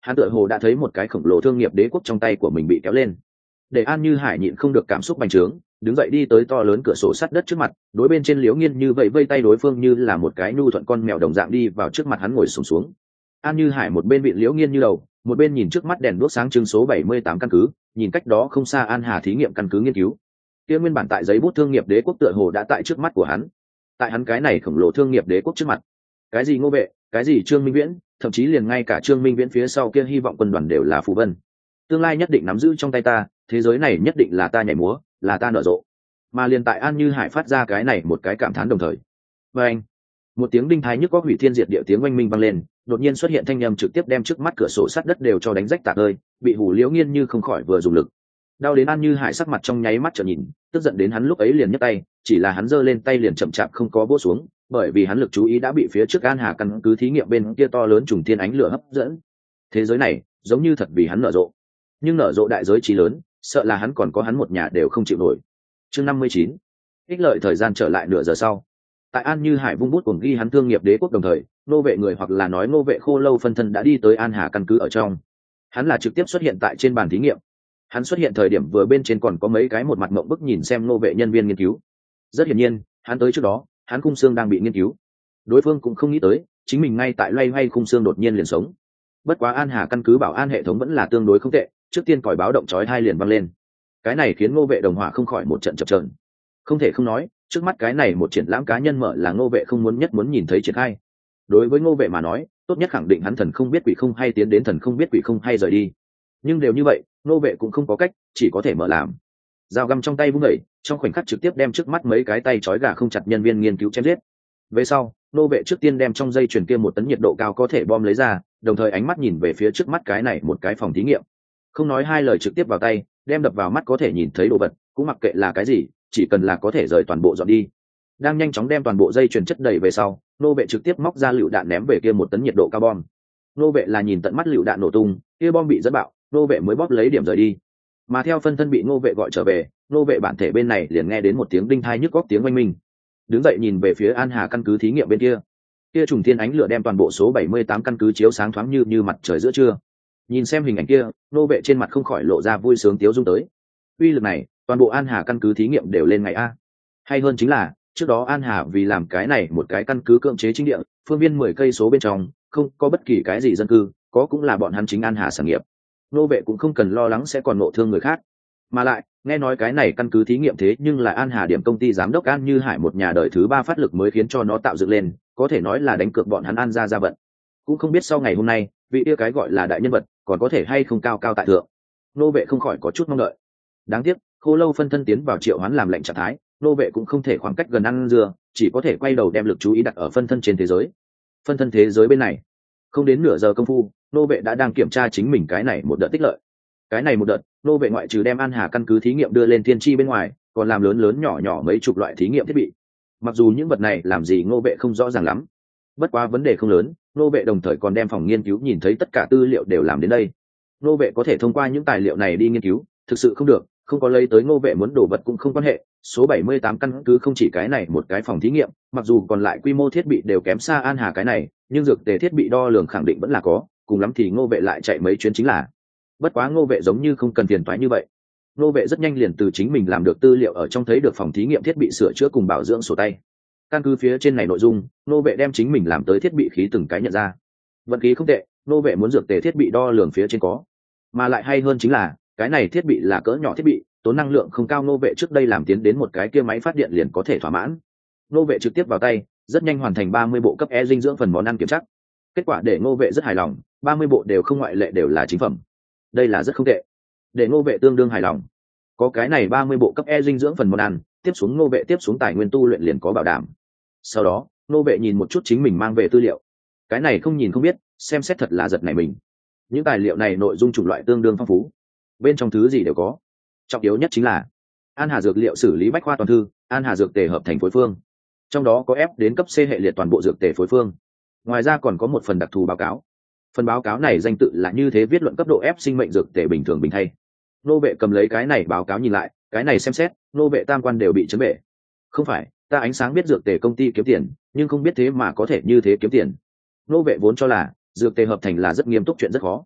A: hắn tựa hồ đã thấy một cái khổng lồ thương nghiệp đế quốc trong tay của mình bị kéo lên. Để An Như Hải nhịn không được cảm xúc bành trướng, đứng dậy đi tới to lớn cửa sổ sắt đất trước mặt, đối bên trên Liễu Nghiên như vậy vây tay đối phương như là một cái nhu thuận con mèo đồng dạng đi vào trước mặt hắn ngồi xổm xuống, xuống. An Như Hải một bên bị Liễu Nghiên như đầu, một bên nhìn trước mắt đèn đuốc sáng trưng số bảy mươi tám căn cứ, nhìn cách đó không xa An Hà thí nghiệm căn cứ nghiên cứu. Kia nguyên bản tại giấy bút thương nghiệp đế quốc tựa hồ đã tại trước mắt của hắn. Tại hắn cái này khổng lồ thương nghiệp đế quốc trước mặt, cái gì Ngô Vệ, cái gì Trương Minh Viễn, thậm chí liền ngay cả Trương Minh Viễn phía sau kia hy vọng quân đoàn đều là phù vân. Tương lai nhất định nắm giữ trong tay ta, thế giới này nhất định là ta nhảy múa, là ta nở rộ. Mà liền tại An Như Hải phát ra cái này một cái cảm thán đồng thời, và anh, một tiếng đinh thái nhức có hủy thiên diệt địa tiếng oanh minh vang lên, đột nhiên xuất hiện thanh âm trực tiếp đem trước mắt cửa sổ sắt đất đều cho đánh rách tạc ơi, bị Hủ Liễu Nghiên như không khỏi vừa dùng lực. Đau đến An Như Hải sắc mặt trong nháy mắt trở nhìn, tức giận đến hắn lúc ấy liền nhấc tay, chỉ là hắn giơ lên tay liền chậm chạp không có vỗ xuống, bởi vì hắn lực chú ý đã bị phía trước An Hà căn cứ thí nghiệm bên kia to lớn trùng thiên ánh lửa hấp dẫn. Thế giới này, giống như thật vì hắn nở rộ, nhưng nở rộ đại giới chí lớn, sợ là hắn còn có hắn một nhà đều không chịu nổi. Chương năm mươi chín, ích lợi thời gian trở lại nửa giờ sau. Tại An Như Hải vung bút cuồng ghi hắn thương nghiệp đế quốc đồng thời, nô vệ người hoặc là nói nô vệ khô lâu phân thân đã đi tới An Hà căn cứ ở trong. Hắn là trực tiếp xuất hiện tại trên bàn thí nghiệm. Hắn xuất hiện thời điểm vừa bên trên còn có mấy cái một mặt mộng bức nhìn xem nô vệ nhân viên nghiên cứu. Rất hiển nhiên, hắn tới trước đó, hắn khung xương đang bị nghiên cứu. Đối phương cũng không nghĩ tới, chính mình ngay tại loay hoay khung xương đột nhiên liền sống. Bất quá An Hà căn cứ bảo an hệ thống vẫn là tương đối không tệ, trước tiên còi báo động chói tai liền vang lên. Cái này khiến Ngô Vệ đồng hỏa không khỏi một trận chập chờn. Không thể không nói, trước mắt cái này một triển lãm cá nhân mở là Ngô Vệ không muốn nhất muốn nhìn thấy triển khai. Đối với Ngô Vệ mà nói, tốt nhất khẳng định hắn thần không biết quỷ không hay tiến đến thần không biết quỷ không hay rời đi. Nhưng đều như vậy, Ngô Vệ cũng không có cách, chỉ có thể mở làm. Dao găm trong tay vung đẩy, trong khoảnh khắc trực tiếp đem trước mắt mấy cái tay trói gà không chặt nhân viên nghiên cứu chém giết. Về sau, Ngô Vệ trước tiên đem trong dây chuyền kia một tấn nhiệt độ cao có thể bom lấy ra, đồng thời ánh mắt nhìn về phía trước mắt cái này một cái phòng thí nghiệm. Không nói hai lời trực tiếp vào tay, đem đập vào mắt có thể nhìn thấy đồ vật, cũng mặc kệ là cái gì, chỉ cần là có thể rời toàn bộ dọn đi. Đang nhanh chóng đem toàn bộ dây chuyền chất đầy về sau, Nô Vệ trực tiếp móc ra lựu đạn ném về kia một tấn nhiệt độ cao bom. Nô Vệ là nhìn tận mắt lựu đạn nổ tung, kia bom bị dẫn bạo, Nô Vệ mới bóp lấy điểm rời đi. Mà theo phân thân bị Nô Vệ gọi trở về, Nô Vệ bản thể bên này liền nghe đến một tiếng đinh tai nhức óc tiếng oanh minh. Đứng dậy nhìn về phía An Hà căn cứ thí nghiệm bên kia. Kia trùng thiên ánh lửa đem toàn bộ số bảy mươi tám căn cứ chiếu sáng thoáng như như mặt trời giữa trưa. Nhìn xem hình ảnh kia, Nô Vệ trên mặt không khỏi lộ ra vui sướng tiếu dung tới. Uy lực này, toàn bộ An Hà căn cứ thí nghiệm đều lên ngày a. Hay hơn chính là, trước đó An Hà vì làm cái này một cái căn cứ cưỡng chế chính địa, phương viên mười cây số bên trong, không có bất kỳ cái gì dân cư, có cũng là bọn hắn chính An Hà sản nghiệp. Nô Vệ cũng không cần lo lắng sẽ còn ngộ thương người khác. Mà lại, nghe nói cái này căn cứ thí nghiệm thế nhưng là An Hà điểm công ty giám đốc An Như Hải một nhà đời thứ ba phát lực mới khiến cho nó tạo dựng lên, có thể nói là đánh cược bọn hắn An gia gia vận. Cũng không biết sau ngày hôm nay, vị yêu cái gọi là đại nhân vật, còn có thể hay không cao cao tại thượng. Nô Vệ không khỏi có chút mong đợi. Đáng tiếc, Khô Lâu phân thân tiến vào triệu hoán làm lệnh trạng thái, Nô Vệ cũng không thể khoảng cách gần ăn dưa, chỉ có thể quay đầu đem lực chú ý đặt ở phân thân trên thế giới. Phân thân thế giới bên này, không đến nửa giờ công phu, Nô Vệ đã đang kiểm tra chính mình cái này một đợt tích lợi. Cái này một đợt, Nô Vệ ngoại trừ đem An Hà căn cứ thí nghiệm đưa lên thiên tri bên ngoài, còn làm lớn lớn nhỏ nhỏ mấy chục loại thí nghiệm thiết bị. Mặc dù những vật này làm gì Nô Vệ không rõ ràng lắm, bất quá vấn đề không lớn, Nô Vệ đồng thời còn đem phòng nghiên cứu nhìn thấy tất cả tư liệu đều làm đến đây. Nô Vệ có thể thông qua những tài liệu này đi nghiên cứu, thực sự không được, không có lấy tới Nô Vệ muốn đồ vật cũng không quan hệ. Số bảy mươi tám căn cứ không chỉ cái này một cái phòng thí nghiệm, mặc dù còn lại quy mô thiết bị đều kém xa An Hà cái này, nhưng dược tề thiết bị đo lường khẳng định vẫn là có, cùng lắm thì Ngô Vệ lại chạy mấy chuyến chính là. Bất quá Ngô Vệ giống như không cần tiền toái như vậy. Ngô Vệ rất nhanh liền từ chính mình làm được tư liệu ở trong thấy được phòng thí nghiệm thiết bị sửa chữa cùng bảo dưỡng sổ tay. Căn cứ phía trên này nội dung, Ngô Vệ đem chính mình làm tới thiết bị khí từng cái nhận ra. Vận khí không tệ, Ngô Vệ muốn dược tề thiết bị đo lường phía trên có. Mà lại hay hơn chính là, cái này thiết bị là cỡ nhỏ thiết bị, tốn năng lượng không cao. Ngô Vệ trước đây làm tiến đến một cái kia máy phát điện liền có thể thỏa mãn. Ngô Vệ trực tiếp vào tay, rất nhanh hoàn thành ba mươi bộ cấp E dinh dưỡng phần món ăn kiểm tra. Kết quả để Ngô Vệ rất hài lòng, ba mươi bộ đều không ngoại lệ đều là chính phẩm. Đây là rất không tệ. Để Ngô Vệ tương đương hài lòng. Có cái này ba mươi bộ cấp E dinh dưỡng phần món ăn, tiếp xuống Ngô Vệ tiếp xuống tài nguyên tu luyện liền có bảo đảm. Sau đó, Ngô Vệ nhìn một chút chính mình mang về tư liệu. Cái này không nhìn không biết, xem xét thật là giật nảy mình. Những tài liệu này nội dung chủng loại tương đương phong phú, bên trong thứ gì đều có. Trọng yếu nhất chính là An Hà dược liệu xử lý bách khoa toàn thư, An Hà dược tề hợp thành phối phương, trong đó có F đến cấp C hệ liệt toàn bộ dược tề phối phương. Ngoài ra còn có một phần đặc thù báo cáo. Phần báo cáo này danh tự là như thế viết luận cấp độ F sinh mệnh dược tề bình thường bình thay. Nô Vệ cầm lấy cái này báo cáo nhìn lại, cái này xem xét, Nô Vệ tam quan đều bị chấn bể. Không phải, ta ánh sáng biết dược tề công ty kiếm tiền, nhưng không biết thế mà có thể như thế kiếm tiền. Nô Vệ vốn cho là dược tề hợp thành là rất nghiêm túc chuyện rất khó.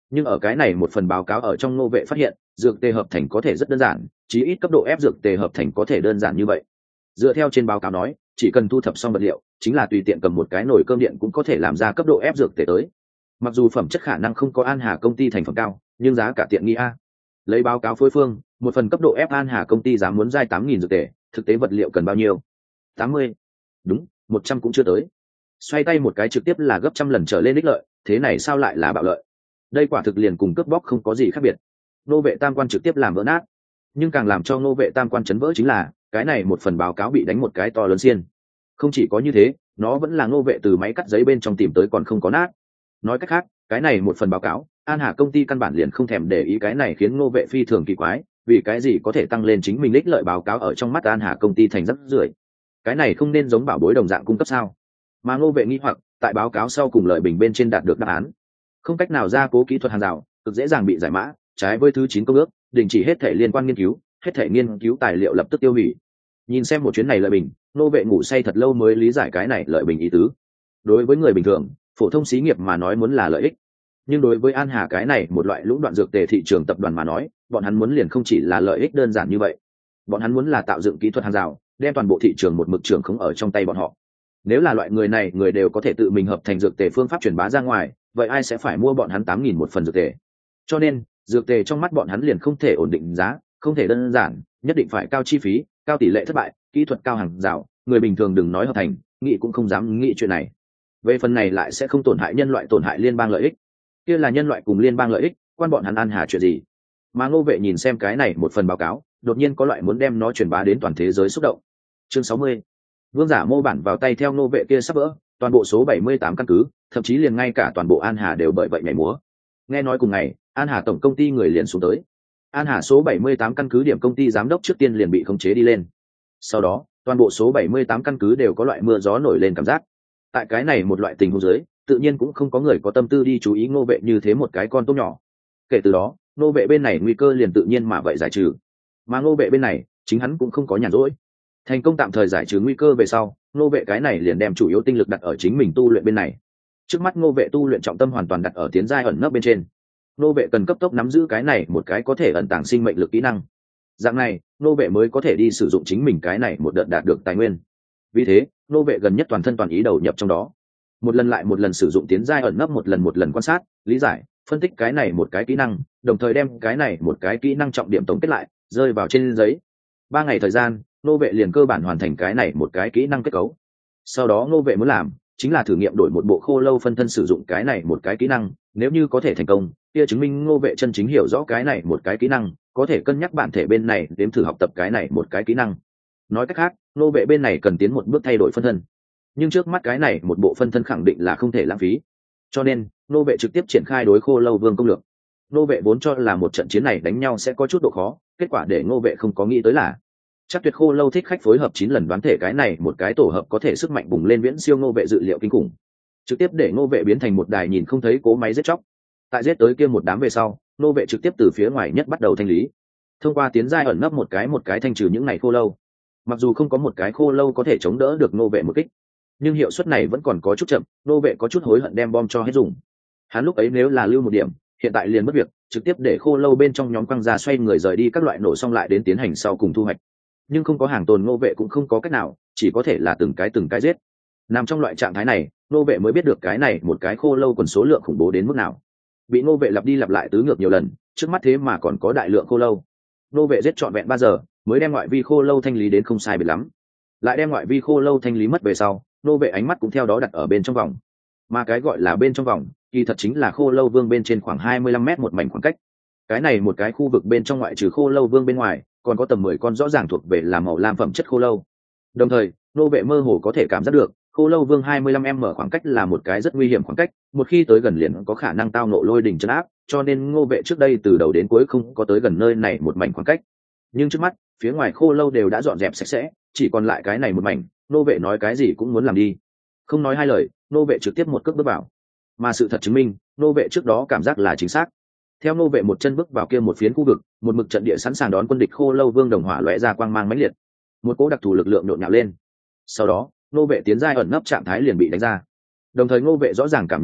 A: nhưng ở cái này một phần báo cáo ở trong Ngô Vệ phát hiện dược tề hợp thành có thể rất đơn giản, chí ít cấp độ ép dược tề hợp thành có thể đơn giản như vậy. Dựa theo trên báo cáo nói, chỉ cần thu thập xong vật liệu, chính là tùy tiện cầm một cái nồi cơm điện cũng có thể làm ra cấp độ ép dược tề tới. Mặc dù phẩm chất khả năng không có An Hà công ty thành phẩm cao, nhưng giá cả tiện nghi a. Lấy báo cáo phối phương, một phần cấp độ ép An Hà công ty dám muốn giai tám nghìn dược tề, thực tế vật liệu cần bao nhiêu? tám mươi. Đúng, một trăm cũng chưa tới. Xoay tay một cái trực tiếp là gấp trăm lần trở lên ích lợi, thế này sao lại là bạo lợi? Đây quả thực liền cùng cướp bóc không có gì khác biệt. Nô Vệ tam quan trực tiếp làm vỡ nát. Nhưng càng làm cho Nô Vệ tam quan chấn vỡ chính là cái này một phần báo cáo bị đánh một cái to lớn xiên. Không chỉ có như thế, nó vẫn là Nô Vệ từ máy cắt giấy bên trong tìm tới còn không có nát. Nói cách khác, cái này một phần báo cáo, An Hà công ty căn bản liền không thèm để ý, cái này khiến Nô Vệ phi thường kỳ quái, vì cái gì có thể tăng lên chính mình ích lợi báo cáo ở trong mắt An Hà công ty thành rất rưởi. Cái này không nên giống bảo bối đồng dạng cung cấp sao? Mà Nô Vệ nghi hoặc, tại báo cáo sau cùng lợi bình bên trên đạt được đáp án. Không cách nào gia cố kỹ thuật hàng rào, cực dễ dàng bị giải mã, trái với thứ chín công ước, đình chỉ hết thể liên quan nghiên cứu, hết thể nghiên cứu tài liệu lập tức tiêu hủy. Nhìn xem một chuyến này lợi bình, Nô Vệ ngủ say thật lâu mới lý giải cái này lợi bình ý tứ. Đối với người bình thường, phổ thông xí nghiệp mà nói muốn là lợi ích, nhưng đối với An Hà cái này một loại lũng đoạn dược tề thị trường tập đoàn mà nói, bọn hắn muốn liền không chỉ là lợi ích đơn giản như vậy. Bọn hắn muốn là tạo dựng kỹ thuật hàng rào, đem toàn bộ thị trường một mực trường không ở trong tay bọn họ. Nếu là loại người này người đều có thể tự mình hợp thành dược tề phương pháp truyền bá ra ngoài, vậy ai sẽ phải mua bọn hắn tám nghìn một phần dược tề? Cho nên dược tề trong mắt bọn hắn liền không thể ổn định giá, không thể đơn giản, nhất định phải cao chi phí, cao tỷ lệ thất bại, kỹ thuật cao hàng rào, người bình thường đừng nói hợp thành, nghĩ cũng không dám nghĩ chuyện này. Về phần này lại sẽ không tổn hại nhân loại, tổn hại liên bang lợi ích, kia là nhân loại cùng liên bang lợi ích, quan bọn hắn An Hà chuyện gì? Mà Ngô Vệ nhìn xem cái này một phần báo cáo, đột nhiên có loại muốn đem nó truyền bá đến toàn thế giới xúc động. Chương sáu mươi. Vương giả mô bản vào tay theo Ngô Vệ kia sắp vỡ, toàn bộ số bảy mươi tám căn cứ, thậm chí liền ngay cả toàn bộ An Hà đều bởi vậy nhảy múa. Nghe nói cùng ngày, An Hà tổng công ty người liền xuống tới. An Hà số bảy mươi tám căn cứ điểm công ty giám đốc trước tiên liền bị khống chế đi lên. Sau đó, toàn bộ số bảy mươi tám căn cứ đều có loại mưa gió nổi lên cảm giác. Tại cái này một loại tình huống dưới, tự nhiên cũng không có người có tâm tư đi chú ý Ngô Vệ như thế một cái con tốt nhỏ. Kể từ đó, Ngô Vệ bên này nguy cơ liền tự nhiên mà vậy giải trừ. Mà Ngô Vệ bên này, chính hắn cũng không có nhàn rỗi. Thành công tạm thời giải trừ nguy cơ về sau, Ngô Vệ cái này liền đem chủ yếu tinh lực đặt ở chính mình tu luyện bên này. Trước mắt Ngô Vệ tu luyện trọng tâm hoàn toàn đặt ở tiến giai ẩn nấp bên trên. Ngô Vệ cần cấp tốc nắm giữ cái này một cái có thể ẩn tàng sinh mệnh lực kỹ năng. Dạng này, Ngô Vệ mới có thể đi sử dụng chính mình cái này một đợt đạt được tài nguyên. Vì thế, Ngô Vệ gần nhất toàn thân toàn ý đầu nhập trong đó. Một lần lại một lần sử dụng tiến giai ẩn nấp, một lần một lần quan sát, lý giải, phân tích cái này một cái kỹ năng, đồng thời đem cái này một cái kỹ năng trọng điểm tổng kết lại, rơi vào trên giấy. Ba ngày thời gian, Ngô Vệ liền cơ bản hoàn thành cái này một cái kỹ năng kết cấu. Sau đó Ngô Vệ muốn làm chính là thử nghiệm đổi một bộ khô lâu phân thân sử dụng cái này một cái kỹ năng, nếu như có thể thành công, kia chứng minh Ngô Vệ chân chính hiểu rõ cái này một cái kỹ năng, có thể cân nhắc bản thể bên này đếm thử học tập cái này một cái kỹ năng. Nói cách khác, Ngô Vệ bên này cần tiến một bước thay đổi phân thân. Nhưng trước mắt cái này một bộ phân thân khẳng định là không thể lãng phí. Cho nên, Ngô Vệ trực tiếp triển khai đối Khô Lâu Vương công lược. Ngô Vệ vốn cho là một trận chiến này đánh nhau sẽ có chút độ khó, kết quả để Ngô Vệ không có nghĩ tới là chắc tuyệt Khô Lâu thích khách phối hợp chín lần đoán thể cái này một cái tổ hợp có thể sức mạnh bùng lên viễn siêu Ngô Vệ dự liệu kinh khủng. Trực tiếp để Ngô Vệ biến thành một đài nhìn không thấy cố máy giết chóc. Tại giết tới kia một đám về sau, Ngô Vệ trực tiếp từ phía ngoài nhất bắt đầu thanh lý. Thông qua tiến giai ẩn nấp một cái một cái thanh trừ những này khô lâu. Mặc dù không có một cái khô lâu có thể chống đỡ được Ngô Vệ một kích, nhưng hiệu suất này vẫn còn có chút chậm. Ngô Vệ có chút hối hận đem bom cho hết dùng. Hắn lúc ấy nếu là lưu một điểm, hiện tại liền mất việc, trực tiếp để khô lâu bên trong nhóm quăng ra xoay người rời đi các loại nổ xong lại đến tiến hành sau cùng thu hoạch. Nhưng không có hàng tồn, Ngô Vệ cũng không có cách nào, chỉ có thể là từng cái từng cái giết. Nằm trong loại trạng thái này, Ngô Vệ mới biết được cái này một cái khô lâu còn số lượng khủng bố đến mức nào. Bị Ngô Vệ lặp đi lặp lại tứ ngược nhiều lần, trước mắt thế mà còn có đại lượng khô lâu. Ngô Vệ giết trọn vẹn ba giờ mới đem ngoại vi khô lâu thanh lý đến không sai biệt lắm. Lại đem ngoại vi khô lâu thanh lý mất về sau, Ngô Vệ ánh mắt cũng theo đó đặt ở bên trong vòng. Mà cái gọi là bên trong vòng, kỳ thật chính là Khô Lâu Vương bên trên khoảng hai mươi lăm mét một mảnh khoảng cách. Cái này một cái khu vực bên trong ngoại trừ Khô Lâu Vương bên ngoài, còn có tầm mười con rõ ràng thuộc về là màu lam phẩm chất khô lâu. Đồng thời, Ngô Vệ mơ hồ có thể cảm giác được, Khô Lâu Vương hai mươi lăm mét khoảng cách là một cái rất nguy hiểm khoảng cách, một khi tới gần liền có khả năng tao nộ lôi đình trấn áp, cho nên Ngô Vệ trước đây từ đầu đến cuối không có tới gần nơi này một mảnh khoảng cách. Nhưng trước mắt, phía ngoài khô lâu đều đã dọn dẹp sạch sẽ, chỉ còn lại cái này một mảnh, Ngô Vệ nói cái gì cũng muốn làm đi. Không nói hai lời, Ngô Vệ trực tiếp một cước bước vào. Mà sự thật chứng minh, Ngô Vệ trước đó cảm giác là chính xác. Theo Ngô Vệ một chân bước vào kia một phiến khu vực, một mực trận địa sẵn sàng đón quân địch Khô Lâu Vương đồng hỏa lóe ra quang mang mãnh liệt, một cỗ đặc thù lực lượng nhộn nhạo lên. Sau đó, Ngô Vệ tiến giai ẩn nấp trạng thái liền bị đánh ra. Đồng thời Ngô Vệ rõ ràng cảm nhận được,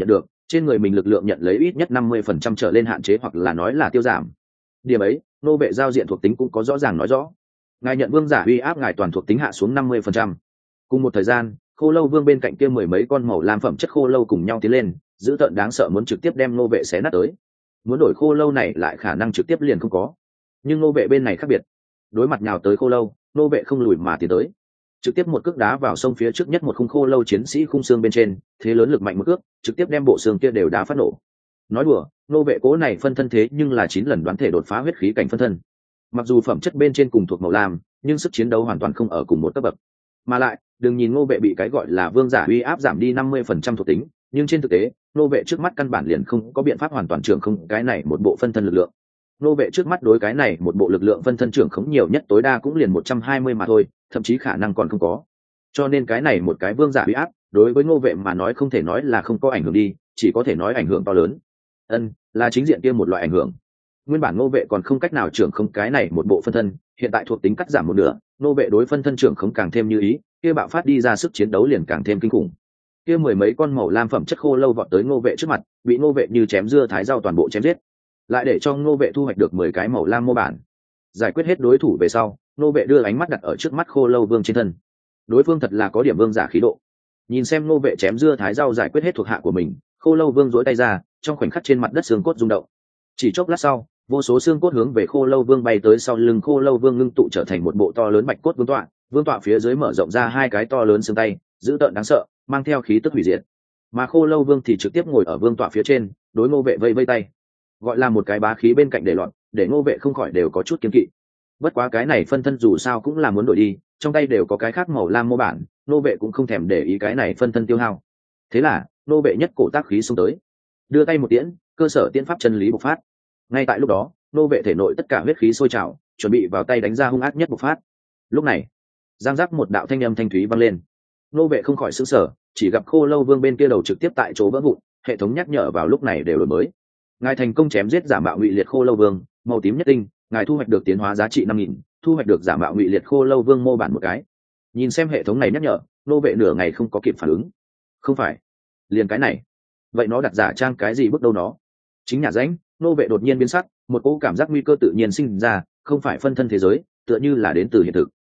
A: trên người mình lực lượng nhận lấy ít nhất năm mươi phần trăm trở lên hạn chế hoặc là nói là tiêu giảm. Điểm ấy nô vệ giao diện thuộc tính cũng có rõ ràng nói rõ. Ngài nhận vương giả uy áp, ngài toàn thuộc tính hạ xuống năm mươi phần trăm. Cùng một thời gian, khô lâu vương bên cạnh kia mười mấy con màu lam phẩm chất khô lâu cùng nhau tiến lên, dữ tợn đáng sợ muốn trực tiếp đem nô vệ xé nát tới. Muốn đổi khô lâu này lại khả năng trực tiếp liền không có, nhưng nô vệ bên này khác biệt. Đối mặt nhào tới khô lâu, nô vệ không lùi mà tiến tới, trực tiếp một cước đá vào sông phía trước nhất một khung khô lâu chiến sĩ khung xương bên trên, thế lớn lực mạnh một cước trực tiếp đem bộ xương kia đều đá phát nổ. Nói đùa, nô vệ cố này phân thân thế nhưng là chín lần đoán thể đột phá huyết khí cảnh phân thân, mặc dù phẩm chất bên trên cùng thuộc màu lam, nhưng sức chiến đấu hoàn toàn không ở cùng một cấp bậc. Mà lại đừng nhìn nô vệ bị cái gọi là vương giả uy áp giảm đi năm mươi phần trăm thuộc tính, nhưng trên thực tế nô vệ trước mắt căn bản liền không có biện pháp hoàn toàn trưởng không cái này một bộ phân thân lực lượng. Nô vệ trước mắt đối cái này một bộ lực lượng phân thân trưởng khống nhiều nhất tối đa cũng liền một trăm hai mươi mà thôi, thậm chí khả năng còn không có. Cho nên cái này một cái vương giả uy áp đối với nô vệ mà nói không thể nói là không có ảnh hưởng đi, chỉ có thể nói ảnh hưởng to lớn. Ân, là chính diện kia một loại ảnh hưởng. Nguyên bản nô vệ còn không cách nào trưởng khống cái này một bộ phân thân, hiện tại thuộc tính cắt giảm một nửa, nô vệ đối phân thân trưởng khống càng thêm như ý, kia bạo phát đi ra sức chiến đấu liền càng thêm kinh khủng. Kia mười mấy con màu lam phẩm chất khô lâu vọt tới nô vệ trước mặt, bị nô vệ như chém dưa thái rau toàn bộ chém giết, lại để cho nô vệ thu hoạch được mười cái màu lam mô bản. Giải quyết hết đối thủ về sau, nô vệ đưa ánh mắt đặt ở trước mắt khô lâu vương trên thân. Đối phương thật là có điểm vương giả khí độ. Nhìn xem nô vệ chém dưa thái rau giải quyết hết thuộc hạ của mình, khô lâu vương duỗi tay ra, trong khoảnh khắc trên mặt đất xương cốt rung động. Chỉ chốc lát sau, vô số xương cốt hướng về khô lâu vương bay tới, sau lưng khô lâu vương ngưng tụ trở thành một bộ to lớn bạch cốt vương tọa, vương tọa phía dưới mở rộng ra hai cái to lớn xương tay, dữ tợn đáng sợ, mang theo khí tức hủy diệt. Mà khô lâu vương thì trực tiếp ngồi ở vương tọa phía trên, đối ngô vệ vây vây tay, gọi là một cái bá khí bên cạnh để loạn, để ngô vệ không khỏi đều có chút kiêng kỵ. Bất quá cái này phân thân dù sao cũng là muốn đổi đi, trong tay đều có cái khác màu lam mô bản, ngô vệ cũng không thèm để ý cái này phân thân tiêu hao. Thế là ngô vệ nhất cổ tác khí xông tới, đưa tay một tiễn, cơ sở tiễn pháp chân lý bộc phát. Ngay tại lúc đó, nô vệ thể nội tất cả huyết khí sôi trào, chuẩn bị vào tay đánh ra hung ác nhất bộc phát. Lúc này, giang giác một đạo thanh âm thanh thúy vang lên. Nô vệ không khỏi sửng sở, chỉ gặp khô lâu vương bên kia đầu trực tiếp tại chỗ vỡ vụn, hệ thống nhắc nhở vào lúc này đều đổi mới. Ngài thành công chém giết giả mạo ngụy liệt khô lâu vương, màu tím nhất tinh, ngài thu hoạch được tiến hóa giá trị năm nghìn, thu hoạch được giả mạo ngụy liệt khô lâu vương mô bản một cái. Nhìn xem hệ thống này nhắc nhở, nô vệ nửa ngày không có kịp phản ứng. Không phải, liền cái này, vậy nó đặt giả trang cái gì bước đâu nó? Chính nhà ránh, nô vệ đột nhiên biến sắc, một cỗ cảm giác nguy cơ tự nhiên sinh ra, không phải phân thân thế giới, tựa như là đến từ hiện thực.